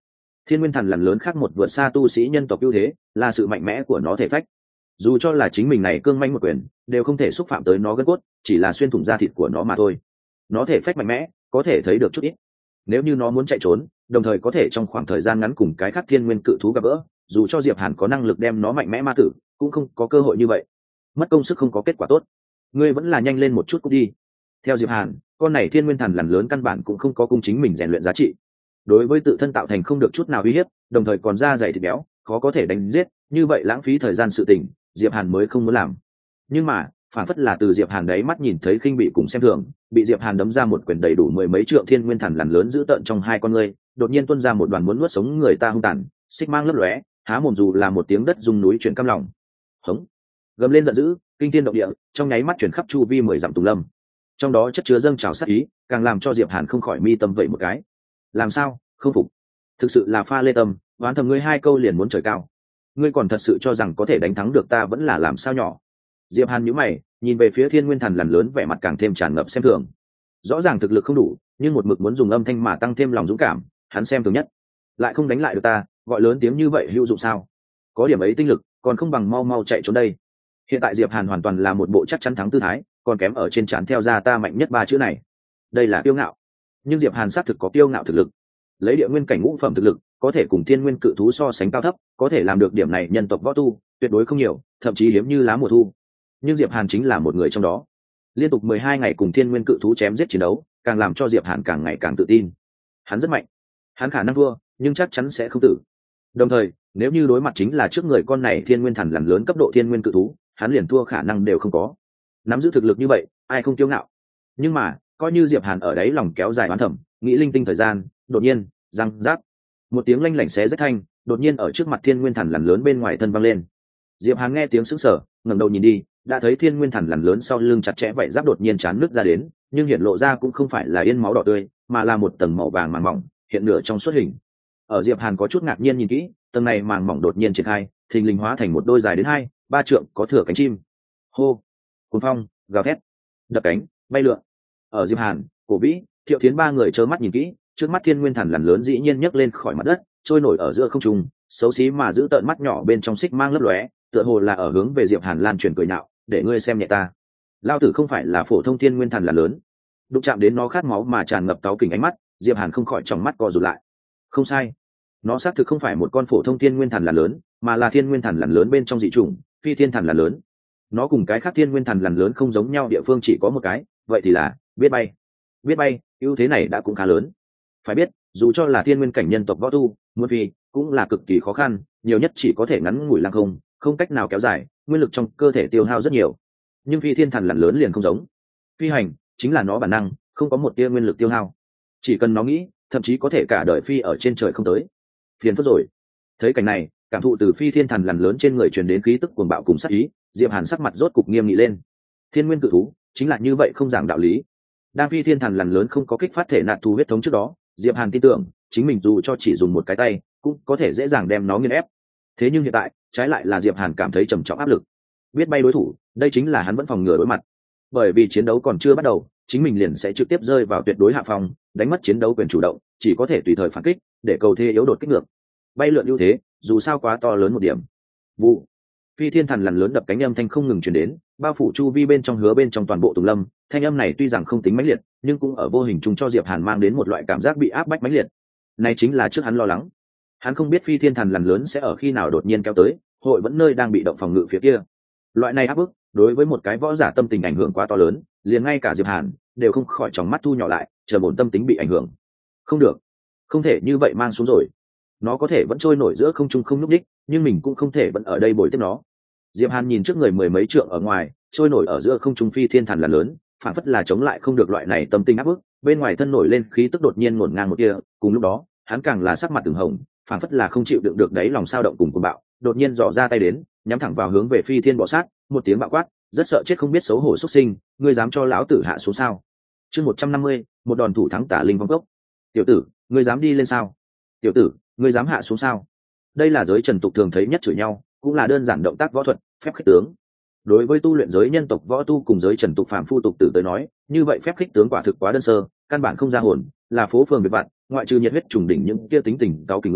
Thiên nguyên thần lằn lớn khác một vượt xa tu sĩ nhân tộc ưu thế là sự mạnh mẽ của nó thể phách. Dù cho là chính mình này cương manh một quyền đều không thể xúc phạm tới nó gân cốt, chỉ là xuyên thủng da thịt của nó mà thôi. Nó thể phách mạnh mẽ có thể thấy được chút ít. Nếu như nó muốn chạy trốn, đồng thời có thể trong khoảng thời gian ngắn cùng cái khác thiên nguyên cự thú gặp gỡ, dù cho Diệp Hàn có năng lực đem nó mạnh mẽ ma tử, cũng không có cơ hội như vậy. Mất công sức không có kết quả tốt. Ngươi vẫn là nhanh lên một chút cũng đi. Theo Diệp Hàn, con này thiên nguyên thần lằn lớn căn bản cũng không có cung chính mình rèn luyện giá trị. Đối với tự thân tạo thành không được chút nào uy hiếp, đồng thời còn da dày thịt béo, khó có thể đánh giết, như vậy lãng phí thời gian sự tình, Diệp Hàn mới không muốn làm. Nhưng mà, phản phất là từ Diệp Hàn đấy mắt nhìn thấy khinh bị cùng xem thường, bị Diệp Hàn đấm ra một quyền đầy đủ mười mấy trượng thiên nguyên thần lằn lớn giữ tợn trong hai con ngươi, đột nhiên tuôn ra một đoàn muốn nuốt sống người ta hung tàn, xích mang lấp lóe, há mồm dù là một tiếng đất rung núi chuyển căm lòng. Hống! Gầm lên giận dữ, kinh thiên động địa, trong nháy mắt chuyển khắp chu vi mười dặm tùng lâm. Trong đó chất chứa dâng trào sát ý, càng làm cho Diệp Hàn không khỏi mi tâm vậy một cái. Làm sao? Không phục. Thực sự là pha lê tâm, đoán thầm ngươi hai câu liền muốn trời cao. Ngươi còn thật sự cho rằng có thể đánh thắng được ta vẫn là làm sao nhỏ. Diệp Hàn nhíu mày, nhìn về phía thiên nguyên thần lằn lớn vẻ mặt càng thêm tràn ngập xem thường. Rõ ràng thực lực không đủ, nhưng một mực muốn dùng âm thanh mà tăng thêm lòng dũng cảm, hắn xem thường nhất. Lại không đánh lại được ta, gọi lớn tiếng như vậy hữu dụng sao? Có điểm ấy tinh lực, còn không bằng mau mau chạy trốn đây. Hiện tại Diệp Hàn hoàn toàn là một bộ chắc chắn thắng tư thái, còn kém ở trên trán theo ra ta mạnh nhất ba chữ này. Đây là kiêu ngạo. Nhưng Diệp Hàn xác thực có kiêu ngạo thực lực. Lấy địa nguyên cảnh ngũ phẩm thực lực, có thể cùng thiên nguyên cự thú so sánh cao thấp, có thể làm được điểm này nhân tộc võ tu, tuyệt đối không nhiều, thậm chí hiếm như lá mùa thu. Nhưng Diệp Hàn chính là một người trong đó. Liên tục mười hai ngày cùng thiên nguyên cự thú chém giết chiến đấu, càng làm cho Diệp Hàn càng ngày càng tự tin. Hắn rất mạnh. Hắn khả năng thua, nhưng chắc chắn sẽ không tử. Đồng thời, nếu như đối mặt chính là trước người con này thiên nguyên thần lằn lớn cấp độ thiên nguyên cự thú, hắn liền thua khả năng đều không có. Nắm giữ thực lực như vậy, ai không kiêu ngạo. Nhưng mà, coi như Diệp Hàn ở đấy lòng kéo dài oán thẩm, nghĩ linh tinh thời gian, đột nhiên, răng rác, một tiếng lanh lảnh xé rách thanh, đột nhiên ở trước mặt thiên nguyên thần lằn lớn bên ngoài thân vang lên. Diệp Hàn nghe tiếng sững sờ, ngẩng đầu nhìn đi, đã thấy thiên nguyên thần lằn lớn sau lưng chặt chẽ vậy giáp đột nhiên chán nứt ra đến, nhưng hiện lộ ra cũng không phải là yên máu đỏ tươi, mà là một tầng màu vàng màng mỏng, hiện nửa trong suốt hình. Ở Diệp Hàn có chút ngạc nhiên nhìn kỹ, tầng này màng mỏng đột nhiên triển khai, thình lình hóa thành một đôi dài đến hai, ba trượng có thừa cánh chim. Hô, cuồng phong, gào thét, đập cánh, bay lượn. Ở Diệp Hàn, Cổ Vĩ, Thiệu Thiến ba người trơ mắt nhìn kỹ, trước mắt thiên nguyên thần lằn lớn dĩ nhiên nhấc lên khỏi mặt đất, trôi nổi ở giữa không trung, xấu xí mà giữ tợn mắt nhỏ bên trong xích mang lấp lóe, tựa hồ là ở hướng về Diệp Hàn lan truyền cười nhạo, để ngươi xem nhẹ ta. Lao tử không phải là phổ thông thiên nguyên thần lằn lớn. Đụng chạm đến nó khát máu mà tràn ngập cáu kỉnh ánh mắt, Diệp Hàn không khỏi tròng mắt co rụt lại. Không sai, nó xác thực không phải một con phổ thông thiên nguyên thần lằn lớn, mà là thiên nguyên thần lằn lớn bên trong dị chủng, phi thiên thần lằn lớn. Nó cùng cái khác thiên nguyên thần lằn lớn không giống nhau địa phương chỉ có một cái, vậy thì là biết bay. Biết bay, ưu thế này đã cũng khá lớn. Phải biết, dù cho là thiên nguyên cảnh nhân tộc võ tu, muốn phi cũng là cực kỳ khó khăn, nhiều nhất chỉ có thể ngắn ngủi lăng không, không cách nào kéo dài, nguyên lực trong cơ thể tiêu hao rất nhiều. Nhưng phi thiên thần lằn lớn liền không giống. Phi hành chính là nó bản năng, không có một tia nguyên lực tiêu hao. Chỉ cần nó nghĩ, thậm chí có thể cả đời phi ở trên trời không tới. Phiền phức rồi. Thấy cảnh này, cảm thụ từ phi thiên thần lằn lớn trên người truyền đến khí tức cuồng bạo cùng sát ý, Diệp Hàn sắc mặt rốt cục nghiêm nghị lên. Thiên nguyên cự thú chính là như vậy không giảng đạo lý. Đang phi thiên thần lằn lớn không có kích phát thể nạp thu huyết thống trước đó, Diệp Hàn tin tưởng chính mình dù cho chỉ dùng một cái tay cũng có thể dễ dàng đem nó nghiền ép. Thế nhưng hiện tại, trái lại là Diệp Hàn cảm thấy trầm trọng áp lực. Biết bay đối thủ, đây chính là hắn vẫn phòng ngừa đối mặt. Bởi vì chiến đấu còn chưa bắt đầu, chính mình liền sẽ trực tiếp rơi vào tuyệt đối hạ phong, đánh mất chiến đấu quyền chủ động, chỉ có thể tùy thời phản kích, để cầu thế yếu đột kích ngược. Bay lượn ưu thế, dù sao quá to lớn một điểm. Vụ. Phi thiên thần lằn lớn đập cánh âm thanh không ngừng truyền đến, bao phủ chu vi bên trong hứa bên trong toàn bộ tùng lâm, thanh âm này tuy rằng không tính mãnh liệt, nhưng cũng ở vô hình chung cho Diệp Hàn mang đến một loại cảm giác bị áp bách mãnh liệt. Này chính là trước hắn lo lắng. Hắn không biết phi thiên thần lằn lớn sẽ ở khi nào đột nhiên kéo tới, hội vẫn nơi đang bị động phòng ngự phía kia. Loại này áp bức, đối với một cái võ giả tâm tình ảnh hưởng quá to lớn, liền ngay cả Diệp Hàn đều không khỏi tròng mắt thu nhỏ lại, chờ bổn tâm tính bị ảnh hưởng. Không được, không thể như vậy mang xuống rồi. Nó có thể vẫn trôi nổi giữa không trung không nhúc đích, nhưng mình cũng không thể vẫn ở đây bồi tiếp nó. Diệp Hàn nhìn trước người mười mấy trượng ở ngoài, trôi nổi ở giữa không trung phi thiên thần lằn lớn, phản phất là chống lại không được loại này tâm tình áp bức, bên ngoài thân nổi lên khí tức đột nhiên ngổn ngang một tia, cùng lúc đó, hắn càng là sắc mặt từng hồng, phản phất là không chịu đựng được đấy lòng sao động cùng cuồng bạo, đột nhiên dò ra tay đến, nhắm thẳng vào hướng về phi thiên bọ sát, một tiếng bạo quát, rất sợ chết không biết xấu hổ xuất sinh, ngươi dám cho lão tử hạ xuống sao? Chương một trăm năm mươi, một đòn thủ thắng Tả Linh Vong Cốc. Tiểu tử, ngươi dám đi lên sao? Tiểu tử, ngươi dám hạ xuống sao? Đây là giới trần tục thường thấy nhất chửi nhau, cũng là đơn giản động tác võ thuật, phép khích tướng. Đối với tu luyện giới nhân tộc võ tu cùng giới trần tục phàm phu tục tử tới nói, như vậy phép khích tướng quả thực quá đơn sơ, căn bản không ra hồn, là phố phường biệt vặt, ngoại trừ nhiệt huyết trùng đỉnh những kia tính tình cao kỳ người,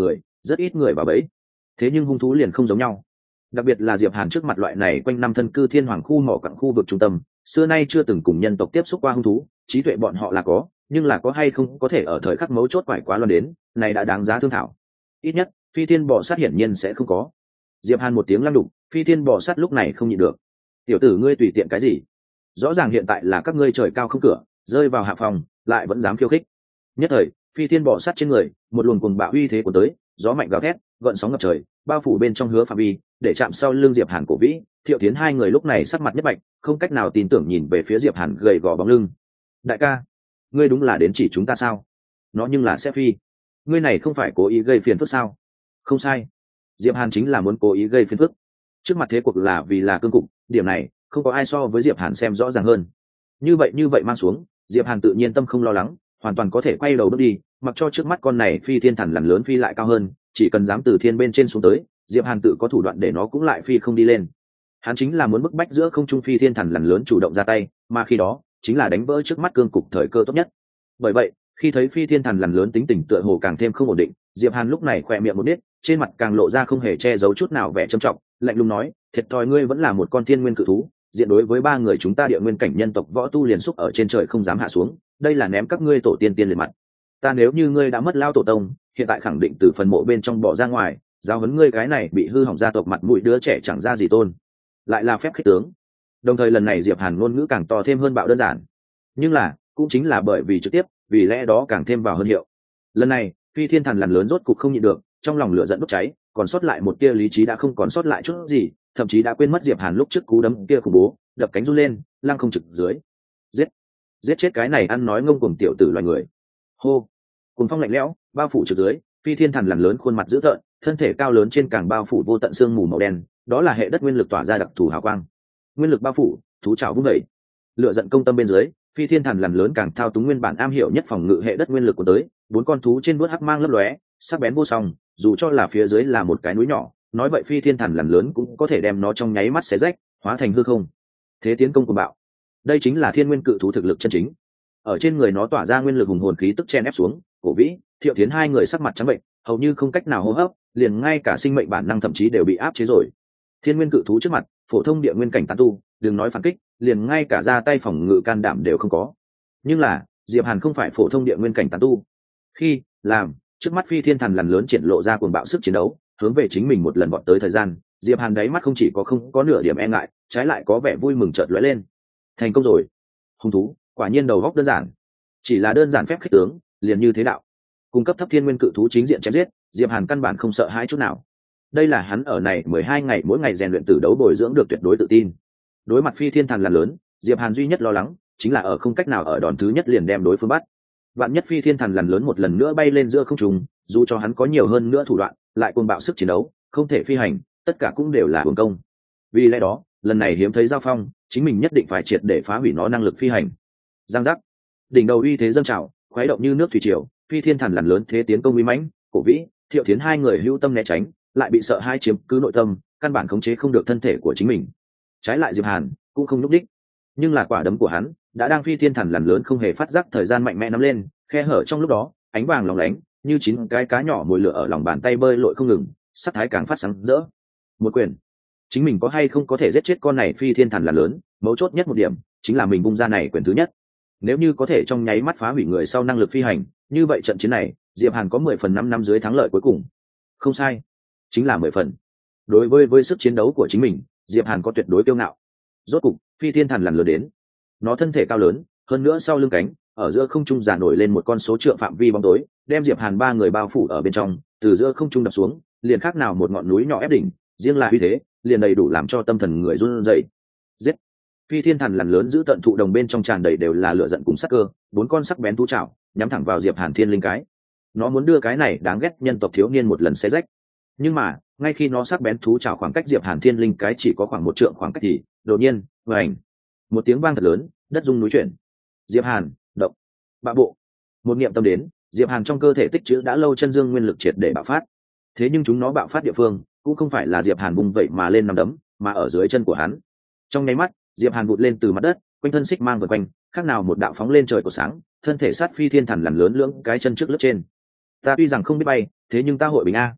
rất ít người vào bẫy. Thế nhưng hung thú liền không giống nhau, đặc biệt là Diệp Hàn trước mặt loại này quanh năm thân cư thiên hoàng khu mỏ cặn khu vực trung tâm, xưa nay chưa từng cùng nhân tộc tiếp xúc qua hung thú, trí tuệ bọn họ là có, nhưng là có hay không có thể ở thời khắc mấu chốt quải quá loan đến, này đã đáng giá thương thảo. Ít nhất phi thiên bò sát hiển nhiên sẽ không có. Diệp Hàn một tiếng lăng đục, phi thiên bò sát lúc này không nhịn được. Tiểu tử ngươi tùy tiện cái gì? Rõ ràng hiện tại là các ngươi trời cao không cửa, rơi vào hạ phòng, lại vẫn dám khiêu khích. Nhất thời, phi thiên bò sát trên người, một luồng cuồng bạo uy thế của tới, gió mạnh gào thét, gợn sóng ngập trời, bao phủ bên trong hứa phạm vi, để chạm sau lưng Diệp Hàn cổ vĩ, Thiệu Tiến hai người lúc này sắc mặt nhất bạch, không cách nào tin tưởng nhìn về phía Diệp Hàn gầy gò bóng lưng. Đại ca, ngươi đúng là đến chỉ chúng ta sao? Nó nhưng là sẽ phi, ngươi này không phải cố ý gây phiền phức sao? Không sai, Diệp Hàn chính là muốn cố ý gây phiền phức. Trước mặt thế cuộc là vì là cương cục, điểm này không có ai so với Diệp Hàn xem rõ ràng hơn. Như vậy như vậy mang xuống, Diệp Hàn tự nhiên tâm không lo lắng, hoàn toàn có thể quay đầu bước đi, mặc cho trước mắt con này phi thiên thần lằn lớn phi lại cao hơn, chỉ cần dám từ thiên bên trên xuống tới, Diệp Hàn tự có thủ đoạn để nó cũng lại phi không đi lên. Hắn chính là muốn bức bách giữa không trung phi thiên thần lằn lớn chủ động ra tay, mà khi đó chính là đánh vỡ trước mắt cương cục thời cơ tốt nhất. Bởi vậy, khi thấy phi thiên thần lằn lớn tính tình tựa hồ càng thêm không ổn định, Diệp Hàn lúc này khỏe miệng một nít, trên mặt càng lộ ra không hề che giấu chút nào vẻ trầm trọng, lạnh lùng nói: thiệt thòi ngươi vẫn là một con thiên nguyên cự thú, diện đối với ba người chúng ta địa nguyên cảnh nhân tộc võ tu liền xúc ở trên trời không dám hạ xuống, đây là ném các ngươi tổ tiên tiên lên mặt. Ta nếu như ngươi đã mất lao tổ tông, hiện tại khẳng định từ phần mộ bên trong bỏ ra ngoài, giáo huấn ngươi cái này bị hư hỏng gia tộc mặt mũi đứa trẻ chẳng ra gì tôn, lại là phép khích tướng. Đồng thời lần này Diệp Hàn ngôn ngữ càng to thêm hơn bạo đơn giản, nhưng là cũng chính là bởi vì trực tiếp, vì lẽ đó càng thêm vào hơn hiệu. Lần này phi thiên thần lằn lớn rốt cục không nhịn được, trong lòng lửa giận bốc cháy, còn sót lại một tia lý trí đã không còn sót lại chút gì, thậm chí đã quên mất Diệp Hàn lúc trước cú đấm kia khủng bố, đập cánh run lên, lăng không trực dưới. Giết, giết chết cái này ăn nói ngông cuồng tiểu tử loài người. Hô, cuồng phong lạnh lẽo bao phủ trực dưới, phi thiên thần lằn lớn khuôn mặt dữ tợn, thân thể cao lớn trên càng bao phủ vô tận xương mù màu đen, đó là hệ đất nguyên lực tỏa ra đặc thù hào quang. Nguyên lực bao phủ, thú trảo vung dậy. Lửa giận công tâm bên dưới, phi thiên thần lằn lớn càng thao túng nguyên bản am hiểu nhất phòng ngự hệ đất nguyên lực của tới, bốn con thú trên vuốt hắc mang lấp lóe, sắc bén vô song, dù cho là phía dưới là một cái núi nhỏ, nói vậy phi thiên thần lằn lớn cũng có thể đem nó trong nháy mắt xé rách, hóa thành hư không. Thế tiến công của bạo, đây chính là thiên nguyên cự thú thực lực chân chính. Ở trên người nó tỏa ra nguyên lực hùng hồn khí tức chen ép xuống, Cổ Vĩ, Thiệu Thiến hai người sắc mặt trắng bệnh, hầu như không cách nào hô hấp, liền ngay cả sinh mệnh bản năng thậm chí đều bị áp chế rồi. Thiên nguyên cự thú trước mặt, phổ thông địa nguyên cảnh tán tu, đừng nói phản kích, liền ngay cả ra tay phòng ngự can đảm đều không có. Nhưng là, Diệp Hàn không phải phổ thông địa nguyên cảnh tán tu. Khi làm trước mắt phi thiên thần lằn lớn triển lộ ra cuồng bạo sức chiến đấu, hướng về chính mình một lần vọt tới thời gian, Diệp Hàn đáy mắt không chỉ có không có nửa điểm e ngại, trái lại có vẻ vui mừng chợt lóe lên. Thành công rồi. Hung thú, quả nhiên đầu góc đơn giản. Chỉ là đơn giản phép khích tướng, liền như thế đạo. Cung cấp thấp thiên nguyên cự thú chính diện chém giết, Diệp Hàn căn bản không sợ hãi chút nào. Đây là hắn ở này mười hai ngày mỗi ngày rèn luyện tử đấu bồi dưỡng được tuyệt đối tự tin. Đối mặt phi thiên thần lằn lớn, Diệp Hàn duy nhất lo lắng chính là ở không cách nào ở đòn thứ nhất liền đem đối phương bắt. Vạn nhất phi thiên thần lằn lớn một lần nữa bay lên giữa không trung, dù cho hắn có nhiều hơn nữa thủ đoạn, lại cuồng bạo sức chiến đấu, không thể phi hành, tất cả cũng đều là uổng công. Vì lẽ đó, lần này hiếm thấy giao phong, chính mình nhất định phải triệt để phá hủy nó năng lực phi hành. Giang giác, đỉnh đầu uy thế dâng trào, khuấy động như nước thủy triều, phi thiên thần lằn lớn thế tiến công uy mãnh, Cổ Vĩ, Thiệu Thiến hai người hữu tâm né tránh, lại bị sợ hai chiếm cứ nội tâm, căn bản khống chế không được thân thể của chính mình. Trái lại Diệp Hàn cũng không nhúc đích, nhưng là quả đấm của hắn đã đang phi thiên thần lằn lớn không hề phát giác thời gian mạnh mẽ nắm lên, khe hở trong lúc đó, ánh vàng lóng lánh, như chín cái cá nhỏ mồi lửa ở lòng bàn tay bơi lội không ngừng, sắc thái càng phát sáng rỡ. Một quyền, chính mình có hay không có thể giết chết con này phi thiên thần lằn lớn, mấu chốt nhất một điểm chính là mình bung ra này quyền thứ nhất. Nếu như có thể trong nháy mắt phá hủy người sau năng lực phi hành, như vậy trận chiến này, Diệp Hàn có mười phần năm năm dưới thắng lợi cuối cùng. Không sai, chính là mười phần. Đối với với sức chiến đấu của chính mình, Diệp Hàn có tuyệt đối kiêu ngạo. Rốt cục, phi thiên thần lằn lớn đến. Nó thân thể cao lớn, hơn nữa sau lưng cánh, ở giữa không trung giả nổi lên một con số trượng phạm vi bóng tối, đem Diệp Hàn ba người bao phủ ở bên trong, từ giữa không trung đập xuống, liền khác nào một ngọn núi nhỏ ép đỉnh, riêng là uy thế, liền đầy đủ làm cho tâm thần người run rẩy. Giết! Phi thiên thần lằn lớn giữ tận thụ đồng bên trong tràn đầy đều là lửa giận cùng sắc cơ, bốn con sắc bén thú chảo, nhắm thẳng vào Diệp Hàn thiên linh cái. Nó muốn đưa cái này đáng ghét nhân tộc thiếu niên một lần xé rách. Nhưng mà, ngay khi nó sắc bén thú chảo khoảng cách Diệp Hàn thiên linh cái chỉ có khoảng một trượng khoảng cách thì, đột nhiên, vành, một tiếng vang thật lớn, đất rung núi chuyển. Diệp Hàn, động, bạo bộ. Một niệm tâm đến, Diệp Hàn trong cơ thể tích trữ đã lâu chân dương nguyên lực triệt để bạo phát. Thế nhưng chúng nó bạo phát địa phương, cũng không phải là Diệp Hàn vùng vậy mà lên nằm đấm, mà ở dưới chân của hắn. Trong nháy mắt, Diệp Hàn vụt lên từ mặt đất, quanh thân xích mang vần quanh, khác nào một đạo phóng lên trời của sáng, thân thể sát phi thiên thần lằn lớn lưỡng cái chân trước lướt trên. Ta tuy rằng không biết bay, thế nhưng ta hội bình a.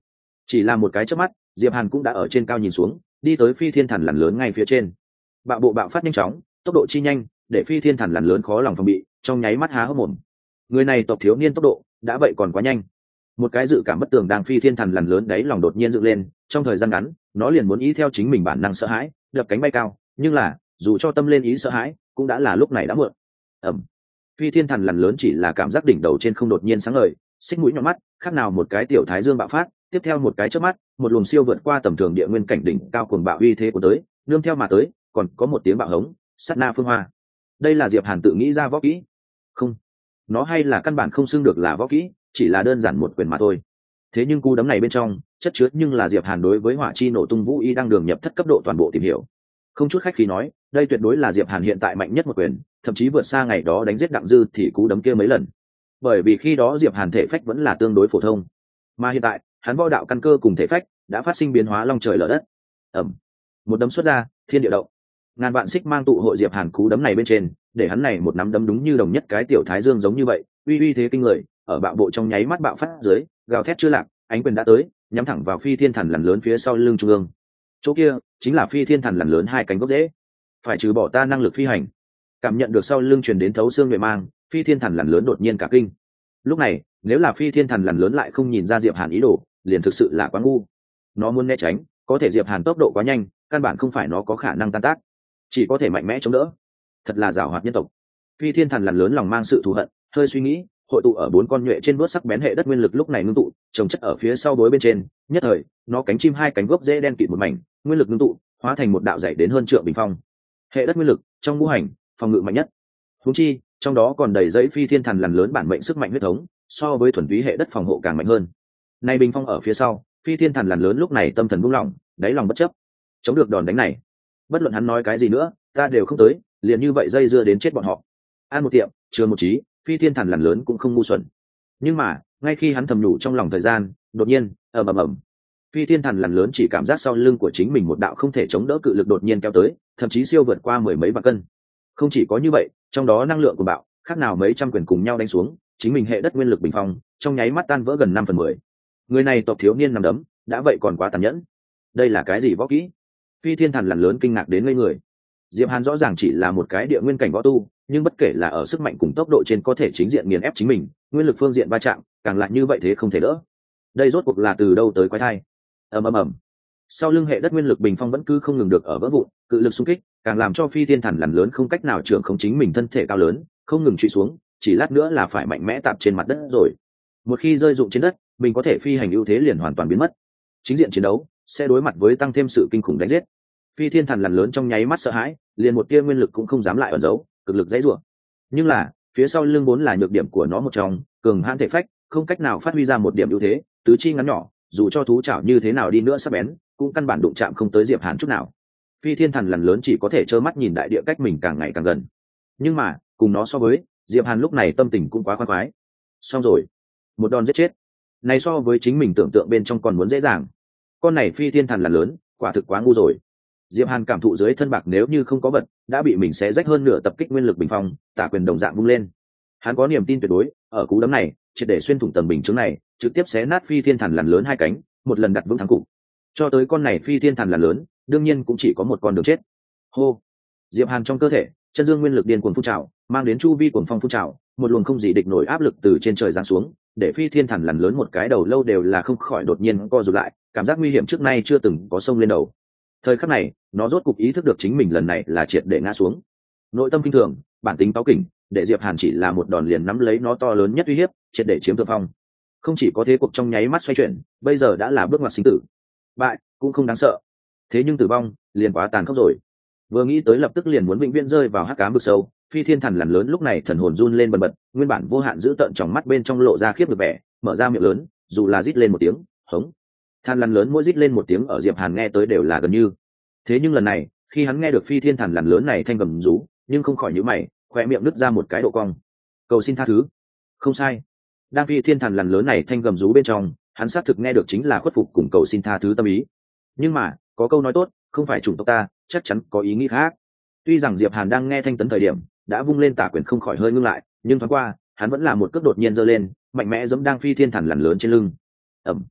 chỉ là một cái chớp mắt, diệp hàn cũng đã ở trên cao nhìn xuống, đi tới phi thiên thần lằn lớn ngay phía trên. Bạo bộ bạo phát nhanh chóng, tốc độ chi nhanh, để phi thiên thần lằn lớn khó lòng phòng bị, trong nháy mắt há hốc mồm. Người này tộc thiếu niên tốc độ đã vậy còn quá nhanh. Một cái dự cảm bất tường đang phi thiên thần lằn lớn đấy lòng đột nhiên dựng lên, trong thời gian ngắn nó liền muốn ý theo chính mình bản năng sợ hãi, đập cánh bay cao, nhưng là dù cho tâm lên ý sợ hãi cũng đã là lúc này đã muộn. Ẩm. Phi thiên thần lằn lớn chỉ là cảm giác đỉnh đầu trên không đột nhiên sáng ngời, xích mũi nhọn mắt, khác nào một cái tiểu thái dương bạo phát, tiếp theo một cái chớp mắt, một luồng siêu vượt qua tầm thường địa nguyên cảnh đỉnh cao cuồng bạo uy thế của tới, nương theo mà tới, còn có một tiếng bạo hống, sát na phương hoa. Đây là Diệp Hàn tự nghĩ ra võ kỹ. Không, nó hay là căn bản không xưng được là võ kỹ, chỉ là đơn giản một quyền mà thôi. Thế nhưng cú đấm này bên trong chất chứa nhưng là Diệp Hàn đối với hỏa chi nổ tung vũ y đang đường nhập thất cấp độ toàn bộ tìm hiểu. Không chút khách khí nói, đây tuyệt đối là Diệp Hàn hiện tại mạnh nhất một quyền, thậm chí vượt xa ngày đó đánh giết Đặng Dư thì cú đấm kia mấy lần. Bởi vì khi đó Diệp Hàn thể phách vẫn là tương đối phổ thông, mà hiện tại hắn võ đạo căn cơ cùng thể phách đã phát sinh biến hóa long trời lở đất. Ầm, một đấm xuất ra, thiên địa động. Ngàn vạn xích mang tụ hội Diệp Hàn cú đấm này bên trên, để hắn này một nắm đấm đúng như đồng nhất cái tiểu thái dương giống như vậy, uy uy thế kinh người, ở bạo bộ trong nháy mắt bạo phát dưới, gào thét chưa lạc, ánh quyền đã tới, nhắm thẳng vào phi thiên thần lằn lớn phía sau lưng trung ương. Chỗ kia chính là phi thiên thần lằn lớn hai cánh gốc rễ. Phải trừ bỏ ta năng lực phi hành. Cảm nhận được sau lưng truyền đến thấu xương mềm mang, phi thiên thần lằn lớn đột nhiên cả kinh. Lúc này, nếu là phi thiên thần lằn lớn lại không nhìn ra Diệp Hàn ý đồ, liền thực sự là quá ngu. Nó muốn né tránh, có thể Diệp Hàn tốc độ quá nhanh, căn bản không phải nó có khả năng tan tác, chỉ có thể mạnh mẽ chống đỡ. Thật là giàu hoạt nhân tộc. Phi thiên thần lằn lớn lòng mang sự thù hận, hơi suy nghĩ, hội tụ ở bốn con nhuệ trên bước sắc bén hệ đất nguyên lực lúc này ngưng tụ, trồng chất ở phía sau đối bên trên, nhất thời, nó cánh chim hai cánh gốc rễ đen kịt một mảnh, nguyên lực ngưng tụ, hóa thành một đạo dày đến hơn trượng bình phong. Hệ đất nguyên lực, trong ngũ hành, phòng ngự mạnh nhất. Huống chi, trong đó còn đầy dẫy phi thiên thần lằn lớn bản mệnh sức mạnh huyết thống, so với thuần túy hệ đất phòng hộ càng mạnh hơn. Nay bình phong ở phía sau, phi thiên thần lằn lớn lúc này tâm thần buông lỏng, đáy lòng bất chấp, chống được đòn đánh này. Bất luận hắn nói cái gì nữa, ta đều không tới, liền như vậy dây dưa đến chết bọn họ. An một tiệm, chừa một trí, phi thiên thần lằn lớn cũng không ngu xuẩn. Nhưng mà, ngay khi hắn thầm nhủ trong lòng thời gian, đột nhiên, ầm ầm ầm, phi thiên thần lằn lớn chỉ cảm giác sau lưng của chính mình một đạo không thể chống đỡ cự lực đột nhiên kéo tới, thậm chí siêu vượt qua mười mấy vạn cân. Không chỉ có như vậy, trong đó năng lượng của bạo, khác nào mấy trăm quyền cùng nhau đánh xuống, chính mình hệ đất nguyên lực bình phong, trong nháy mắt tan vỡ gần năm phần mười. Người này tộc thiếu niên nằm đấm, đã vậy còn quá tàn nhẫn. Đây là cái gì võ kỹ? Phi thiên thần lằn lớn kinh ngạc đến ngây người. Diệp Hàn rõ ràng chỉ là một cái địa nguyên cảnh võ tu, nhưng bất kể là ở sức mạnh cùng tốc độ trên có thể chính diện nghiền ép chính mình, nguyên lực phương diện va chạm, càng lại như vậy thế không thể đỡ. Đây rốt cuộc là từ đâu tới quái thai? Ầm ầm ầm. Sau lưng hệ đất nguyên lực bình phong vẫn cứ không ngừng được ở vỡ vụn, cự lực xung kích, càng làm cho phi thiên thần lằn lớn không cách nào trưởng khống chính mình thân thể cao lớn, không ngừng truy xuống, chỉ lát nữa là phải mạnh mẽ tạp trên mặt đất rồi. Một khi rơi rụng trên đất, mình có thể phi hành ưu thế liền hoàn toàn biến mất. Chính diện chiến đấu sẽ đối mặt với tăng thêm sự kinh khủng đánh giết. Phi thiên thần lằn lớn trong nháy mắt sợ hãi, liền một tia nguyên lực cũng không dám lại ẩn giấu, cực lực dãy rủa. Nhưng là, phía sau lưng vốn là nhược điểm của nó một trong, cường hãn thể phách, không cách nào phát huy ra một điểm ưu thế, tứ chi ngắn nhỏ, dù cho thú chảo như thế nào đi nữa sắc bén, cũng căn bản đụng chạm không tới Diệp Hàn chút nào. Phi thiên thần lằn lớn chỉ có thể trơ mắt nhìn đại địa cách mình càng ngày càng gần. Nhưng mà, cùng nó so với, Diệp Hàn lúc này tâm tình cũng quá khoan khoái. Xong rồi, một đòn giết chết. Này so với chính mình tưởng tượng bên trong còn muốn dễ dàng. Con này phi thiên thần lằn lớn, quả thực quá ngu rồi. Diệp Hàn cảm thụ dưới thân bạc nếu như không có vật, đã bị mình xé rách hơn nửa tập kích nguyên lực bình phong, tả quyền đồng dạng vung lên. Hắn có niềm tin tuyệt đối, ở cú đấm này, triệt để xuyên thủng tầng bình chứng này, trực tiếp xé nát phi thiên thần lằn lớn hai cánh, một lần đặt vững thắng cục. Cho tới con này phi thiên thần lằn lớn, đương nhiên cũng chỉ có một con đường chết. Hô. Diệp Hàn trong cơ thể, chân dương nguyên lực điên cuồng phun trào, mang đến chu vi cuồng phong phun trào, một luồng không gì địch nổi áp lực từ trên trời giáng xuống, để phi thiên thần lằn lớn một cái đầu lâu đều là không khỏi đột nhiên co rụt lại, cảm giác nguy hiểm trước nay chưa từng có sông lên đầu. Thời khắc này, nó rốt cục ý thức được chính mình lần này là triệt để ngã xuống. Nội tâm kinh thường, bản tính táo kỉnh, để Diệp Hàn chỉ là một đòn liền nắm lấy nó to lớn nhất uy hiếp, triệt để chiếm thượng phong. Không chỉ có thế cuộc trong nháy mắt xoay chuyển, bây giờ đã là bước ngoặt sinh tử. Bại cũng không đáng sợ, thế nhưng tử vong liền quá tàn khốc rồi. Vừa nghĩ tới lập tức liền muốn vĩnh viễn rơi vào hắc ám vực sâu, phi thiên thần lằn lớn lúc này thần hồn run lên bần bật, nguyên bản vô hạn giữ tợn trong mắt bên trong lộ ra khiếp được vẻ, mở ra miệng lớn, dù là rít lên một tiếng, hống. Than lằn lớn mỗi rít lên một tiếng ở Diệp Hàn nghe tới đều là gần như. Thế nhưng lần này, khi hắn nghe được phi thiên thần lằn lớn này thanh gầm rú, nhưng không khỏi nhíu mày, khóe miệng nứt ra một cái độ cong. Cầu xin tha thứ. Không sai. Đang phi thiên thần lằn lớn này thanh gầm rú bên trong, hắn xác thực nghe được chính là khuất phục cùng cầu xin tha thứ tâm ý. Nhưng mà, có câu nói tốt, không phải chủng tộc ta, chắc chắn có ý nghĩ khác. Tuy rằng Diệp Hàn đang nghe thanh tấn thời điểm, đã vung lên tả quyền không khỏi hơi ngưng lại, nhưng thoáng qua, hắn vẫn là một cước đột nhiên giơ lên, mạnh mẽ giẫm đang phi thiên thần lằn lớn trên lưng. Ầm.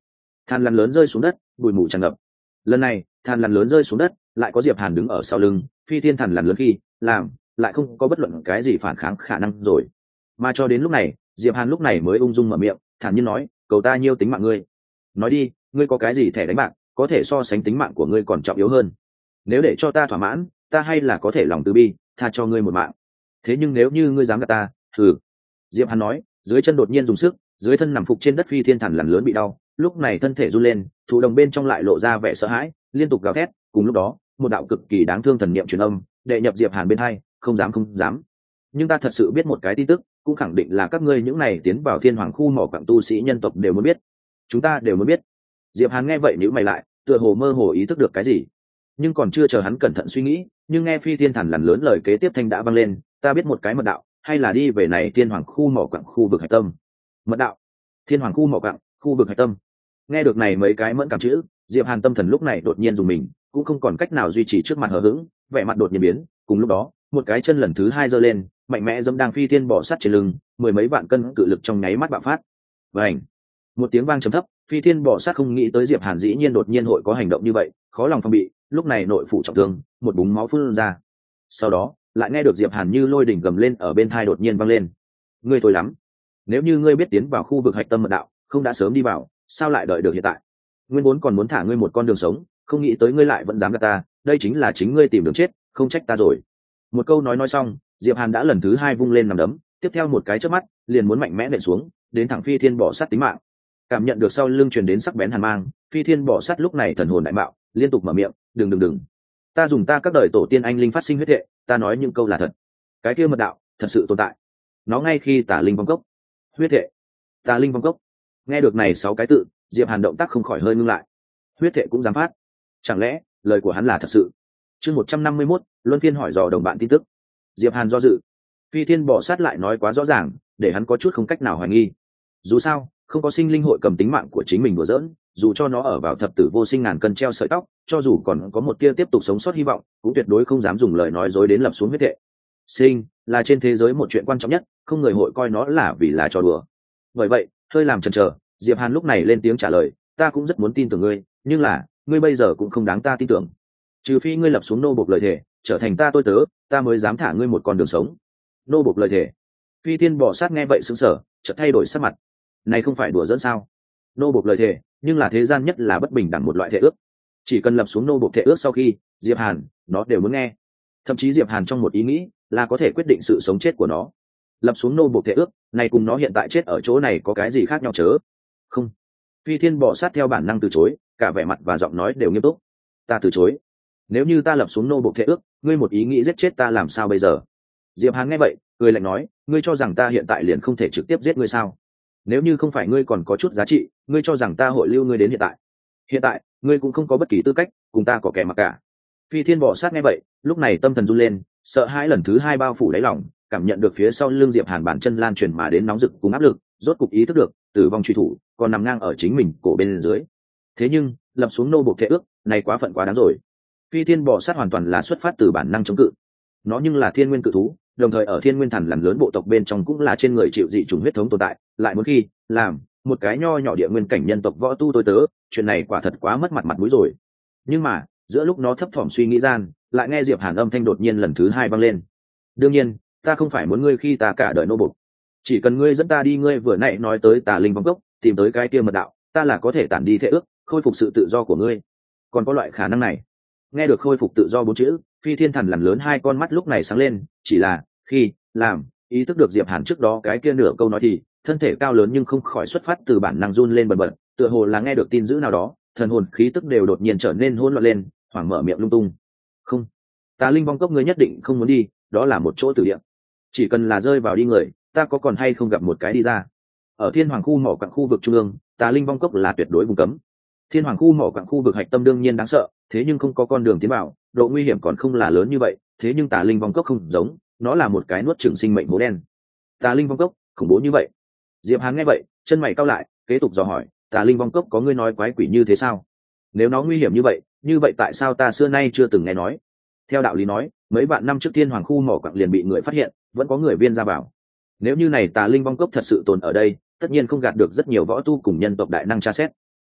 Than lằn lớn rơi xuống đất, bụi mù tràn ngập. Lần này than lằn lớn rơi xuống đất, lại có Diệp Hàn đứng ở sau lưng. Phi thiên thần lằn lớn khi làm lại không có bất luận cái gì phản kháng khả năng rồi. Mà cho đến lúc này, Diệp Hàn lúc này mới ung dung mở miệng, thản nhiên nói, cầu ta nhiêu tính mạng ngươi. Nói đi, ngươi có cái gì thẻ đánh bạc có thể so sánh tính mạng của ngươi còn trọng yếu hơn? Nếu để cho ta thỏa mãn, ta hay là có thể lòng từ bi tha cho ngươi một mạng. Thế nhưng nếu như ngươi dám gạt ta, thử. Diệp Hàn nói, dưới chân đột nhiên dùng sức, dưới thân nằm phục trên đất phi thiên thần lằn lớn bị đau, lúc này thân thể run lên, thụ đồng bên trong lại lộ ra vẻ sợ hãi, liên tục gào thét. Cùng lúc đó, một đạo cực kỳ đáng thương thần niệm truyền âm đệ nhập Diệp Hàn bên hai, không dám không dám. Nhưng ta thật sự biết một cái tin tức, cũng khẳng định là các ngươi những này tiến vào thiên hoàng khu mỏ quặng tu sĩ nhân tộc đều muốn biết. Chúng ta đều muốn biết. Diệp Hàn nghe vậy nhíu mày lại, tựa hồ mơ hồ ý thức được cái gì. Nhưng còn chưa chờ hắn cẩn thận suy nghĩ, nhưng nghe phi thiên thần lằn lớn lời kế tiếp thanh đã vang lên, ta biết một cái mật đạo, hay là đi về này thiên hoàng khu mỏ quặng khu vực hải tâm. Mật đạo, thiên hoàng khu mỏ quặng khu vực hải tâm. Nghe được này mấy cái mẫn cảm chữ, Diệp Hàn tâm thần lúc này đột nhiên dùng mình, cũng không còn cách nào duy trì trước mặt hờ hững, vẻ mặt đột nhiên biến. Cùng lúc đó, một cái chân lần thứ hai giơ lên, mạnh mẽ dẫm đang phi thiên bò sát trên lưng, mười mấy vạn cân cự lực trong nháy mắt bạo phát. Vành, một tiếng vang trầm thấp, phi thiên bò sát không nghĩ tới Diệp Hàn dĩ nhiên đột nhiên hội có hành động như vậy, khó lòng phòng bị, lúc này nội phủ trọng thương, một búng máu phun ra. Sau đó, lại nghe được Diệp Hàn như lôi đỉnh gầm lên ở bên tai đột nhiên vang lên. Ngươi thôi lắm, nếu như ngươi biết tiến vào khu vực hạch tâm mật đạo, không đã sớm đi vào, sao lại đợi được hiện tại? Nguyên vốn còn muốn thả ngươi một con đường sống, không nghĩ tới ngươi lại vẫn dám gạt ta, đây chính là chính ngươi tìm đường chết, không trách ta rồi. Một câu nói nói xong, Diệp Hàn đã lần thứ hai vung lên nằm đấm, tiếp theo một cái chớp mắt, liền muốn mạnh mẽ nện xuống, đến thẳng phi thiên bò sát tính mạng. Cảm nhận được sau lưng truyền đến sắc bén hàn mang, phi thiên bò sát lúc này thần hồn đại bạo, liên tục mở miệng, đừng đừng đừng, ta dùng ta các đời tổ tiên anh linh phát sinh huyết hệ, ta nói những câu là thật. Cái kia mật đạo thật sự tồn tại, nó ngay khi tà linh vong cốc. Huyết hệ, tà linh vong cốc. Nghe được này sáu cái tự, Diệp Hàn động tác không khỏi hơi ngưng lại. Huyết hệ cũng dám phát, chẳng lẽ lời của hắn là thật sự? Chương một trăm năm mươi mốt, luân phiên hỏi dò đồng bạn tin tức. Diệp Hàn do dự, phi thiên bò sát lại nói quá rõ ràng, để hắn có chút không cách nào hoài nghi. Dù sao, không có sinh linh hội cầm tính mạng của chính mình đùa giỡn, dù cho nó ở vào thập tử vô sinh ngàn cân treo sợi tóc, cho dù còn có một tia tiếp tục sống sót hy vọng, cũng tuyệt đối không dám dùng lời nói dối đến lập xuống huyết hệ. Sinh là trên thế giới một chuyện quan trọng nhất, không người hội coi nó là vì là trò đùa. Bởi vậy, hơi làm chần chờ, Diệp Hàn lúc này lên tiếng trả lời, ta cũng rất muốn tin tưởng ngươi, nhưng là, ngươi bây giờ cũng không đáng ta tin tưởng. Trừ phi ngươi lập xuống nô bộc lời thề, trở thành ta tôi tớ, ta mới dám thả ngươi một con đường sống. Nô bộc lời thề. Phi thiên bò sát nghe vậy sững sờ, chợt thay đổi sắc mặt. Này không phải đùa giỡn sao? Nô bộc lời thề, nhưng là thế gian nhất là bất bình đẳng một loại thệ ước. Chỉ cần lập xuống nô bộc thệ ước sau khi, Diệp Hàn, nó đều muốn nghe. Thậm chí Diệp Hàn trong một ý nghĩ, là có thể quyết định sự sống chết của nó. Lập xuống nô bộc thệ ước, này cùng nó hiện tại chết ở chỗ này có cái gì khác nhau chớ? Không. Phi thiên bò sát theo bản năng từ chối, cả vẻ mặt và giọng nói đều nghiêm túc. Ta từ chối. Nếu như ta lập xuống nô bộc thệ ước, ngươi một ý nghĩ giết chết ta làm sao bây giờ? Diệp Hàn nghe vậy, cười lạnh nói, ngươi cho rằng ta hiện tại liền không thể trực tiếp giết ngươi sao? Nếu như không phải ngươi còn có chút giá trị, ngươi cho rằng ta hội lưu ngươi đến hiện tại? Hiện tại, ngươi cũng không có bất kỳ tư cách, cùng ta có kẻ mặc cả. Phi thiên bò sát nghe vậy, lúc này tâm thần run lên, sợ hãi lần thứ hai bao phủ đáy lòng, cảm nhận được phía sau lưng Diệp Hàn bản chân lan truyền mà đến nóng rực cùng áp lực, rốt cục ý thức được, tử vong truy thủ còn nằm ngang ở chính mình cổ bên dưới. Thế nhưng, lập xuống nô bộc thệ ước, này quá phận quá đáng rồi. Phi thiên bò sát hoàn toàn là xuất phát từ bản năng chống cự. Nó nhưng là thiên nguyên cự thú, đồng thời ở thiên nguyên thần làm lớn bộ tộc bên trong cũng là trên người chịu dị chủng huyết thống tồn tại, lại muốn khi làm một cái nho nhỏ địa nguyên cảnh nhân tộc võ tu tôi tớ, chuyện này quả thật quá mất mặt mặt mũi rồi. Nhưng mà, giữa lúc nó thấp thỏm suy nghĩ gian, lại nghe Diệp Hàn âm thanh đột nhiên lần thứ hai vang lên. Đương nhiên, ta không phải muốn ngươi khi ta cả đời nô bộc, chỉ cần ngươi dẫn ta đi ngươi vừa nãy nói tới Tà Linh Vong Cốc, tìm tới cái kia mật đạo, ta là có thể tản đi thệ ước, khôi phục sự tự do của ngươi. Còn có loại khả năng này? Nghe được khôi phục tự do bốn chữ, Phi thiên thần lằn lớn hai con mắt lúc này sáng lên, chỉ là khi làm ý thức được Diệp Hàn trước đó cái kia nửa câu nói thì thân thể cao lớn nhưng không khỏi xuất phát từ bản năng run lên bần bật, tựa hồ là nghe được tin dữ nào đó, thần hồn khí tức đều đột nhiên trở nên hỗn loạn lên, hoảng mở miệng lung tung. Không, Tà Linh Vong Cốc ngươi nhất định không muốn đi, đó là một chỗ tử địa. Chỉ cần là rơi vào đi người, ta có còn hay không gặp một cái đi ra. Ở thiên hoàng khu mỏ quặng khu vực trung ương, Tà Linh Vong Cốc là tuyệt đối vùng cấm. Thiên hoàng khu mỏ quặng khu vực hạch tâm đương nhiên đáng sợ, thế nhưng không có con đường tiến vào, độ nguy hiểm còn không là lớn như vậy. Thế nhưng Tà Linh Vong Cốc không giống, nó là một cái nuốt chửng sinh mệnh hố đen. Tà Linh Vong Cốc khủng bố như vậy? Diệp Hàn nghe vậy, chân mày cau lại, kế tục dò hỏi, Tà Linh Vong Cốc có ngươi nói quái quỷ như thế sao? Nếu nó nguy hiểm như vậy, như vậy tại sao ta xưa nay chưa từng nghe nói? Theo đạo lý nói, mấy vạn năm trước thiên hoàng khu mỏ quặng liền bị người phát hiện, vẫn có người viên ra vào. Nếu như này Tà Linh Vong Cốc thật sự tồn ở đây, tất nhiên không gạt được rất nhiều võ tu cùng nhân tộc đại năng tra xét.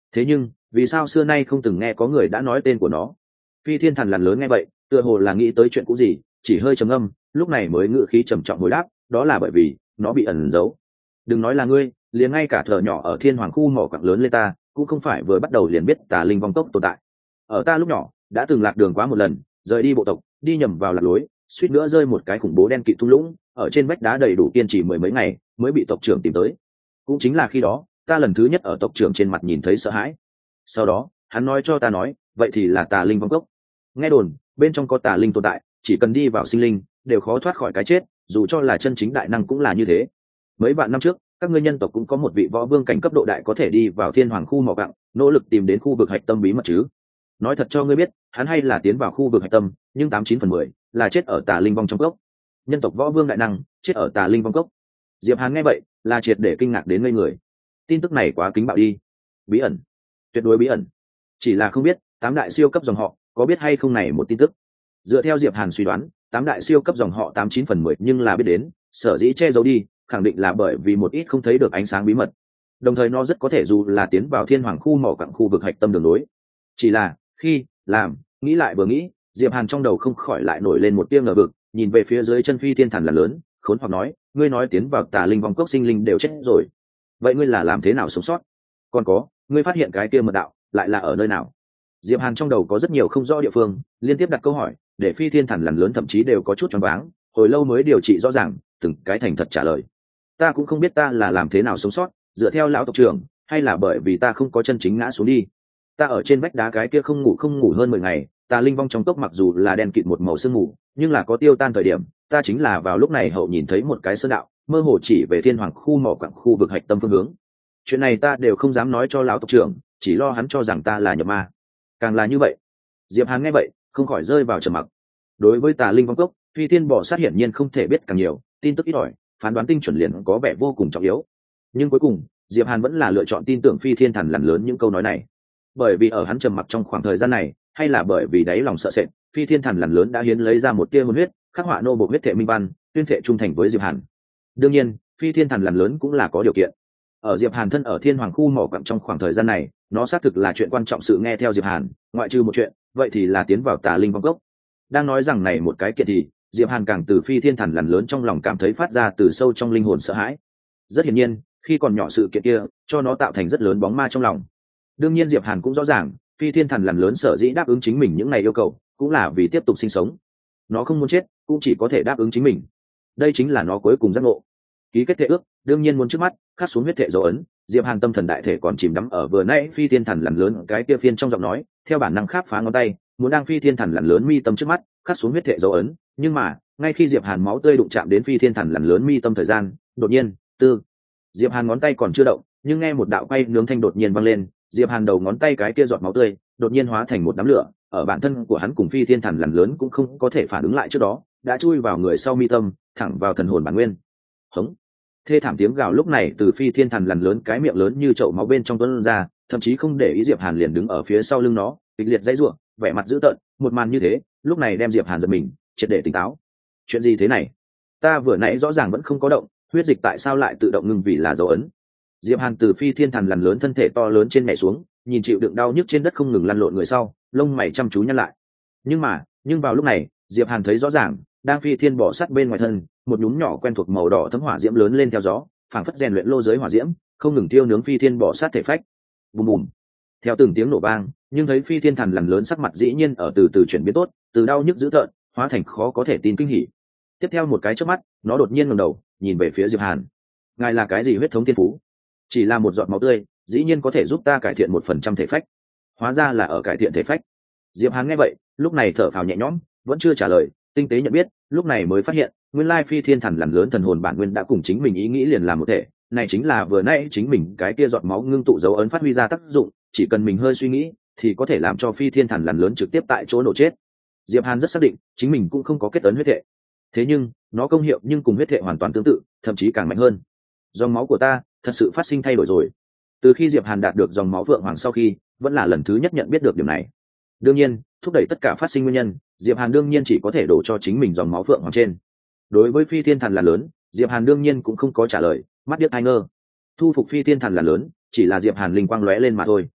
thế nhưng vì sao xưa nay không từng nghe có người đã nói tên của nó? Phi thiên thần lằn lớn nghe vậy tựa hồ là nghĩ tới chuyện cũ gì, chỉ hơi trầm ngâm, lúc này mới ngự khí trầm trọng hồi đáp, đó là bởi vì nó bị ẩn giấu. Đừng nói là ngươi, liền ngay cả thợ nhỏ ở thiên hoàng khu mỏ quặng lớn lên ta cũng không phải vừa bắt đầu liền biết tà linh vong cốc tồn tại. Ở ta lúc nhỏ đã từng lạc đường quá một lần, rời đi bộ tộc, đi nhầm vào lạc lối, suýt nữa rơi một cái khủng bố đen kịt thung lũng, ở trên vách đá đầy đủ kiên trì mười mấy ngày mới bị tộc trưởng tìm tới. Cũng chính là khi đó ta lần thứ nhất ở tộc trưởng trên mặt nhìn thấy sợ hãi. Sau đó hắn nói cho ta nói, vậy thì là tà linh vong cốc. Nghe đồn bên trong có tà linh tồn tại, chỉ cần đi vào sinh linh đều khó thoát khỏi cái chết, dù cho là chân chính đại năng cũng là như thế. Mấy vạn năm trước các ngươi nhân tộc cũng có một vị võ vương cảnh cấp độ đại có thể đi vào thiên hoàng khu mỏ quặng, nỗ lực tìm đến khu vực hạch tâm bí mật chứ. Nói thật cho ngươi biết, hắn hay là tiến vào khu vực hạch tâm, nhưng tám chín phần mười là chết ở tà linh vong trong cốc. Nhân tộc võ vương đại năng chết ở tà linh vong cốc. Diệp Hàn nghe vậy là triệt để kinh ngạc đến ngây người. Tin tức này quá kính bạo đi. Bí ẩn, tuyệt đối bí ẩn. Chỉ là không biết tám đại siêu cấp dòng họ có biết hay không này một tin tức. Dựa theo Diệp Hàn suy đoán, tám đại siêu cấp dòng họ tám chín phần mười nhưng là biết đến, sở dĩ che giấu đi khẳng định là bởi vì một ít không thấy được ánh sáng bí mật, đồng thời nó rất có thể dù là tiến vào thiên hoàng khu mỏ quặng khu vực hạch tâm đường đối. Chỉ là khi làm nghĩ lại vừa nghĩ, Diệp Hàn trong đầu không khỏi lại nổi lên một tia ngờ vực, nhìn về phía dưới chân phi thiên thần là lớn khốn hoặc nói, ngươi nói tiến vào tà linh vong cốc sinh linh đều chết rồi, vậy ngươi là làm thế nào sống sót? Còn có, ngươi phát hiện cái kia mật đạo lại là ở nơi nào? Diệp Hàn trong đầu có rất nhiều không rõ địa phương, liên tiếp đặt câu hỏi, để phi thiên thần lần lớn thậm chí đều có chút choáng váng, hồi lâu mới điều trị rõ ràng, từng cái thành thật trả lời. Ta cũng không biết ta là làm thế nào sống sót, dựa theo lão tộc trưởng, hay là bởi vì ta không có chân chính ngã xuống đi. Ta ở trên vách đá cái kia không ngủ không ngủ hơn mười ngày, tà linh vong trong cốc mặc dù là đen kịt một màu sương mù, nhưng là có tiêu tan thời điểm, ta chính là vào lúc này hậu nhìn thấy một cái sơn đạo, mơ hồ chỉ về thiên hoàng khu mỏ quặng khu vực hạch tâm phương hướng. Chuyện này ta đều không dám nói cho lão tộc trưởng, chỉ lo hắn cho rằng ta là nhập ma. Càng là như vậy. Diệp Hàn nghe vậy không khỏi rơi vào trầm mặc. Đối với tà linh vong cốc, phi thiên bỏ sát hiển nhiên không thể biết càng nhiều, tin tức ít ỏi, phán đoán tinh chuẩn liền có vẻ vô cùng trọng yếu. Nhưng cuối cùng Diệp Hàn vẫn là lựa chọn tin tưởng phi thiên thần lằn lớn những câu nói này, bởi vì ở hắn trầm mặc trong khoảng thời gian này, hay là bởi vì đáy lòng sợ sệt, phi thiên thần lằn lớn đã hiến lấy ra một tia hồn huyết, khắc họa nô bộ huyết thể minh văn, tuyên thệ trung thành với Diệp Hàn. Đương nhiên phi thiên thần lằn lớn cũng là có điều kiện. Ở Diệp Hàn thân ở thiên hoàng khu mỏ quặng trong khoảng thời gian này, nó xác thực là chuyện quan trọng sự nghe theo Diệp Hàn, ngoại trừ một chuyện, vậy thì là tiến vào tà linh vong cốc. Đang nói rằng này một cái kiện thì Diệp Hàn càng từ phi thiên thần lằn lớn trong lòng cảm thấy phát ra từ sâu trong linh hồn sợ hãi. Rất hiển nhiên, khi còn nhỏ sự kiện kia cho nó tạo thành rất lớn bóng ma trong lòng. Đương nhiên Diệp Hàn cũng rõ ràng, phi thiên thần lằn lớn sở dĩ đáp ứng chính mình những ngày yêu cầu, cũng là vì tiếp tục sinh sống. Nó không muốn chết, cũng chỉ có thể đáp ứng chính mình. Đây chính là nó cuối cùng giác ngộ. Ký kết thể ước, đương nhiên muốn trước mắt khắc xuống huyết thể dấu ấn. Diệp Hàn tâm thần đại thể còn chìm đắm ở vừa nãy phi thiên thần lằn lớn cái kia phiên trong giọng nói, theo bản năng kháp phá ngón tay, muốn đang phi thiên thần lằn lớn mi tâm trước mắt khắc xuống huyết thể dấu ấn. Nhưng mà ngay khi Diệp Hàn máu tươi đụng chạm đến phi thiên thần lằn lớn mi tâm thời gian, đột nhiên tư Diệp Hàn ngón tay còn chưa động, nhưng nghe một đạo quay nướng thanh đột nhiên vang lên. Diệp Hàn đầu ngón tay cái kia giọt máu tươi đột nhiên hóa thành một đám lửa, ở bản thân của hắn cùng phi thiên thần lằn lớn cũng không có thể phản ứng lại trước đó, đã chui vào người sau mi tâm, thẳng vào thần hồn bản nguyên. Hống! Thê thảm tiếng gào lúc này từ phi thiên thần lằn lớn cái miệng lớn như chậu máu bên trong tuôn ra, thậm chí không để ý Diệp Hàn liền đứng ở phía sau lưng nó, kịch liệt dãy rủa, vẻ mặt dữ tợn. Một màn như thế, lúc này đem Diệp Hàn giật mình, triệt để tỉnh táo. Chuyện gì thế này? Ta vừa nãy rõ ràng vẫn không có động, huyết dịch tại sao lại tự động ngừng vì là dấu ấn? Diệp Hàn từ phi thiên thần lằn lớn thân thể to lớn trên nhảy xuống, nhìn chịu đựng đau nhức trên đất không ngừng lăn lộn người sau, lông mày chăm chú nhăn lại. Nhưng mà, nhưng vào lúc này, Diệp Hàn thấy rõ ràng, đang phi thiên bỏ sát bên ngoài thân, một nhúm nhỏ quen thuộc màu đỏ thấm hỏa diễm lớn lên theo gió, phảng phất rèn luyện lô giới hỏa diễm, không ngừng tiêu nướng phi thiên bỏ sát thể phách. Bùm bùm. Theo từng tiếng nổ vang, nhưng thấy phi thiên thần lằn lớn sắc mặt dĩ nhiên ở từ từ chuyển biến tốt, từ đau nhức dữ tợn, hóa thành khó có thể tin kinh hỉ. Tiếp theo một cái chớp mắt, nó đột nhiên ngẩng đầu, nhìn về phía Diệp Hàn. Ngài là cái gì huyết thống thiên phú? Chỉ là một giọt máu tươi, dĩ nhiên có thể giúp ta cải thiện một phần trăm thể phách. Hóa ra là ở cải thiện thể phách. Diệp Hàn nghe vậy, lúc này thở phào nhẹ nhõm, vẫn chưa trả lời, tinh tế nhận biết, lúc này mới phát hiện, nguyên lai phi thiên thần lằn lớn thần hồn bản nguyên đã cùng chính mình ý nghĩ liền làm một thể, này chính là vừa nãy chính mình cái kia giọt máu ngưng tụ dấu ấn phát huy ra tác dụng, chỉ cần mình hơi suy nghĩ, thì có thể làm cho phi thiên thần lằn lớn trực tiếp tại chỗ nổ chết. Diệp Hàn rất xác định, chính mình cũng không có kết ấn huyết thể. Thế nhưng, nó công hiệu nhưng cùng huyết thể hoàn toàn tương tự, thậm chí càng mạnh hơn. Dòng máu của ta thật sự phát sinh thay đổi rồi. Từ khi Diệp Hàn đạt được dòng máu vượng hoàng sau khi, vẫn là lần thứ nhất nhận biết được điểm này. Đương nhiên, thúc đẩy tất cả phát sinh nguyên nhân, Diệp Hàn đương nhiên chỉ có thể đổ cho chính mình dòng máu vượng hoàng trên. Đối với phi thiên thần là lớn, Diệp Hàn đương nhiên cũng không có trả lời, mắt điếc tai ngơ. Thu phục phi thiên thần là lớn, chỉ là Diệp Hàn linh quang lóe lên mà thôi.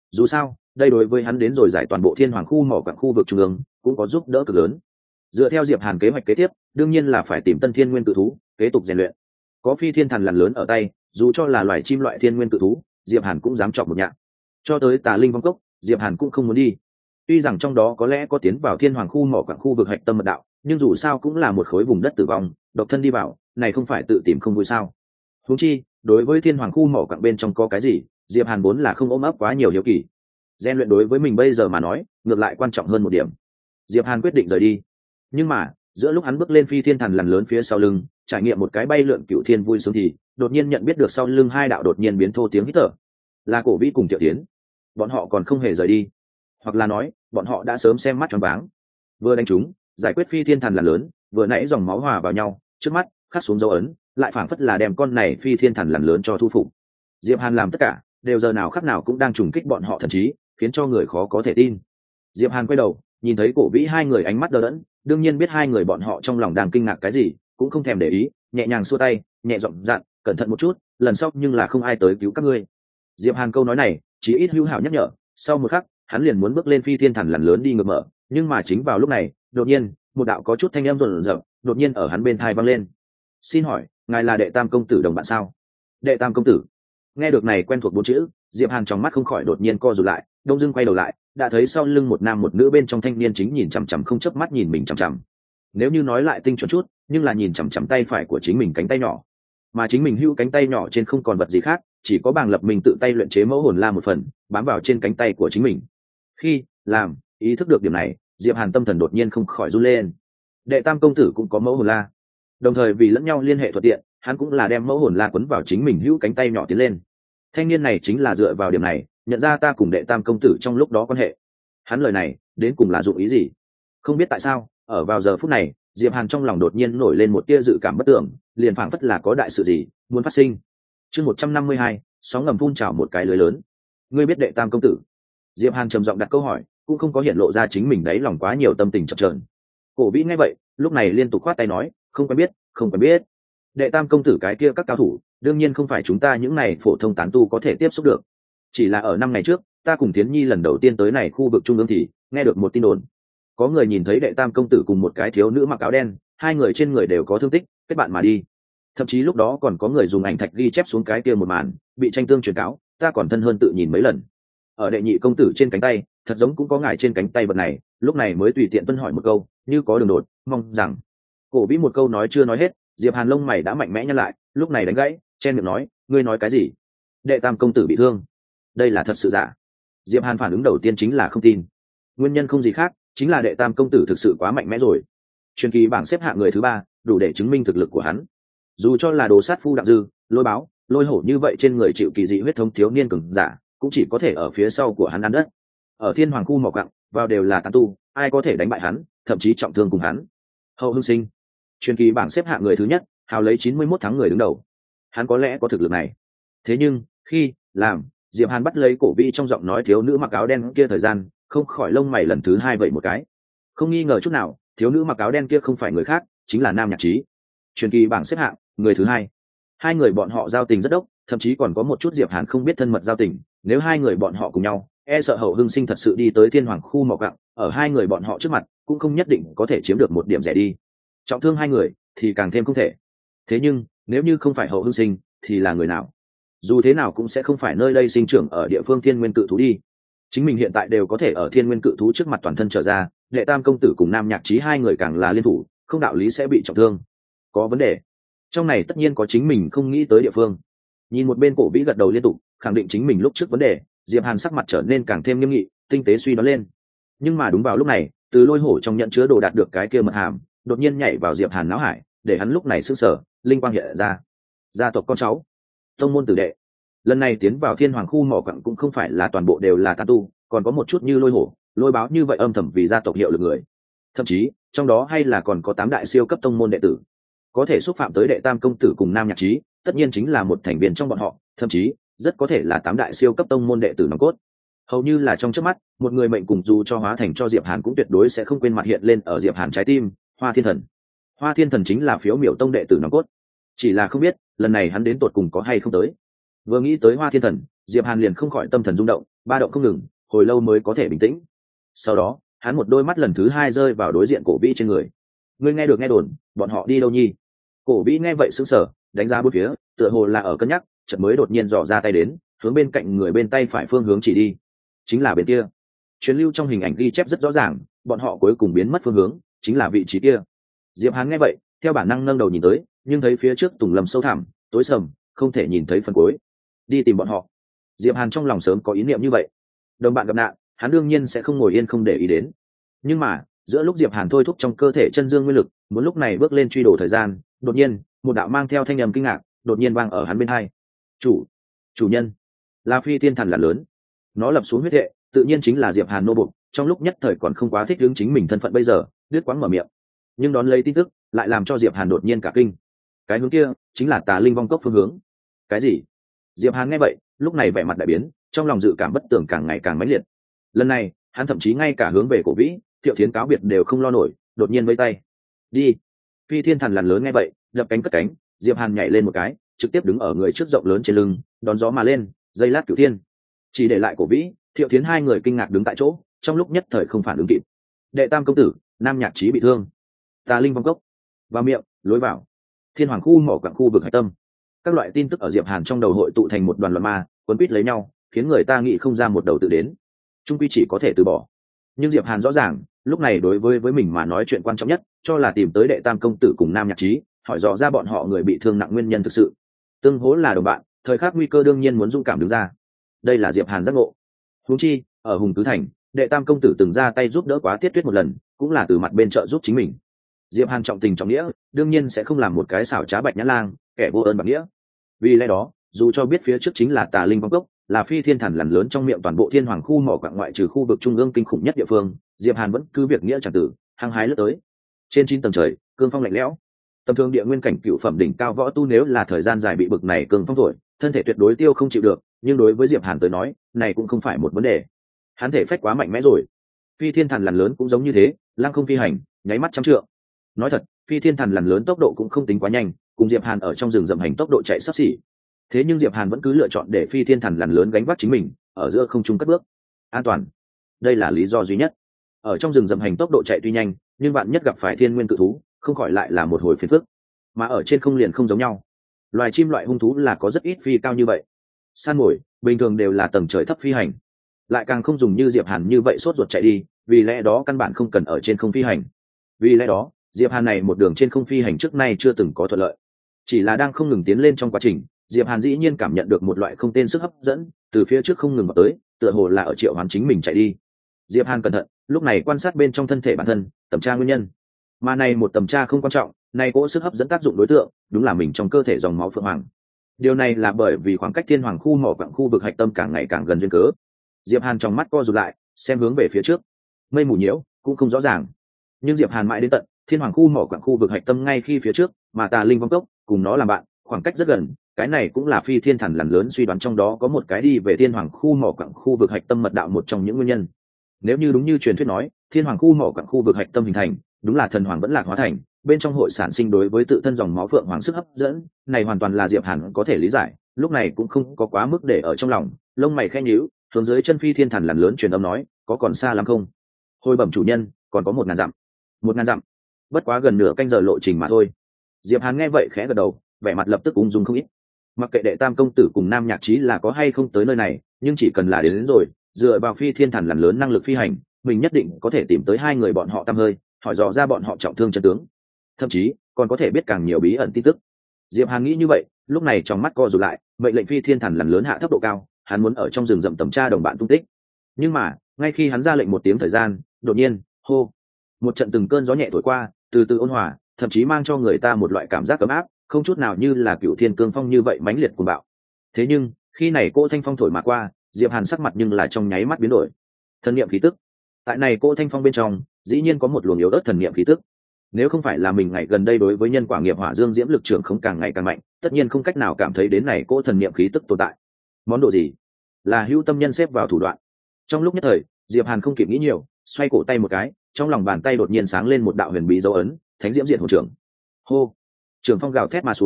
dù sao đây đối với hắn đến rồi giải toàn bộ thiên hoàng khu mỏ quặng khu vực trung ương cũng có giúp đỡ cực lớn. Dựa theo Diệp Hàn kế hoạch kế tiếp, đương nhiên là phải tìm tân thiên nguyên cự thú kế tục rèn luyện. Có phi thiên thần lằn lớn ở tay, dù cho là loài chim loại thiên nguyên cự thú, Diệp Hàn cũng dám chọc một nhạc. Cho tới Tà Linh Vong Cốc, Diệp Hàn cũng không muốn đi. Tuy rằng trong đó có lẽ có tiến vào thiên hoàng khu mỏ quặng khu vực hạch tâm mật đạo, nhưng dù sao cũng là một khối vùng đất tử vong, độc thân đi vào, này không phải tự tìm không vui sao? Huống chi, đối với thiên hoàng khu mỏ quặng bên trong có cái gì, Diệp Hàn vốn là không ôm ấp quá nhiều hiếu kỳ. Gen luyện đối với mình bây giờ mà nói, ngược lại quan trọng hơn một điểm. Diệp Hàn quyết định rời đi. Nhưng mà, giữa lúc hắn bước lên phi thiên thần lằn lớn phía sau lưng, trải nghiệm một cái bay lượn cựu thiên vui sướng thì, đột nhiên nhận biết được sau lưng hai đạo đột nhiên biến thô tiếng hít thở. Là Cổ Vĩ cùng Tiểu Tiến. Bọn họ còn không hề rời đi, hoặc là nói, bọn họ đã sớm xem mắt choáng váng. Vừa đánh chúng, giải quyết phi thiên thần lằn lớn, vừa nãy dòng máu hòa vào nhau, trước mắt khắc xuống dấu ấn, lại phảng phất là đem con này phi thiên thần lằn lớn cho thu phục. Diệp Hàn làm tất cả, đều giờ nào khắc nào cũng đang trùng kích bọn họ thần trí, khiến cho người khó có thể tin. Diệp Hàn quay đầu, nhìn thấy Cổ Vĩ hai người ánh mắt đờ đẫn, đương nhiên biết hai người bọn họ trong lòng đang kinh ngạc cái gì, cũng không thèm để ý, nhẹ nhàng xua tay, nhẹ giọng dặn, cẩn thận một chút, lần sau nhưng là không ai tới cứu các ngươi. Diệp Hàn câu nói này, chỉ ít hữu hảo nhắc nhở, sau một khắc, hắn liền muốn bước lên phi thiên thần lằn lớn đi ngược mở, nhưng mà chính vào lúc này, đột nhiên, một đạo có chút thanh âm rộn rợn, đột nhiên ở hắn bên tai vang lên. "Xin hỏi, ngài là Đệ Tam công tử đồng bạn sao?" Đệ Tam công tử. Nghe được này quen thuộc bốn chữ, Diệp Hàn trong mắt không khỏi đột nhiên co rụt lại, đông dưng quay đầu lại, đã thấy sau lưng một nam một nữ bên trong thanh niên chính nhìn chằm chằm không chớp mắt nhìn mình chằm chằm. Nếu như nói lại tinh chuẩn chút, nhưng là nhìn chằm chằm tay phải của chính mình cánh tay nhỏ, mà chính mình hữu cánh tay nhỏ trên không còn vật gì khác, chỉ có bảng lập mình tự tay luyện chế mẫu hồn la một phần, bám vào trên cánh tay của chính mình. Khi làm ý thức được điểm này, Diệp Hàn tâm thần đột nhiên không khỏi run lên. Đệ Tam công tử cũng có mẫu hồn la, đồng thời vì lẫn nhau liên hệ thuận tiện, hắn cũng là đem mẫu hồn la quấn vào chính mình hữu cánh tay nhỏ tiến lên. Thanh niên này chính là dựa vào điểm này nhận ra ta cùng Đệ Tam công tử trong lúc đó quan hệ. Hắn lời này đến cùng là dụng ý gì? Không biết tại sao, ở vào giờ phút này, Diệp Hàn trong lòng đột nhiên nổi lên một tia dự cảm bất tưởng, liền phảng phất là có đại sự gì muốn phát sinh. Chương một trăm năm mươi hai, sóng ngầm phun trào một cái lưới lớn. Ngươi biết Đệ Tam công tử? Diệp Hàn trầm giọng đặt câu hỏi, cũng không có hiện lộ ra chính mình đấy lòng quá nhiều tâm tình chập chờn. Cổ Vĩ nghe vậy, lúc này liên tục khoát tay nói, không quen biết, không quen biết. Đệ Tam công tử cái kia các cao thủ, đương nhiên không phải chúng ta những này phổ thông tán tu có thể tiếp xúc được. Chỉ là ở năm ngày trước, ta cùng Tiến Nhi lần đầu tiên tới này khu vực trung ương thì nghe được một tin đồn, có người nhìn thấy Đệ Tam công tử cùng một cái thiếu nữ mặc áo đen, hai người trên người đều có thương tích, kết bạn mà đi. Thậm chí lúc đó còn có người dùng ảnh thạch ghi chép xuống cái kia một màn, bị tranh tương truyền cáo, ta còn thân hơn tự nhìn mấy lần. Ở Đệ Nhị công tử trên cánh tay, thật giống cũng có ngài trên cánh tay vật này, lúc này mới tùy tiện tuân hỏi một câu, như có đường đột, mong rằng. Cổ Vĩ một câu nói chưa nói hết, Diệp Hàn lông mày đã mạnh mẽ nhăn lại, lúc này đánh gãy, chen miệng nói, ngươi nói cái gì? Đệ Tam công tử bị thương? Đây là thật sự giả? Diệp Hàn phản ứng đầu tiên chính là không tin. Nguyên nhân không gì khác, chính là Đệ Tam công tử thực sự quá mạnh mẽ rồi. Truyền kỳ bảng xếp hạng người thứ ba, đủ để chứng minh thực lực của hắn. Dù cho là đồ sát phu Đặng Dư, Lôi Báo, Lôi Hổ như vậy trên người chịu kỳ dị huyết thống thiếu niên cường giả, cũng chỉ có thể ở phía sau của hắn ăn đất. Ở thiên hoàng khu mỏ quặng, vào đều là tán tu, ai có thể đánh bại hắn, thậm chí trọng thương cùng hắn. Hậu Hưng Sinh, truyền kỳ bảng xếp hạng người thứ nhất, hào lấy chín mươi mốt tháng người đứng đầu. Hắn có lẽ có thực lực này. Thế nhưng, khi làm Diệp Hàn bắt lấy Cổ Vĩ trong giọng nói thiếu nữ mặc áo đen kia thời gian, không khỏi lông mày lần thứ hai vậy một cái. Không nghi ngờ chút nào, thiếu nữ mặc áo đen kia không phải người khác, chính là Nam Nhạc Trí, truyền kỳ bảng xếp hạng người thứ hai. Hai người bọn họ giao tình rất đốc, thậm chí còn có một chút Diệp Hàn không biết thân mật giao tình. Nếu hai người bọn họ cùng nhau, e sợ Hậu Hưng Sinh thật sự đi tới thiên hoàng khu mỏ quặng, ở hai người bọn họ trước mặt, cũng không nhất định có thể chiếm được một điểm rẻ đi. Trọng thương hai người thì càng thêm không thể. Thế nhưng, nếu như không phải Hậu Hưng Sinh, thì là người nào? Dù thế nào cũng sẽ không phải nơi đây sinh trưởng ở địa phương thiên nguyên cự thú đi. Chính mình hiện tại đều có thể ở thiên nguyên cự thú trước mặt toàn thân trở ra, Đệ Tam công tử cùng Nam Nhạc Trí hai người càng là liên thủ, không đạo lý sẽ bị trọng thương. Có vấn đề. Trong này tất nhiên có chính mình không nghĩ tới địa phương. Nhìn một bên Cổ Vĩ gật đầu liên tục, khẳng định chính mình lúc trước vấn đề, Diệp Hàn sắc mặt trở nên càng thêm nghiêm nghị, tinh tế suy đoán lên. Nhưng mà đúng vào lúc này, từ Lôi Hổ trong nhận chứa đồ đạt được cái kia mật hàm, đột nhiên nhảy vào Diệp Hàn não hải, để hắn lúc này sững sờ, linh quang hiện ra. Gia tộc con cháu, tông môn tử đệ. Lần này tiến vào thiên hoàng khu mỏ quặng cũng không phải là toàn bộ đều là tán tu, còn có một chút như Lôi Hổ, Lôi Báo như vậy âm thầm vì gia tộc hiệu lực người. Thậm chí, trong đó hay là còn có tám đại siêu cấp tông môn đệ tử. Có thể xúc phạm tới Đệ Tam công tử cùng Nam Nhạc Trí, tất nhiên chính là một thành viên trong bọn họ, thậm chí rất có thể là tám đại siêu cấp tông môn đệ tử nòng cốt. Hầu như là trong chớp mắt, một người mệnh cùng dù cho hóa thành cho Diệp Hàn cũng tuyệt đối sẽ không quên mặt hiện lên ở Diệp Hàn trái tim, Hoa Thiên Thần. Hoa Thiên Thần chính là phiếu miểu tông đệ tử nòng cốt. Chỉ là không biết, lần này hắn đến tột cùng có hay không tới. Vừa nghĩ tới Hoa Thiên Thần, Diệp Hàn liền không khỏi tâm thần rung động, ba động không ngừng, hồi lâu mới có thể bình tĩnh. Sau đó hắn một đôi mắt lần thứ hai rơi vào đối diện Cổ Vĩ trên người. Ngươi nghe được nghe đồn bọn họ đi đâu nhi? Cổ Vĩ nghe vậy sững sờ, đánh ra bốn phía, tựa hồ là ở cân nhắc, chợt mới đột nhiên dò ra tay đến, hướng bên cạnh người bên tay phải phương hướng chỉ đi, chính là bên kia. Truyền lưu trong hình ảnh ghi chép rất rõ ràng, bọn họ cuối cùng biến mất phương hướng chính là vị trí kia. Diệp Hàn nghe vậy theo bản năng nâng đầu nhìn tới, nhưng thấy phía trước tùng lâm sâu thẳm tối sầm, không thể nhìn thấy phần cuối. Đi tìm bọn họ. Diệp Hàn trong lòng sớm có ý niệm như vậy. Đồng bạn gặp nạn, hắn đương nhiên sẽ không ngồi yên không để ý đến. Nhưng mà giữa lúc Diệp Hàn thôi thúc trong cơ thể chân dương nguyên lực, muốn lúc này bước lên truy đổ thời gian, đột nhiên một đạo mang theo thanh âm kinh ngạc đột nhiên vang ở hắn bên hai. Chủ, chủ nhân, là phi thiên thần là lớn. Nó lập xuống huyết hệ, tự nhiên chính là Diệp Hàn nô bộc, trong lúc nhất thời còn không quá thích ứng chính mình thân phận bây giờ, đứt quãng mở miệng. Nhưng đón lấy tin tức lại làm cho Diệp Hàn đột nhiên cả kinh. Cái hướng kia chính là Tà Linh vong cốc phương hướng. Cái gì? Diệp Hàn nghe vậy lúc này vẻ mặt đại biến, trong lòng dự cảm bất tường càng ngày càng mãnh liệt. Lần này hắn thậm chí ngay cả hướng về Cổ Vĩ, Thiệu Thiến cáo biệt đều không lo nổi, đột nhiên vẫy tay. Đi. Phi thiên thần lằn lớn nghe vậy đập cánh cất cánh, Diệp Hàn nhảy lên một cái, trực tiếp đứng ở người trước rộng lớn trên lưng, đón gió mà lên, dây lát cửu thiên. Chỉ để lại Cổ Vĩ, Thiệu Thiến hai người kinh ngạc đứng tại chỗ, trong lúc nhất thời không phản ứng kịp. Đệ tam công tử, Nam Nhạc Chí bị thương. Tà Linh vong cốc. Vào miệng, lối vào. Thiên Hoàng khu mỏ quặng khu vực hải tâm. Các loại tin tức ở Diệp Hàn trong đầu hội tụ thành một đoàn loạn ma, quấn quýt lấy nhau, khiến người ta nghĩ không ra một đầu tự đến. Trung quy chỉ có thể từ bỏ. Nhưng Diệp Hàn rõ ràng, lúc này đối với với mình mà nói chuyện quan trọng nhất, cho là tìm tới đệ tam công tử cùng Nam Nhạc Chí, hỏi rõ ra bọn họ người bị thương nặng nguyên nhân thực sự. Tương hỗ là đồng bạn, thời khắc nguy cơ đương nhiên muốn dũng cảm đứng ra. Đây là Diệp Hàn giác ngộ. Huống chi, ở Hùng Tứ Thành, đệ tam công tử từng ra tay giúp đỡ quá Tiết Tuyết một lần, cũng là từ mặt bên trợ giúp chính mình. Diệp Hàn trọng tình trọng nghĩa, đương nhiên sẽ không làm một cái xảo trá bạch nhã lang, kẻ vô ơn bạc nghĩa. Vì lẽ đó, dù cho biết phía trước chính là Tà Linh vong cốc, là phi thiên thần lằn lớn trong miệng toàn bộ thiên hoàng khu mỏ quặng ngoại trừ khu vực trung ương kinh khủng nhất địa phương, Diệp Hàn vẫn cứ việc nghĩa chẳng tử, hăng hái lướt tới. Trên chín tầng trời, cương phong lạnh lẽo. Tầm thường địa nguyên cảnh cựu phẩm đỉnh cao võ tu nếu là thời gian dài bị bực này cương phong thổi, thân thể tuyệt đối tiêu không chịu được, nhưng đối với Diệp Hàn tới nói, này cũng không phải một vấn đề. Hắn thể phách quá mạnh mẽ rồi. Phi thiên thần lằn lớn cũng giống như thế, lăng không phi hành, nháy mắt trăm trượng. Nói thật, phi thiên thần lằn lớn tốc độ cũng không tính quá nhanh, cùng Diệp Hàn ở trong rừng rậm hành tốc độ chạy sắp xỉ. Thế nhưng Diệp Hàn vẫn cứ lựa chọn để phi thiên thần lằn lớn gánh vác chính mình, ở giữa không trung cất bước. An toàn. Đây là lý do duy nhất. Ở trong rừng rậm hành tốc độ chạy tuy nhanh, nhưng bạn nhất gặp phải thiên nguyên cự thú, không khỏi lại là một hồi phiền phức. Mà ở trên không liền không giống nhau. Loài chim loại hung thú là có rất ít phi cao như vậy. Săn mồi, bình thường đều là tầng trời thấp phi hành. Lại càng không dùng như Diệp Hàn như vậy sốt ruột chạy đi, vì lẽ đó căn bản không cần ở trên không phi hành. Vì lẽ đó, Diệp Hàn này một đường trên không phi hành trước nay chưa từng có thuận lợi. Chỉ là đang không ngừng tiến lên trong quá trình, Diệp Hàn dĩ nhiên cảm nhận được một loại không tên sức hấp dẫn, từ phía trước không ngừng vào tới, tựa hồ là ở triệu hoán chính mình chạy đi. Diệp Hàn cẩn thận, lúc này quan sát bên trong thân thể bản thân, tầm tra nguyên nhân. Mà này một tầm tra không quan trọng, này cỗ sức hấp dẫn tác dụng đối tượng, đúng là mình trong cơ thể dòng máu phượng hoàng. Điều này là bởi vì khoảng cách thiên hoàng khu mỏ quặng khu vực hạch tâm càng ngày càng gần duyên cớ. Diệp Hàn trong mắt co rụt lại, xem hướng về phía trước. Mây mù nhiễu, cũng không rõ ràng. Nhưng Diệp Hàn mãi đến tận thiên hoàng khu mỏ quặng khu vực hạch tâm ngay khi phía trước, mà Tà Linh vong cốc cùng nó làm bạn, khoảng cách rất gần. Cái này cũng là phi thiên thần lằn lớn suy đoán trong đó có một cái đi về thiên hoàng khu mỏ quặng khu vực hạch tâm mật đạo một trong những nguyên nhân. Nếu như đúng như truyền thuyết nói, thiên hoàng khu mỏ quặng khu vực hạch tâm hình thành, đúng là thần hoàng vẫn lạc hóa thành, bên trong hội sản sinh đối với tự thân dòng máu phượng hoàng sức hấp dẫn, này hoàn toàn là Diệp Hàn có thể lý giải, lúc này cũng không có quá mức để ở trong lòng, lông mày khẽ nhíu, hướng dưới chân phi thiên thần lằn lớn truyền âm nói, có còn xa lắm không? Hồi bẩm chủ nhân, còn có một ngàn dặm. Một ngàn dặm? Bất quá gần nửa canh giờ lộ trình mà thôi. Diệp Hàn nghe vậy khẽ gật đầu, vẻ mặt lập tức ung dung không ít. Mặc kệ đệ tam công tử cùng Nam Nhạc Chí là có hay không tới nơi này, nhưng chỉ cần là đến, đến rồi, dựa vào phi thiên thần lằn lớn năng lực phi hành, mình nhất định có thể tìm tới hai người bọn họ tăm hơi, hỏi dò ra bọn họ trọng thương chân tướng, thậm chí còn có thể biết càng nhiều bí ẩn tin tức. Diệp Hàn nghĩ như vậy, lúc này trong mắt co rụt lại, mệnh lệnh phi thiên thần lằn lớn hạ thấp độ cao, hắn muốn ở trong rừng rậm tầm tra đồng bạn tung tích. Nhưng mà ngay khi hắn ra lệnh một tiếng thời gian, đột nhiên hô, một trận từng cơn gió nhẹ thổi qua, từ từ ôn hòa, thậm chí mang cho người ta một loại cảm giác ấm áp, không chút nào như là cựu thiên cương phong như vậy mãnh liệt cuồng bạo. Thế nhưng khi này cô thanh phong thổi mà qua, Diệp Hàn sắc mặt nhưng là trong nháy mắt biến đổi. Thần niệm khí tức, tại này cô thanh phong bên trong dĩ nhiên có một luồng yếu ớt thần niệm khí tức. Nếu không phải là mình ngày gần đây đối với nhân quả nghiệp hỏa dương diễm lực trưởng không càng ngày càng mạnh, tất nhiên không cách nào cảm thấy đến này cô thần niệm khí tức tồn tại. Món đồ gì? Là hữu tâm nhân xếp vào thủ đoạn. Trong lúc nhất thời, Diệp Hàn không kịp nghĩ nhiều, xoay cổ tay một cái, trong lòng bàn tay đột nhiên sáng lên một đạo huyền bí dấu ấn, thánh diễm diện hồn trưởng. Hô! Trường phong gào thét mà xuống,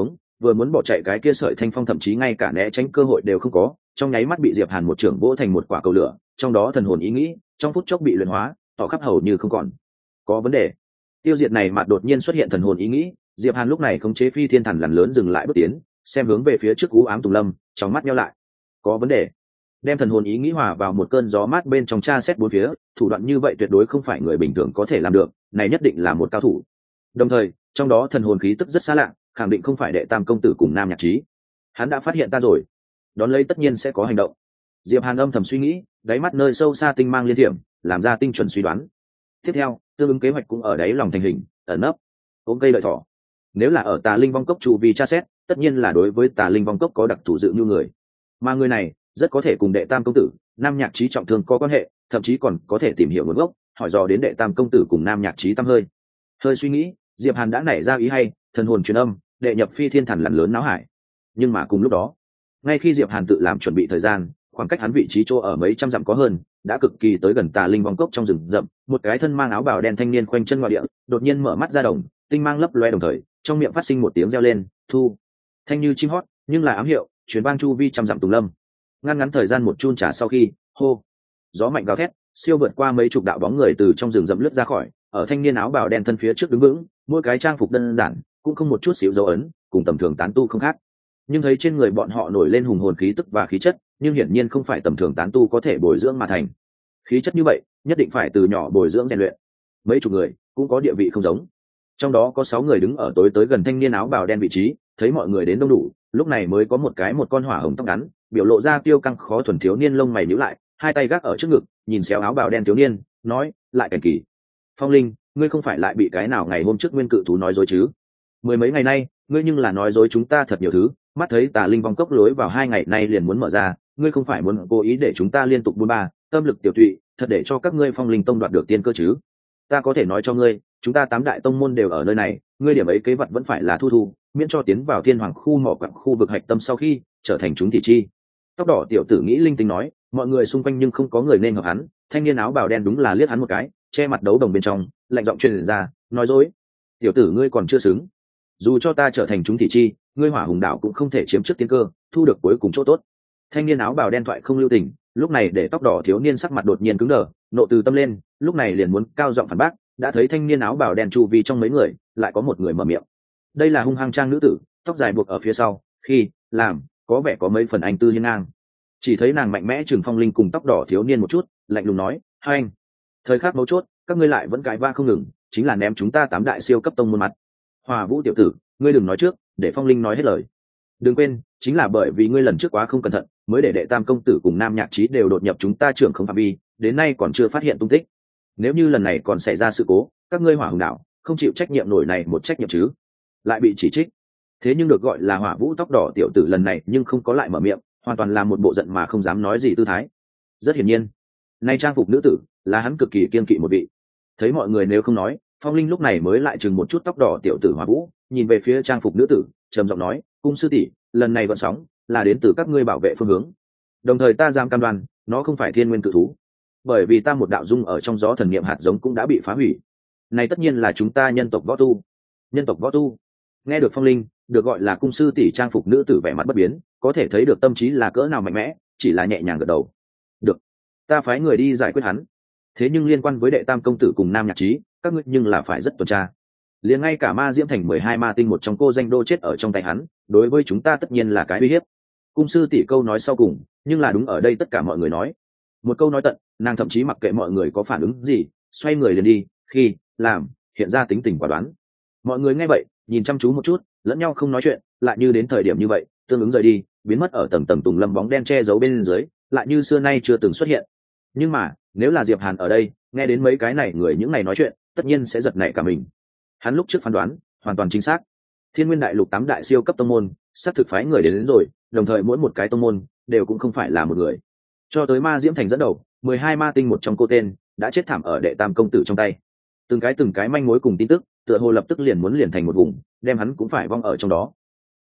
vừa muốn bỏ chạy cái kia sợi thanh phong thậm chí ngay cả né tránh cơ hội đều không có, trong nháy mắt bị Diệp Hàn một trưởng vỗ thành một quả cầu lửa, trong đó thần hồn ý nghĩ trong phút chốc bị luyện hóa, tỏ khắp hầu như không còn. Có vấn đề. Tiêu diệt này mà đột nhiên xuất hiện thần hồn ý nghĩ, Diệp Hàn lúc này khống chế phi thiên thần lằn lớn dừng lại bước tiến, xem hướng về phía trước u ám tùng lâm, trong mắt nheo lại. Có vấn đề. Đem thần hồn ý nghĩ hòa vào một cơn gió mát bên trong tra xét bốn phía, thủ đoạn như vậy tuyệt đối không phải người bình thường có thể làm được, này nhất định là một cao thủ. Đồng thời, trong đó thần hồn khí tức rất xa lạ, khẳng định không phải đệ tam công tử cùng Nam Nhạc Trí. Hắn đã phát hiện ta rồi, đón lấy tất nhiên sẽ có hành động. Diệp Hàn âm thầm suy nghĩ, đáy mắt nơi sâu xa tinh mang liên thiểm, làm ra tinh chuẩn suy đoán. Tiếp theo, tương ứng kế hoạch cũng ở đáy lòng thành hình, ẩn nấp, ôm cây lợi thỏ. Nếu là ở Tà Linh Vong Cốc trụ vì tra xét, tất nhiên là đối với Tà Linh Vong Cốc có đặc thủ dự như người, mà người này rất có thể cùng đệ tam công tử Nam Nhạc Trí trọng thương có quan hệ, thậm chí còn có thể tìm hiểu nguồn gốc, hỏi dò đến đệ tam công tử cùng Nam Nhạc Trí tâm hơi. Hơi suy nghĩ, Diệp Hàn đã nảy ra ý hay, thần hồn truyền âm, đệ nhập phi thiên thần lằn lớn náo hải. Nhưng mà cùng lúc đó, ngay khi Diệp Hàn tự làm chuẩn bị thời gian, khoảng cách hắn vị trí chỗ ở mấy trăm dặm có hơn, đã cực kỳ tới gần Tà Linh Vong Cốc trong rừng rậm, một cái thân mang áo bào đen thanh niên khoanh chân ngoại địa, đột nhiên mở mắt ra đồng, tinh mang lấp loe đồng thời, trong miệng phát sinh một tiếng reo lên, thu. Thanh như chim hót, nhưng là ám hiệu, truyền vang chu vi trăm dặm tùng lâm. Ngăn ngắn thời gian một chun trà sau khi, hô, gió mạnh gào thét, siêu vượt qua mấy chục đạo bóng người từ trong rừng rậm lướt ra khỏi, ở thanh niên áo bào đen thân phía trước đứng vững, mỗi cái trang phục đơn giản, cũng không một chút xíu dấu ấn, cùng tầm thường tán tu không khác. Nhưng thấy trên người bọn họ nổi lên hùng hồn khí tức và khí chất, nhưng hiển nhiên không phải tầm thường tán tu có thể bồi dưỡng mà thành. Khí chất như vậy, nhất định phải từ nhỏ bồi dưỡng rèn luyện. Mấy chục người, cũng có địa vị không giống. Trong đó có sáu người đứng ở tối tới gần thanh niên áo bào đen vị trí, thấy mọi người đến đông đủ, lúc này mới có một cái một con hỏa hồng tóc ngắn, biểu lộ ra tiêu căng khó thuần thiếu niên lông mày nhíu lại, hai tay gác ở trước ngực, nhìn xéo áo bào đen thiếu niên, nói, lại cảnh kỳ. Phong Linh, ngươi không phải lại bị cái nào ngày hôm trước nguyên cự thú nói dối chứ? Mười mấy ngày nay, ngươi nhưng là nói dối chúng ta thật nhiều thứ, mắt thấy Tà Linh Vong Cốc lối vào hai ngày nay liền muốn mở ra, ngươi không phải muốn cố ý để chúng ta liên tục buôn ba, tâm lực tiểu tụy, thật để cho các ngươi Phong Linh tông đoạt được tiên cơ chứ? Ta có thể nói cho ngươi, chúng ta tám đại tông môn đều ở nơi này, ngươi điểm ấy kế vật vẫn phải là thu thu, miễn cho tiến vào thiên hoàng khu mỏ quặng khu vực hạch tâm sau khi trở thành chúng thị chi. Tóc đỏ tiểu tử nghĩ linh tinh nói, mọi người xung quanh nhưng không có người nên hợp hắn, thanh niên áo bào đen đúng là liếc hắn một cái, che mặt đấu đồng bên trong, lạnh giọng truyền ra, nói dối. Tiểu tử ngươi còn chưa xứng, dù cho ta trở thành chúng thị chi, ngươi Hỏa Hùng Đạo cũng không thể chiếm trước tiên cơ, thu được cuối cùng chỗ tốt. Thanh niên áo bào đen thoại không lưu tình, lúc này để tóc đỏ thiếu niên sắc mặt đột nhiên cứng đờ, nộ từ tâm lên, lúc này liền muốn cao giọng phản bác, đã thấy thanh niên áo bào đen chu vi trong mấy người, lại có một người mở miệng. Đây là hung hăng trang nữ tử, tóc dài buộc ở phía sau, khi làm có vẻ có mấy phần anh tư hiên ngang. Chỉ thấy nàng mạnh mẽ trừng Phong Linh cùng tóc đỏ thiếu niên một chút, lạnh lùng nói, hai anh, thời khắc mấu chốt, các ngươi lại vẫn cãi va không ngừng, chính là ném chúng ta tám đại siêu cấp tông môn mặt. Hòa Vũ tiểu tử, ngươi đừng nói trước, để Phong Linh nói hết lời. Đừng quên, chính là bởi vì ngươi lần trước quá không cẩn thận, mới để đệ tam công tử cùng Nam Nhạc Trí đều đột nhập chúng ta trưởng không phạm vi, đến nay còn chưa phát hiện tung tích. Nếu như lần này còn xảy ra sự cố, các ngươi Hỏa Hùng Đạo không chịu trách nhiệm nổi này một trách nhiệm chứ? Lại bị chỉ trích. Thế nhưng được gọi là Hỏa Vũ tóc đỏ tiểu tử lần này nhưng không có lại mở miệng, hoàn toàn là một bộ giận mà không dám nói gì tư thái. Rất hiển nhiên, nay trang phục nữ tử là hắn cực kỳ kiên kỵ một vị. Thấy mọi người nếu không nói, Phong Linh lúc này mới lại chừng một chút tóc đỏ tiểu tử Hỏa Vũ, nhìn về phía trang phục nữ tử, trầm giọng nói, cung sư tỷ, lần này vận sóng là đến từ các ngươi bảo vệ phương hướng, đồng thời ta dám cam đoan nó không phải thiên nguyên cự thú, bởi vì ta một đạo dung ở trong gió thần niệm hạt giống cũng đã bị phá hủy. Này tất nhiên là chúng ta nhân tộc võ tu. Nhân tộc võ tu. Nghe được Phong Linh được gọi là cung sư tỷ trang phục nữ tử vẻ mặt bất biến, có thể thấy được tâm trí là cỡ nào mạnh mẽ, chỉ là nhẹ nhàng gật đầu. Được, ta phái người đi giải quyết hắn. Thế nhưng liên quan với đệ tam công tử cùng Nam Nhạc Trí, các ngươi nhưng là phải rất tuần tra. Liền ngay cả ma diễm thành mười hai ma tinh một trong cô danh đô chết ở trong tay hắn, đối với chúng ta tất nhiên là cái uy hiếp. Cung sư tỷ câu nói sau cùng, nhưng là đúng ở đây tất cả mọi người nói. Một câu nói tận, nàng thậm chí mặc kệ mọi người có phản ứng gì, xoay người liền đi, khi làm hiện ra tính tình quả đoán. Mọi người nghe vậy, nhìn chăm chú một chút, lẫn nhau không nói chuyện, lại như đến thời điểm như vậy, tương ứng rời đi, biến mất ở tầng tầng tùng lâm bóng đen che giấu bên dưới, lại như xưa nay chưa từng xuất hiện. Nhưng mà, nếu là Diệp Hàn ở đây, nghe đến mấy cái này người những này nói chuyện, tất nhiên sẽ giật nảy cả mình. Hắn lúc trước phán đoán hoàn toàn chính xác, Thiên Nguyên Đại Lục tám đại siêu cấp tông môn sắp thực phái người đến, đến rồi, đồng thời mỗi một cái tông môn đều cũng không phải là một người. Cho tới ma diễm thành dẫn đầu, mười hai ma tinh một trong cô tên đã chết thảm ở đệ tam công tử trong tay. Từng cái từng cái manh mối cùng tin tức, tựa hồ lập tức liền muốn liền thành một vùng, đem hắn cũng phải vong ở trong đó,